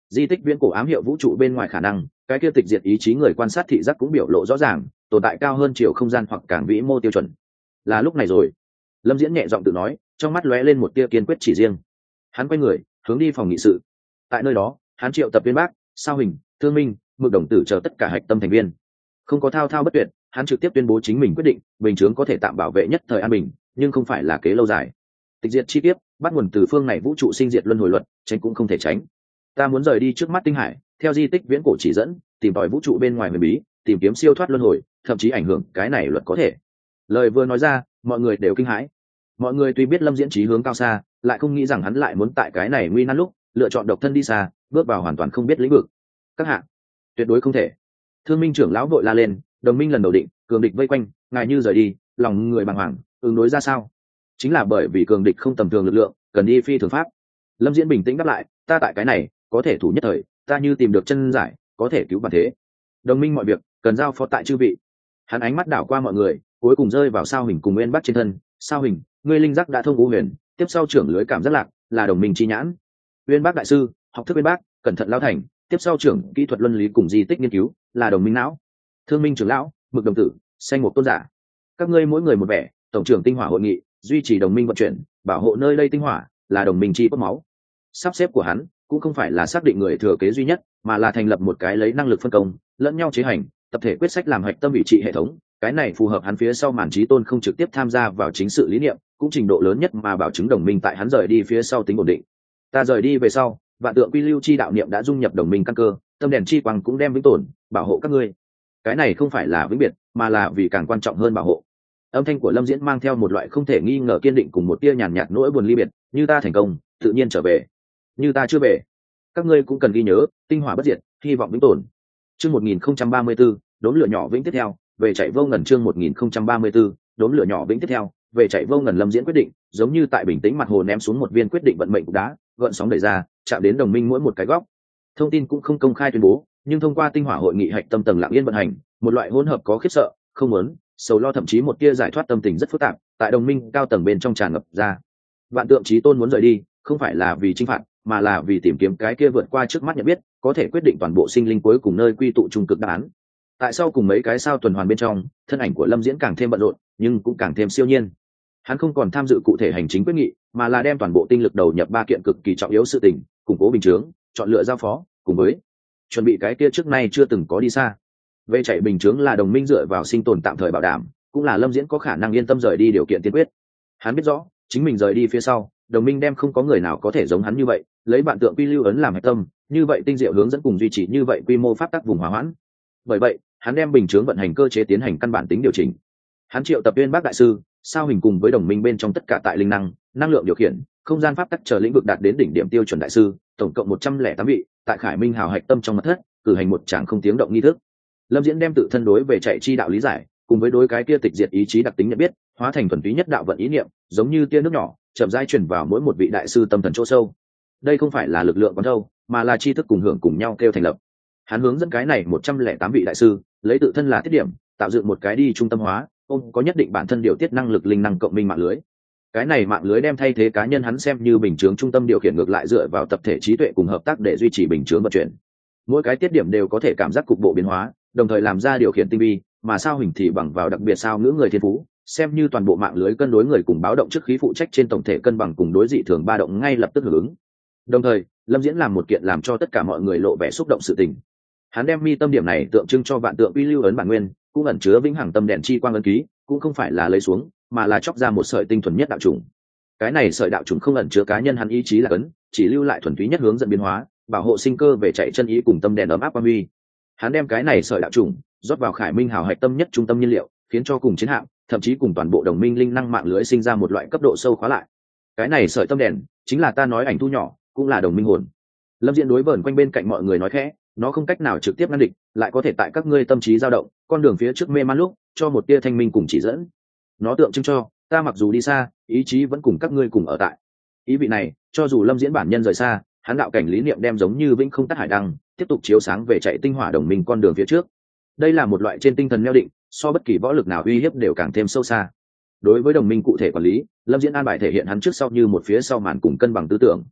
Di tích viễn cổ ám hiệu vũ trụ bên ngoài khả năng, cái kia tịch diệt ý chí người quan sát thị giác cũng biểu lộ rõ ràng, tồn tại cao hơn chiều không gian hoặc càng vĩ mô tiêu chuẩn. Là lúc này rồi, Lâm Diễn nhẹ giọng tự nói, trong mắt lóe lên một tia kiên quyết chỉ riêng. Hắn quay người hướng đi phòng nghị sự. Tại nơi đó, hắn triệu tập viên bác, Sao Hình, Thương Minh, Mực Đồng Tử chờ tất cả hạch tâm thành viên. Không có thao thao bất tuyệt, hắn trực tiếp tuyên bố chính mình quyết định, bình chướng có thể tạm bảo vệ nhất thời an bình, nhưng không phải là kế lâu dài. Tịch diệt chi tiết bắt nguồn từ phương này vũ trụ sinh diệt luân hồi luật, tránh cũng không thể tránh. Ta muốn rời đi trước mắt tinh hải, theo di tích viễn cổ chỉ dẫn, tìm tòi vũ trụ bên ngoài huyền bí, tìm kiếm siêu thoát luân hồi, thậm chí ảnh hưởng cái này luật có thể. Lời vừa nói ra, mọi người đều kinh hãi. Mọi người tuy biết Lâm Diễn chí hướng cao xa, lại không nghĩ rằng hắn lại muốn tại cái này nguy nan lúc lựa chọn độc thân đi xa, bước vào hoàn toàn không biết lĩnh vực. Các hạ, tuyệt đối không thể. Thương Minh trưởng lão vội la lên, đồng minh lần đầu định, cường địch vây quanh, ngài như rời đi, lòng người bàng hoàng, ứng đối ra sao? Chính là bởi vì cường địch không tầm thường lực lượng, cần đi phi thường pháp. Lâm Diễn bình tĩnh đáp lại, ta tại cái này có thể thủ nhất thời, ta như tìm được chân giải, có thể cứu bản thế. Đồng minh mọi việc cần giao phó tại chư vị. Hắn ánh mắt đảo qua mọi người, cuối cùng rơi vào Sao Hình cùng Nguyên Bắc trên thân. Sao Hình, ngươi linh giác đã thông ngũ huyền, tiếp sau trưởng lưới cảm giác lạc, là đồng minh chi nhãn. Nguyên Bắc đại sư, học thức Nguyên Bắc, cẩn thận lao thành, tiếp sau trưởng kỹ thuật luân lý cùng di tích nghiên cứu, là đồng minh não. Thương Minh trưởng lão, Mực Đồng Tử, Xanh Mục tôn giả. Các ngươi mỗi người một vẻ, tổng trưởng tinh hỏa hội nghị, duy trì đồng minh vận chuyển, bảo hộ nơi đây tinh hỏa, là đồng minh chi cốt máu. Sắp xếp của hắn cũng không phải là xác định người thừa kế duy nhất, mà là thành lập một cái lấy năng lực phân công, lẫn nhau chế hành, tập thể quyết sách làm hạch tâm vị trị hệ thống. Cái này phù hợp hắn phía sau màn trí tôn không trực tiếp tham gia vào chính sự lý niệm, cũng trình độ lớn nhất mà bảo chứng đồng minh tại hắn rời đi phía sau tính ổn định. Ta rời đi về sau, vạn tượng quy lưu chi đạo niệm đã dung nhập đồng minh căn cơ, tâm đèn chi quang cũng đem vĩnh tồn, bảo hộ các ngươi. Cái này không phải là vĩnh biệt, mà là vì càng quan trọng hơn bảo hộ. Âm thanh của Lâm Diễn mang theo một loại không thể nghi ngờ kiên định cùng một tia nhàn nhạt nỗi buồn ly biệt, như ta thành công, tự nhiên trở về. Như ta chưa về, các ngươi cũng cần ghi nhớ, tinh hỏa bất diệt, hy vọng vĩnh tồn. Chương 1034, đốm lửa nhỏ vĩnh tiếp theo, về chạy vô ngần. Chương 1034, đốm lửa nhỏ vĩnh tiếp theo, về chạy vô ngần. Lâm Diễn quyết định, giống như tại bình tĩnh mặt hồ ném xuống một viên quyết định vận mệnh cục đá, gợn sóng đẩy ra, chạm đến đồng minh mỗi một cái góc. Thông tin cũng không công khai tuyên bố, nhưng thông qua tinh hỏa hội nghị hạch tâm tầng lặng yên vận hành, một loại hỗn hợp có khiếp sợ, không muốn, sầu lo thậm chí một tia giải thoát tâm tình rất phức tạp, tại đồng minh cao tầng bên trong tràn ngập ra. Vạn tượng chí tôn muốn rời đi, không phải là vì chinh phạt, mà là vì tìm kiếm cái kia vượt qua trước mắt nhận biết, có thể quyết định toàn bộ sinh linh cuối cùng nơi quy tụ trung cực đáp án. Tại sao cùng mấy cái sao tuần hoàn bên trong, thân ảnh của Lâm Diễn càng thêm bận rộn, nhưng cũng càng thêm siêu nhiên. Hắn không còn tham dự cụ thể hành chính quyết nghị, mà là đem toàn bộ tinh lực đầu nhập ba kiện cực kỳ trọng yếu sự tình, củng cố bình chướng, chọn lựa giao phó, cùng với chuẩn bị cái kia trước nay chưa từng có đi xa. Về chạy bình chướng là đồng minh dựa vào sinh tồn tạm thời bảo đảm, cũng là Lâm Diễn có khả năng yên tâm rời đi điều kiện tiên quyết. Hắn biết rõ, chính mình rời đi phía sau, đồng minh đem không có người nào có thể giống hắn như vậy, lấy vạn tượng quy lưu ấn làm hạch tâm, như vậy tinh diệu hướng dẫn cùng duy trì như vậy quy mô pháp tắc vùng hòa hoãn. Bởi vậy, hắn đem bình chướng vận hành cơ chế tiến hành căn bản tính điều chỉnh. Hắn triệu tập viên bác đại sư, Sao Hình cùng với đồng minh bên trong tất cả tại linh năng, năng lượng điều khiển, không gian pháp tắc chờ lĩnh vực đạt đến đỉnh điểm tiêu chuẩn đại sư, tổng cộng 108 vị, tại Khải Minh hào hạch tâm trong mật thất, cử hành một tràng không tiếng động nghi thức. Lâm Diễn đem tự thân đối về chạy chi đạo lý giải, cùng với đối cái kia tịch diệt ý chí đặc tính nhận biết, hóa thành thuần túy nhất đạo vận ý niệm, giống như tia nước nhỏ, chậm rãi truyền vào mỗi một vị đại sư tâm thần chỗ sâu. Đây không phải là lực lượng quán thâu, mà là tri thức cùng hưởng cùng nhau kêu thành lập. Hắn hướng dẫn cái này 108 vị đại sư, lấy tự thân là tiết điểm, tạo dựng một cái đi trung tâm hóa, ông có nhất định bản thân điều tiết năng lực linh năng cộng minh mạng lưới. Cái này mạng lưới đem thay thế cá nhân hắn xem như bình chướng trung tâm điều khiển, ngược lại dựa vào tập thể trí tuệ cùng hợp tác để duy trì bình chướng vận chuyển. Mỗi cái tiết điểm đều có thể cảm giác cục bộ biến hóa, đồng thời làm ra điều khiển tinh vi, mà Sao Hình thì bằng vào đặc biệt sao ngữ người thiên phú, xem như toàn bộ mạng lưới cân đối người cùng báo động trước khí phụ trách trên tổng thể cân bằng cùng đối dị thường ba động ngay lập tức hưởng ứng. Đồng thời, Lâm Diễn làm một kiện làm cho tất cả mọi người lộ vẻ xúc động sự tình. Hắn đem mi tâm điểm này tượng trưng cho vạn tượng uy lưu ấn bản nguyên, cũng ẩn chứa vĩnh hằng tâm đèn chi quang ấn ký, cũng không phải là lấy xuống, mà là chọc ra một sợi tinh thuần nhất đạo chủng. Cái này sợi đạo chủng không ẩn chứa cá nhân hắn ý chí là ấn, chỉ lưu lại thuần túy nhất hướng dẫn biến hóa, bảo hộ sinh cơ về chạy chân ý cùng tâm đèn ấm áp quang huy. Hắn đem cái này sợi đạo chủng rót vào Khải Minh hào hạch tâm nhất trung tâm nhiên liệu, khiến cho cùng chiến hạm, thậm chí cùng toàn bộ đồng minh linh năng mạng lưới sinh ra một loại cấp độ sâu khóa lại. Cái này sợi tâm đèn chính là ta nói ảnh thu nhỏ, cũng là đồng minh hồn. Lâm Diễn đối vờn quanh bên cạnh mọi người nói khẽ, nó không cách nào trực tiếp ngăn địch, lại có thể tại các ngươi tâm trí dao động, con đường phía trước mê man lúc, cho một tia thanh minh cùng chỉ dẫn. Nó tượng trưng cho ta mặc dù đi xa, ý chí vẫn cùng các ngươi cùng ở tại. Ý vị này, cho dù Lâm Diễn bản nhân rời xa, hắn đạo cảnh lý niệm đem giống như vĩnh không tắt hải đăng, tiếp tục chiếu sáng về chạy tinh hỏa đồng minh con đường phía trước. Đây là một loại trên tinh thần neo định, so bất kỳ võ lực nào uy hiếp đều càng thêm sâu xa. Đối với đồng minh cụ thể quản lý, Lâm Diễn an bài thể hiện hắn trước sau như một phía sau màn cùng cân bằng tư tưởng.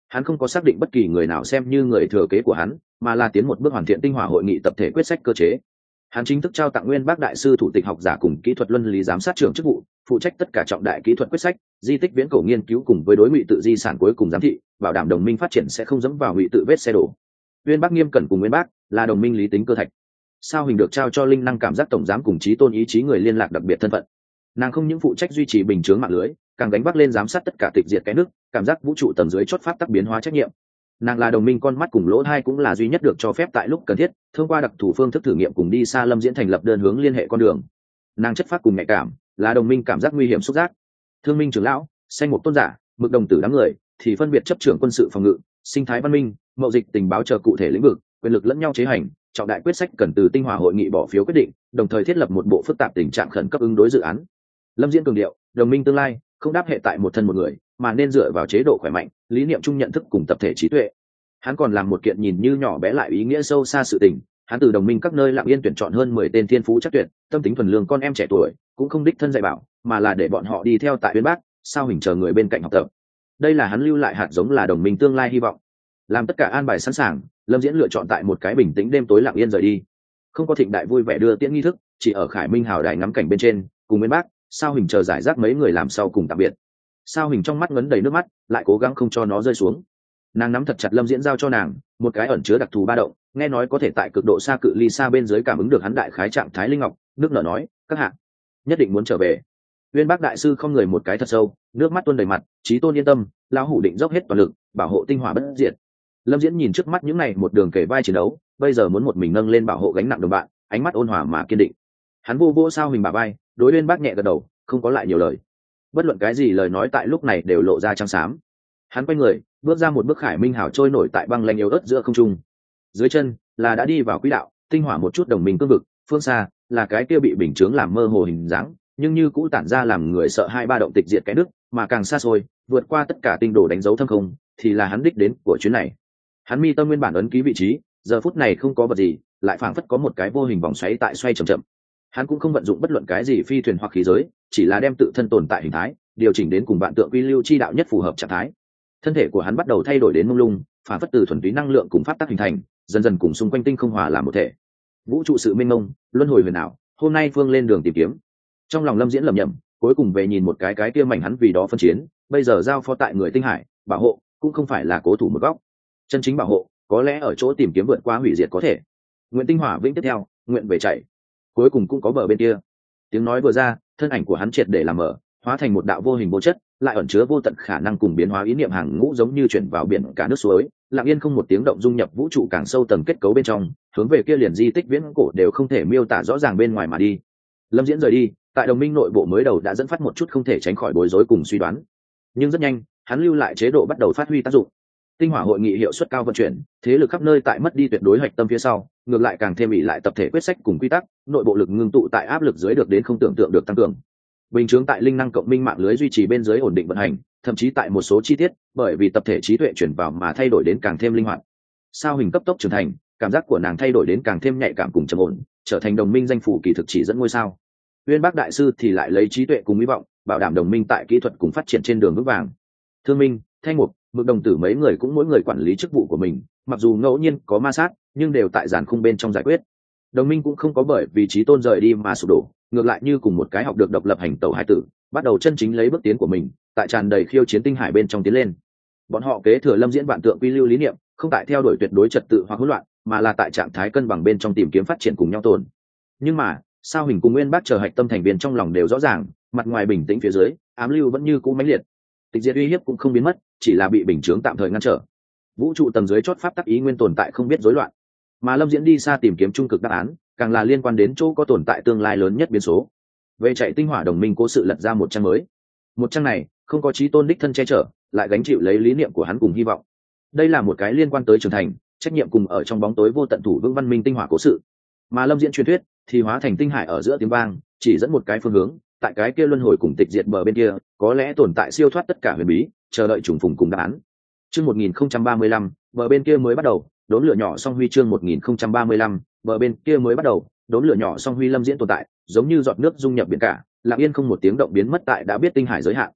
Hắn không có xác định bất kỳ người nào xem như người thừa kế của hắn, mà là tiến một bước hoàn thiện tinh hỏa hội nghị tập thể quyết sách cơ chế. Hắn chính thức trao tặng Nguyên Bác đại sư thủ tịch học giả cùng kỹ thuật luân lý giám sát trưởng chức vụ, phụ trách tất cả trọng đại kỹ thuật quyết sách, di tích viễn cổ nghiên cứu cùng với đối ngụy tự di sản cuối cùng giám thị, bảo đảm đồng minh phát triển sẽ không dẫm vào ngụy tự vết xe đổ. Nguyên Bác nghiêm cẩn cùng Nguyên Bác là đồng minh lý tính cơ thạch. Sao Hình được trao cho linh năng cảm giác tổng giám cùng trí tôn ý chí người liên lạc đặc biệt thân phận. Nàng không những phụ trách duy trì bình chướng mạng lưới, càng gánh vác lên giám sát tất cả tịch diệt cái nước, cảm giác vũ trụ tầng dưới chót pháp tắc biến hóa trách nhiệm. Nàng là đồng minh con mắt cùng lỗ hai cũng là duy nhất được cho phép tại lúc cần thiết thông qua đặc thù phương thức thử nghiệm cùng đi xa Lâm Diễn thành lập đơn hướng liên hệ con đường. Nàng chất phát cùng nhạy cảm, là đồng minh cảm giác nguy hiểm xúc giác. Thương minh trưởng lão, xanh một tôn giả, mực đồng tử đám người thì phân biệt chấp trưởng quân sự phòng ngự, sinh thái văn minh, mậu dịch tình báo chờ cụ thể lĩnh vực, quyền lực lẫn nhau chế hành, trọng đại quyết sách cần từ tinh hỏa hội nghị bỏ phiếu quyết định, đồng thời thiết lập một bộ phức tạp tình trạng khẩn cấp ứng đối dự án. Lâm Diễn cường điệu, đồng minh tương lai không đáp hệ tại một thân một người, mà nên dựa vào chế độ khỏe mạnh, lý niệm chung nhận thức cùng tập thể trí tuệ. Hắn còn làm một kiện nhìn như nhỏ bé lại ý nghĩa sâu xa sự tình, hắn từ đồng minh các nơi lặng yên tuyển chọn hơn 10 tên thiên phú chắc tuyệt, tâm tính thuần lương con em trẻ tuổi, cũng không đích thân dạy bảo, mà là để bọn họ đi theo tại Uyên Bác, Sao Hình chờ người bên cạnh học tập. Đây là hắn lưu lại hạt giống là đồng minh tương lai hy vọng. Làm tất cả an bài sẵn sàng, Lâm Diễn lựa chọn tại một cái bình tĩnh đêm tối lặng yên rời đi. Không có thịnh đại vui vẻ đưa tiễn nghi thức, chỉ ở Khải Minh hào đài ngắm cảnh bên trên, cùng Uyên Bác, Sao Hình chờ giải rác mấy người làm sau cùng tạm biệt. Sao Hình trong mắt ngấn đầy nước mắt, lại cố gắng không cho nó rơi xuống. Nàng nắm thật chặt Lâm Diễn giao cho nàng, một cái ẩn chứa đặc thù ba động, nghe nói có thể tại cực độ xa cự ly xa bên dưới cảm ứng được hắn đại khái trạng thái linh ngọc, nước nở nói, các hạ nhất định muốn trở về. Uyên Bác đại sư không người một cái thật sâu, nước mắt tuôn đầy mặt, chí tôn yên tâm, lão hủ định dốc hết toàn lực, bảo hộ tinh hỏa bất diệt. Lâm Diễn nhìn trước mắt những này một đường kể vai chiến đấu, bây giờ muốn một mình nâng lên bảo hộ gánh nặng đồng bạn, ánh mắt ôn hòa mà kiên định. Hắn vô vô Sao Hình bả vai, đối Uyên Bác nhẹ gật đầu, không có lại nhiều lời. Bất luận cái gì lời nói tại lúc này đều lộ ra trắng xám. Hắn quay người, bước ra một bước Khải Minh hào trôi nổi tại băng lanh yếu ớt giữa không trung. Dưới chân là đã đi vào quỹ đạo, tinh hỏa một chút đồng minh cương vực, phương xa là cái kia bị bình chướng làm mơ hồ hình dáng, nhưng như cũ tản ra làm người sợ hai ba động tịch diệt cái nước, mà càng xa xôi, vượt qua tất cả tinh đồ đánh dấu thâm không, thì là hắn đích đến của chuyến này. Hắn mi tâm nguyên bản ấn ký vị trí, giờ phút này không có vật gì, lại phảng phất có một cái vô hình vòng xoáy tại xoay chậm chậm. Hắn cũng không vận dụng bất luận cái gì phi thuyền hoặc khí giới, chỉ là đem tự thân tồn tại hình thái điều chỉnh đến cùng vạn tượng quy lưu chi đạo nhất phù hợp trạng thái. Thân thể của hắn bắt đầu thay đổi đến mông lung, phản phất từ thuần túy năng lượng cùng pháp tắc hình thành, dần dần cùng xung quanh tinh không hòa làm một thể. Vũ trụ sự mênh mông, luân hồi huyền ảo, hôm nay phương lên đường tìm kiếm. Trong lòng Lâm Diễn lẩm nhẩm, cuối cùng về nhìn một cái kia mảnh hắn vì đó phân chiến, bây giờ giao phó tại người tinh hải, bảo hộ cũng không phải là cố thủ một góc. Chân chính bảo hộ, có lẽ ở chỗ tìm kiếm vượt qua hủy diệt có thể. Nguyện tinh hỏa vĩnh tiếp theo, nguyện về chạy. Cuối cùng cũng có bờ bên kia. Tiếng nói vừa ra, thân ảnh của hắn triệt để làm mở, hóa thành một đạo vô hình vô chất, lại ẩn chứa vô tận khả năng cùng biến hóa ý niệm hàng ngũ giống như chuyển vào biển cả nước suối, lặng yên không một tiếng động dung nhập vũ trụ càng sâu tầng kết cấu bên trong, hướng về kia liền di tích viễn cổ đều không thể miêu tả rõ ràng bên ngoài mà đi. Lâm Diễn rời đi, tại đồng minh nội bộ mới đầu đã dẫn phát một chút không thể tránh khỏi bối rối cùng suy đoán, nhưng rất nhanh, hắn lưu lại chế độ bắt đầu phát huy tác dụng. Tinh hỏa hội nghị hiệu suất cao vận chuyển, thế lực khắp nơi tại mất đi tuyệt đối hoạch tâm phía sau, ngược lại càng thêm ỷ lại tập thể quyết sách cùng quy tắc, nội bộ lực ngưng tụ tại áp lực dưới được đến không tưởng tượng được tăng cường. Bình chướng tại linh năng cộng minh mạng lưới duy trì bên dưới ổn định vận hành, thậm chí tại một số chi tiết, bởi vì tập thể trí tuệ chuyển vào mà thay đổi đến càng thêm linh hoạt. Sao Hình cấp tốc trưởng thành, cảm giác của nàng thay đổi đến càng thêm nhạy cảm cùng trầm ổn, trở thành đồng minh danh phủ kỳ thực chỉ dẫn ngôi sao. Uyên Bác đại sư thì lại lấy trí tuệ cùng hy vọng, bảo đảm đồng minh tại kỹ thuật cùng phát triển trên đường vững vàng. Thương Minh, Thanh Mục, Mực đồng tử mấy người cũng mỗi người quản lý chức vụ của mình, mặc dù ngẫu nhiên có ma sát, nhưng đều tại giàn khung bên trong giải quyết. Đồng minh cũng không có bởi vì chí tôn rời đi mà sụp đổ, ngược lại như cùng một cái học được độc lập hành tẩu hải tử, bắt đầu chân chính lấy bước tiến của mình, tại tràn đầy khiêu chiến tinh hải bên trong tiến lên. Bọn họ kế thừa Lâm Diễn vạn tượng quy lưu lý niệm, không tại theo đuổi tuyệt đối trật tự hoặc hỗn loạn, mà là tại trạng thái cân bằng bên trong tìm kiếm phát triển cùng nhau tồn. Nhưng mà, Sao Hình cùng Nguyên Bác chờ hạch tâm thành viên trong lòng đều rõ ràng, mặt ngoài bình tĩnh phía dưới, ám lưu vẫn như cũ mãnh liệt. Tịch diệt uy hiếp cũng không biến mất, chỉ là bị bình chướng tạm thời ngăn trở. Vũ trụ tầng dưới chót pháp tắc ý nguyên tồn tại không biết rối loạn, mà Lâm Diễn đi xa tìm kiếm trung cực đáp án, càng là liên quan đến chỗ có tồn tại tương lai lớn nhất biến số. Về chạy tinh hỏa đồng minh cố sự lật ra một trang mới. Một trang này không có chí tôn đích thân che chở, lại gánh chịu lấy lý niệm của hắn cùng hy vọng. Đây là một cái liên quan tới trưởng thành, trách nhiệm cùng ở trong bóng tối vô tận thủ vững văn minh tinh hỏa cố sự. Mà Lâm Diễn truyền thuyết thì hóa thành tinh hải ở giữa tiếng vang, chỉ dẫn một cái phương hướng, tại cái kia luân hồi cùng tịch diệt bờ bên kia, có lẽ tồn tại siêu thoát tất cả huyền bí, chờ đợi trùng phùng cùng đáp án. Chương 1035, bờ bên kia mới bắt đầu, đốm lửa nhỏ song huy chương 1035, bờ bên kia mới bắt đầu, đốm lửa nhỏ song huy Lâm Diễn tồn tại, giống như giọt nước dung nhập biển cả, lặng yên không một tiếng động biến mất tại đã biết tinh hải giới hạn.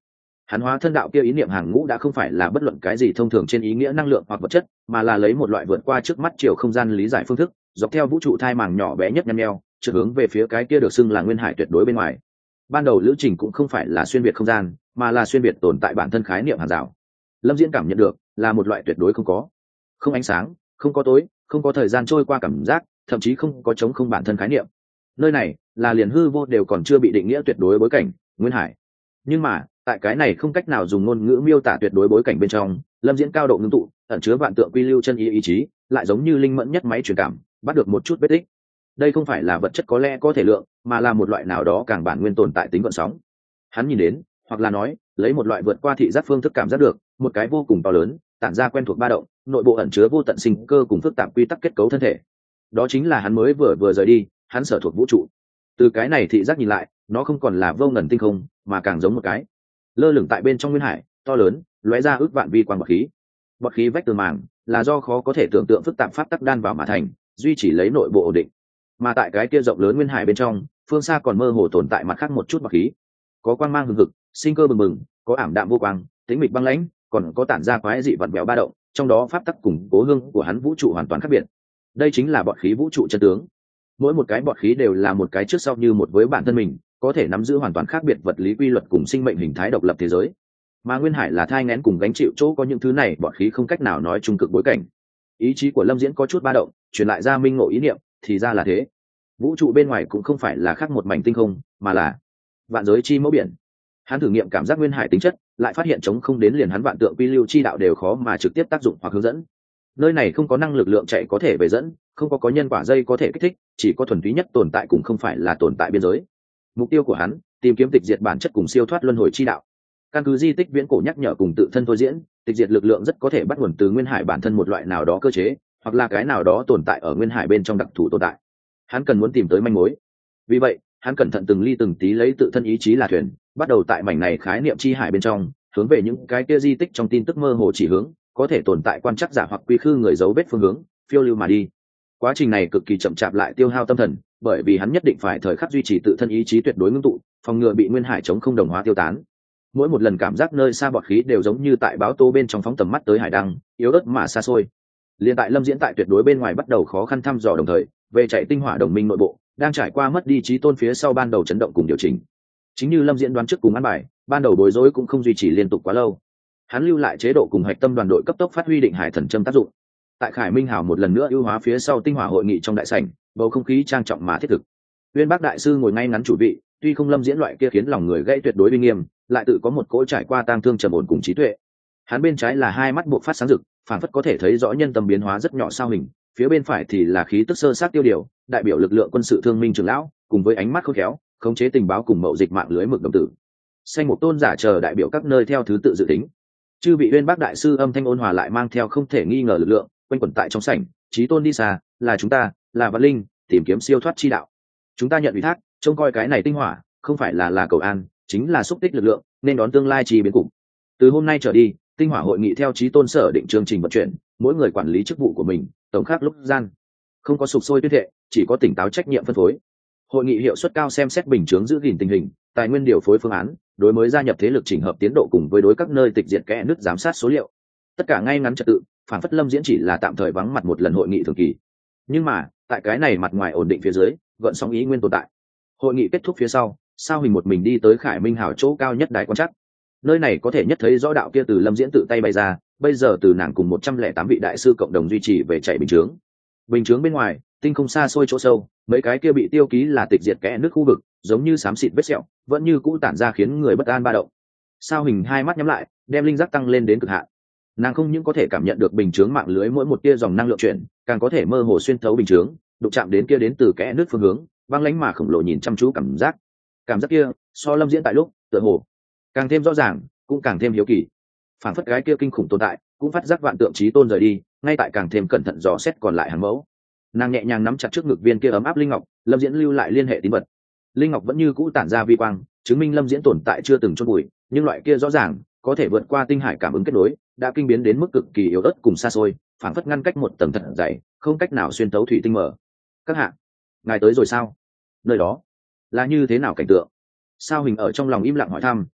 Hắn hóa thân đạo kia ý niệm hàng ngũ đã không phải là bất luận cái gì thông thường trên ý nghĩa năng lượng hoặc vật chất, mà là lấy một loại vượt qua trước mắt chiều không gian lý giải phương thức, dọc theo vũ trụ thai màng nhỏ bé nhất nhăn nheo, trượt hướng về phía cái kia được xưng là nguyên hải tuyệt đối bên ngoài. Ban đầu lữ trình cũng không phải là xuyên việt không gian, mà là xuyên việt tồn tại bản thân khái niệm hàng rào. Lâm Diễn cảm nhận được là một loại tuyệt đối không có, không ánh sáng, không có tối, không có thời gian trôi qua cảm giác, thậm chí không có trống không bản thân khái niệm. Nơi này là liền hư vô đều còn chưa bị định nghĩa tuyệt đối bối cảnh, nguyên hải. Nhưng mà tại cái này không cách nào dùng ngôn ngữ miêu tả tuyệt đối bối cảnh bên trong, Lâm Diễn cao độ ngưng tụ, ẩn chứa vạn tượng quy lưu chân ý ý chí, lại giống như linh mẫn nhất máy truyền cảm, bắt được một chút vết tích. Đây không phải là vật chất có lẽ có thể lượng, mà là một loại nào đó càng bản nguyên tồn tại tính gợn sóng. Hắn nhìn đến, hoặc là nói, lấy một loại vượt qua thị giác phương thức cảm giác được, một cái vô cùng to lớn, tản ra quen thuộc ba động, nội bộ ẩn chứa vô tận sinh cơ cùng phức tạp quy tắc kết cấu thân thể. Đó chính là hắn mới vừa rời đi, hắn sở thuộc vũ trụ. Từ cái này thị giác nhìn lại, nó không còn là vô ngần tinh không, mà càng giống một cái lơ lửng tại bên trong nguyên hải, to lớn, lóe ra ước vạn vi quang bọt khí. Bọt khí vách tường màng là do khó có thể tưởng tượng phức tạp pháp tắc đan vào mà thành, duy trì lấy nội bộ ổn định. Mà tại cái kia rộng lớn nguyên hải bên trong, phương xa còn mơ hồ tồn tại mặt khác một chút bọt khí, có quang mang hừng hực, sinh cơ bừng bừng, có ảm đạm vô quang, tĩnh mịch băng lãnh, còn có tản ra quái dị vặn vẹo ba động, trong đó pháp tắc cùng cố hương của hắn vũ trụ hoàn toàn khác biệt. Đây chính là bọt khí vũ trụ chân tướng. Mỗi một cái bọt khí đều là một cái trước sau như một với bản thân mình, có thể nắm giữ hoàn toàn khác biệt vật lý quy luật cùng sinh mệnh hình thái độc lập thế giới. Mà nguyên hải là thai nghén cùng gánh chịu chỗ có những thứ này bọt khí không cách nào nói trung cực bối cảnh. Ý chí của Lâm Diễn có chút ba động, truyền lại ra minh ngộ ý niệm, thì ra là thế. Vũ trụ bên ngoài cũng không phải là khác một mảnh tinh không, mà là vạn giới chi mẫu biển. Hắn thử nghiệm cảm giác nguyên hải tính chất, lại phát hiện chống không đến liền hắn vạn tượng quy lưu chi đạo đều khó mà trực tiếp tác dụng hoặc hướng dẫn. Nơi này không có năng lực lượng chạy có thể về dẫn, không có nhân quả dây có thể kích thích, chỉ có thuần túy nhất tồn tại cùng không phải là tồn tại biên giới. Mục tiêu của hắn, tìm kiếm tịch diệt bản chất cùng siêu thoát luân hồi chi đạo. Căn cứ di tích viễn cổ nhắc nhở cùng tự thân thôi diễn, tịch diệt lực lượng rất có thể bắt nguồn từ nguyên hải bản thân một loại nào đó cơ chế, hoặc là cái nào đó tồn tại ở nguyên hải bên trong đặc thù tồn tại. Hắn cần muốn tìm tới manh mối. Vì vậy, hắn cẩn thận từng ly từng tí lấy tự thân ý chí là thuyền, bắt đầu tại mảnh này khái niệm chi hải bên trong, hướng về những cái kia di tích trong tin tức mơ hồ chỉ hướng, có thể tồn tại quan trắc giả hoặc quy khư người dấu vết phương hướng, phiêu lưu mà đi. Quá trình này cực kỳ chậm chạp lại tiêu hao tâm thần, bởi vì hắn nhất định phải thời khắc duy trì tự thân ý chí tuyệt đối ngưng tụ, phòng ngừa bị nguyên hải chống không đồng hóa tiêu tán. Mỗi một lần cảm giác nơi xa bọt khí đều giống như tại báo tố bên trong phóng tầm mắt tới hải đăng, yếu ớt mà xa xôi. Liên tại Lâm Diễn tại tuyệt đối bên ngoài bắt đầu khó khăn thăm dò đồng thời, về chạy tinh hỏa đồng minh nội bộ đang trải qua mất đi trí tôn phía sau ban đầu chấn động cùng điều chỉnh. Chính như Lâm Diễn đoán trước cùng ăn bài, ban đầu bối rối cũng không duy trì liên tục quá lâu. Hắn lưu lại chế độ cùng hạch tâm đoàn đội cấp tốc phát huy định hải thần châm tác dụng. Tại Khải Minh Hào một lần nữa ưu hóa phía sau tinh hỏa hội nghị trong đại sảnh, bầu không khí trang trọng mà thiết thực. Uyên Bác đại sư ngồi ngay ngắn chủ vị, tuy không Lâm Diễn loại kia khiến lòng người gãy tuyệt đối uy nghiêm, lại tự có một cỗ trải qua tang thương trầm ổn cùng trí tuệ. Hắn bên trái là hai mắt buộc phát sáng rực, phản phất có thể thấy rõ nhân tâm biến hóa rất nhỏ sao hình, phía bên phải thì là khí tức sơ sát tiêu điều, đại biểu lực lượng quân sự thương minh trưởng lão, cùng với ánh mắt khôn khéo, khống chế tình báo cùng mậu dịch mạng lưới mực đồng tử. Xanh một tôn giả chờ đại biểu các nơi theo thứ tự dự tính. Chư vị Uyên Bác đại sư âm thanh ôn hòa lại mang theo không thể nghi ngờ lực lượng, quanh quẩn tại trong sảnh, chí tôn đi xa, là chúng ta, là Vạn Linh, tìm kiếm siêu thoát chi đạo. Chúng ta nhận ủy thác, trông coi cái này tinh hỏa, không phải là cầu an, chính là xúc tích lực lượng, nên đón tương lai chi biến cục. Từ hôm nay trở đi, tinh hỏa hội nghị theo chí tôn sở định chương trình vận chuyển, mỗi người quản lý chức vụ của mình, tổng khác lúc gian. Không có sục sôi tuyết thệ, chỉ có tỉnh táo trách nhiệm phân phối. Hội nghị hiệu suất cao xem xét bình chướng giữ gìn tình hình, tài nguyên điều phối phương án, đối mới gia nhập thế lực chỉnh hợp tiến độ cùng với đối các nơi tịch diệt kẽ nứt giám sát số liệu. Tất cả ngay ngắn trật tự, phản phất Lâm Diễn chỉ là tạm thời vắng mặt một lần hội nghị thường kỳ. Nhưng mà, tại cái này mặt ngoài ổn định phía dưới, gợn sóng ý nguyên tồn tại. Hội nghị kết thúc phía sau, Sao Hình một mình đi tới Khải Minh Hào chỗ cao nhất đài quan trắc. Nơi này có thể nhất thấy rõ đạo kia từ Lâm Diễn tự tay bày ra, bây giờ từ nàng cùng 108 vị đại sư cộng đồng duy trì về chạy bình chướng. Bình chướng bên ngoài, tinh không xa xôi chỗ sâu, mấy cái kia bị tiêu ký là tịch diệt kẽ nước khu vực, giống như xám xịt vết sẹo, vẫn như cũ tản ra khiến người bất an ba động. Sao Hình hai mắt nhắm lại, đem linh giác tăng lên đến cực hạn. Nàng không những có thể cảm nhận được bình chướng mạng lưới mỗi một tia dòng năng lượng chuyển, càng có thể mơ hồ xuyên thấu bình chướng, đụng chạm đến kia đến từ kẽ nước phương hướng, băng lãnh mà khổng lồ nhìn chăm chú cảm giác kia so Lâm Diễn tại lúc tựa hồ càng thêm rõ ràng, cũng càng thêm hiếu kỳ. Phản phất cái kia kinh khủng tồn tại cũng phát giác vạn tượng chí tôn rời đi, ngay tại càng thêm cẩn thận dò xét còn lại hàng mẫu. Nàng nhẹ nhàng nắm chặt trước ngực viên kia ấm áp linh ngọc, Lâm Diễn lưu lại liên hệ tín vật. Linh ngọc vẫn như cũ tản ra vi quang, chứng minh Lâm Diễn tồn tại chưa từng chôn bụi, nhưng loại kia rõ ràng có thể vượt qua tinh hải cảm ứng kết nối, đã kinh biến đến mức cực kỳ yếu ớt cùng xa xôi, phản phất ngăn cách một tầng thật dày, không cách nào xuyên tấu thủy tinh mở. Các hạ, ngài tới rồi sao? Nơi đó là như thế nào cảnh tượng? Sao Hình ở trong lòng im lặng hỏi thăm,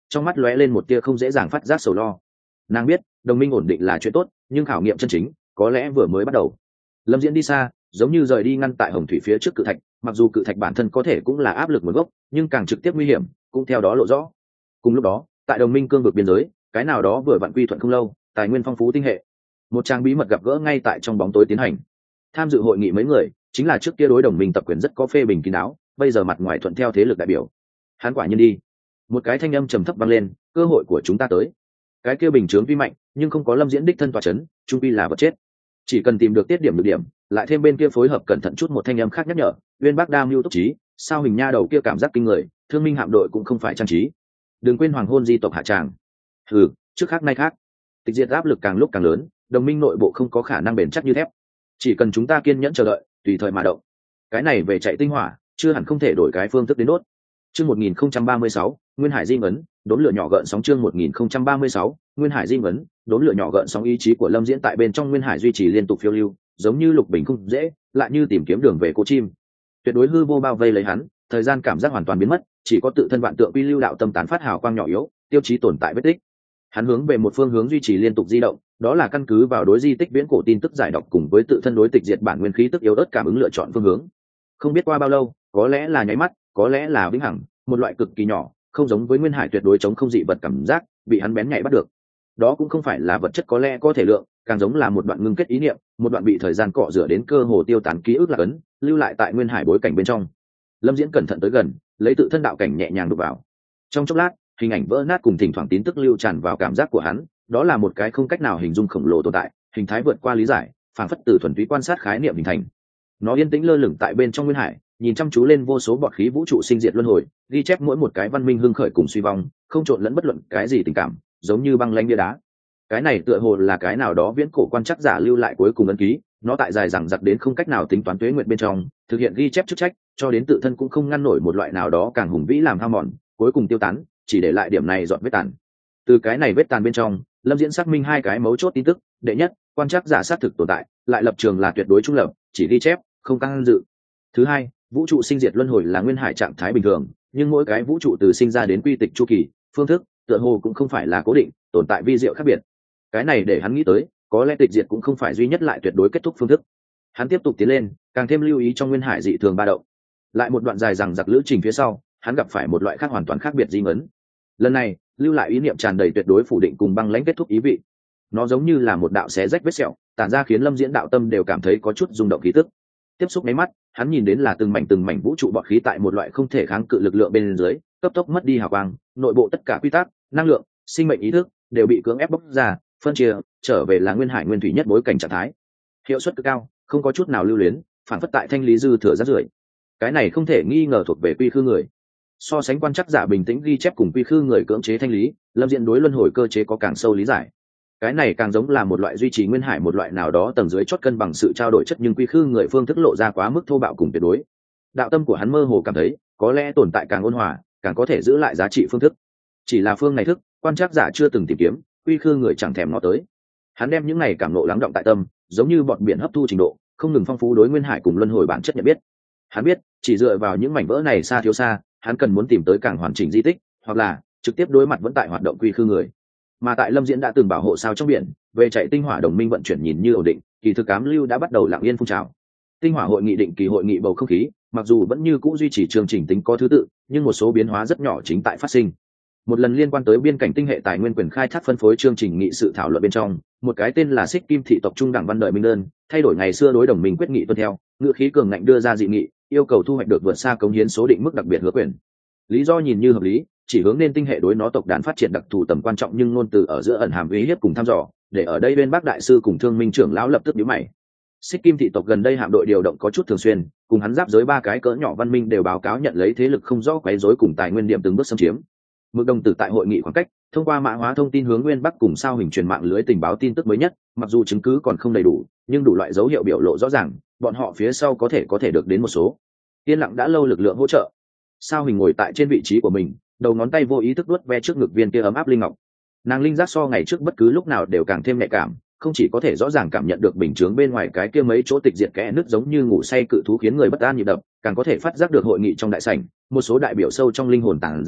trong mắt lóe lên một tia không dễ dàng phát giác sầu lo. Nàng biết đồng minh ổn định là chuyện tốt, nhưng khảo nghiệm chân chính có lẽ vừa mới bắt đầu. Lâm Diễn đi xa, giống như rời đi ngăn tại hồng thủy phía trước cự thạch, mặc dù cự thạch bản thân có thể cũng là áp lực nguồn gốc, nhưng càng trực tiếp nguy hiểm cũng theo đó lộ rõ. Cùng lúc đó, tại đồng minh cương vực biên giới, cái nào đó vừa vặn quy thuận không lâu, tài nguyên phong phú tinh hệ, một trang bí mật gặp gỡ ngay tại trong bóng tối tiến hành. Tham dự hội nghị mấy người chính là trước kia đối đồng minh tập quyền rất có phê bình kín đáo, bây giờ mặt ngoài thuận theo thế lực đại biểu. Hắn quả nhiên đi. Một cái thanh âm trầm thấp vang lên, cơ hội của chúng ta tới. Cái kia bình chướng vi mạnh, nhưng không có Lâm Diễn đích thân tọa chấn, trung quy là vật chết. Chỉ cần tìm được tiết điểm được điểm, lại thêm bên kia phối hợp cẩn thận chút một thanh âm khác nhắc nhở, Uyên Bắc Đam mưu túc trí, sao hình nha đầu kia cảm giác kinh người, Thương Minh hạm đội cũng không phải trang trí. Đừng quên hoàng hôn di tộc hạ tràng. Trước khác nay khác. Tịch diệt áp lực càng lúc càng lớn, đồng minh nội bộ không có khả năng bền chắc như thép. Chỉ cần chúng ta kiên nhẫn chờ đợi, tùy thời mà động. Cái này về chạy tinh hỏa, chưa hẳn không thể đổi cái phương thức đến đốt. Chương 1036, Nguyên Hải Di ngấn, đốn lửa nhỏ gợn sóng chương 1036, Nguyên Hải Di ngấn, đốn lửa nhỏ gợn sóng ý chí của Lâm Diễn tại bên trong Nguyên Hải duy trì liên tục phiêu lưu, giống như lục bình không dễ, lại như tìm kiếm đường về cô chim. Tuyệt đối hư vô bao vây lấy hắn, thời gian cảm giác hoàn toàn biến mất, chỉ có tự thân vạn tượng quy lưu đạo tâm tán phát hào quang nhỏ yếu, tiêu chí tồn tại vết tích. Hắn hướng về một phương hướng duy trì liên tục di động, đó là căn cứ vào đối di tích viễn cổ tin tức giải đọc cùng với tự thân đối tịch diệt bản nguyên khí tức yếu ớt cảm ứng lựa chọn phương hướng. Không biết qua bao lâu, có lẽ là nháy mắt, có lẽ là vĩnh hằng, một loại cực kỳ nhỏ, không giống với Nguyên Hải tuyệt đối chống không dị vật cảm giác, bị hắn bén nhạy bắt được. Đó cũng không phải là vật chất có lẽ có thể lượng, càng giống là một đoạn ngưng kết ý niệm, một đoạn bị thời gian cọ rửa đến cơ hồ tiêu tán ký ức là ấn, lưu lại tại Nguyên Hải bối cảnh bên trong. Lâm Diễn cẩn thận tới gần, lấy tự thân đạo cảnh nhẹ nhàng đụng vào. Trong chốc lát, hình ảnh vỡ nát cùng thỉnh thoảng tin tức lưu tràn vào cảm giác của hắn, đó là một cái không cách nào hình dung khổng lồ tồn tại, hình thái vượt qua lý giải, phảng phất từ thuần túy quan sát khái niệm hình thành. Nó yên tĩnh lơ lửng tại bên trong Nguyên Hải, nhìn chăm chú lên vô số bọt khí vũ trụ sinh diệt luân hồi, ghi chép mỗi một cái văn minh hưng khởi cùng suy vong, không trộn lẫn bất luận cái gì tình cảm, giống như băng lãnh bia đá. Cái này tựa hồ là cái nào đó viễn cổ quan chắc giả lưu lại cuối cùng ấn ký, nó tại dài dằng dặc đến không cách nào tính toán tuế nguyện bên trong, thực hiện ghi chép chức trách, cho đến tự thân cũng không ngăn nổi một loại nào đó càng hùng vĩ làm hao mòn, cuối cùng tiêu tán, chỉ để lại điểm này dọn vết tàn. Từ cái này vết tàn bên trong, Lâm Diễn xác minh hai cái mấu chốt tin tức. Đệ nhất, quan trắc giả xác thực tồn tại, lại lập trường là tuyệt đối trung lập, chỉ ghi chép, không can dự. Thứ hai, vũ trụ sinh diệt luân hồi là Nguyên Hải trạng thái bình thường, nhưng mỗi cái vũ trụ từ sinh ra đến quy tịch chu kỳ, phương thức, tựa hồ cũng không phải là cố định, tồn tại vi diệu khác biệt. Cái này để hắn nghĩ tới, có lẽ tịch diệt cũng không phải duy nhất lại tuyệt đối kết thúc phương thức. Hắn tiếp tục tiến lên, càng thêm lưu ý trong Nguyên Hải dị thường ba động. Lại một đoạn dài dằng dặc lữ trình phía sau, hắn gặp phải một loại khác hoàn toàn khác biệt di ngấn. Lần này, lưu lại ý niệm tràn đầy tuyệt đối phủ định cùng băng lãnh kết thúc ý vị. Nó giống như là một đạo xé rách vết sẹo, tản ra khiến Lâm Diễn đạo tâm đều cảm thấy có chút rung động khí tức. Tiếp xúc mấy mắt, hắn nhìn đến là từng mảnh vũ trụ bọt khí tại một loại không thể kháng cự lực lượng bên dưới, cấp tốc mất đi hào quang, nội bộ tất cả quy tắc, năng lượng, sinh mệnh ý thức đều bị cưỡng ép bóc ra, phân chia, trở về là Nguyên Hải nguyên thủy nhất bối cảnh trạng thái. Hiệu suất cực cao, không có chút nào lưu luyến, phản phất tại thanh lý dư thừa rác rưởi. Cái này không thể nghi ngờ thuộc về quy khư người. So sánh quan trắc giả bình tĩnh ghi chép cùng quy khư người cưỡng chế thanh lý, Lâm Diễn đối luân hồi cơ chế có càng sâu lý giải. Cái này càng giống là một loại duy trì Nguyên Hải một loại nào đó tầng dưới chót cân bằng sự trao đổi chất, nhưng quy khư người phương thức lộ ra quá mức thô bạo cùng tuyệt đối. Đạo tâm của hắn mơ hồ cảm thấy, có lẽ tồn tại càng ôn hòa, càng có thể giữ lại giá trị phương thức. Chỉ là phương này thức, quan trắc giả chưa từng tìm kiếm, quy khư người chẳng thèm ngó tới. Hắn đem những này cảm nộ lắng động tại tâm, giống như bọt biển hấp thu trình độ, không ngừng phong phú đối Nguyên Hải cùng luân hồi bản chất nhận biết. Hắn biết, chỉ dựa vào những mảnh vỡ này xa thiếu xa, hắn cần muốn tìm tới càng hoàn chỉnh di tích, hoặc là trực tiếp đối mặt vẫn tại hoạt động quy khư người. Mà tại Lâm Diễn đã từng bảo hộ sao trong biển, về chạy tinh hỏa đồng minh vận chuyển nhìn như ổn định, kỳ thực ám lưu đã bắt đầu lặng yên phun trào. Tinh hỏa hội nghị định kỳ hội nghị bầu không khí, mặc dù vẫn như cũ duy trì chương trình tính có thứ tự, nhưng một số biến hóa rất nhỏ chính tại phát sinh. Một lần liên quan tới biên cảnh tinh hệ tài nguyên quyền khai thác phân phối chương trình nghị sự thảo luận bên trong, một cái tên là Xích Kim thị tộc trung đẳng văn đời minh đơn, thay đổi ngày xưa đối đồng minh quyết nghị tuân theo, ngữ khí cường ngạnh đưa ra dị nghị, yêu cầu thu hoạch được vượt xa cống hiến số định mức đặc biệt hứa quyền. Lý do nhìn như hợp lý, chỉ hướng nên tinh hệ đối nó tộc đàn phát triển đặc thù tầm quan trọng, nhưng ngôn từ ở giữa ẩn hàm uy hiếp cùng thăm dò, để ở đây bên bác đại sư cùng thương minh trưởng lão lập tức nhíu mày. Xích Kim thị tộc gần đây hạm đội điều động có chút thường xuyên, cùng hắn giáp giới ba cái cỡ nhỏ văn minh đều báo cáo nhận lấy thế lực không rõ quấy rối cùng tài nguyên điểm từng bước xâm chiếm. Mực đồng tử tại hội nghị khoảng cách, thông qua mã hóa thông tin hướng Nguyên Bắc cùng sao hình truyền mạng lưới tình báo tin tức mới nhất, mặc dù chứng cứ còn không đầy đủ, nhưng đủ loại dấu hiệu biểu lộ rõ ràng, bọn họ phía sau có thể được đến một số yên lặng đã lâu lực lượng hỗ trợ. Sao hình ngồi tại trên vị trí của mình, đầu ngón tay vô ý thức vuốt ve trước ngực viên kia ấm áp linh ngọc. Nàng linh giác so ngày trước bất cứ lúc nào đều càng thêm nhạy cảm, không chỉ có thể rõ ràng cảm nhận được bình chướng bên ngoài cái kia mấy chỗ tịch diệt kẽ nứt giống như ngủ say cự thú khiến người bất an nhịp đập, càng có thể phát giác được hội nghị trong đại sảnh, một số đại biểu sâu trong linh hồn tàng ra,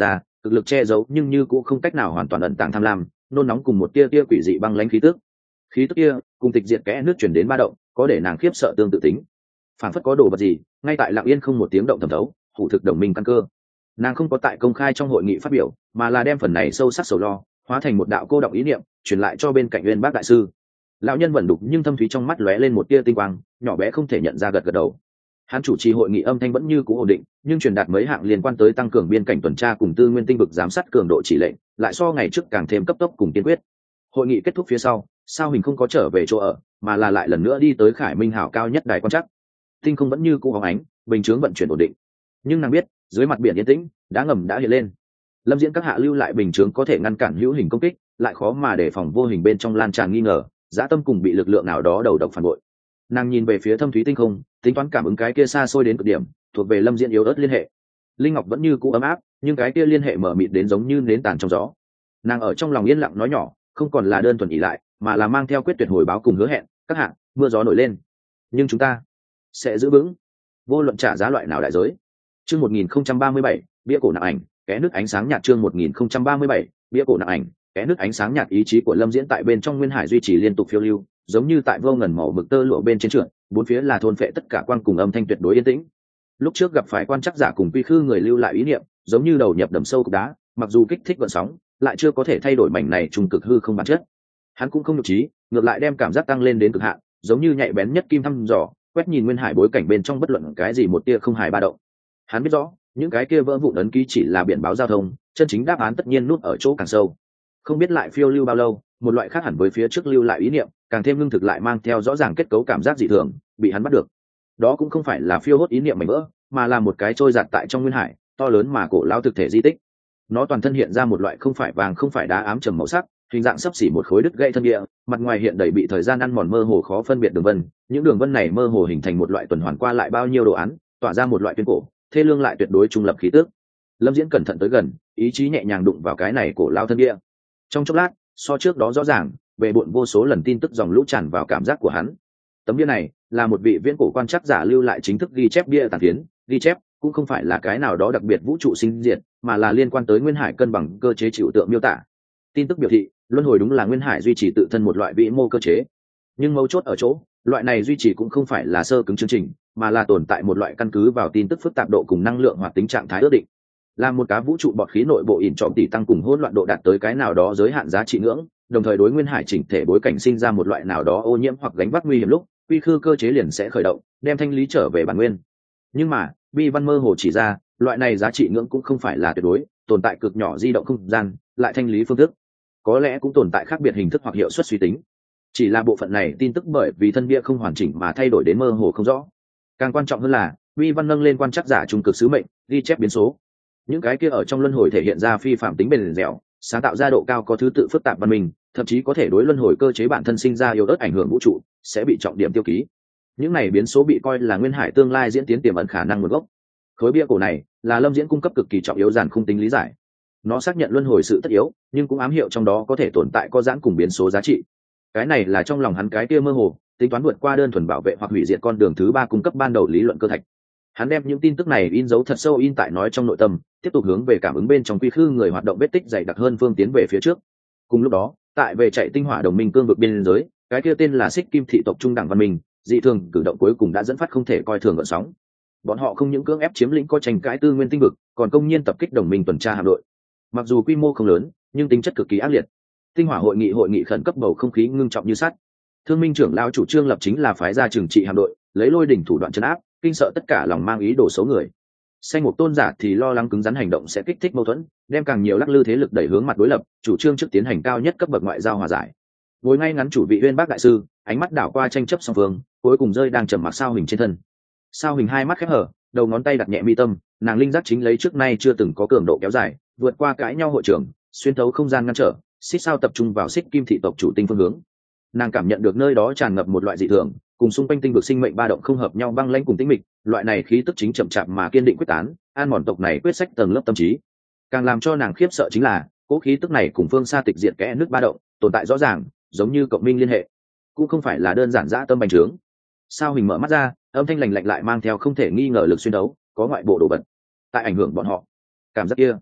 cực lực che giấu nhưng như cũng không cách nào hoàn toàn ẩn tàng tham lam, nôn nóng cùng một tia tia quỷ dị băng lãnh khí tức. Khí tức kia cùng tịch diệt kẽ nước chuyển đến ba động, có để nàng khiếp sợ tương tự tính. Phản phất có đồ vật gì ngay tại lặng yên không một tiếng động thẩm thấu, hủ thực đồng minh căn cơ. Nàng không có tại công khai trong hội nghị phát biểu, mà là đem phần này sâu sắc sầu lo hóa thành một đạo cô đọng ý niệm, truyền lại cho bên cạnh Uyên Bác đại sư. Lão nhân vẫn đục nhưng thâm thúy trong mắt lóe lên một tia tinh quang, nhỏ bé không thể nhận ra gật gật đầu. Hắn chủ trì hội nghị âm thanh vẫn như cũ ổn định, nhưng truyền đạt mấy hạng liên quan tới tăng cường biên cảnh tuần tra cùng tư nguyên tinh vực giám sát cường độ chỉ lệnh, lại so ngày trước càng thêm cấp tốc cùng kiên quyết. Hội nghị kết thúc phía sau, Sao Hình không có trở về chỗ ở, mà là lại lần nữa đi tới Khải Minh hảo cao nhất đài quan trắc. Tinh không vẫn như cũ hóng ánh, bình chướng vận chuyển ổn định. Nhưng nàng biết, dưới mặt biển yên tĩnh, đá ngầm đã hiện lên. Lâm Diễn các hạ lưu lại bình chướng có thể ngăn cản hữu hình công kích, lại khó mà để phòng vô hình bên trong lan tràn nghi ngờ, dã tâm cùng bị lực lượng nào đó đầu độc phản bội. Nàng nhìn về phía thâm thúy tinh không, tính toán cảm ứng cái kia xa xôi đến cực điểm, thuộc về Lâm Diễn yếu ớt liên hệ. Linh ngọc vẫn như cũ ấm áp, nhưng cái kia liên hệ mở mịt đến giống như nến tàn trong gió. Nàng ở trong lòng yên lặng nói nhỏ, không còn là đơn thuần ỷ lại, mà là mang theo quyết tuyệt hồi báo cùng hứa hẹn, các hạng mưa gió nổi lên, nhưng chúng ta sẽ giữ vững, vô luận trả giá loại nào đại giới. Chương 1037, bia cổ nặng ảnh, kẽ nước ánh sáng nhạt. Chương 1037, bia cổ nặng ảnh, kẽ nước ánh sáng nhạt. Ý chí của Lâm Diễn tại bên trong nguyên hải duy trì liên tục phiêu lưu, giống như tại vô ngần màu mực tơ lụa bên trên trượt, bốn phía là thôn phệ tất cả quang cùng âm thanh tuyệt đối yên tĩnh. Lúc trước gặp phải quan chắc giả cùng quy khư người lưu lại ý niệm, giống như đầu nhập đầm sâu cục đá, mặc dù kích thích gợn sóng, lại chưa có thể thay đổi mảnh này trung cực hư không bản chất. Hắn cũng không nhục trí, ngược lại đem cảm giác tăng lên đến cực hạn, giống như nhạy bén nhất kim thăm dò, quét nhìn nguyên hải bối cảnh bên trong bất luận cái gì một tia không hài ba động. Hắn biết rõ, những cái kia vỡ vụn ấn ký chỉ là biển báo giao thông, chân chính đáp án tất nhiên núp ở chỗ càng sâu. Không biết lại phiêu lưu bao lâu, một loại khác hẳn với phía trước lưu lại ý niệm, càng thêm lương thực lại mang theo rõ ràng kết cấu cảm giác dị thường, bị hắn bắt được. Đó cũng không phải là phiêu hốt ý niệm mảnh vỡ, mà là một cái trôi giạt tại trong nguyên hải, to lớn mà cổ lao thực thể di tích. Nó toàn thân hiện ra một loại không phải vàng không phải đá ám trầm màu sắc, hình dạng xấp xỉ một khối đứt gãy thân địa, mặt ngoài hiện đầy bị thời gian ăn mòn mơ hồ khó phân biệt đường vân, những đường vân này mơ hồ hình thành một loại tuần hoàn qua lại bao nhiêu đồ án, tỏa ra một loại tuyên cổ, thê lương lại tuyệt đối trung lập khí tức. Lâm Diễn cẩn thận tới gần, ý chí nhẹ nhàng đụng vào cái này cổ lao thân địa. Trong chốc lát, so trước đó rõ ràng, về bộn vô số lần tin tức dòng lũ tràn vào cảm giác của hắn. Tấm bia này là một vị viễn cổ quan trắc giả lưu lại chính thức ghi chép bia tàn phiến, ghi chép cũng không phải là cái nào đó đặc biệt vũ trụ sinh diệt, mà là liên quan tới nguyên hải cân bằng cơ chế chịu tượng miêu tả. Tin tức biểu thị, luân hồi đúng là nguyên hải duy trì tự thân một loại vĩ mô cơ chế, nhưng mấu chốt ở chỗ, loại này duy trì cũng không phải là sơ cứng chương trình, mà là tồn tại một loại căn cứ vào tin tức phức tạp độ cùng năng lượng hoạt tính trạng thái ước định. Là một cá vũ trụ bọt khí nội bộ ỉn trọng tỷ tăng cùng hỗn loạn độ đạt tới cái nào đó giới hạn giá trị ngưỡng, đồng thời đối nguyên hải chỉnh thể bối cảnh sinh ra một loại nào đó ô nhiễm hoặc gánh vác nguy hiểm lúc, quy khư cơ chế liền sẽ khởi động, đem thanh lý trở về bản nguyên. Nhưng mà, bi văn mơ hồ chỉ ra, loại này giá trị ngưỡng cũng không phải là tuyệt đối, tồn tại cực nhỏ di động không gian, lại thanh lý phương thức, có lẽ cũng tồn tại khác biệt hình thức hoặc hiệu suất suy tính. Chỉ là bộ phận này tin tức bởi vì thân bia không hoàn chỉnh mà thay đổi đến mơ hồ không rõ. Càng quan trọng hơn là, bi văn nâng lên quan trắc giả trung cực sứ mệnh, ghi chép biến số. Những cái kia ở trong luân hồi thể hiện ra phi phạm tính bền dẻo, sáng tạo ra độ cao có thứ tự phức tạp văn minh, thậm chí có thể đối luân hồi cơ chế bản thân sinh ra yếu ớt ảnh hưởng vũ trụ, sẽ bị trọng điểm tiêu ký. Những này biến số bị coi là nguyên hải tương lai diễn tiến tiềm ẩn khả năng nguồn gốc. Khối bia cổ này là Lâm Diễn cung cấp cực kỳ trọng yếu giản khung tính lý giải. Nó xác nhận luân hồi sự tất yếu, nhưng cũng ám hiệu trong đó có thể tồn tại có giãn cùng biến số giá trị. Cái này là trong lòng hắn cái kia mơ hồ, tính toán vượt qua đơn thuần bảo vệ hoặc hủy diệt con đường thứ ba cung cấp ban đầu lý luận cơ thạch. Hắn đem những tin tức này in dấu thật sâu in tại nói trong nội tâm, tiếp tục hướng về cảm ứng bên trong quy khư người hoạt động vết tích dày đặc hơn phương tiến về phía trước. Cùng lúc đó, tại về chạy tinh hỏa đồng minh cương vực biên giới, cái kia tên là Xích Kim thị tộc trung đẳng văn minh, dị thường cử động cuối cùng đã dẫn phát không thể coi thường gợn sóng. Bọn họ không những cưỡng ép chiếm lĩnh có tranh cãi tư nguyên tinh vực, còn công nhiên tập kích đồng minh tuần tra hạm đội. Mặc dù quy mô không lớn, nhưng tính chất cực kỳ ác liệt. Tinh hỏa hội nghị khẩn cấp bầu không khí ngưng trọng như sắt. Thương minh trưởng lao chủ trương lập chính là phái ra trừng trị hạm đội, lấy lôi đỉnh thủ đoạn trấn áp, kinh sợ tất cả lòng mang ý đồ xấu người. Xanh một tôn giả thì lo lắng cứng rắn hành động sẽ kích thích mâu thuẫn, đem càng nhiều lắc lư thế lực đẩy hướng mặt đối lập, chủ trương trước tiến hành cao nhất cấp bậc ngoại giao hòa giải. Ngồi ngay ngắn chủ vị Uyên Bác đại sư, ánh mắt đảo qua tranh chấp song phương, cuối cùng rơi đang trầm mặc Sao Hình trên thân. Sao Hình hai mắt khép hở, đầu ngón tay đặt nhẹ mi tâm, nàng linh giác chính lấy trước nay chưa từng có cường độ kéo dài, vượt qua cãi nhau hội trường, xuyên thấu không gian ngăn trở, xích sao tập trung vào Xích Kim thị tộc chủ tinh phương hướng. Nàng cảm nhận được nơi đó tràn ngập một loại dị thường, cùng xung quanh tinh vực sinh mệnh ba động không hợp nhau, băng lãnh cùng tĩnh mịch, loại này khí tức chính chậm chạp mà kiên định quyết tán, an mòn tộc này quyết sách tầng lớp tâm trí. Càng làm cho nàng khiếp sợ chính là, cố khí tức này cùng phương xa tịch diệt kẽ nước ba động, tồn tại rõ ràng, giống như cộng minh liên hệ, cũng không phải là đơn giản dã tâm bành trướng. Sao Hình mở mắt ra, âm thanh lạnh lạnh lại mang theo không thể nghi ngờ lực xuyên đấu, có ngoại bộ đồ vật tại ảnh hưởng bọn họ. Cảm giác kia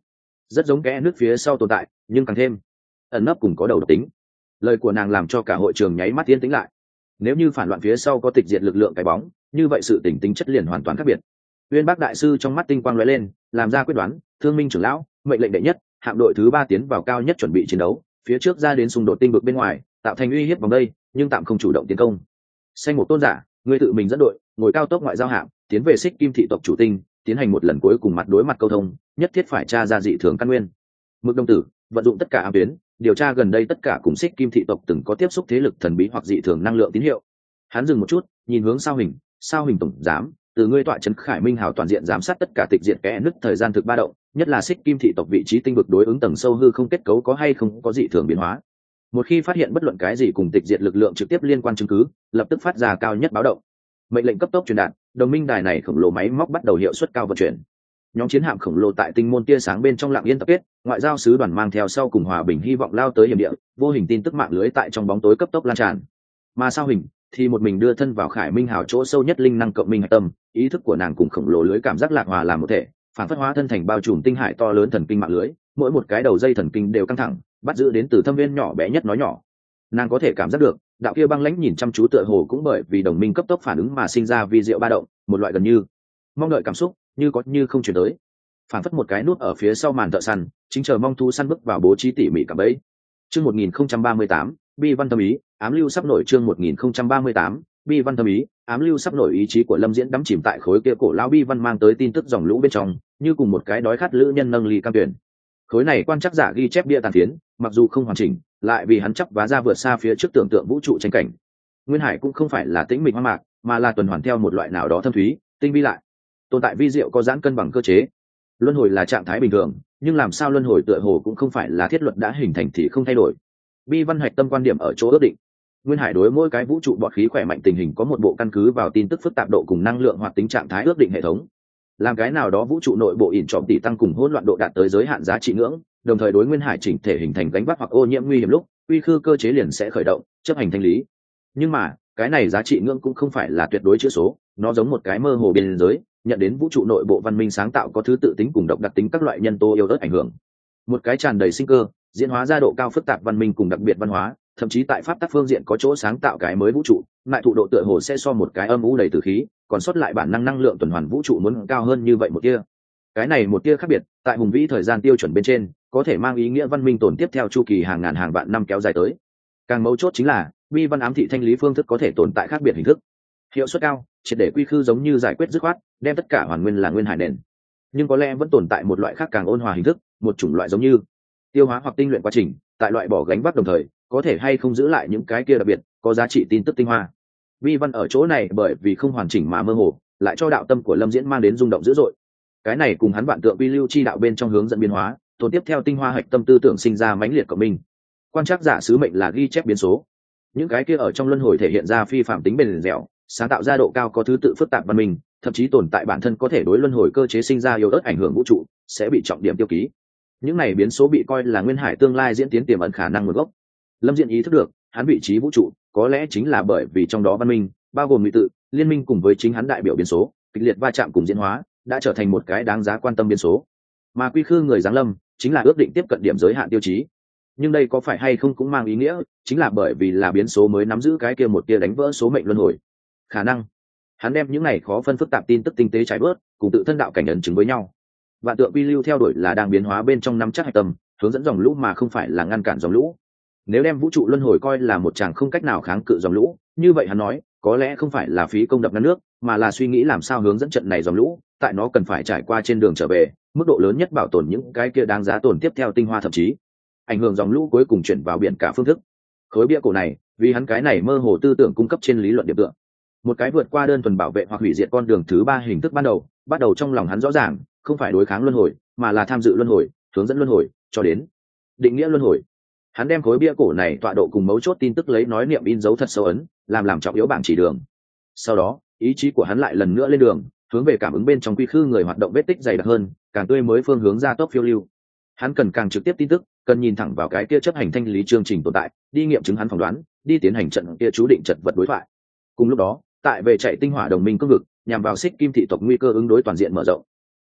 rất giống kẽ nước phía sau tồn tại, nhưng càng thêm ẩn nấp cùng có đầu độc tính. Lời của nàng làm cho cả hội trường nháy mắt yên tĩnh lại. Nếu như phản loạn phía sau có tịch diệt lực lượng cái bóng, như vậy sự tính chất liền hoàn toàn khác biệt. Uyên Bác đại sư trong mắt tinh quang lóe lên, làm ra quyết đoán, Thương Minh trưởng lão, mệnh lệnh đệ nhất, hạm đội thứ 3 tiến vào cao nhất chuẩn bị chiến đấu, phía trước ra đến xung đột tinh vực bên ngoài, tạo thành uy hiếp vòng đây, nhưng tạm không chủ động tiến công. Xanh một tôn giả, ngươi tự mình dẫn đội, ngồi cao tốc ngoại giao hạm, tiến về Xích Kim thị tộc chủ tinh, tiến hành một lần cuối cùng mặt đối mặt câu thông, nhất thiết phải tra ra dị thường căn nguyên. Mực Đông Tử, vận dụng tất cả ám tuyến, điều tra gần đây tất cả cùng Xích Kim thị tộc từng có tiếp xúc thế lực thần bí hoặc dị thường năng lượng tín hiệu. Hắn dừng một chút, nhìn hướng Sao Hình tổng giám, từ ngươi tọa trấn Khải Minh Hào toàn diện giám sát tất cả tịch diện kẽ nứt thời gian thực ba động, nhất là Xích Kim thị tộc vị trí tinh vực đối ứng tầng sâu hư không kết cấu có hay không có dị thường biến hóa. Một khi phát hiện bất luận cái gì cùng tịch diệt lực lượng trực tiếp liên quan chứng cứ, lập tức phát ra cao nhất báo động. Mệnh lệnh cấp tốc truyền đạt, đồng minh đài này khổng lồ máy móc bắt đầu hiệu suất cao vận chuyển. Nhóm chiến hạm khổng lồ tại tinh môn tia sáng bên trong lặng yên tập kết, ngoại giao sứ đoàn mang theo sau cùng hòa bình hy vọng lao tới hiểm địa, vô hình tin tức mạng lưới tại trong bóng tối cấp tốc lan tràn. Mà Sao Hình thì một mình đưa thân vào Khải Minh Hào chỗ sâu nhất linh năng cộng minh hạch tâm, ý thức của nàng cùng khổng lồ lưới cảm giác lạc hòa làm một thể, phản phất hóa thân thành bao trùm tinh hải to lớn thần kinh mạng lưới, mỗi một cái đầu dây thần kinh đều căng thẳng, bắt giữ đến từ thâm viên nhỏ bé nhất nói nhỏ. Nàng có thể cảm giác được, đạo kia băng lãnh nhìn chăm chú tựa hồ cũng bởi vì đồng minh cấp tốc phản ứng mà sinh ra vi diệu ba động, một loại gần như mong đợi cảm xúc, như có như không chuyển tới. Phản phất một cái nút ở phía sau màn thợ săn, chính chờ mong thu săn bước vào bố trí tỉ mỉ cả bẫy. Chương 1038, Bi Văn Tâm Ý, ám lưu sắp nổi. Chương 1038, Bi Văn Tâm Ý, ám lưu sắp nổi. Ý chí của Lâm Diễn đắm chìm tại khối kia cổ lão bi văn mang tới tin tức dòng lũ bên trong, như cùng một cái đói khát lữ nhân nâng ly cam tuyển. Khối này quan trắc giả ghi chép bia tàn phiến, mặc dù không hoàn chỉnh, lại vì hắn chấp vá ra vượt xa phía trước tưởng tượng vũ trụ tranh cảnh. Nguyên Hải cũng không phải là tĩnh mịch hoang mạc, mà là tuần hoàn theo một loại nào đó thâm thúy, tinh vi lại. Tồn tại vi diệu có giãn cân bằng cơ chế. Luân hồi là trạng thái bình thường, nhưng làm sao luân hồi tựa hồ cũng không phải là thiết luật đã hình thành thì không thay đổi. Bi văn hạch tâm quan điểm ở chỗ ước định. Nguyên Hải đối mỗi cái vũ trụ bọt khí khỏe mạnh tình hình có một bộ căn cứ vào tin tức phức tạp độ cùng năng lượng hoặc tính trạng thái ước định hệ thống. Làm cái nào đó vũ trụ nội bộ ỉn trọm tỷ tăng cùng hỗn loạn độ đạt tới giới hạn giá trị ngưỡng, đồng thời đối Nguyên Hải chỉnh thể hình thành gánh vác hoặc ô nhiễm nguy hiểm lúc, quy khư cơ chế liền sẽ khởi động, chấp hành thanh lý. Nhưng mà, cái này giá trị ngưỡng cũng không phải là tuyệt đối chữ số, nó giống một cái mơ hồ biên giới, nhận đến vũ trụ nội bộ văn minh sáng tạo có thứ tự tính cùng độc đặc tính các loại nhân tố yếu ớt ảnh hưởng. Một cái tràn đầy sinh cơ, diễn hóa ra độ cao phức tạp văn minh cùng đặc biệt văn hóa, thậm chí tại pháp tắc phương diện có chỗ sáng tạo cái mới vũ trụ, lại thụ độ tựa hồ sẽ so một cái âm u đầy tử khí, còn sót lại bản năng năng lượng tuần hoàn vũ trụ muốn cao hơn như vậy một tia. Cái này một tia khác biệt, tại hùng vĩ thời gian tiêu chuẩn bên trên, có thể mang ý nghĩa văn minh tồn tiếp theo chu kỳ hàng ngàn hàng vạn năm kéo dài tới. Càng mấu chốt chính là, vi văn ám thị thanh lý phương thức có thể tồn tại khác biệt hình thức, hiệu suất cao, triệt để quy khư giống như giải quyết dứt khoát, đem tất cả hoàn nguyên là nguyên hải nền. Nhưng có lẽ vẫn tồn tại một loại khác càng ôn hòa hình thức, một chủng loại giống như tiêu hóa hoặc tinh luyện quá trình, tại loại bỏ gánh vác đồng thời, có thể hay không giữ lại những cái kia đặc biệt, có giá trị tin tức tinh hoa. Vi văn ở chỗ này bởi vì không hoàn chỉnh mà mơ hồ, lại cho đạo tâm của Lâm Diễn mang đến rung động dữ dội. Cái này cùng hắn vạn tượng vi lưu chi đạo bên trong hướng dẫn biến hóa, tồn tiếp theo tinh hoa hạch tâm tư tưởng sinh ra mãnh liệt của mình. Quan trắc giả sứ mệnh là ghi chép biến số. Những cái kia ở trong luân hồi thể hiện ra phi phạm tính bền dẻo, sáng tạo ra độ cao có thứ tự phức tạp văn minh, thậm chí tồn tại bản thân có thể đối luân hồi cơ chế sinh ra yếu ớt ảnh hưởng vũ trụ, sẽ bị trọng điểm tiêu ký. Những này biến số bị coi là nguyên hải tương lai diễn tiến tiềm ẩn khả năng nguồn gốc. Lâm Diễn ý thức được, hắn vị trí vũ trụ có lẽ chính là bởi vì trong đó văn minh, bao gồm ngụy tự, liên minh cùng với chính hắn đại biểu biến số, kịch liệt va chạm cùng diễn hóa, đã trở thành một cái đáng giá quan tâm biến số. Mà quy khư người giáng lâm, chính là ước định tiếp cận điểm giới hạn tiêu chí. Nhưng đây có phải hay không cũng mang ý nghĩa, chính là bởi vì là biến số mới nắm giữ cái kia một tia đánh vỡ số mệnh luân hồi. Khả năng, hắn đem những này khó phân phức tạp tin tức tinh tế trải bớt, cùng tự thân đạo cảnh ấn chứng với nhau. Vạn tượng vi lưu theo đuổi là đang biến hóa bên trong nắm chắc hạch tâm, hướng dẫn dòng lũ mà không phải là ngăn cản dòng lũ. Nếu đem vũ trụ luân hồi coi là một chàng không cách nào kháng cự dòng lũ, như vậy hắn nói, có lẽ không phải là phí công đập ngăn nước, mà là suy nghĩ làm sao hướng dẫn trận này dòng lũ, tại nó cần phải trải qua trên đường trở về, mức độ lớn nhất bảo tồn những cái kia đáng giá tồn tiếp theo tinh hoa, thậm chí ảnh hưởng dòng lũ cuối cùng chuyển vào biển cả phương thức. Khối bia cổ này, vì hắn cái này mơ hồ tư tưởng cung cấp trên lý luận điểm tựa. Một cái vượt qua đơn thuần bảo vệ hoặc hủy diệt con đường thứ ba hình thức bắt đầu trong lòng hắn rõ ràng, không phải đối kháng luân hồi, mà là tham dự luân hồi, hướng dẫn luân hồi, cho đến định nghĩa luân hồi. Hắn đem khối bia cổ này tọa độ cùng mấu chốt tin tức lấy nói niệm in dấu thật sâu ấn, làm trọng yếu bảng chỉ đường. Sau đó, ý chí của hắn lại lần nữa lên đường, hướng về cảm ứng bên trong quy khư người hoạt động vết tích dày đặc hơn, càng tươi mới phương hướng ra tốc phiêu lưu. Hắn cần càng trực tiếp tin tức, cần nhìn thẳng vào cái kia chấp hành thanh lý chương trình tồn tại, đi nghiệm chứng hắn phỏng đoán, đi tiến hành trận kia chú định trận vật đối thoại. Cùng lúc đó, tại về chạy tinh hỏa đồng minh cương vực, nhằm vào Xích Kim thị tộc nguy cơ ứng đối toàn diện mở rộng.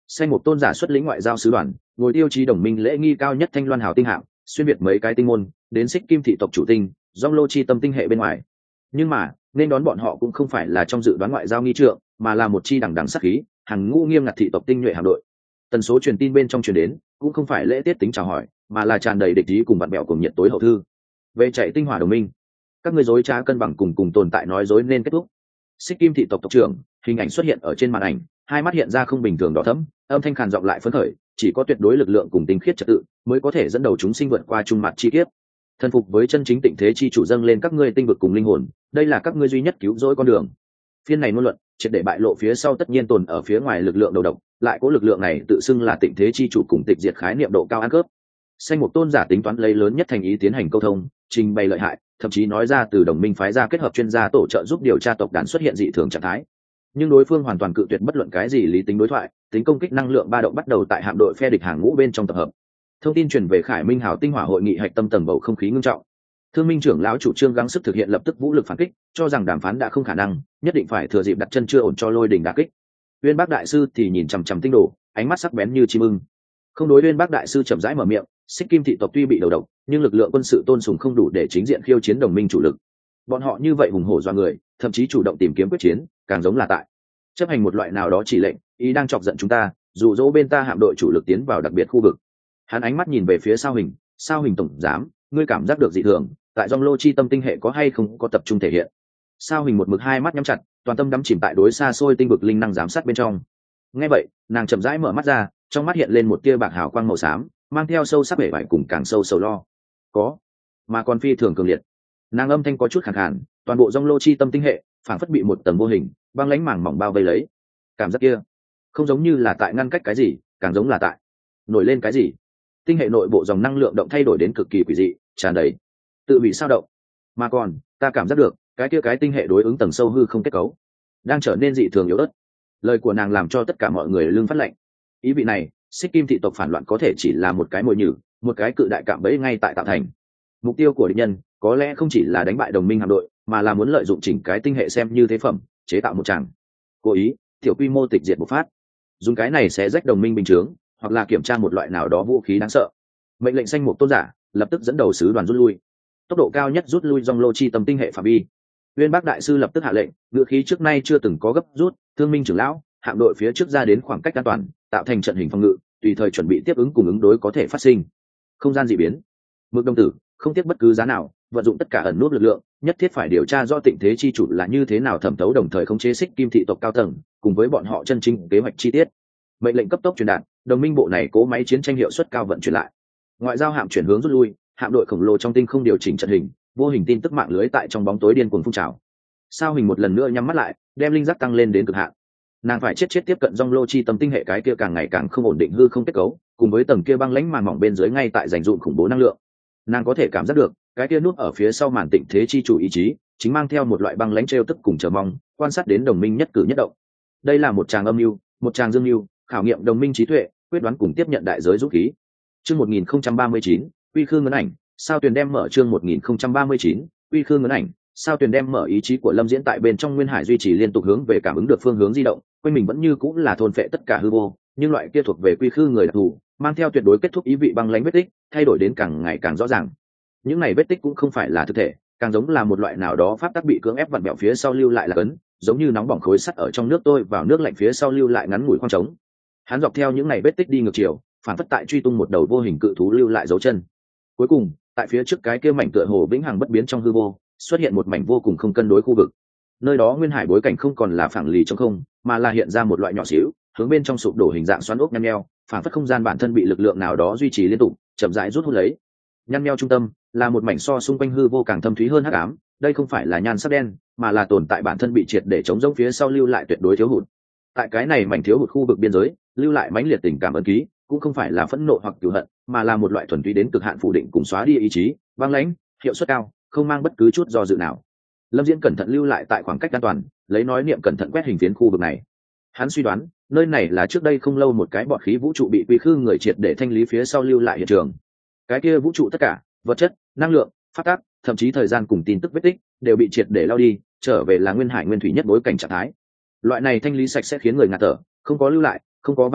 Xanh một tôn giả xuất lĩnh ngoại giao sứ đoàn, ngồi tiêu chí đồng minh lễ nghi cao nhất thanh loan hào tinh hạng, xuyên việt mấy cái tinh môn, đến xích kim thị tộc chủ tinh, dong lô chi tâm tinh hệ bên ngoài. Nhưng mà nên đón bọn họ cũng không phải là trong dự đoán ngoại giao nghi trượng, mà là một chi đằng đằng sát khí, hàng ngũ nghiêm ngặt thị tộc tinh nhuệ hạm đội. Tần số truyền tin bên trong truyền đến cũng không phải lễ tiết tính chào hỏi, mà là tràn đầy địch ý cùng bạn bèo cùng nhiệt tối hậu thư. Về chạy tinh hỏa đồng minh, các ngươi dối trá cân bằng cùng tồn tại nói dối nên kết thúc. Xích kim thị tộc tộc trưởng hình ảnh xuất hiện ở trên màn ảnh, hai mắt hiện ra không bình thường đỏ thẫm, âm thanh khàn giọng lại phấn khởi, chỉ có tuyệt đối lực lượng cùng tinh khiết trật tự mới có thể dẫn đầu chúng sinh vượt qua trung mặt chi kiếp, thần phục với chân chính tịnh thế chi chủ dâng lên các ngươi tinh vực cùng linh hồn, đây là các ngươi duy nhất cứu rỗi con đường. Phiên này ngôn luận triệt để bại lộ phía sau tất nhiên tồn ở phía ngoài lực lượng đầu độc, lại có lực lượng này tự xưng là tịnh thế chi chủ cùng tịch diệt khái niệm độ cao ăn cướp. Xanh một tôn giả tính toán lấy lớn nhất thành ý tiến hành câu thông, trình bày lợi hại, thậm chí nói ra từ đồng minh phái ra kết hợp chuyên gia tổ trợ giúp điều tra tộc đàn xuất hiện dị thường trạng thái. Nhưng đối phương hoàn toàn cự tuyệt bất luận cái gì lý tính đối thoại, tính công kích năng lượng ba động bắt đầu tại hạm đội phe địch hàng ngũ bên trong tập hợp. Thông tin truyền về Khải Minh Hào tinh hỏa hội nghị hạch tâm tầng bầu không khí ngưng trọng. Thương Minh trưởng lão chủ trương gắng sức thực hiện lập tức vũ lực phản kích, cho rằng đàm phán đã không khả năng, nhất định phải thừa dịp đặt chân chưa ổn cho lôi đỉnh đả kích. Uyên Bác đại sư thì nhìn chằm chằm tinh đồ, ánh mắt sắc bén như chim ưng. Không đối Uyên Bác đại sư chậm rãi mở miệng, Xích Kim thị tộc tuy bị đầu độc, nhưng lực lượng quân sự tôn sùng không đủ để chính diện khiêu chiến đồng minh chủ lực. Bọn họ như vậy hùng hổ do người, thậm chí chủ động tìm kiếm quyết chiến, càng giống là tại chấp hành một loại nào đó chỉ lệnh, ý đang chọc giận chúng ta, dụ dỗ bên ta hạm đội chủ lực tiến vào đặc biệt khu vực. Hắn ánh mắt nhìn về phía Sao Hình tổng giám, ngươi cảm giác được dị thường, tại dòng lô chi tâm tinh hệ có hay không có tập trung thể hiện. Sao Hình một mực hai mắt nhắm chặt, toàn tâm đắm chìm tại đối xa xôi tinh vực linh năng giám sát bên trong. Nghe vậy, nàng chậm rãi mở mắt ra, trong mắt hiện lên một tia bạc hào quang màu xám, mang theo sâu sắc vẻ vải cùng càng sâu sầu lo. Có, mà còn phi thường cường liệt. Nàng âm thanh có chút khàn khàn, toàn bộ dòng lô chi tâm tinh hệ phảng phất bị một tầng vô hình băng lãnh màng mỏng bao vây lấy. Cảm giác kia không giống như là tại ngăn cách cái gì, càng giống là tại nổi lên cái gì. Tinh hệ nội bộ dòng năng lượng động thay đổi đến cực kỳ quỷ dị, tràn đầy tự bị sao động. Mà còn ta cảm giác được cái tinh hệ đối ứng tầng sâu hư không kết cấu đang trở nên dị thường yếu ớt. Lời của nàng làm cho tất cả mọi người lưng phát lạnh. Ý vị này, Xích Kim thị tộc phản loạn có thể chỉ là một cái mồi nhử, một cái cự đại cạm bẫy ngay tại tạo thành. Mục tiêu của địch nhân có lẽ không chỉ là đánh bại đồng minh hạm đội, mà là muốn lợi dụng chỉnh cái tinh hệ xem như thế phẩm, chế tạo một tràng cố ý tiểu quy mô tịch diệt bộc phát, dùng cái này sẽ rách đồng minh bình chướng, hoặc là kiểm tra một loại nào đó vũ khí đáng sợ. Mệnh lệnh xanh một tôn giả lập tức dẫn đầu sứ đoàn rút lui, tốc độ cao nhất rút lui dòng lô chi tâm tinh hệ phạm vi. Uyên Bác đại sư lập tức hạ lệnh, ngựa khí trước nay chưa từng có gấp rút. Thương Minh trưởng lão, hạm đội phía trước ra đến khoảng cách an toàn, tạo thành trận hình phòng ngự, tùy thời chuẩn bị tiếp ứng cùng ứng đối có thể phát sinh không gian dị biến. Mực đồng tử không tiếc bất cứ giá nào vận dụng tất cả ẩn nút lực lượng, nhất thiết phải điều tra do tịnh thế chi chủ là như thế nào thẩm thấu, đồng thời khống chế Xích Kim thị tộc cao tầng cùng với bọn họ chân chính kế hoạch chi tiết. Mệnh lệnh cấp tốc truyền đạt, đồng minh bộ này cố máy chiến tranh hiệu suất cao vận chuyển lại. Ngoại giao hạm chuyển hướng rút lui, hạm đội khổng lồ trong tinh không điều chỉnh trận hình, vô hình tin tức mạng lưới tại trong bóng tối điên cuồng phun trào. Sao Hình một lần nữa nhắm mắt lại, đem linh giác tăng lên đến cực hạn. Nàng phải chết tiếp cận dòng lô chi tâm tinh hệ cái kia càng ngày càng không ổn định hư không kết cấu, cùng với tầng kia băng lãnh màn mỏng bên dưới ngay tại dành dụm khủng bố năng lượng. Nàng có thể cảm giác được cái kia núp ở phía sau màn tịnh thế chi chủ ý chí chính mang theo một loại băng lãnh trêu tức cùng chờ mong, quan sát đến đồng minh nhất cử nhất động. Đây là một tràng âm mưu, một tràng dương mưu, khảo nghiệm đồng minh trí tuệ, quyết đoán cùng tiếp nhận đại giới dũng khí. Chương 1039, Quy Khư ngấn ảnh, sao Tuyền đem mở chương 1039, Quy Khư ngấn ảnh, sao Tuyền đem mở. Ý chí của Lâm Diễn tại bên trong nguyên hải duy trì liên tục hướng về cảm ứng được phương hướng di động, quanh mình vẫn như cũng là thôn phệ tất cả hư vô, nhưng loại kia thuộc về quy khư người đặc thù, mang theo tuyệt đối kết thúc ý vị băng lãnh vết tích, thay đổi đến càng ngày càng rõ ràng. Những này vết tích cũng không phải là thực thể, càng giống là một loại nào đó pháp tắc bị cưỡng ép vặn vẹo phía sau lưu lại là cấn, giống như nóng bỏng khối sắt ở trong nước tôi vào nước lạnh phía sau lưu lại ngắn ngủi khoang trống. Hắn dọc theo những này vết tích đi ngược chiều, phản phất tại truy tung một đầu vô hình cự thú lưu lại dấu chân. Cuối cùng, tại phía trước cái kia mảnh tựa hồ vĩnh hằng bất biến trong hư vô, xuất hiện một mảnh vô cùng không cân đối khu vực. Nơi đó nguyên hải bối cảnh không còn là phẳng lì trong không, mà là hiện ra một loại nhỏ xíu, hướng bên trong sụp đổ hình dạng xoắn ốc nhăn nheo, phản phất không gian bản thân bị lực lượng nào đó duy trì liên tục, chậm rãi rút hút lấy. Nhăn nheo trung tâm là một mảnh so xung quanh hư vô càng thâm thúy hơn hắc ám, đây không phải là nhan sắc đen, mà là tồn tại bản thân bị triệt để chống rỗng phía sau lưu lại tuyệt đối thiếu hụt. Tại cái này mảnh thiếu hụt khu vực biên giới, lưu lại mãnh liệt tình cảm ấn ký, cũng không phải là phẫn nộ hoặc cừu hận, mà là một loại thuần túy đến cực hạn phủ định cùng xóa đi ý chí, băng lãnh, hiệu suất cao, không mang bất cứ chút do dự nào. Lâm Diễn cẩn thận lưu lại tại khoảng cách an toàn, lấy nói niệm cẩn thận quét hình phiến khu vực này. Hắn suy đoán, nơi này là trước đây không lâu một cái bọt khí vũ trụ bị quy khư người triệt để thanh lý phía sau lưu lại hiện trường. Cái kia vũ trụ tất cả, vật chất, năng lượng, pháp tắc, thậm chí thời gian cùng tin tức vết tích, đều bị triệt để lao đi, trở về là nguyên hải nguyên thủy nhất bối cảnh trạng thái. Loại này thanh lý sạch sẽ khiến người ngạt thở, không có lưu lại, không có vang vọng,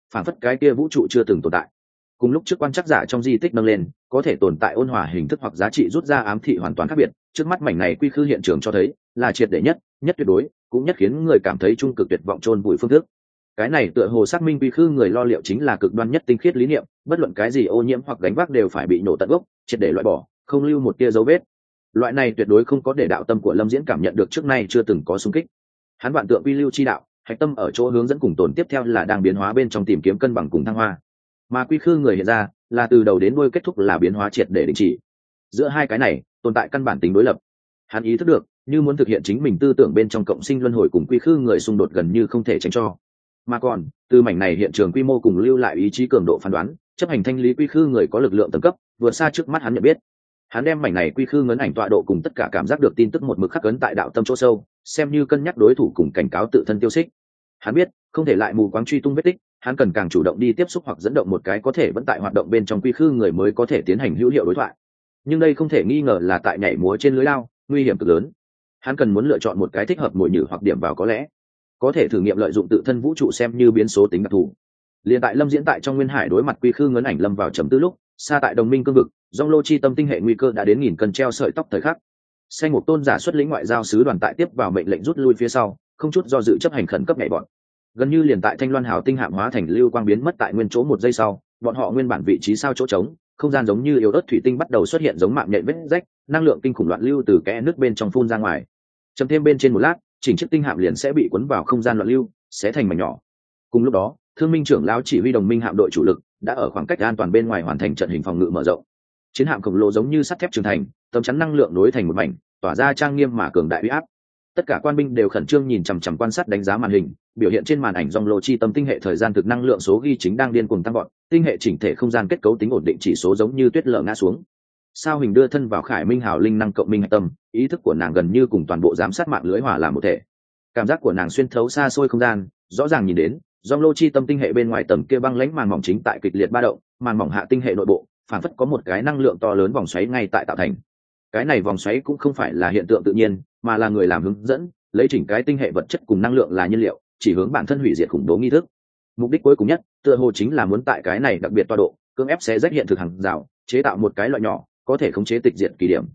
phản phất cái kia vũ trụ chưa từng tồn tại. Cùng lúc trước quan trắc giả trong di tích nâng lên có thể tồn tại ôn hòa hình thức hoặc giá trị rút ra ám thị hoàn toàn khác biệt, trước mắt mảnh này quy khư hiện trường cho thấy là triệt để nhất, nhất tuyệt đối, cũng nhất khiến người cảm thấy trung cực tuyệt vọng chôn vùi phương thức. Cái này tựa hồ xác minh quy khư người lo liệu chính là cực đoan nhất tinh khiết lý niệm, bất luận cái gì ô nhiễm hoặc gánh vác đều phải bị nổ tận gốc, triệt để loại bỏ, không lưu một tia dấu vết. Loại này tuyệt đối không có để đạo tâm của Lâm Diễn cảm nhận được trước nay chưa từng có xung kích. Hắn vạn tượng quy lưu chi đạo, hạch tâm ở chỗ hướng dẫn cùng tồn tiếp theo là đang biến hóa bên trong tìm kiếm cân bằng cùng thăng hoa, mà quy khư người hiện ra là từ đầu đến đuôi kết thúc là biến hóa triệt để đình chỉ. Giữa hai cái này tồn tại căn bản tính đối lập. Hắn ý thức được, như muốn thực hiện chính mình tư tưởng bên trong cộng sinh luân hồi cùng quy khư người xung đột gần như không thể tránh cho. Mà còn từ mảnh này hiện trường quy mô cùng lưu lại ý chí cường độ phán đoán, chấp hành thanh lý quy khư người có lực lượng tầng cấp vượt xa trước mắt hắn nhận biết. Hắn đem mảnh này quy khư ngấn ảnh tọa độ cùng tất cả cảm giác được tin tức một mực khắc ấn tại đạo tâm chỗ sâu, xem như cân nhắc đối thủ cùng cảnh cáo tự thân tiêu xích. Hắn biết không thể lại mù quáng truy tung vết tích, hắn cần càng chủ động đi tiếp xúc hoặc dẫn động một cái có thể vẫn tại hoạt động bên trong quy khư người mới có thể tiến hành hữu hiệu đối thoại. Nhưng đây không thể nghi ngờ là tại nhảy múa trên lưới lao, nguy hiểm cực lớn. Hắn cần muốn lựa chọn một cái thích hợp mồi nhử hoặc điểm vào có lẽ có thể thử nghiệm lợi dụng tự thân vũ trụ xem như biến số tính đặc thù. Liên tại Lâm Diễn tại trong nguyên hải đối mặt quy khư ngấn ảnh lâm vào trầm tư lúc, xa tại đồng minh cương vực, Dòng Lô chi tâm tinh hệ nguy cơ đã đến nghìn cân treo sợi tóc thời khắc. Xanh Ngục Tôn giả xuất lĩnh ngoại giao sứ đoàn tại tiếp vào mệnh lệnh rút lui phía sau, không chút do dự chấp hành khẩn cấp nhảy bọn. Gần như liền tại Thanh Loan Hào tinh hạm hóa thành lưu quang biến mất tại nguyên chỗ một giây sau, bọn họ nguyên bản vị trí sao chỗ trống, không gian giống như yếu ớt thủy tinh bắt đầu xuất hiện giống mạng nhện vết rách, năng lượng kinh khủng loạn lưu từ kẽ nước bên trong phun ra ngoài. Chấm thêm bên trên một lát, chỉnh chiếc tinh hạm liền sẽ bị cuốn vào không gian loạn lưu, sẽ thành mảnh nhỏ. Cùng lúc đó, Thương Minh trưởng lão chỉ huy đồng minh hạm đội chủ lực đã ở khoảng cách an toàn bên ngoài hoàn thành trận hình phòng ngự mở rộng. Chiến hạm khổng lồ giống như sắt thép trưởng thành, tấm chắn năng lượng nối thành một mảnh, tỏa ra trang nghiêm mà cường đại uy áp. Tất cả quan binh đều khẩn trương nhìn chằm chằm quan sát đánh giá màn hình, biểu hiện trên màn ảnh Dòng Lô chi tâm tinh hệ thời gian thực năng lượng số ghi chính đang điên cuồng tăng vọt, tinh hệ chỉnh thể không gian kết cấu tính ổn định chỉ số giống như tuyết lở ngã xuống. Sao Hình đưa thân vào Khải Minh Hào linh năng cộng minh hạch tâm, ý thức của nàng gần như cùng toàn bộ giám sát mạng lưới hòa làm một thể. Cảm giác của nàng xuyên thấu xa xôi không gian, rõ ràng nhìn đến Dòng Lô chi tâm tinh hệ bên ngoài tầng kia băng lãnh màn mỏng chính tại kịch liệt ba động, màn mỏng hạ tinh hệ nội bộ phản phất có một cái năng lượng to lớn vòng xoáy ngay tại tạo thành. Cái này vòng xoáy cũng không phải là hiện tượng tự nhiên, mà là người làm hướng dẫn, lấy chỉnh cái tinh hệ vật chất cùng năng lượng là nhiên liệu, chỉ hướng bản thân hủy diệt khủng bố nghi thức. Mục đích cuối cùng nhất tựa hồ chính là muốn tại cái này đặc biệt tọa độ cưỡng ép xé rách hiện thực hàng rào, chế tạo một cái loại nhỏ có thể khống chế tịch diệt kỳ điểm.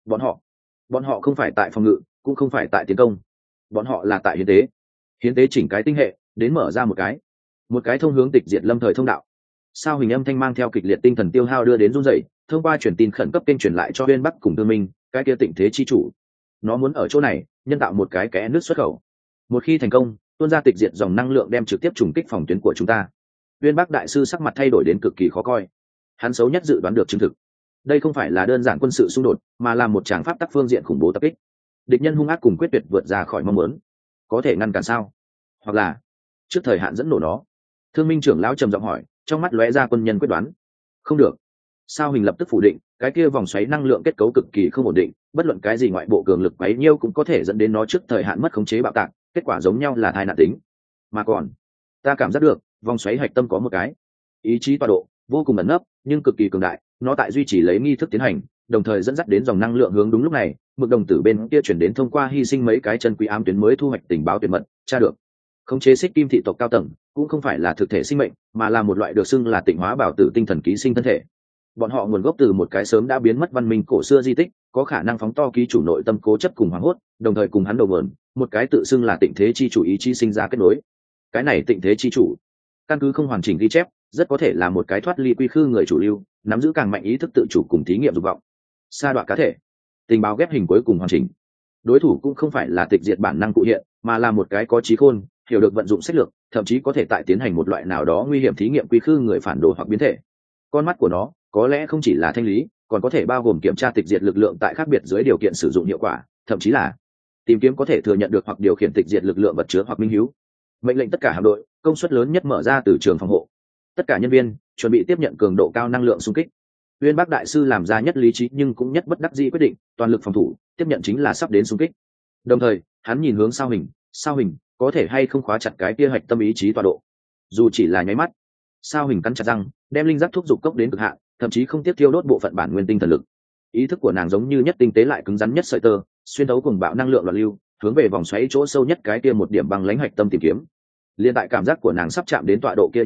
Bọn họ không phải tại phòng ngự, cũng không phải tại tiến công, bọn họ là tại hiến tế chỉnh cái tinh hệ, đến mở ra một cái thông hướng tịch diệt lâm thời thông đạo. Sao Hình âm thanh mang theo kịch liệt tinh thần tiêu hao đưa đến run rẩy, thông qua truyền tin khẩn cấp kênh truyền lại cho Uyên Bắc cùng Thương Minh, cái kia tịnh thế chi chủ. Nó muốn ở chỗ này nhân tạo một cái kẽ nước xuất khẩu. Một khi thành công, tuôn ra tịch diệt dòng năng lượng đem trực tiếp trùng kích phòng tuyến của chúng ta. Uyên Bắc đại sư sắc mặt thay đổi đến cực kỳ khó coi. Hắn xấu nhất dự đoán được chứng thực. Đây không phải là đơn giản quân sự xung đột, mà là một tràng pháp tắc phương diện khủng bố tập kích. Địch nhân hung ác cùng quyết tuyệt vượt ra khỏi mong muốn. Có thể ngăn cản sao? Hoặc là trước thời hạn dẫn nổ nó? Thương Minh trưởng lão trầm giọng hỏi, trong mắt lóe ra quân nhân quyết đoán. Không được. Sao Hình lập tức phủ định, cái kia vòng xoáy năng lượng kết cấu cực kỳ không ổn định, bất luận cái gì ngoại bộ cường lực bấy nhiêu cũng có thể dẫn đến nó trước thời hạn mất khống chế bạo tạc, kết quả giống nhau là tai nạn tính. Mà còn, ta cảm giác được, vòng xoáy hạch tâm có một cái ý chí tọa độ vô cùng ẩn nấp, nhưng cực kỳ cường đại, nó tại duy trì lấy nghi thức tiến hành, đồng thời dẫn dắt đến dòng năng lượng hướng đúng lúc này, mực đồng tử bên kia chuyển đến thông qua hy sinh mấy cái chân quý ám tuyến mới thu hoạch tình báo tuyệt mật, tra được. Khống chế xích kim thị tộc cao tầng cũng không phải là thực thể sinh mệnh, mà là một loại được xưng là tịnh hóa bảo tử tinh thần ký sinh thân thể. Bọn họ nguồn gốc từ một cái sớm đã biến mất văn minh cổ xưa di tích, có khả năng phóng to ký chủ nội tâm cố chấp cùng hoảng hốt, đồng thời cùng hắn đầu nguồn, một cái tự xưng là tịnh thế chi chủ ý chí sinh ra kết nối. Cái này tịnh thế chi chủ, căn cứ không hoàn chỉnh ghi chép, rất có thể là một cái thoát ly quy khư người chủ lưu, nắm giữ càng mạnh ý thức tự chủ cùng thí nghiệm dục vọng. Sa đoạn cá thể, tình báo ghép hình cuối cùng hoàn chỉnh. Đối thủ cũng không phải là tịch diệt bản năng cụ hiện, mà là một cái có trí khôn, hiểu được vận dụng sách lược, thậm chí có thể tại tiến hành một loại nào đó nguy hiểm thí nghiệm quy khư người phản đồ hoặc biến thể. Con mắt của nó có lẽ không chỉ là thanh lý, còn có thể bao gồm kiểm tra tịch diệt lực lượng tại khác biệt dưới điều kiện sử dụng hiệu quả, thậm chí là tìm kiếm có thể thừa nhận được hoặc điều khiển tịch diệt lực lượng vật chứa hoặc minh hữu. Mệnh lệnh tất cả hạm đội, công suất lớn nhất mở ra từ trường phòng hộ. Tất cả nhân viên chuẩn bị tiếp nhận cường độ cao năng lượng xung kích. Uyên Bắc đại sư làm ra nhất lý trí nhưng cũng nhất bất đắc dĩ quyết định, toàn lực phòng thủ, tiếp nhận chính là sắp đến xung kích. Đồng thời, hắn nhìn hướng Sao Hình, có thể hay không khóa chặt cái kia hạch tâm ý chí tọa độ. Dù chỉ là nháy mắt. Sao Hình cắn chặt răng, đem linh giác thúc giục cốc đến cực hạn, thậm chí không tiếp tiêu đốt bộ phận bản nguyên tinh thần lực. Ý thức của nàng giống như nhất tinh tế lại cứng rắn nhất sợi tơ, xuyên thấu cùng bạo năng lượng loạn lưu, hướng về vòng xoáy chỗ sâu nhất cái kia một điểm băng lãnh hạch tâm tìm kiếm. Liên tại cảm giác của nàng sắp chạm đến tọa độ kia nháy mắt,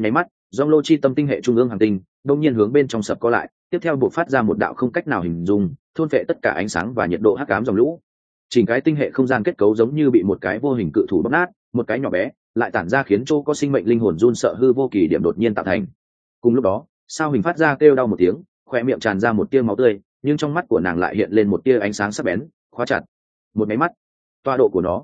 dong lô chi tâm tinh hệ trung ương hành tinh đông nhiên hướng bên trong sập co lại, tiếp theo buộc phát ra một đạo không cách nào hình dung thôn phệ tất cả ánh sáng và nhiệt độ hắc ám dòng lũ. Chỉnh cái tinh hệ không gian kết cấu giống như bị một cái vô hình cự thủ bóp nát, một cái nhỏ bé lại tản ra khiến chỗ có sinh mệnh linh hồn run sợ hư vô kỳ điểm đột nhiên tạo thành. Cùng lúc đó sao hình phát ra kêu đau một tiếng, khoe miệng tràn ra một tia máu tươi, nhưng trong mắt của nàng lại hiện lên một tia ánh sáng sắc bén khóa chặt. Một máy mắt tọa độ của nó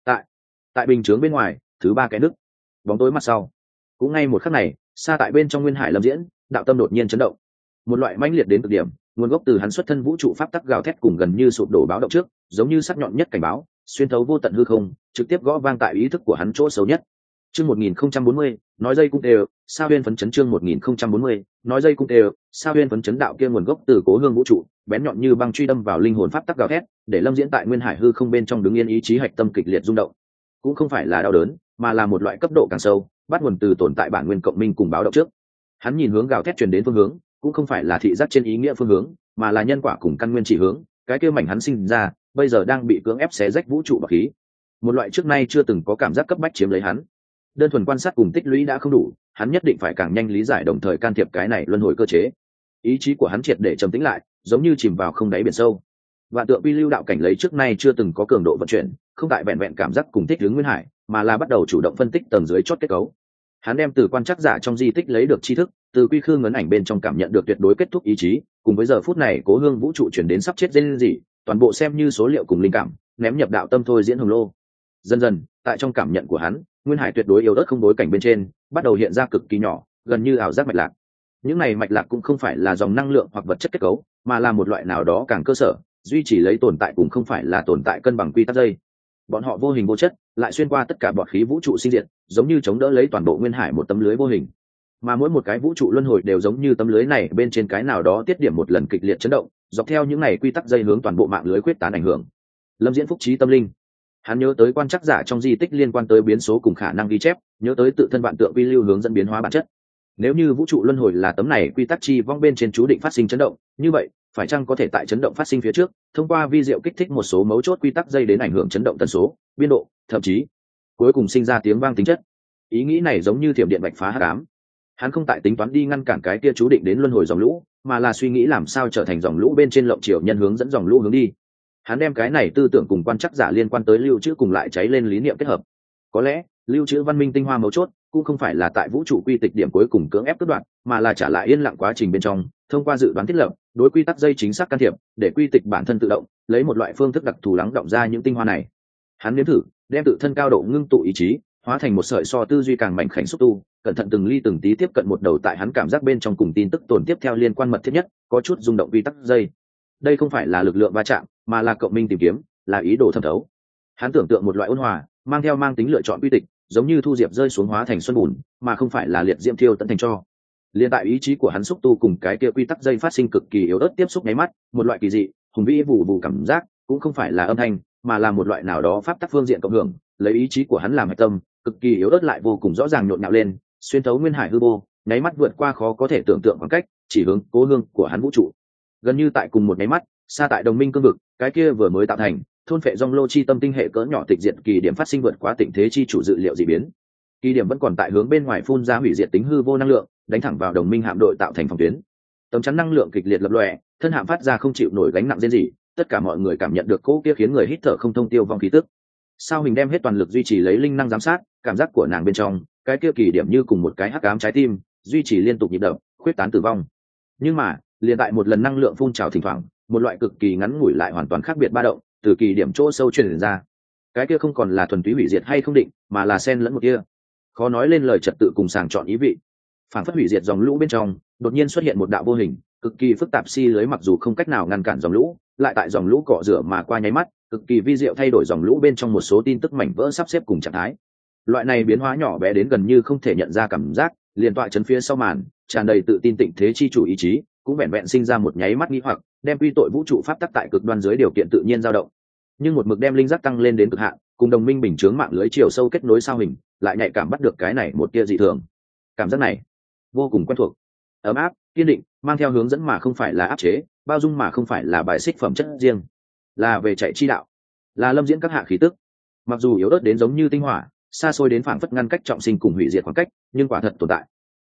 tại bình chướng bên ngoài thứ ba cái nứt bóng tối mặt sau. Cũng ngay một khắc này, xa tại bên trong nguyên hải lâm diễn đạo tâm đột nhiên chấn động. Một loại mãnh liệt đến cực điểm, nguồn gốc từ hắn xuất thân vũ trụ pháp tắc gào thét cùng gần như sụp đổ báo động trước, giống như sắc nhọn nhất cảnh báo, xuyên thấu vô tận hư không, trực tiếp gõ vang tại ý thức của hắn chỗ xấu nhất. Chương 1040, nói dây cung đều, sao huyên phấn chấn chương 1040, nói dây cung đều, sao huyên phấn chấn đạo kia nguồn gốc từ cố hương vũ trụ, bén nhọn như băng truy đâm vào linh hồn pháp tắc gào thét, để lâm diễn tại nguyên hải hư không bên trong đứng yên ý chí hạch tâm kịch liệt rung động. Cũng không phải là đau đớn, mà là một loại cấp độ càng sâu, bắt nguồn từ tồn tại bản nguyên cộng minh cùng báo động trước. Hắn nhìn hướng gào thét truyền đến phương hướng, cũng không phải là thị giác trên ý nghĩa phương hướng, mà là nhân quả cùng căn nguyên chỉ hướng, cái kia mảnh hắn sinh ra, bây giờ đang bị cưỡng ép xé rách vũ trụ bạc khí. Một loại trước nay chưa từng có cảm giác cấp bách chiếm lấy hắn. Đơn thuần quan sát cùng tích lũy đã không đủ, hắn nhất định phải càng nhanh lý giải đồng thời can thiệp cái này luân hồi cơ chế. Ý chí của hắn triệt để trầm tĩnh lại, giống như chìm vào không đáy biển sâu. Vạn tượng quy lưu đạo cảnh lấy trước nay chưa từng có cường độ vận chuyển, không tại vẹn vẹn cảm giác cùng thích ứng nguyên hải, mà là bắt đầu chủ động phân tích tầng dưới chót kết cấu. Hắn đem từ quan trắc giả trong di tích lấy được tri thức, từ quy khư ngấn ảnh bên trong cảm nhận được tuyệt đối kết thúc ý chí, cùng với giờ phút này cố hương vũ trụ chuyển đến sắp chết dên gì, toàn bộ xem như số liệu cùng linh cảm, ném nhập đạo tâm thôi diễn hồng lô. Dần dần, tại trong cảm nhận của hắn, nguyên hải tuyệt đối yếu ớt không đối cảnh bên trên, bắt đầu hiện ra cực kỳ nhỏ, gần như ảo giác mạch lạc. Những này mạch lạc cũng không phải là dòng năng lượng hoặc vật chất kết cấu, mà là một loại nào đó càng cơ sở, duy trì lấy tồn tại cũng không phải là tồn tại cân bằng quy tắc dây. Bọn họ vô hình vô chất, lại xuyên qua tất cả bọt khí vũ trụ sinh diệt, giống như chống đỡ lấy toàn bộ nguyên hải một tấm lưới vô hình. Mà mỗi một cái vũ trụ luân hồi đều giống như tấm lưới này bên trên cái nào đó tiết điểm một lần kịch liệt chấn động, dọc theo những này quy tắc dây hướng toàn bộ mạng lưới quyết tán ảnh hưởng. Lâm Diễn phúc trí tâm linh, hắn nhớ tới quan trắc giả trong di tích liên quan tới biến số cùng khả năng ghi chép, nhớ tới tự thân vạn tượng quy lưu hướng dẫn biến hóa bản chất. Nếu như vũ trụ luân hồi là tấm này quy tắc chi vong bên trên chú định phát sinh chấn động, như vậy phải chăng có thể tại chấn động phát sinh phía trước, thông qua vi diệu kích thích một số mấu chốt quy tắc dây đến ảnh hưởng chấn động tần số, biên độ, thậm chí cuối cùng sinh ra tiếng vang tính chất. Ý nghĩ này giống như thiểm điện bạch phá hắc ám. Hắn không tại tính toán đi ngăn cản cái kia chú định đến luân hồi dòng lũ, mà là suy nghĩ làm sao trở thành dòng lũ bên trên lộng chiều nhân hướng dẫn dòng lũ hướng đi. Hắn đem cái này tư tưởng cùng quan trắc giả liên quan tới lưu trữ cùng lại cháy lên lý niệm kết hợp. Có lẽ lưu trữ văn minh tinh hoa mấu chốt cũng không phải là tại vũ trụ quy tịch điểm cuối cùng cưỡng ép cắt đoạn, mà là trả lại yên lặng quá trình bên trong, thông qua dự đoán thiết lập, đối quy tắc dây chính xác can thiệp, để quy tịch bản thân tự động lấy một loại phương thức đặc thù lắng động ra những tinh hoa này. Hắn nếm thử đem tự thân cao độ ngưng tụ ý chí hóa thành một sợi so tư duy càng mảnh khảnh xúc tu, cẩn thận từng ly từng tí tiếp cận một đầu tại hắn cảm giác bên trong cùng tin tức tồn tiếp theo liên quan mật thiết nhất, có chút rung động quy tắc dây. Đây không phải là lực lượng va chạm, mà là cộng minh tìm kiếm, là ý đồ thẩm thấu. Hắn tưởng tượng một loại ôn hòa, mang tính lựa chọn quy tịch, giống như thu diệp rơi xuống hóa thành xuân bùn, mà không phải là liệt diễm thiêu tận thành cho. Liên tại ý chí của hắn xúc tu cùng cái kia quy tắc dây phát sinh cực kỳ yếu ớt tiếp xúc nháy mắt, một loại kỳ dị, hùng vĩ vụ vụ cảm giác, cũng không phải là âm thanh, mà là một loại nào đó pháp tắc phương diện cộng hưởng, lấy ý chí của hắn làm hạch tâm, cực kỳ yếu ớt lại vô cùng rõ ràng nhộn nhạo lên, xuyên thấu nguyên hải hư vô, nháy mắt vượt qua khó có thể tưởng tượng khoảng cách, chỉ hướng cố hương của hắn vũ trụ. Gần như tại cùng một nháy mắt, xa tại đồng minh cương vực, cái kia vừa mới tạo thành thôn phệ dòng lô chi tâm tinh hệ cỡ nhỏ tịch diệt kỳ điểm phát sinh vượt quá tịnh thế chi chủ dự liệu dị biến. Kỳ điểm vẫn còn tại hướng bên ngoài phun ra hủy diệt tính hư vô năng lượng, đánh thẳng vào đồng minh hạm đội tạo thành phòng tuyến. Tấm chắn năng lượng kịch liệt lập lòe, thân hạm phát ra không chịu nổi gánh nặng rên rỉ, tất cả mọi người cảm nhận được cỗ kia khiến người hít thở không thông tiêu vong khí tức. Sao Hình đem hết toàn lực duy trì lấy linh năng giám sát, cảm giác của nàng bên trong, cái kia kỳ điểm như cùng một cái hắc ám trái tim, duy trì liên tục nhịp đập, khuyết tán tử vong. Nhưng mà, liền tại một lần năng lượng phun trào thỉnh thoảng, một loại cực kỳ ngắn ngủi lại hoàn toàn khác biệt ba động, từ kỳ điểm chỗ sâu truyền ra. Cái kia không còn là thuần túy hủy diệt hay không định, mà là xen lẫn một kia khó nói lên lời trật tự cùng sàng chọn ý vị. Phản phất hủy diệt dòng lũ bên trong, đột nhiên xuất hiện một đạo vô hình, cực kỳ phức tạp lưới mặc dù không cách nào ngăn cản dòng lũ, lại tại dòng lũ cọ rửa mà qua nháy mắt, cực kỳ vi diệu thay đổi dòng lũ bên trong một số tin tức mảnh vỡ sắp xếp cùng trạng thái. Loại này biến hóa nhỏ bé đến gần như không thể nhận ra cảm giác, liền tọa chấn phía sau màn, tràn đầy tự tin tịnh thế chi chủ ý chí, cũng vẹn vẹn sinh ra một nháy mắt nghi hoặc, đem quy tội vũ trụ pháp tắc tại cực đoan dưới điều kiện tự nhiên dao động. Nhưng một mực đem linh giác tăng lên đến cực hạn, cùng đồng minh bình chướng mạng lưới chiều sâu kết nối Sao Hình, lại nhạy cảm bắt được cái này một tia dị thường. Cảm giác này vô cùng quen thuộc, ấm áp, kiên định, mang theo hướng dẫn mà không phải là áp chế, bao dung mà không phải là bài xích phẩm chất riêng, là về chạy chi đạo, là Lâm Diễn các hạ khí tức. Mặc dù yếu ớt đến giống như tinh hỏa, xa xôi đến phảng phất ngăn cách trọng sinh cùng hủy diệt khoảng cách, nhưng quả thật tồn tại.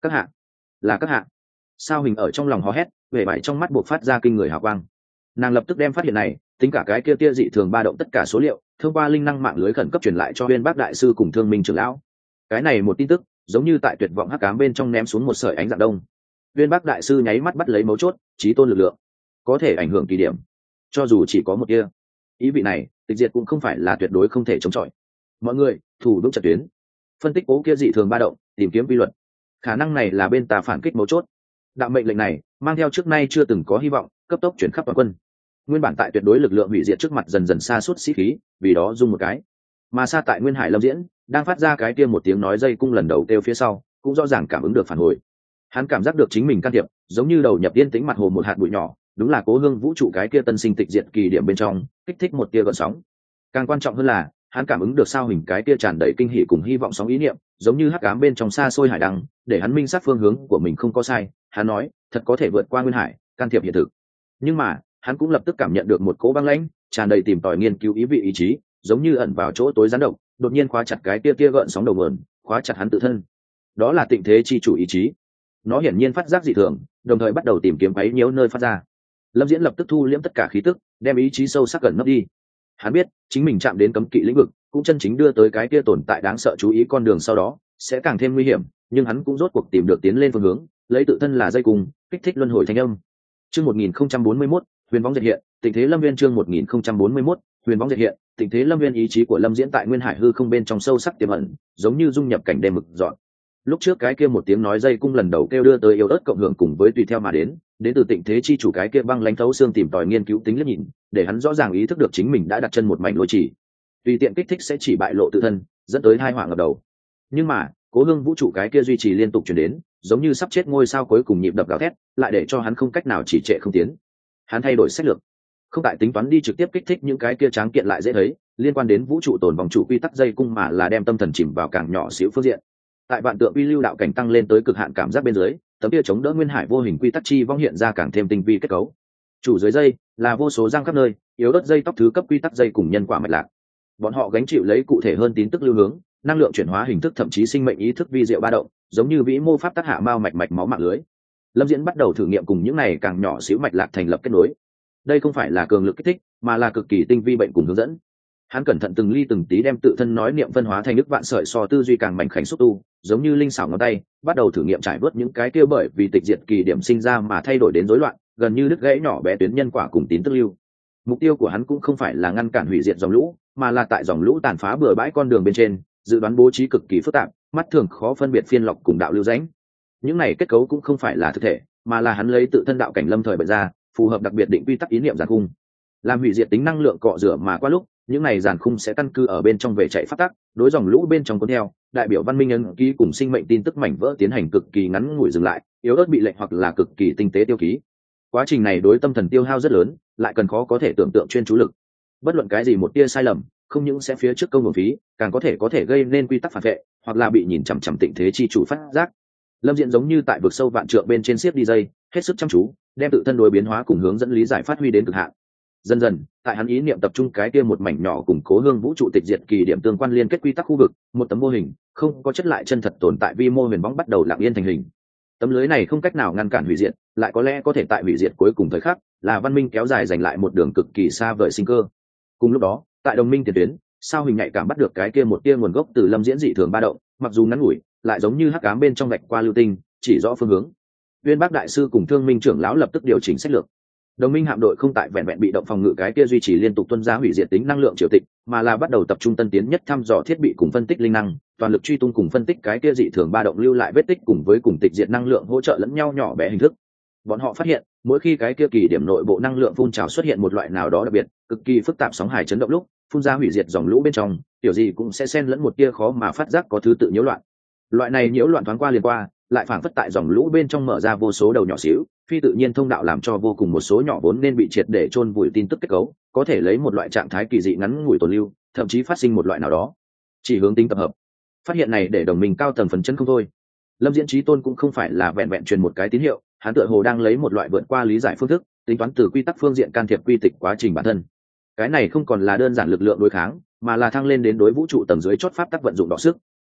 Các hạ, là các hạ. Sao Hình ở trong lòng hò hét, vẻ vải trong mắt buộc phát ra kinh người hào quang. Nàng lập tức đem phát hiện này, tính cả cái kia dị thường ba động tất cả số liệu, thông qua linh năng mạng lưới khẩn cấp truyền lại cho Uyên Bác đại sư cùng Thương Minh trưởng lão. Cái này một tin tức, giống như tại tuyệt vọng hắc ám bên trong ném xuống một sợi ánh dạng đông. Uyên Bác đại sư nháy mắt bắt lấy mấu chốt, chí tôn lực lượng, có thể ảnh hưởng kỳ điểm, cho dù chỉ có một tia. Ý vị này, tịch diệt cũng không phải là tuyệt đối không thể chống chọi. Mọi người, thủ vững trận tuyến, phân tích cố kia dị thường ba động, tìm kiếm quy luật. Khả năng này là bên ta phản kích mấu chốt. Đạo mệnh lệnh này mang theo trước nay chưa từng có hy vọng, cấp tốc chuyển khắp toàn quân. Nguyên bản tại tuyệt đối lực lượng hủy diệt trước mặt dần dần sa sút sĩ khí, vì đó rung một cái. Mà xa tại Nguyên Hải Lâm Diễn, đang phát ra cái kia một tiếng nói dây cung lần đầu kêu phía sau, cũng rõ ràng cảm ứng được phản hồi. Hắn cảm giác được chính mình can thiệp, giống như đầu nhập yên tĩnh mặt hồ một hạt bụi nhỏ, đúng là Cố Hương vũ trụ cái kia tân sinh tịch diệt kỳ điểm bên trong, kích thích một tia gợn sóng. Càng quan trọng hơn là, hắn cảm ứng được Sao Hình cái kia tràn đầy kinh hỉ cùng hy vọng sóng ý niệm, giống như hắc ám bên trong xa xôi hải đăng, để hắn minh xác phương hướng của mình không có sai. Hắn nói, thật có thể vượt qua Nguyên Hải, can thiệp hiện thực. Nhưng mà, hắn cũng lập tức cảm nhận được một cỗ băng lãnh, tràn đầy tìm tòi nghiên cứu ý vị ý chí, giống như ẩn vào chỗ tối gián độc, đột nhiên khóa chặt cái kia gợn sóng đầu nguồn, khóa chặt hắn tự thân. Đó là Tịnh Thế chi chủ ý chí. Nó hiển nhiên phát giác dị thường, đồng thời bắt đầu tìm kiếm quấy nhiễu nơi phát ra. Lâm Diễn lập tức thu liễm tất cả khí tức, đem ý chí sâu sắc gần nấp đi. Hắn biết, chính mình chạm đến cấm kỵ lĩnh vực, cũng chân chính đưa tới cái kia tồn tại đáng sợ chú ý con đường sau đó sẽ càng thêm nguy hiểm, nhưng hắn cũng rốt cuộc tìm được tiến lên phương hướng, lấy tự thân là dây cùng, kích thích luân hồi thanh âm. Chương 1041, Huyền Võng Diệt Hiện, Tịnh Thế Lâm Viên chương 1041, Huyền Võng Diệt Hiện, Tịnh Thế Lâm Viên ý chí của Lâm Diễn tại Nguyên Hải hư không bên trong sâu sắc tiềm ẩn, giống như dung nhập cảnh đêm mực dọn. Lúc trước cái kia một tiếng nói dây cung lần đầu kêu đưa tới yêu ớt cộng hưởng cùng với tùy theo mà đến từ Tịnh Thế chi chủ cái kia băng lãnh thấu xương tìm tòi nghiên cứu tính liếc nhìn, để hắn rõ ràng ý thức được chính mình đã đặt chân một mảnh lôi chỉ. Tùy tiện kích thích sẽ chỉ bại lộ tự thân, dẫn tới tai họa ngập đầu. Nhưng mà, Cố Hương vũ trụ cái kia duy trì liên tục truyền đến, giống như sắp chết ngôi sao cuối cùng nhịp đập gào thét, lại để cho hắn không cách nào chỉ trệ không tiến. Hắn thay đổi sách lược, không tại tính toán đi trực tiếp kích thích những cái kia tráng kiện lại dễ thấy liên quan đến vũ trụ tồn vòng chủ quy tắc dây cung, mà là đem tâm thần chìm vào càng nhỏ xíu phương diện. Tại vạn tượng uy lưu đạo cảnh tăng lên tới cực hạn cảm giác bên dưới, tấm kia chống đỡ Nguyên Hải vô hình quy tắc chi vong hiện ra càng thêm tinh vi kết cấu. Chủ dưới dây là vô số răng khắp nơi, yếu ớt dây tóc thứ cấp quy tắc dây cùng nhân quả mạch lạc. Bọn họ gánh chịu lấy cụ thể hơn tín tức lưu hướng, năng lượng chuyển hóa hình thức, thậm chí sinh mệnh ý thức vi diệu ba động, giống như vĩ mô pháp tác hạ mao mạch máu mạng lưới. Lâm Diễn bắt đầu thử nghiệm cùng những này càng nhỏ xíu mạch lạc thành lập kết nối. Đây không phải là cường lực kích thích, mà là cực kỳ tinh vi bệnh cùng hướng dẫn. Hắn cẩn thận từng ly từng tí đem tự thân nói niệm phân hóa thành nước vạn sợi so tư duy càng mảnh khảnh xúc tu, giống như linh xảo ngón tay, bắt đầu thử nghiệm trải bớt những cái kia bởi vì tịch diệt kỳ điểm sinh ra mà thay đổi đến rối loạn, gần như đứt gãy nhỏ bé tuyến nhân quả cùng tín tức lưu. Mục tiêu của hắn cũng không phải là ngăn cản hủy diệt dòng lũ, mà là tại dòng lũ tàn phá bừa bãi con đường bên trên, dự đoán bố trí cực kỳ phức tạp, mắt thường khó phân biệt phiên lọc cùng đạo lưu rãnh. Những này kết cấu cũng không phải là thực thể, mà là hắn lấy tự thân đạo cảnh lâm thời bày ra, phù hợp đặc biệt định quy tắc ý niệm giàn khung. Làm hủy diệt tính năng lượng cọ rửa mà qua lúc, những này giàn khung sẽ căn cứ ở bên trong về chạy phát tắc, đối dòng lũ bên trong cuốn theo, đại biểu văn minh ấn ký cùng sinh mệnh tin tức mảnh vỡ tiến hành cực kỳ ngắn ngủi dừng lại, yếu ớt bị lệnh hoặc là cực kỳ tinh tế tiêu ký. Quá trình này đối tâm thần tiêu hao rất lớn, lại cần khó có thể tưởng tượng chuyên chú lực. Bất luận cái gì một tia sai lầm, không những sẽ phía trước công nguồn phí, càng có thể gây nên quy tắc phản vệ, hoặc là bị nhìn chằm chằm Tịnh Thế chi chủ phát giác. Lâm Diễn giống như tại vực sâu vạn trượng bên trên xiếp đi dây, hết sức chăm chú, đem tự thân đối biến hóa cùng hướng dẫn lý giải phát huy đến cực hạn. Dần dần, tại hắn ý niệm tập trung cái kia một mảnh nhỏ cùng Cố Hương vũ trụ tịch diệt kỳ điểm tương quan liên kết quy tắc khu vực, một tấm mô hình không có chất lại chân thật tồn tại vi mô huyền bóng bắt đầu lặng yên thành hình. Tấm lưới này không cách nào ngăn cản hủy diệt, lại có lẽ có thể tại hủy diệt cuối cùng thời khắc, là văn minh kéo dài giành lại một đường cực kỳ xa vời sinh cơ. Cùng lúc đó, tại đồng minh tiền tuyến, Sao Hình nhạy cảm bắt được cái kia một tia nguồn gốc từ Lâm Diễn dị thường ba động, mặc dù ngắn ngủi, lại giống như hắc ám bên trong vạch qua lưu tinh, chỉ rõ phương hướng. Uyên Bác đại sư cùng Thương Minh trưởng lão lập tức điều chỉnh sách lược. Đồng minh hạm đội không tại vẹn vẹn bị động phòng ngự cái kia duy trì liên tục tuân ra hủy diệt tính năng lượng triều tịch, mà là bắt đầu tập trung tân tiến nhất thăm dò thiết bị cùng phân tích linh năng, toàn lực truy tung cùng phân tích cái kia dị thường ba động lưu lại vết tích cùng với cùng tịch diệt năng lượng hỗ trợ lẫn nhau nhỏ bé hình thức. Bọn họ phát hiện, mỗi khi cái kia kỳ điểm nội bộ năng lượng phun trào xuất hiện một loại nào đó đặc biệt, cực kỳ phức tạp sóng hải chấn động lúc, phun ra hủy diệt dòng lũ bên trong, kiểu gì cũng sẽ xen lẫn một tia khó mà phát giác có thứ tự nhiễu loạn. Loại này nhiễu loạn thoáng qua liền qua, lại phảng phất tại dòng lũ bên trong mở ra vô số đầu nhỏ xíu, phi tự nhiên thông đạo làm cho vô cùng một số nhỏ vốn nên bị triệt để chôn vùi tin tức kết cấu, có thể lấy một loại trạng thái kỳ dị ngắn ngủi tồn lưu, thậm chí phát sinh một loại nào đó chỉ hướng tính tập hợp. Phát hiện này để đồng minh cao tầng phấn chấn không thôi. Lâm Diễn Chí Tôn cũng không phải là vẹn vẹn truyền một cái tín hiệu, hắn tựa hồ đang lấy một loại vượt qua lý giải phương thức, tính toán từ quy tắc phương diện can thiệp quy tịch quá trình bản thân. Cái này không còn là đơn giản lực lượng đối kháng, mà là thăng lên đến đối vũ trụ tầng dưới chót pháp tắc vận dụng đọ sức.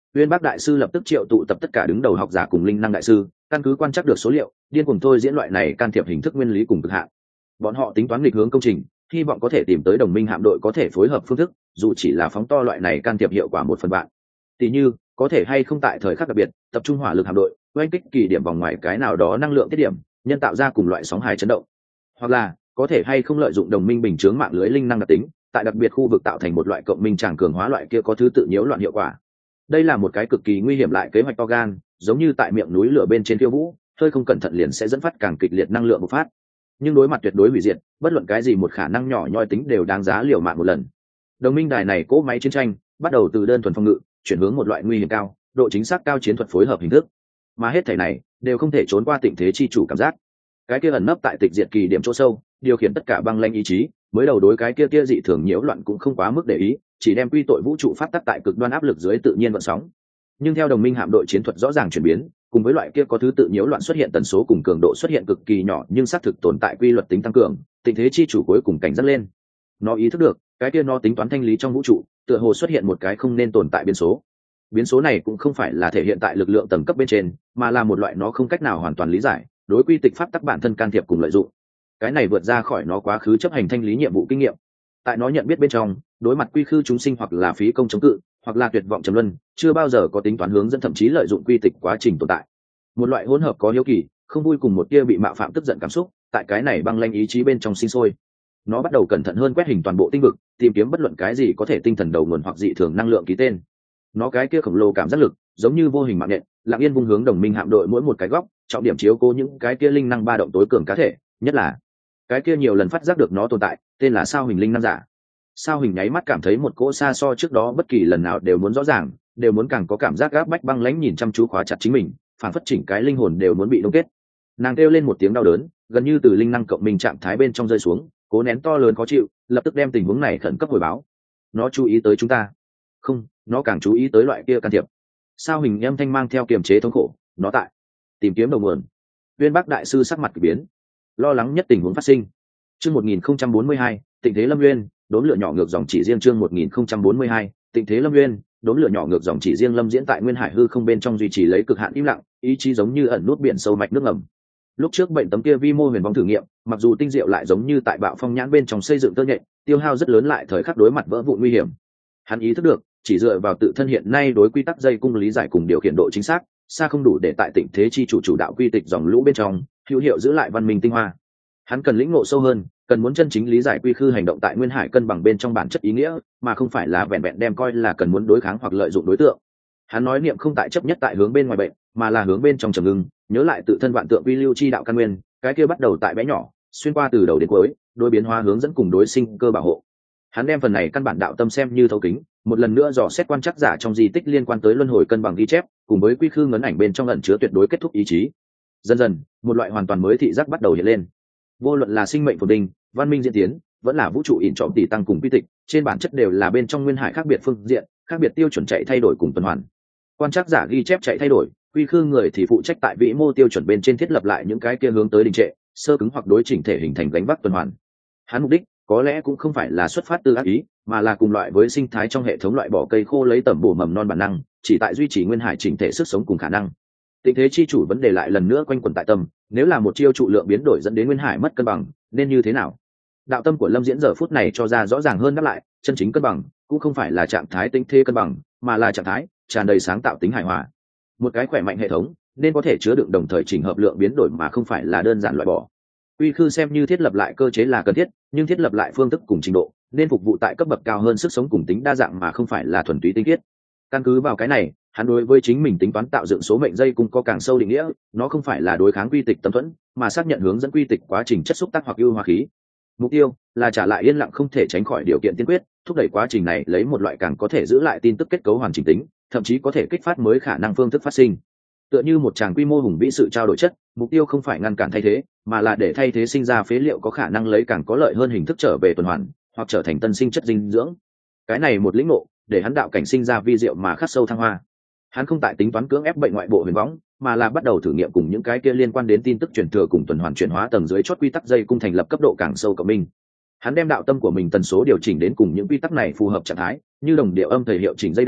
Uyên Bác đại sư lập tức triệu tụ tập tất cả đứng đầu học giả cùng linh năng đại sư, căn cứ quan trắc được số liệu, điên cuồng thôi diễn loại này can thiệp hình thức nguyên lý cùng cực hạn. Bọn họ tính toán nghịch hướng công trình, hy vọng có thể tìm tới đồng minh hạm đội có thể phối hợp phương thức, dù chỉ là phóng to loại này can thiệp hiệu quả 1/1000. Tỷ như, có thể hay không tại thời khắc đặc biệt, tập trung hỏa lực hạm đội, oanh kích kỳ điểm vòng ngoài cái nào đó năng lượng tiết điểm, nhân tạo ra cùng loại sóng hài chấn động. Hoặc là, có thể hay không lợi dụng đồng minh bình chướng mạng lưới linh năng đặc tính, tại đặc biệt khu vực tạo thành một loại cộng minh tràng cường hóa loại kia có thứ tự nhiễu loạn hiệu quả. Đây là một cái cực kỳ nguy hiểm lại kế hoạch to gan, giống như tại miệng núi lửa bên trên khiêu vũ, hơi không cẩn thận liền sẽ dẫn phát càng kịch liệt năng lượng bộc phát. Nhưng đối mặt tuyệt đối hủy diệt, bất luận cái gì một khả năng nhỏ nhoi tính đều đáng giá liều mạng một lần. Đồng minh đài này cỗ máy chiến tranh bắt đầu từ đơn thuần phòng ngự, chuyển hướng một loại nguy hiểm cao, độ chính xác cao chiến thuật phối hợp hình thức. Mà hết thảy này đều không thể trốn qua Tịnh Thế Chi Chủ cảm giác. Cái kia ẩn nấp tại tịch diệt kỳ điểm chỗ sâu, điều khiển tất cả băng lãnh ý chí, mới đầu đối cái kia dị thường nhiễu loạn cũng không quá mức để ý, chỉ đem quy tội vũ trụ phát tác tại cực đoan áp lực dưới tự nhiên vận sóng. Nhưng theo đồng minh hạm đội chiến thuật rõ ràng chuyển biến, cùng với loại kia có thứ tự nhiễu loạn xuất hiện tần số cùng cường độ xuất hiện cực kỳ nhỏ nhưng xác thực tồn tại quy luật tính tăng cường, Tịnh Thế Chi Chủ cuối cùng cảnh giác lên. Nó ý thức được, cái kia nó tính toán thanh lý trong vũ trụ, tựa hồ xuất hiện một cái không nên tồn tại biến số. Biến số này cũng không phải là thể hiện tại lực lượng tầng cấp bên trên, mà là một loại nó không cách nào hoàn toàn lý giải, đối quy tịch pháp tắc bản thân can thiệp cùng lợi dụng. Cái này vượt ra khỏi nó quá khứ chấp hành thanh lý nhiệm vụ kinh nghiệm. Tại nó nhận biết bên trong, đối mặt quy khư chúng sinh hoặc là phí công chống cự, hoặc là tuyệt vọng trầm luân, chưa bao giờ có tính toán hướng dẫn thậm chí lợi dụng quy tịch quá trình tồn tại. Một loại hỗn hợp có hiếu kỳ, không vui cùng một tia bị mạo phạm tức giận cảm xúc, tại cái này băng lanh ý chí bên trong sinh sôi. Nó bắt đầu cẩn thận hơn quét hình toàn bộ tinh vực, tìm kiếm bất luận cái gì có thể tinh thần đầu nguồn hoặc dị thường năng lượng ký tên. Nó cái kia khổng lồ cảm giác lực, giống như vô hình mạng nhện, lặng yên vung hướng đồng minh hạm đội mỗi một cái góc, trọng điểm chiếu cố những cái kia linh năng ba động tối cường cá thể, nhất là cái kia nhiều lần phát giác được nó tồn tại, tên là Sao Hình linh năng giả. Sao Hình nháy mắt cảm thấy một cỗ xa so trước đó bất kỳ lần nào đều muốn rõ ràng, đều muốn càng có cảm giác gáp bách băng lãnh nhìn chăm chú khóa chặt chính mình, phản phất chỉnh cái linh hồn đều muốn bị đông kết. Nàng kêu lên một tiếng đau đớn, gần như từ linh năng cộng minh trạng thái bên trong rơi xuống, cố nén to lớn khó chịu, lập tức đem tình huống này khẩn cấp hồi báo. Nó chú ý tới chúng ta. Không, nó càng chú ý tới loại kia can thiệp. Sao Hình âm thanh mang theo kiềm chế thống khổ, nó tại tìm kiếm đầu nguồn. Uyên Bác đại sư sắc mặt kỳ biến, lo lắng nhất tình huống phát sinh. Chương 1042, Tịnh Thế Lâm Nguyên, đốn lửa nhỏ ngược dòng chỉ riêng chương 1042, Tịnh Thế Lâm Nguyên, đốn lửa nhỏ ngược dòng chỉ riêng Lâm Diễn tại Nguyên Hải hư không bên trong duy trì lấy cực hạn im lặng, ý chí giống như ẩn nút biển sâu mạch nước ngầm. Lúc trước bệnh tấm kia vi mô huyền vong thử nghiệm, mặc dù tinh diệu lại giống như tại bạo phong nhãn bên trong xây dựng tơ nhện, tiêu hao rất lớn lại thời khắc đối mặt vỡ vụn nguy hiểm. Hắn ý thức được, chỉ dựa vào tự thân hiện nay đối quy tắc dây cung lý giải cùng điều khiển độ chính xác, xa không đủ để tại Tịnh Thế Chi chủ đạo quy tịch dòng lũ bên trong hữu hiệu giữ lại văn minh tinh hoa. Hắn cần lĩnh ngộ sâu hơn, cần muốn chân chính lý giải quy khư hành động tại Nguyên Hải cân bằng bên trong bản chất ý nghĩa, mà không phải là vẹn vẹn đem coi là cần muốn đối kháng hoặc lợi dụng đối tượng. Hắn nói niệm không tại chấp nhất tại hướng bên ngoài bệnh, mà là hướng bên trong trầm ngưng, nhớ lại tự thân vạn tượng quy lưu chi đạo căn nguyên, cái kia bắt đầu tại bé nhỏ, xuyên qua từ đầu đến cuối, đối biến hóa hướng dẫn cùng đối sinh cơ bảo hộ. Hắn đem phần này căn bản đạo tâm xem như thấu kính, một lần nữa dò xét quan trắc giả trong di tích liên quan tới luân hồi cân bằng ghi chép, cùng với quy khư ngấn ảnh bên trong ẩn chứa tuyệt đối kết thúc ý chí. Dần dần, một loại hoàn toàn mới thị giác bắt đầu hiện lên. Vô luận là sinh mệnh phồn vinh, văn minh diễn tiến, vẫn là vũ trụ ỉn trọng tỷ tăng cùng quy tịch, trên bản chất đều là bên trong Nguyên Hải khác biệt phương diện, khác biệt tiêu chuẩn chạy thay đổi cùng tuần hoàn. Quan trắc giả ghi chép chạy thay đổi, quy khư người thì phụ trách tại vĩ mô tiêu chuẩn bên trên thiết lập lại những cái kia hướng tới đình trệ, sơ cứng hoặc đối chỉnh thể hình thành gánh vác tuần hoàn. Hắn mục đích có lẽ cũng không phải là xuất phát từ ác ý, mà là cùng loại với sinh thái trong hệ thống loại bỏ cây khô lấy tẩm bổ mầm non bản năng, chỉ tại duy trì Nguyên Hải chỉnh thể sức sống cùng khả năng. Tịnh Thế Chi chủ vấn đề lại lần nữa quanh quẩn tại tâm, nếu là một chiêu trụ lượng biến đổi dẫn đến Nguyên Hải mất cân bằng, nên như thế nào? Đạo tâm của Lâm Diễn giờ phút này cho ra rõ ràng hơn đáp lại, chân chính cân bằng cũng không phải là trạng thái tinh thế cân bằng, mà là trạng thái tràn đầy sáng tạo tính hài hòa. Một cái khỏe mạnh hệ thống nên có thể chứa đựng đồng thời chỉnh hợp lượng biến đổi mà không phải là đơn giản loại bỏ. Quy khư xem như thiết lập lại cơ chế là cần thiết, nhưng thiết lập lại phương thức cùng trình độ nên phục vụ tại cấp bậc cao hơn sức sống cùng tính đa dạng mà không phải là thuần túy tinh khiết. Căn cứ vào cái này, hắn đối với chính mình tính toán tạo dựng số mệnh dây cung có càng sâu định nghĩa, nó không phải là đối kháng quy tịch tâm thuẫn, mà xác nhận hướng dẫn quy tịch quá trình chất xúc tác hoặc ưu hóa khí. Mục tiêu là trả lại yên lặng không thể tránh khỏi điều kiện tiên quyết, thúc đẩy quá trình này lấy một loại càng có thể giữ lại tin tức kết cấu hoàn chỉnh tính, thậm chí có thể kích phát mới khả năng phương thức phát sinh. Tựa như một tràng quy mô hùng vĩ sự trao đổi chất, mục tiêu không phải ngăn cản thay thế, mà là để thay thế sinh ra phế liệu có khả năng lấy càng có lợi hơn hình thức trở về tuần hoàn, hoặc trở thành tân sinh chất dinh dưỡng. Cái này một lĩnh ngộ, để hắn đạo cảnh sinh ra vi diệu mà khắc sâu thăng hoa. Hắn không tại tính toán cưỡng ép bệnh ngoại bộ huyền võng, mà là bắt đầu thử nghiệm cùng những cái kia liên quan đến tin tức truyền thừa cùng tuần hoàn chuyển hóa tầng dưới chót quy tắc dây cung thành lập cấp độ càng sâu cộng minh. Hắn đem đạo tâm của mình tần số điều chỉnh đến cùng những quy tắc này phù hợp trạng thái, như đồng điệu âm thời hiệu chỉnh dây đàn,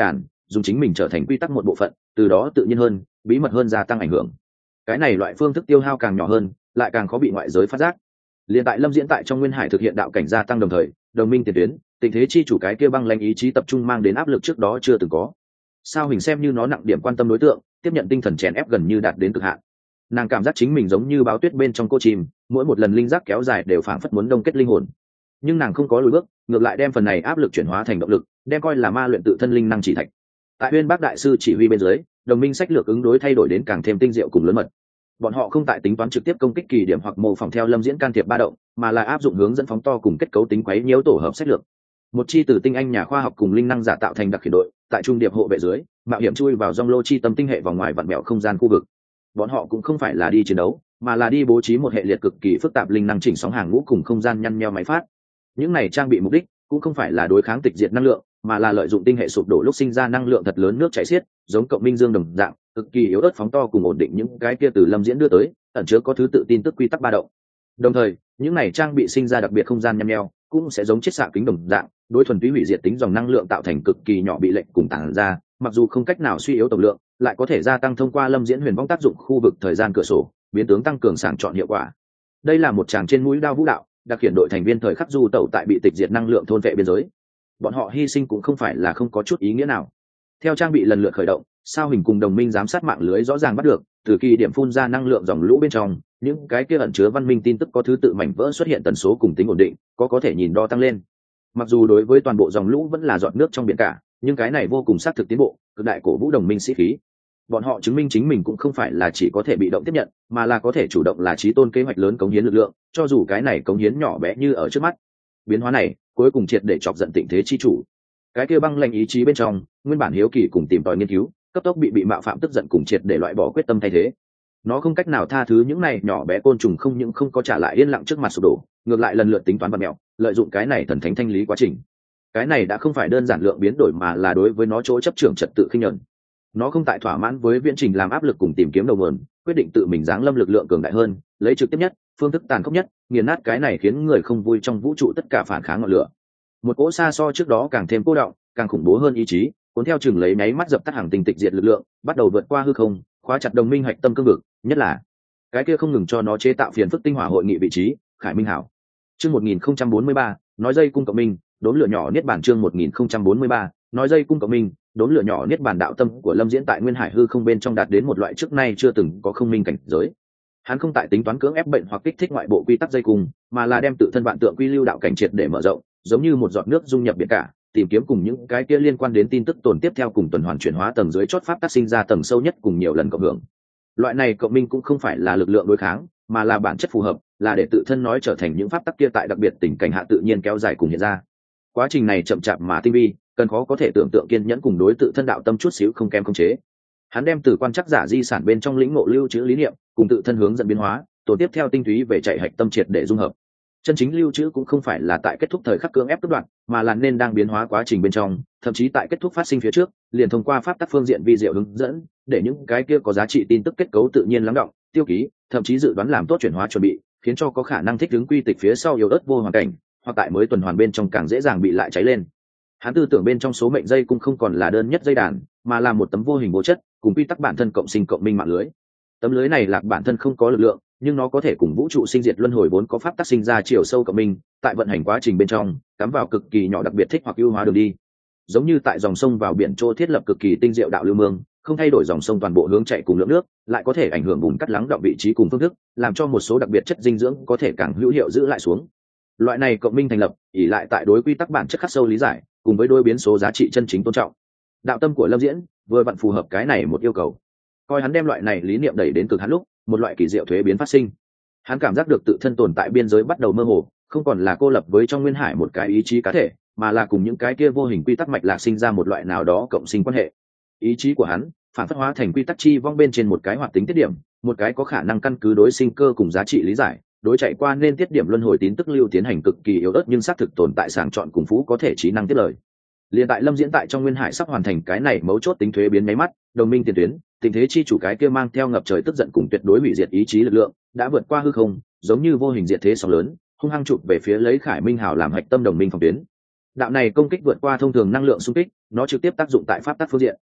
dùng chính mình trở thành quy tắc một bộ phận, từ đó tự nhiên hơn, bí mật hơn gia tăng ảnh hưởng. Cái này loại phương thức tiêu hao càng nhỏ hơn, lại càng khó bị ngoại giới phát giác. Liên tại Lâm Diễn tại trong Nguyên Hải thực hiện đạo cảnh gia tăng đồng thời, đồng minh tiền tuyến, tình thế chi chủ cái kia băng lãnh ý chí tập trung mang đến áp lực trước đó chưa từng có. Sao Hình xem như nó nặng điểm quan tâm đối tượng, tiếp nhận tinh thần chèn ép gần như đạt đến cực hạn. Nàng cảm giác chính mình giống như báo tuyết bên trong cô chim, mỗi một lần linh giác kéo dài đều phảng phất muốn đông kết linh hồn. Nhưng nàng không có lùi bước, ngược lại đem phần này áp lực chuyển hóa thành động lực, đem coi là ma luyện tự thân linh năng chỉ thạch. Tại Uyên Bác đại sư chỉ huy bên dưới, đồng minh sách lược ứng đối thay đổi đến càng thêm tinh diệu cùng lớn mật. Bọn họ không tại tính toán trực tiếp công kích kỳ điểm hoặc mô phỏng theo Lâm Diễn can thiệp ba động, mà là áp dụng hướng dẫn phóng to cùng kết cấu tính quấy nhiễu tổ hợp sách lược. Một chi từ tinh anh nhà khoa học cùng linh năng giả tạo thành đặc khiển đội, tại trung điệp hộ vệ dưới, mạo hiểm chui vào dòng lô chi tâm tinh hệ vòng ngoài vặn mèo không gian khu vực. Bọn họ cũng không phải là đi chiến đấu, mà là đi bố trí một hệ liệt cực kỳ phức tạp linh năng chỉnh sóng hàng ngũ cùng không gian nhăn nheo máy phát. Những này trang bị mục đích cũng không phải là đối kháng tịch diệt năng lượng, mà là lợi dụng tinh hệ sụp đổ lúc sinh ra năng lượng thật lớn nước chảy xiết, giống cộng minh dương đồng dạng, cực kỳ yếu ớt phóng to cùng ổn định những cái kia từ Lâm Diễn đưa tới, ẩn chứa có thứ tự tin tức quy tắc ba động. Đồng thời, những này trang bị sinh ra đặc biệt không gian nhăn nheo, cũng sẽ giống chiết xạ kính đồng dạng, đối thuần túy hủy diệt tính dòng năng lượng tạo thành cực kỳ nhỏ bị lệnh cùng tản ra, mặc dù không cách nào suy yếu tổng lượng, lại có thể gia tăng thông qua Lâm Diễn huyền vong tác dụng khu vực thời gian cửa sổ, biến tướng tăng cường sàng chọn hiệu quả. Đây là một tràng trên mũi đao vũ đạo, đặc hiện đội thành viên thời khắc du tẩu tại bị tịch diệt năng lượng thôn vệ biên giới. Bọn họ hy sinh cũng không phải là không có chút ý nghĩa nào. Theo trang bị lần lượt khởi động, Sao Hình cùng đồng minh giám sát mạng lưới rõ ràng bắt được, từ kỳ điểm phun ra năng lượng dòng lũ bên trong, những cái kia ẩn chứa văn minh tin tức có thứ tự mảnh vỡ xuất hiện tần số cùng tính ổn định, có thể nhìn đo tăng lên. Mặc dù đối với toàn bộ dòng lũ vẫn là giọt nước trong biển cả, nhưng cái này vô cùng xác thực tiến bộ, cực đại cổ vũ đồng minh sĩ khí. Bọn họ chứng minh chính mình cũng không phải là chỉ có thể bị động tiếp nhận, mà là có thể chủ động là chí tôn kế hoạch lớn cống hiến lực lượng, cho dù cái này cống hiến nhỏ bé như ở trước mắt. Biến hóa này cuối cùng triệt để chọc giận tình thế chi chủ. Cái kia băng lãnh ý chí bên trong, nguyên bản hiếu kỳ cùng tìm tòi nghiên cứu, cấp tốc bị mạo phạm tức giận cùng triệt để loại bỏ quyết tâm thay thế. Nó không cách nào tha thứ những này nhỏ bé côn trùng không những không có trả lại yên lặng trước mặt sụp đổ, ngược lại lần lượt tính toán bạt mẹo, lợi dụng cái này thần thánh thanh lý quá trình. Cái này đã không phải đơn giản lượng biến đổi mà là đối với nó chỗ chấp trưởng trật tự khinh nhẫn. Nó không tại thỏa mãn với viễn trình làm áp lực cùng tìm kiếm đầu nguồn, quyết định tự mình giáng lâm lực lượng cường đại hơn, lấy trực tiếp nhất, phương thức tàn khốc nhất, nghiền nát cái này khiến người không vui trong vũ trụ tất cả phản kháng ngọn lửa. Một cỗ xa so trước đó càng thêm cô động, càng khủng bố hơn ý chí, cuốn theo chừng lấy nháy mắt dập tắt hàng tình tịch diệt lực lượng, bắt đầu vượt qua hư không, khóa chặt đồng minh hạch tâm cương vực, nhất là cái kia không ngừng cho nó chế tạo phiền phức tinh hỏa hội nghị vị trí, Khải Minh Hảo. Chương 1043, nói dây cung cộng minh, đốn lửa nhỏ niết bàn chương 1043, nói dây cung cộng minh, đốn lửa nhỏ niết bàn đạo tâm của Lâm Diễn tại Nguyên Hải hư không bên trong đạt đến một loại trước nay chưa từng có không minh cảnh giới. Hắn không tại tính toán cưỡng ép bệnh hoặc kích thích ngoại bộ quy tắc dây cung, mà là đem tự thân vạn tượng quy lưu đạo cảnh triệt để mở rộng, giống như một giọt nước dung nhập biển cả, tìm kiếm cùng những cái kia liên quan đến tin tức tồn tiếp theo cùng tuần hoàn chuyển hóa tầng dưới chót pháp tác sinh ra tầng sâu nhất cùng nhiều lần cộng hưởng. Loại này cộng minh cũng không phải là lực lượng đối kháng, mà là bản chất phù hợp, là để tự thân nói trở thành những pháp tắc kia tại đặc biệt tình cảnh hạ tự nhiên kéo dài cùng hiện ra. Quá trình này chậm chạp mà tinh vi, cần khó có thể tưởng tượng kiên nhẫn cùng đối tự thân đạo tâm chút xíu không kém không chế. Hắn đem từ quan chắc giả di sản bên trong lĩnh ngộ lưu trữ lý niệm, cùng tự thân hướng dẫn biến hóa, tổ tiếp theo tinh túy về chạy hạch tâm triệt để dung hợp. Chân chính lưu trữ cũng không phải là tại kết thúc thời khắc cưỡng ép cắt đoạn, mà là nên đang biến hóa quá trình bên trong, thậm chí tại kết thúc phát sinh phía trước, liền thông qua pháp tắc phương diện vi diệu hướng dẫn, để những cái kia có giá trị tin tức kết cấu tự nhiên lắng đọng, tiêu ký, thậm chí dự đoán làm tốt chuyển hóa chuẩn bị, khiến cho có khả năng thích ứng quy tịch phía sau yếu ớt vô hoàn cảnh, hoặc tại mới tuần hoàn bên trong càng dễ dàng bị lại cháy lên. Hắn tư tưởng bên trong số mệnh dây cũng không còn là đơn nhất dây đàn, mà là một tấm vô hình vô chất, cùng quy tắc bản thân cộng sinh cộng minh mạng lưới. Tấm lưới này lạc bản thân không có lực lượng, nhưng nó có thể cùng vũ trụ sinh diệt luân hồi vốn có pháp tác sinh ra chiều sâu cộng minh, tại vận hành quá trình bên trong cắm vào cực kỳ nhỏ đặc biệt thích hoặc ưu hóa đường đi, giống như tại dòng sông vào biển trô thiết lập cực kỳ tinh diệu đạo lưu mương, không thay đổi dòng sông toàn bộ hướng chạy cùng lượng nước, lại có thể ảnh hưởng bùn cắt lắng đọng vị trí cùng phương thức, làm cho một số đặc biệt chất dinh dưỡng có thể càng hữu hiệu giữ lại xuống. Loại này cộng minh thành lập ỷ lại tại đối quy tắc bản chất khắc sâu lý giải, cùng với đôi biến số giá trị chân chính tôn trọng. Đạo tâm của Lâm Diễn vừa vặn phù hợp cái này một yêu cầu. Coi hắn đem loại này lý niệm đẩy đến cực hạn lúc, một loại kỳ diệu thuế biến phát sinh. Hắn cảm giác được tự thân tồn tại biên giới bắt đầu mơ hồ, không còn là cô lập với trong nguyên hải một cái ý chí cá thể, mà là cùng những cái kia vô hình quy tắc mạch lạc sinh ra một loại nào đó cộng sinh quan hệ. Ý chí của hắn phản phất hóa thành quy tắc chi vong bên trên một cái hoạt tính tiết điểm, một cái có khả năng căn cứ đối sinh cơ cùng giá trị lý giải, đối chạy qua nên tiết điểm luân hồi tín tức lưu tiến hành cực kỳ yếu ớt nhưng xác thực tồn tại sàng chọn cùng phú có thể trí năng tiết lời. Liên tại Lâm Diễn tại trong nguyên hải sắp hoàn thành cái này mấu chốt tính thuế biến máy mắt, đồng minh tiền tuyến, tình thế chi chủ cái kia mang theo ngập trời tức giận cùng tuyệt đối hủy diệt ý chí lực lượng, đã vượt qua hư không, giống như vô hình diệt thế sóng lớn, hung hăng chụp về phía lấy Khải Minh Hào làm hạch tâm đồng minh phòng tuyến. Đạo này công kích vượt qua thông thường năng lượng xung kích, nó trực tiếp tác dụng tại pháp tắc phương diện,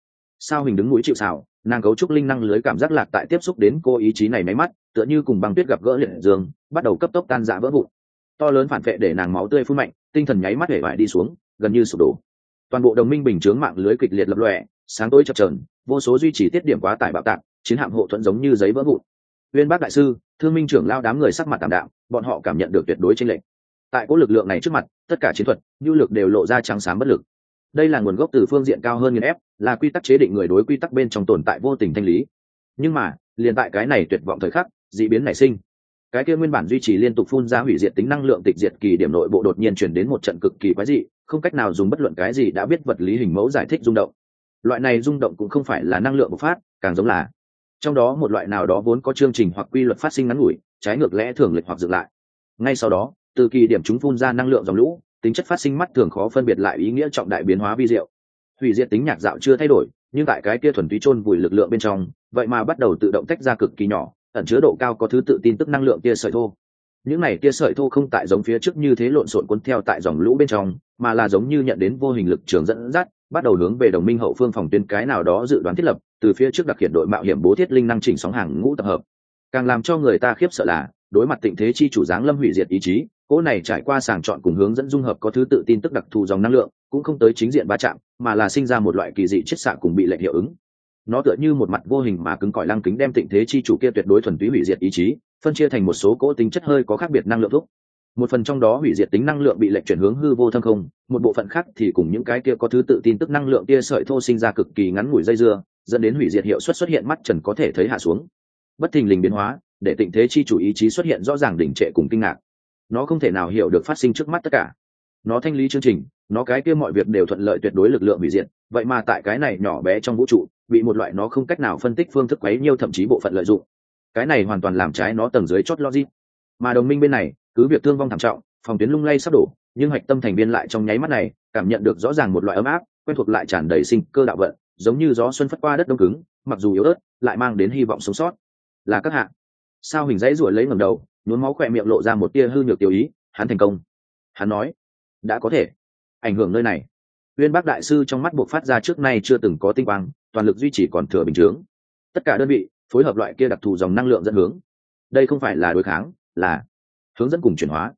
Sao Hình đứng mũi chịu sào, nàng cấu trúc linh năng lưới cảm giác lạc tại tiếp xúc đến cô ý chí này máy mắt, tựa như cùng băng tuyết gặp gỡ liệt dương, bắt đầu cấp tốc tan rã vỡ vụn. To lớn phản vệ để nàng máu tươi phun mạnh, tinh thần nháy mắt hể vải đi xuống, gần như sụp đổ. Toàn bộ đồng minh bình chướng mạng lưới kịch liệt lập lòe, sáng tối chập chờn, vô số duy trì tiết điểm quá tải bạo tạc, chiến hạm hộ thuẫn giống như giấy vỡ vụn. Uyên Bác đại sư, Thương Minh trưởng lao đám người sắc mặt tạm đạm, bọn họ cảm nhận được tuyệt đối chênh lệch. Tại cỗ lực lượng này trước mặt, tất cả chiến thuật, nhu lực đều lộ ra trắng xám bất lực. Đây là nguồn gốc từ phương diện cao hơn nghiền ép, là quy tắc chế định người đối quy tắc bên trong tồn tại vô tình thanh lý. Nhưng mà, liền tại cái này tuyệt vọng thời khắc, dị biến nảy sinh. Cái kia nguyên bản duy trì liên tục phun ra hủy diệt tính năng lượng tịch diệt kỳ điểm nội bộ đột nhiên chuyển đến một trận cực kỳ quái dị, không cách nào dùng bất luận cái gì đã biết vật lý hình mẫu giải thích rung động. Loại này rung động cũng không phải là năng lượng bộc phát, càng giống là trong đó một loại nào đó vốn có chương trình hoặc quy luật phát sinh ngắn ngủi, trái ngược lẽ thường lệch hoặc dựng lại. Ngay sau đó, từ kỳ điểm chúng phun ra năng lượng dòng lũ, tính chất phát sinh mắt thường khó phân biệt lại ý nghĩa trọng đại biến hóa vi diệu. Hủy diệt tính nhạc dạo chưa thay đổi, nhưng tại cái kia thuần túy chôn vùi lực lượng bên trong, vậy mà bắt đầu tự động tách ra cực kỳ nhỏ, ẩn chứa độ cao có thứ tự tin tức năng lượng tia sợi thô. Những này tia sợi thô không tại giống phía trước như thế lộn xộn cuốn theo tại dòng lũ bên trong, mà là giống như nhận đến vô hình lực trường dẫn dắt, bắt đầu hướng về đồng minh hậu phương phòng tuyến cái nào đó dự đoán thiết lập, từ phía trước đặc hiện đội mạo hiểm bố thiết linh năng chỉnh sóng hàng ngũ tập hợp. Càng làm cho người ta khiếp sợ là, đối mặt tình thế chi chủ dáng lâm hủy diệt ý chí, cỗ này trải qua sàng chọn cùng hướng dẫn dung hợp có thứ tự tin tức đặc thù dòng năng lượng, cũng không tới chính diện va chạm, mà là sinh ra một loại kỳ dị chiết xạ cùng bị lệnh hiệu ứng. Nó tựa như một mặt vô hình mà cứng cỏi lăng kính đem tình thế chi chủ kia tuyệt đối thuần túy hủy diệt ý chí, phân chia thành một số cỗ tính chất hơi có khác biệt năng lượng thúc. Một phần trong đó hủy diệt tính năng lượng bị lệnh chuyển hướng hư vô thâm không, một bộ phận khác thì cùng những cái kia có thứ tự tin tức năng lượng kia sợi thô sinh ra cực kỳ ngắn ngủi dây dưa, dẫn đến hủy diệt hiệu suất xuất hiện mắt trần có thể thấy hạ xuống. Bất thình lình biến hóa, để tình thế chi chủ ý chí xuất hiện rõ ràng đỉnh trệ cùng kinh ngạc. Nó không thể nào hiểu được phát sinh trước mắt tất cả. Nó thanh lý chương trình, nó cái kia mọi việc đều thuận lợi tuyệt đối lực lượng hủy diệt, vậy mà tại cái này nhỏ bé trong vũ trụ, bị một loại nó không cách nào phân tích phương thức quấy nhiêu thậm chí bộ phận lợi dụng. Cái này hoàn toàn làm trái nó tầng dưới chót logic. Mà đồng minh bên này, cứ việc thương vong thảm trọng, phòng tuyến lung lay sắp đổ, nhưng hạch tâm thành viên lại trong nháy mắt này cảm nhận được rõ ràng một loại ấm áp, quen thuộc lại tràn đầy sinh cơ đạo vận, giống như gió xuân phất qua đất đông cứng, mặc dù yếu ớt, lại mang đến hy vọng sống sót. Là các hạ. Sao Hình dãy ruổi lấy ngẩng đầu, nhuốm máu khỏe miệng lộ ra một tia hư nhược tiêu ý, hắn thành công. Hắn nói, đã có thể ảnh hưởng nơi này. Uyên Bác đại sư trong mắt buộc phát ra trước nay chưa từng có tinh quang, toàn lực duy trì còn thừa bình chướng. Tất cả đơn vị phối hợp loại kia đặc thù dòng năng lượng dẫn hướng. Đây không phải là đối kháng, là hướng dẫn cùng chuyển hóa.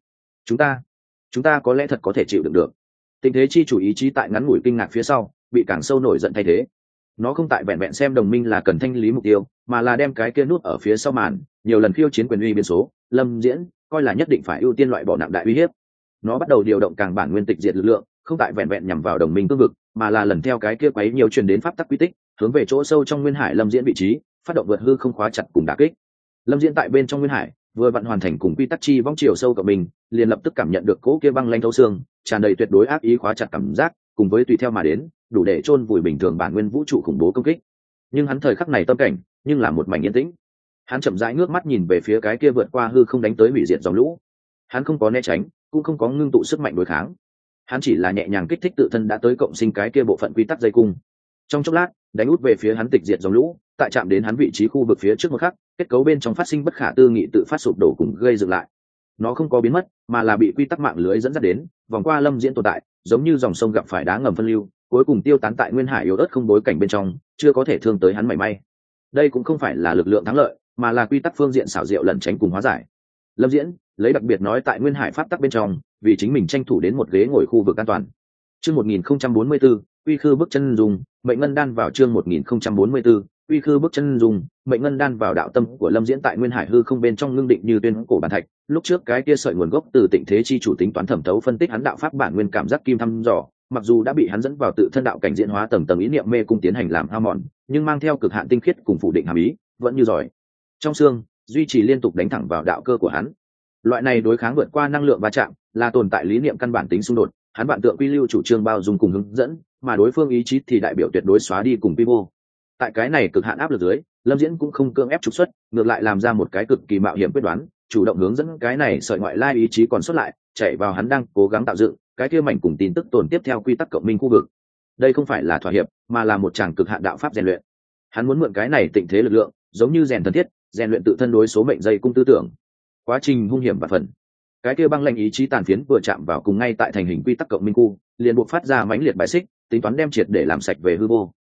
Chúng ta có lẽ thật có thể chịu đựng được. Tình thế chi chủ ý chí tại ngắn ngủi kinh ngạc phía sau, bị càng sâu nổi giận thay thế. Nó không tại vẹn vẹn xem đồng minh là cần thanh lý mục tiêu, mà là đem cái kia nút ở phía sau màn, nhiều lần khiêu chiến quyền uy biến số, Lâm Diễn, coi là nhất định phải ưu tiên loại bỏ nặng đại uy hiếp. Nó bắt đầu điều động càng bản nguyên tịch diệt lực lượng, không tại vẹn vẹn nhằm vào đồng minh cương vực, mà là lần theo cái kia quấy nhiều truyền đến pháp tắc quy tích, hướng về chỗ sâu trong nguyên hải Lâm Diễn vị trí, phát động vượt hư không khóa chặt cùng đả kích. Lâm Diễn tại bên trong nguyên hải, vừa vặn hoàn thành cùng quy tắc chi vong chiều sâu của mình, liền lập tức cảm nhận được cỗ kia băng lanh thấu xương, tràn đầy tuyệt đối ác ý khóa chặt cảm giác, cùng với tùy theo mà đến, đủ để chôn vùi bình thường bản nguyên vũ trụ khủng bố công kích. Nhưng hắn thời khắc này tâm cảnh, nhưng là một mảnh yên tĩnh. Hắn chậm rãi ngước mắt nhìn về phía cái kia vượt qua hư không đánh tới hủy diệt dòng lũ. Hắn không có né tránh, cũng không có ngưng tụ sức mạnh đối kháng. Hắn chỉ là nhẹ nhàng kích thích tự thân đã tới cộng sinh cái kia bộ phận quy tắc dây cung. Trong chốc lát, đánh út về phía hắn tịch diệt dòng lũ, tại chạm đến hắn vị trí khu vực phía trước một khắc, kết cấu bên trong phát sinh bất khả tư nghị tự phát sụp đổ cùng gây dựng lại. Nó không có biến mất, mà là bị quy tắc mạng lưới dẫn dắt đến, vòng qua Lâm Diễn tồn tại, giống như dòng sông gặp phải đá ngầm phân lưu, cuối cùng tiêu tán tại nguyên hải yếu ớt không bối cảnh bên trong, chưa có thể thương tới hắn mảy may. Đây cũng không phải là lực lượng thắng lợi, mà là quy tắc phương diện xảo diệu lẩn tránh cùng hóa giải. Lâm Diễn lấy đặc biệt nói tại nguyên hải pháp tắc bên trong, vì chính mình tranh thủ đến một ghế ngồi khu vực an toàn. Chương 1044, Uy Khư bước chân dùng, mệnh ngân đan vào chương 1044, Uy Khư bước chân dùng, mệnh ngân đan vào đạo tâm của Lâm Diễn tại nguyên hải hư không bên trong ngưng định như tuyên cổ bản thạch. Lúc trước cái kia sợi nguồn gốc từ tịnh thế chi chủ tính toán thẩm thấu phân tích hắn đạo pháp bản nguyên cảm giác kim thăm dò, mặc dù đã bị hắn dẫn vào tự thân đạo cảnh diễn hóa tầng tầng ý niệm mê cung tiến hành làm hao mòn, nhưng mang theo cực hạn tinh khiết cùng phủ định hàm ý, vẫn như giỏi trong xương, duy trì liên tục đánh thẳng vào đạo cơ của hắn. Loại này đối kháng vượt qua năng lượng va chạm, là tồn tại lý niệm căn bản tính xung đột, hắn bạn tượng quy lưu chủ trương bao dung cùng hướng dẫn, mà đối phương ý chí thì đại biểu tuyệt đối xóa đi cùng vi vô. Tại cái này cực hạn áp lực dưới, Lâm Diễn cũng không cưỡng ép trục xuất, ngược lại làm ra một cái cực kỳ mạo hiểm quyết đoán, chủ động hướng dẫn cái này sợi ngoại lai ý chí còn xuất lại, chạy vào hắn đang cố gắng tạo dựng cái kia mảnh cùng tin tức tồn tiếp theo quy tắc cộng minh khu vực. Đây không phải là thỏa hiệp, mà là một tràng cực hạn đạo pháp rèn luyện. Hắn muốn mượn cái này tịnh thế lực lượng, giống như rèn thần thiết, rèn luyện tự thân đối số mệnh dây cung tư tưởng. Quá trình hung hiểm và phần. Cái kia băng lạnh ý chí tàn phiến vừa chạm vào cùng ngay tại thành hình quy tắc cộng minh khu, liền buộc phát ra mãnh liệt bài xích, tính toán đem triệt để làm sạch về hư vô.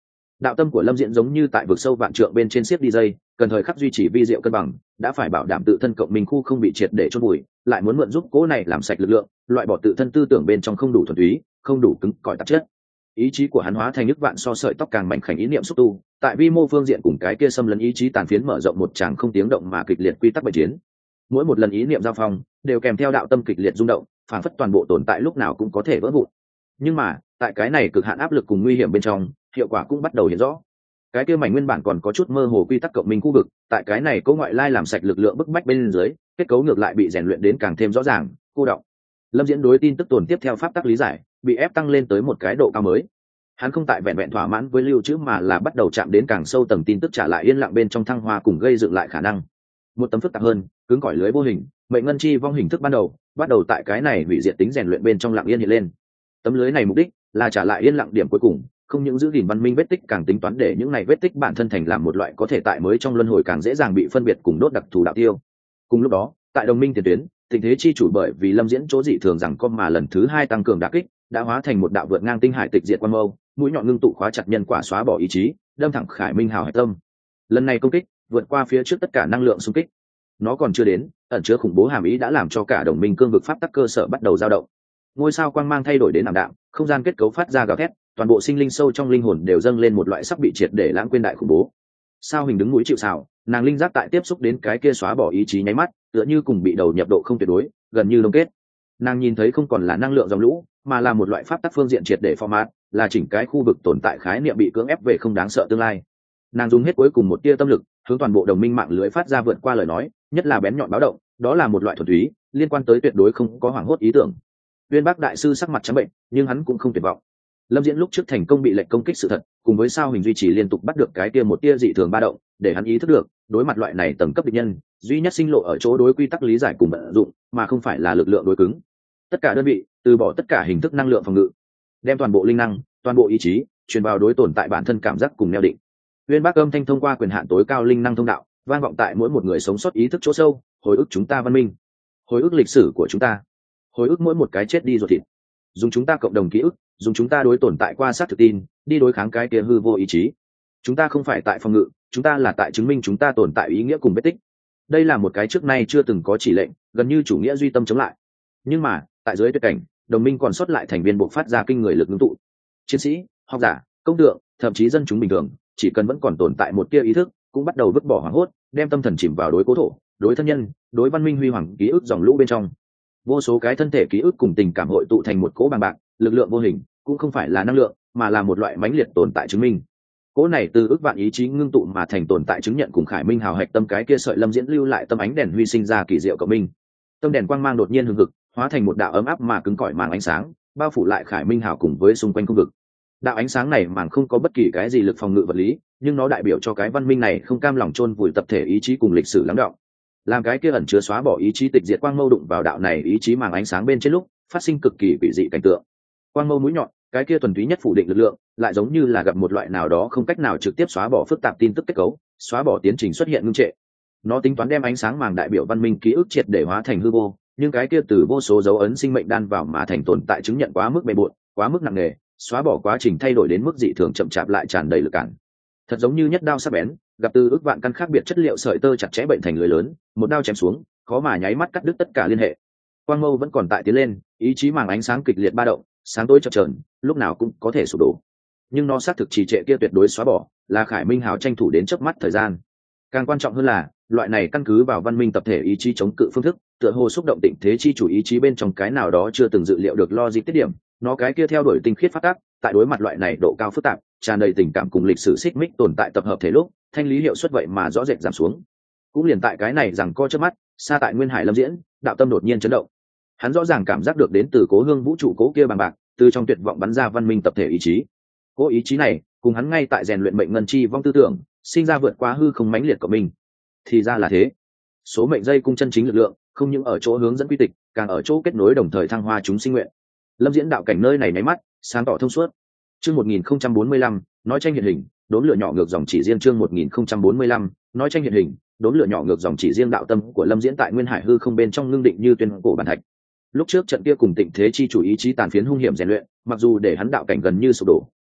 Đạo tâm của Lâm Diễn giống như tại vực sâu vạn trượng bên trên xiết đi dây, cần thời khắc duy trì vi diệu cân bằng, đã phải bảo đảm tự thân cộng minh khu không bị triệt để chôn vùi, lại muốn mượn giúp cố này làm sạch lực lượng, loại bỏ tự thân tư tưởng bên trong không đủ thuần túy, không đủ cứng cỏi tạp chất. Ý chí của hắn hóa thành nước vạn so sợi tóc càng mảnh khảnh ý niệm xúc tu, tại vi mô phương diện cùng cái kia xâm lấn ý chí tàn phiến mở rộng một tràng không tiếng động mà kịch liệt quy tắc bệnh chiến. Mỗi một lần ý niệm giao phong đều kèm theo đạo tâm kịch liệt rung động, phản phất toàn bộ tồn tại lúc nào cũng có thể vỡ vụn. Nhưng mà tại cái này cực hạn áp lực cùng nguy hiểm bên trong, hiệu quả cũng bắt đầu hiện rõ. Cái kia mảnh nguyên bản còn có chút mơ hồ quy tắc cộng minh khu vực, tại cái này có ngoại lai làm sạch lực lượng bức bách bên dưới, kết cấu ngược lại bị rèn luyện đến càng thêm rõ ràng, cô đọng. Lâm Diễn đối tin tức tồn tiếp theo pháp tắc lý giải, bị ép tăng lên tới một cái độ cao mới. Hắn không tại vẹn vẹn thỏa mãn với lưu trữ mà là bắt đầu chạm đến càng sâu tầng tin tức trả lại yên lặng bên trong thăng hoa cùng gây dựng lại khả năng. Một tấm phức tạp hơn, cứng cỏi lưới vô hình, mệnh ngân chi vong hình thức ban đầu, bắt đầu tại cái này hủy diệt tính rèn luyện bên trong lặng yên hiện lên. Tấm lưới này mục đích là trả lại yên lặng điểm cuối cùng, không những giữ gìn văn minh vết tích, càng tính toán để những này vết tích bản thân thành làm một loại có thể tại mới trong luân hồi càng dễ dàng bị phân biệt cùng đốt đặc thù đạo tiêu. Cùng lúc đó, tại đồng minh tiền tuyến, tình thế chi chủ bởi vì Lâm Diễn chỗ dị thường rằng con mà lần thứ hai tăng cường đả kích, đã hóa thành một đạo vượt ngang tinh hải tịch diệt quan mâu, mũi nhọn ngưng tụ khóa chặt nhân quả xóa bỏ ý chí, đâm thẳng Khải Minh hào hải tâm. Lần này công kích vượt qua phía trước tất cả năng lượng xung kích. Nó còn chưa đến, ẩn chứa khủng bố hàm ý đã làm cho cả đồng minh cương vực pháp tắc cơ sở bắt đầu dao động. Ngôi sao quang mang thay đổi đến ảm đạm, không gian kết cấu phát ra gào thét, toàn bộ sinh linh sâu trong linh hồn đều dâng lên một loại sắp bị triệt để lãng quên đại khủng bố. Sao Hình đứng mũi chịu sào, nàng linh giác tại tiếp xúc đến cái kia xóa bỏ ý chí nháy mắt, tựa như cùng bị đầu nhập độ không tuyệt đối, gần như đông kết. Nàng nhìn thấy không còn là năng lượng dòng lũ, mà là một loại pháp tắc phương diện triệt để format, là chỉnh cái khu vực tồn tại khái niệm bị cưỡng ép về không đáng sợ tương lai. Nàng dùng hết cuối cùng một tia tâm lực, hướng toàn bộ đồng minh mạng lưới phát ra vượt qua lời nói, nhất là bén nhọn báo động, đó là một loại thuần túy, liên quan tới tuyệt đối không có hoảng hốt ý tưởng. Uyên Bác đại sư sắc mặt trắng bệnh, nhưng hắn cũng không tuyệt vọng. Lâm Diễn lúc trước thành công bị lệnh công kích sự thật, cùng với Sao Hình duy trì liên tục bắt được cái tia một tia dị thường ba động, để hắn ý thức được, đối mặt loại này tầng cấp địch nhân, duy nhất sinh lộ ở chỗ đối quy tắc lý giải cùng vận dụng, mà không phải là lực lượng đối cứng. Tất cả đơn vị từ bỏ tất cả hình thức năng lượng phòng ngự, đem toàn bộ linh năng, toàn bộ ý chí truyền vào đối tồn tại bản thân cảm giác cùng neo định. Uyên Bác âm thanh thông qua quyền hạn tối cao linh năng thông đạo, vang vọng tại mỗi một người sống sót ý thức chỗ sâu, hồi ức chúng ta văn minh, hồi ức lịch sử của chúng ta, hồi ức mỗi một cái chết đi ruột thịt, dùng chúng ta cộng đồng ký ức, dùng chúng ta đối tồn tại qua sát thực tin, đi đối kháng cái kia hư vô ý chí. Chúng ta không phải tại phòng ngự, chúng ta là tại chứng minh chúng ta tồn tại ý nghĩa cùng vết tích. Đây là một cái trước nay chưa từng có chỉ lệnh, gần như chủ nghĩa duy tâm chống lại. Nhưng mà tại dưới tuyệt cảnh, đồng minh còn sót lại thành viên buộc phát ra kinh người lực ngưng tụ. Chiến sĩ, học giả, công tượng, thậm chí dân chúng bình thường, chỉ cần vẫn còn tồn tại một tia ý thức, cũng bắt đầu vứt bỏ hoảng hốt, đem tâm thần chìm vào đối cố thổ, đối thân nhân, đối văn minh huy hoàng ký ức dòng lũ bên trong. Vô số cái thân thể ký ức cùng tình cảm hội tụ thành một cỗ bằng bạc, lực lượng vô hình, cũng không phải là năng lượng, mà là một loại mãnh liệt tồn tại chứng minh. Cỗ này từ ức vạn ý chí ngưng tụ mà thành tồn tại chứng nhận cùng Khải Minh hào hạch tâm cái kia sợi Lâm Diễn lưu lại tâm ánh đèn huy sinh ra kỳ diệu cộng minh. Tâm đèn quang mang đột nhiên hừng hực, hóa thành một đạo ấm áp mà cứng cỏi màng ánh sáng, bao phủ lại Khải Minh hào cùng với xung quanh khu vực. Đạo ánh sáng này màng không có bất kỳ cái gì lực phòng ngự vật lý, nhưng nó đại biểu cho cái văn minh này không cam lòng chôn vùi tập thể ý chí cùng lịch sử lắng đọng. Làm cái kia ẩn chứa xóa bỏ ý chí tịch diệt quang mâu đụng vào đạo này ý chí màng ánh sáng bên trên lúc, phát sinh cực kỳ quỷ dị cảnh tượng. Quang mâu mũi nhọn, cái kia thuần túy nhất phủ định lực lượng, lại giống như là gặp một loại nào đó không cách nào trực tiếp xóa bỏ phức tạp tin tức kết cấu, xóa bỏ tiến trình xuất hiện ngưng trệ. Nó tính toán đem ánh sáng màng đại biểu văn minh ký ức triệt để hóa thành hư vô, nhưng cái kia từ vô số dấu ấn sinh mệnh đan vào mà thành tồn tại chứng nhận quá mức bề bộn, quá mức nặng nề, xóa bỏ quá trình thay đổi đến mức dị thường chậm chạp lại tràn đầy lực cản. Thật giống như nhất đao sắc bén, gặp từ ước vạn căn khác biệt chất liệu sợi tơ chặt chẽ bệnh thành lưới lớn, một đao chém xuống, khó mà nháy mắt cắt đứt tất cả liên hệ. Quang mâu vẫn còn tại tiến lên, ý chí màng ánh sáng kịch liệt ba động, sáng tối chập chờn, lúc nào cũng có thể sụp đổ. Nhưng nó xác thực trì trệ kia tuyệt đối xóa bỏ, là Khải Minh hào tranh thủ đến chớp mắt thời gian. Càng quan trọng hơn là, loại này căn cứ vào văn minh tập thể ý chí chống cự phương thức, tựa hồ xúc động tịnh thế chi chủ ý chí bên trong cái nào đó chưa từng dự liệu được logic tiết điểm, nó cái kia theo đuổi tinh khiết phát tác, tại đối mặt loại này độ cao phức tạp, tràn đầy tình cảm cùng lịch sử xích mích tồn tại tập hợp thể lúc, thanh lý hiệu suất vậy mà rõ rệt giảm xuống. Cũng liền tại cái này rằng co trước mắt, xa tại Nguyên Hải Lâm Diễn, đạo tâm đột nhiên chấn động. Hắn rõ ràng cảm giác được đến từ cố hương vũ trụ cố kia bằng bạc, từ trong tuyệt vọng bắn ra văn minh tập thể ý chí. Cố ý chí này, cùng hắn ngay tại rèn luyện mệnh ngân chi vong tư tưởng, sinh ra vượt quá hư không mãnh liệt của mình. Thì ra là thế. Số mệnh dây cung chân chính lực lượng, không những ở chỗ hướng dẫn quy tịch, càng ở chỗ kết nối đồng thời thăng hoa chúng sinh nguyện. Lâm Diễn đạo cảnh nơi này nháy mắt, sáng tỏ thông suốt. Chương 1045, nói tranh hiện hình, đốn lửa nhỏ ngược dòng chỉ riêng chương 1045, nói tranh hiện hình, đốn lửa nhỏ ngược dòng chỉ riêng đạo tâm của Lâm Diễn tại Nguyên Hải hư không bên trong ngưng định như tuyên cổ bản thạch. Lúc trước trận kia cùng tịnh thế chi chủ ý chí tàn phiến hung hiểm rèn luyện, mặc dù để hắn đạo cảnh gần như sụp đổ,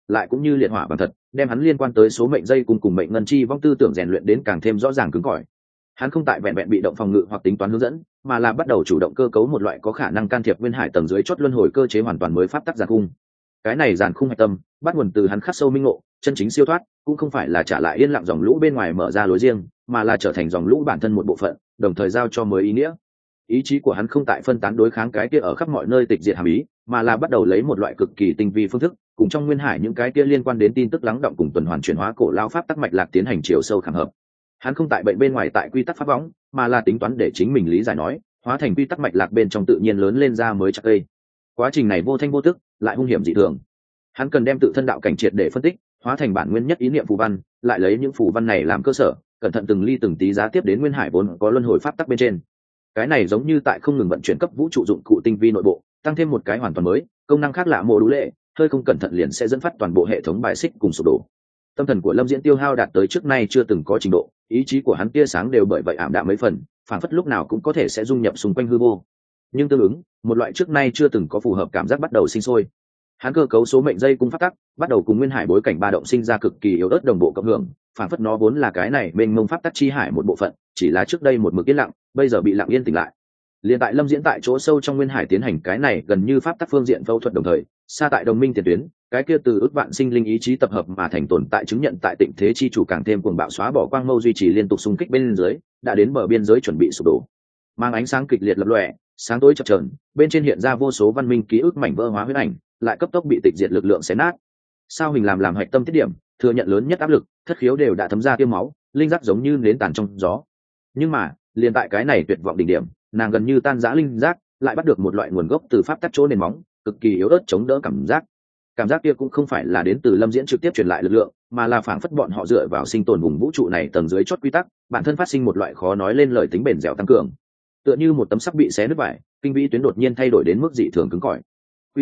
lại cũng như liệt hỏa bằng thật đem hắn liên quan tới số mệnh dây cùng mệnh ngân chi vong tư tưởng rèn luyện đến càng thêm rõ ràng cứng cỏi. Hắn không tại vẹn vẹn bị động phòng ngự hoặc tính toán hướng dẫn, mà là bắt đầu chủ động cơ cấu một loại có khả năng can thiệp nguyên hải tầng dưới chót luân hồi cơ chế hoàn toàn mới pháp tắc giàn khung. Cái này giàn khung hạch tâm bắt nguồn từ hắn khắc sâu minh ngộ, chân chính siêu thoát cũng không phải là trả lại yên lặng dòng lũ bên ngoài mở ra lối riêng, mà là trở thành dòng lũ bản thân một bộ phận, đồng thời giao cho mới ý nghĩa. Ý chí của hắn không tại phân tán đối kháng cái kia ở khắp mọi nơi tịch diệt hàm ý, mà là bắt đầu lấy một loại cực kỳ tinh vi phương thức, cùng trong nguyên hải những cái kia liên quan đến tin tức lắng động cùng tuần hoàn chuyển hóa cổ lao pháp tắc mạch lạc tiến hành chiều sâu khảm hợp. Hắn không tại bệnh bên ngoài tại quy tắc pháp võng, mà là tính toán để chính mình lý giải nói, hóa thành quy tắc mạch lạc bên trong tự nhiên lớn lên ra mới chắc cây. Quá trình này vô thanh vô tức, lại hung hiểm dị thường. Hắn cần đem tự thân đạo cảnh triệt để phân tích, hóa thành bản nguyên nhất ý niệm phù văn, lại lấy những phù văn này làm cơ sở, cẩn thận từng ly từng tí giá tiếp đến nguyên hải vốn có luân hồi pháp tắc bên trên. Cái này giống như tại không ngừng vận chuyển cấp vũ trụ dụng cụ tinh vi nội bộ, tăng thêm một cái hoàn toàn mới, công năng khác lạ mô đũ lệ, hơi không cẩn thận liền sẽ dẫn phát toàn bộ hệ thống bài xích cùng sụp đổ. Tâm thần của Lâm Diễn tiêu hao đạt tới trước nay chưa từng có trình độ, ý chí của hắn tia sáng đều bởi vậy ảm đạm mấy phần, phản phất lúc nào cũng có thể sẽ dung nhập xung quanh hư vô. Nhưng tương ứng, một loại trước nay chưa từng có phù hợp cảm giác bắt đầu sinh sôi. Hắn cơ cấu số mệnh dây cung pháp tắc, bắt đầu cùng nguyên hải bối cảnh ba động sinh ra cực kỳ yếu ớt đồng bộ cộng hưởng, phản phất nó vốn là cái này mênh mông pháp tắc chi hải một bộ phận, chỉ là trước đây một mực yên lặng, bây giờ bị lặng yên tỉnh lại. Liên tại Lâm Diễn tại chỗ sâu trong nguyên hải tiến hành cái này gần như pháp tắc phương diện phẫu thuật đồng thời, xa tại đồng minh tiền tuyến, cái kia từ ước vạn sinh linh ý chí tập hợp mà thành tồn tại chứng nhận tại tịnh thế chi chủ càng thêm cuồng bạo xóa bỏ quang mâu duy trì liên tục xung kích bên dưới, đã đến bờ biên giới chuẩn bị sụp đổ. Mang ánh sáng kịch liệt lập lòe, sáng tối chập chờn, bên trên hiện ra vô số văn minh ký ức mảnh vỡ hóa huyết ảnh, lại cấp tốc bị tịch diệt lực lượng xé nát. Sao Hình làm hạch tâm tiết điểm, thừa nhận lớn nhất áp lực, thất khiếu đều đã thấm ra tiêm máu, linh giác giống như nến tàn trong gió. Nhưng mà, liền tại cái này tuyệt vọng đỉnh điểm, nàng gần như tan rã linh giác, lại bắt được một loại nguồn gốc từ pháp tắc chỗ nền móng, cực kỳ yếu ớt chống đỡ cảm giác kia cũng không phải là đến từ Lâm Diễn trực tiếp truyền lại lực lượng, mà là phảng phất bọn họ dựa vào sinh tồn vùng vũ trụ này tầng dưới chót quy tắc, bản thân phát sinh một loại khó nói lên lời tính bền dẻo tăng cường. Tựa như một tấm sắt bị xé nứt vải, kinh vĩ tuyến đột nhiên thay đổi đến mức dị thường cứng cỏi.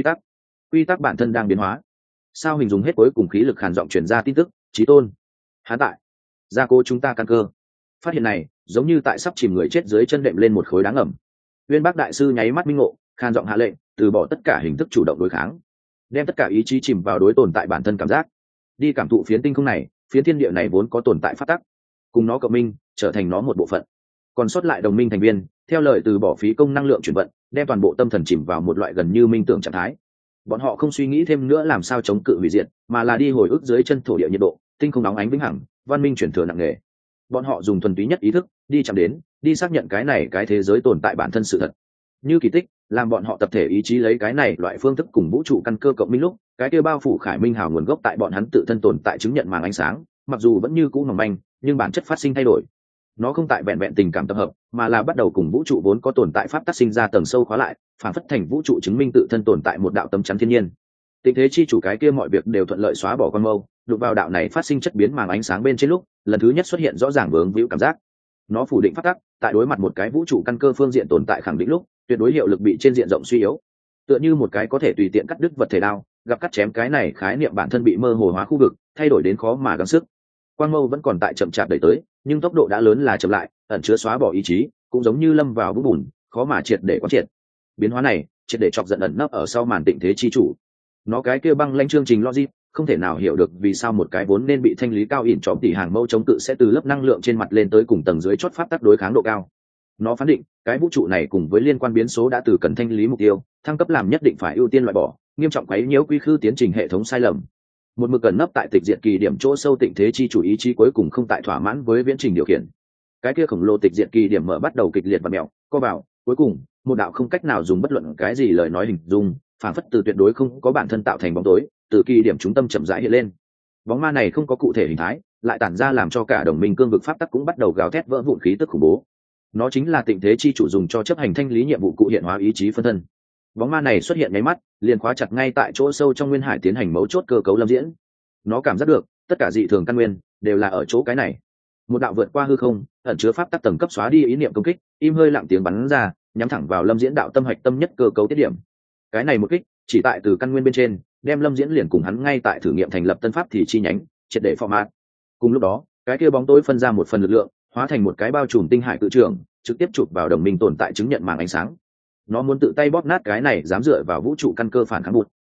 Quy tắc bản thân đang biến hóa. Sao Hình dùng hết cuối cùng khí lực khàn giọng truyền ra tin tức, "Chí tôn, hắn tại, gia cố chúng ta căn cơ." Phát hiện này, giống như tại sắp chìm người chết dưới chân đệm lên một khối đá ngầm. Uyên Bác đại sư nháy mắt minh ngộ, khàn giọng hạ lệnh, từ bỏ tất cả hình thức chủ động đối kháng, đem tất cả ý chí chìm vào đối tồn tại bản thân cảm giác, đi cảm thụ phiến tinh không này, phiến thiên địa này vốn có tồn tại phát tắc, cùng nó cộng minh, trở thành nó một bộ phận. Còn sót lại đồng minh thành viên, theo lời từ bỏ phí công năng lượng chuyển vận, đem toàn bộ tâm thần chìm vào một loại gần như minh tưởng trạng thái. Bọn họ không suy nghĩ thêm nữa làm sao chống cự hủy diệt, mà là đi hồi ức dưới chân thổ địa nhiệt độ, tinh không nóng ánh vĩnh hằng, văn minh chuyển thừa nặng nề. Bọn họ dùng thuần túy nhất ý thức, đi chạm đến, đi xác nhận cái này cái thế giới tồn tại bản thân sự thật. Như kỳ tích, làm bọn họ tập thể ý chí lấy cái này loại phương thức cùng vũ trụ căn cơ cộng minh lúc, cái kia bao phủ khải minh hào nguồn gốc tại bọn hắn tự thân tồn tại chứng nhận màng ánh sáng, mặc dù vẫn như cũ mỏng manh, nhưng bản chất phát sinh thay đổi. Nó không tại vẹn vẹn tình cảm tập hợp, mà là bắt đầu cùng vũ trụ vốn có tồn tại pháp tác sinh ra tầng sâu khóa lại, phản phất thành vũ trụ chứng minh tự thân tồn tại một đạo tấm chắn thiên nhiên. Tình thế chi chủ cái kia mọi việc đều thuận lợi xóa bỏ con mâu, đụng vào đạo này phát sinh chất biến màng ánh sáng bên trên lúc, lần thứ nhất xuất hiện rõ ràng vướng víu cảm giác. Nó phủ định pháp tắc, tại đối mặt một cái vũ trụ căn cơ phương diện tồn tại khẳng định lúc, tuyệt đối hiệu lực bị trên diện rộng suy yếu. Tựa như một cái có thể tùy tiện cắt đứt vật thể đao, gặp cắt chém cái này khái niệm bản thân bị mơ hồ hóa khu vực, thay đổi đến khó mà gắng sức. Quang mâu vẫn còn tại chậm chạp đẩy tới, nhưng tốc độ đã lớn là chậm lại, ẩn chứa xóa bỏ ý chí, cũng giống như lâm vào vũng bùn, khó mà triệt để quán triệt. Biến hóa này, triệt để chọc giận ẩn nấp ở sau màn tịnh thế chi chủ. Nó cái kia băng lãnh chương trình logic, không thể nào hiểu được vì sao một cái vốn nên bị thanh lý cao ỉn chóm tỷ hàng mâu chống cự sẽ từ lớp năng lượng trên mặt lên tới cùng tầng dưới chót pháp tắc đối kháng độ cao. Nó phán định cái vũ trụ này cùng với liên quan biến số đã từ cần thanh lý mục tiêu thăng cấp làm nhất định phải ưu tiên loại bỏ, nghiêm trọng quấy nhiễu quy khư tiến trình hệ thống sai lầm. Một mực cẩn nấp tại tịch diệt kỳ điểm chỗ sâu tịnh thế chi chủ ý chí cuối cùng không tại thỏa mãn với viễn trình điều khiển. Cái kia khổng lồ tịch diệt kỳ điểm mở bắt đầu kịch liệt và mèo co vào, cuối cùng một đạo không cách nào dùng bất luận cái gì lời nói hình dung, phản phất từ tuyệt đối không có bản thân tạo thành bóng tối, từ kỳ điểm trung tâm chậm rãi hiện lên. Bóng ma này không có cụ thể hình thái, lại tản ra làm cho cả đồng minh cương vực pháp tắc cũng bắt đầu gào thét vỡ vụn khí tức khủng bố. Nó chính là tịnh thế chi chủ dùng cho chấp hành thanh lý nhiệm vụ cụ hiện hóa ý chí phân thân. Bóng ma này xuất hiện nháy mắt, liền khóa chặt ngay tại chỗ sâu trong nguyên hải tiến hành mấu chốt cơ cấu Lâm Diễn. Nó cảm giác được tất cả dị thường căn nguyên đều là ở chỗ cái này. Một đạo vượt qua hư không, ẩn chứa pháp tắc tầng cấp xóa đi ý niệm công kích, im hơi lặng tiếng bắn ra, nhắm thẳng vào Lâm Diễn đạo tâm hạch tâm nhất cơ cấu tiết điểm. Cái này một kích, chỉ tại từ căn nguyên bên trên, đem Lâm Diễn liền cùng hắn ngay tại thử nghiệm thành lập tân pháp thì chi nhánh, triệt để format. Cùng lúc đó, cái kia bóng tối phân ra một phần lực lượng, hóa thành một cái bao trùm tinh hải cự trường, trực tiếp chụp vào đồng minh tồn tại chứng nhận màng ánh sáng. Nó muốn tự tay bóp nát cái này dám dựa vào vũ trụ căn cơ phản kháng bụt.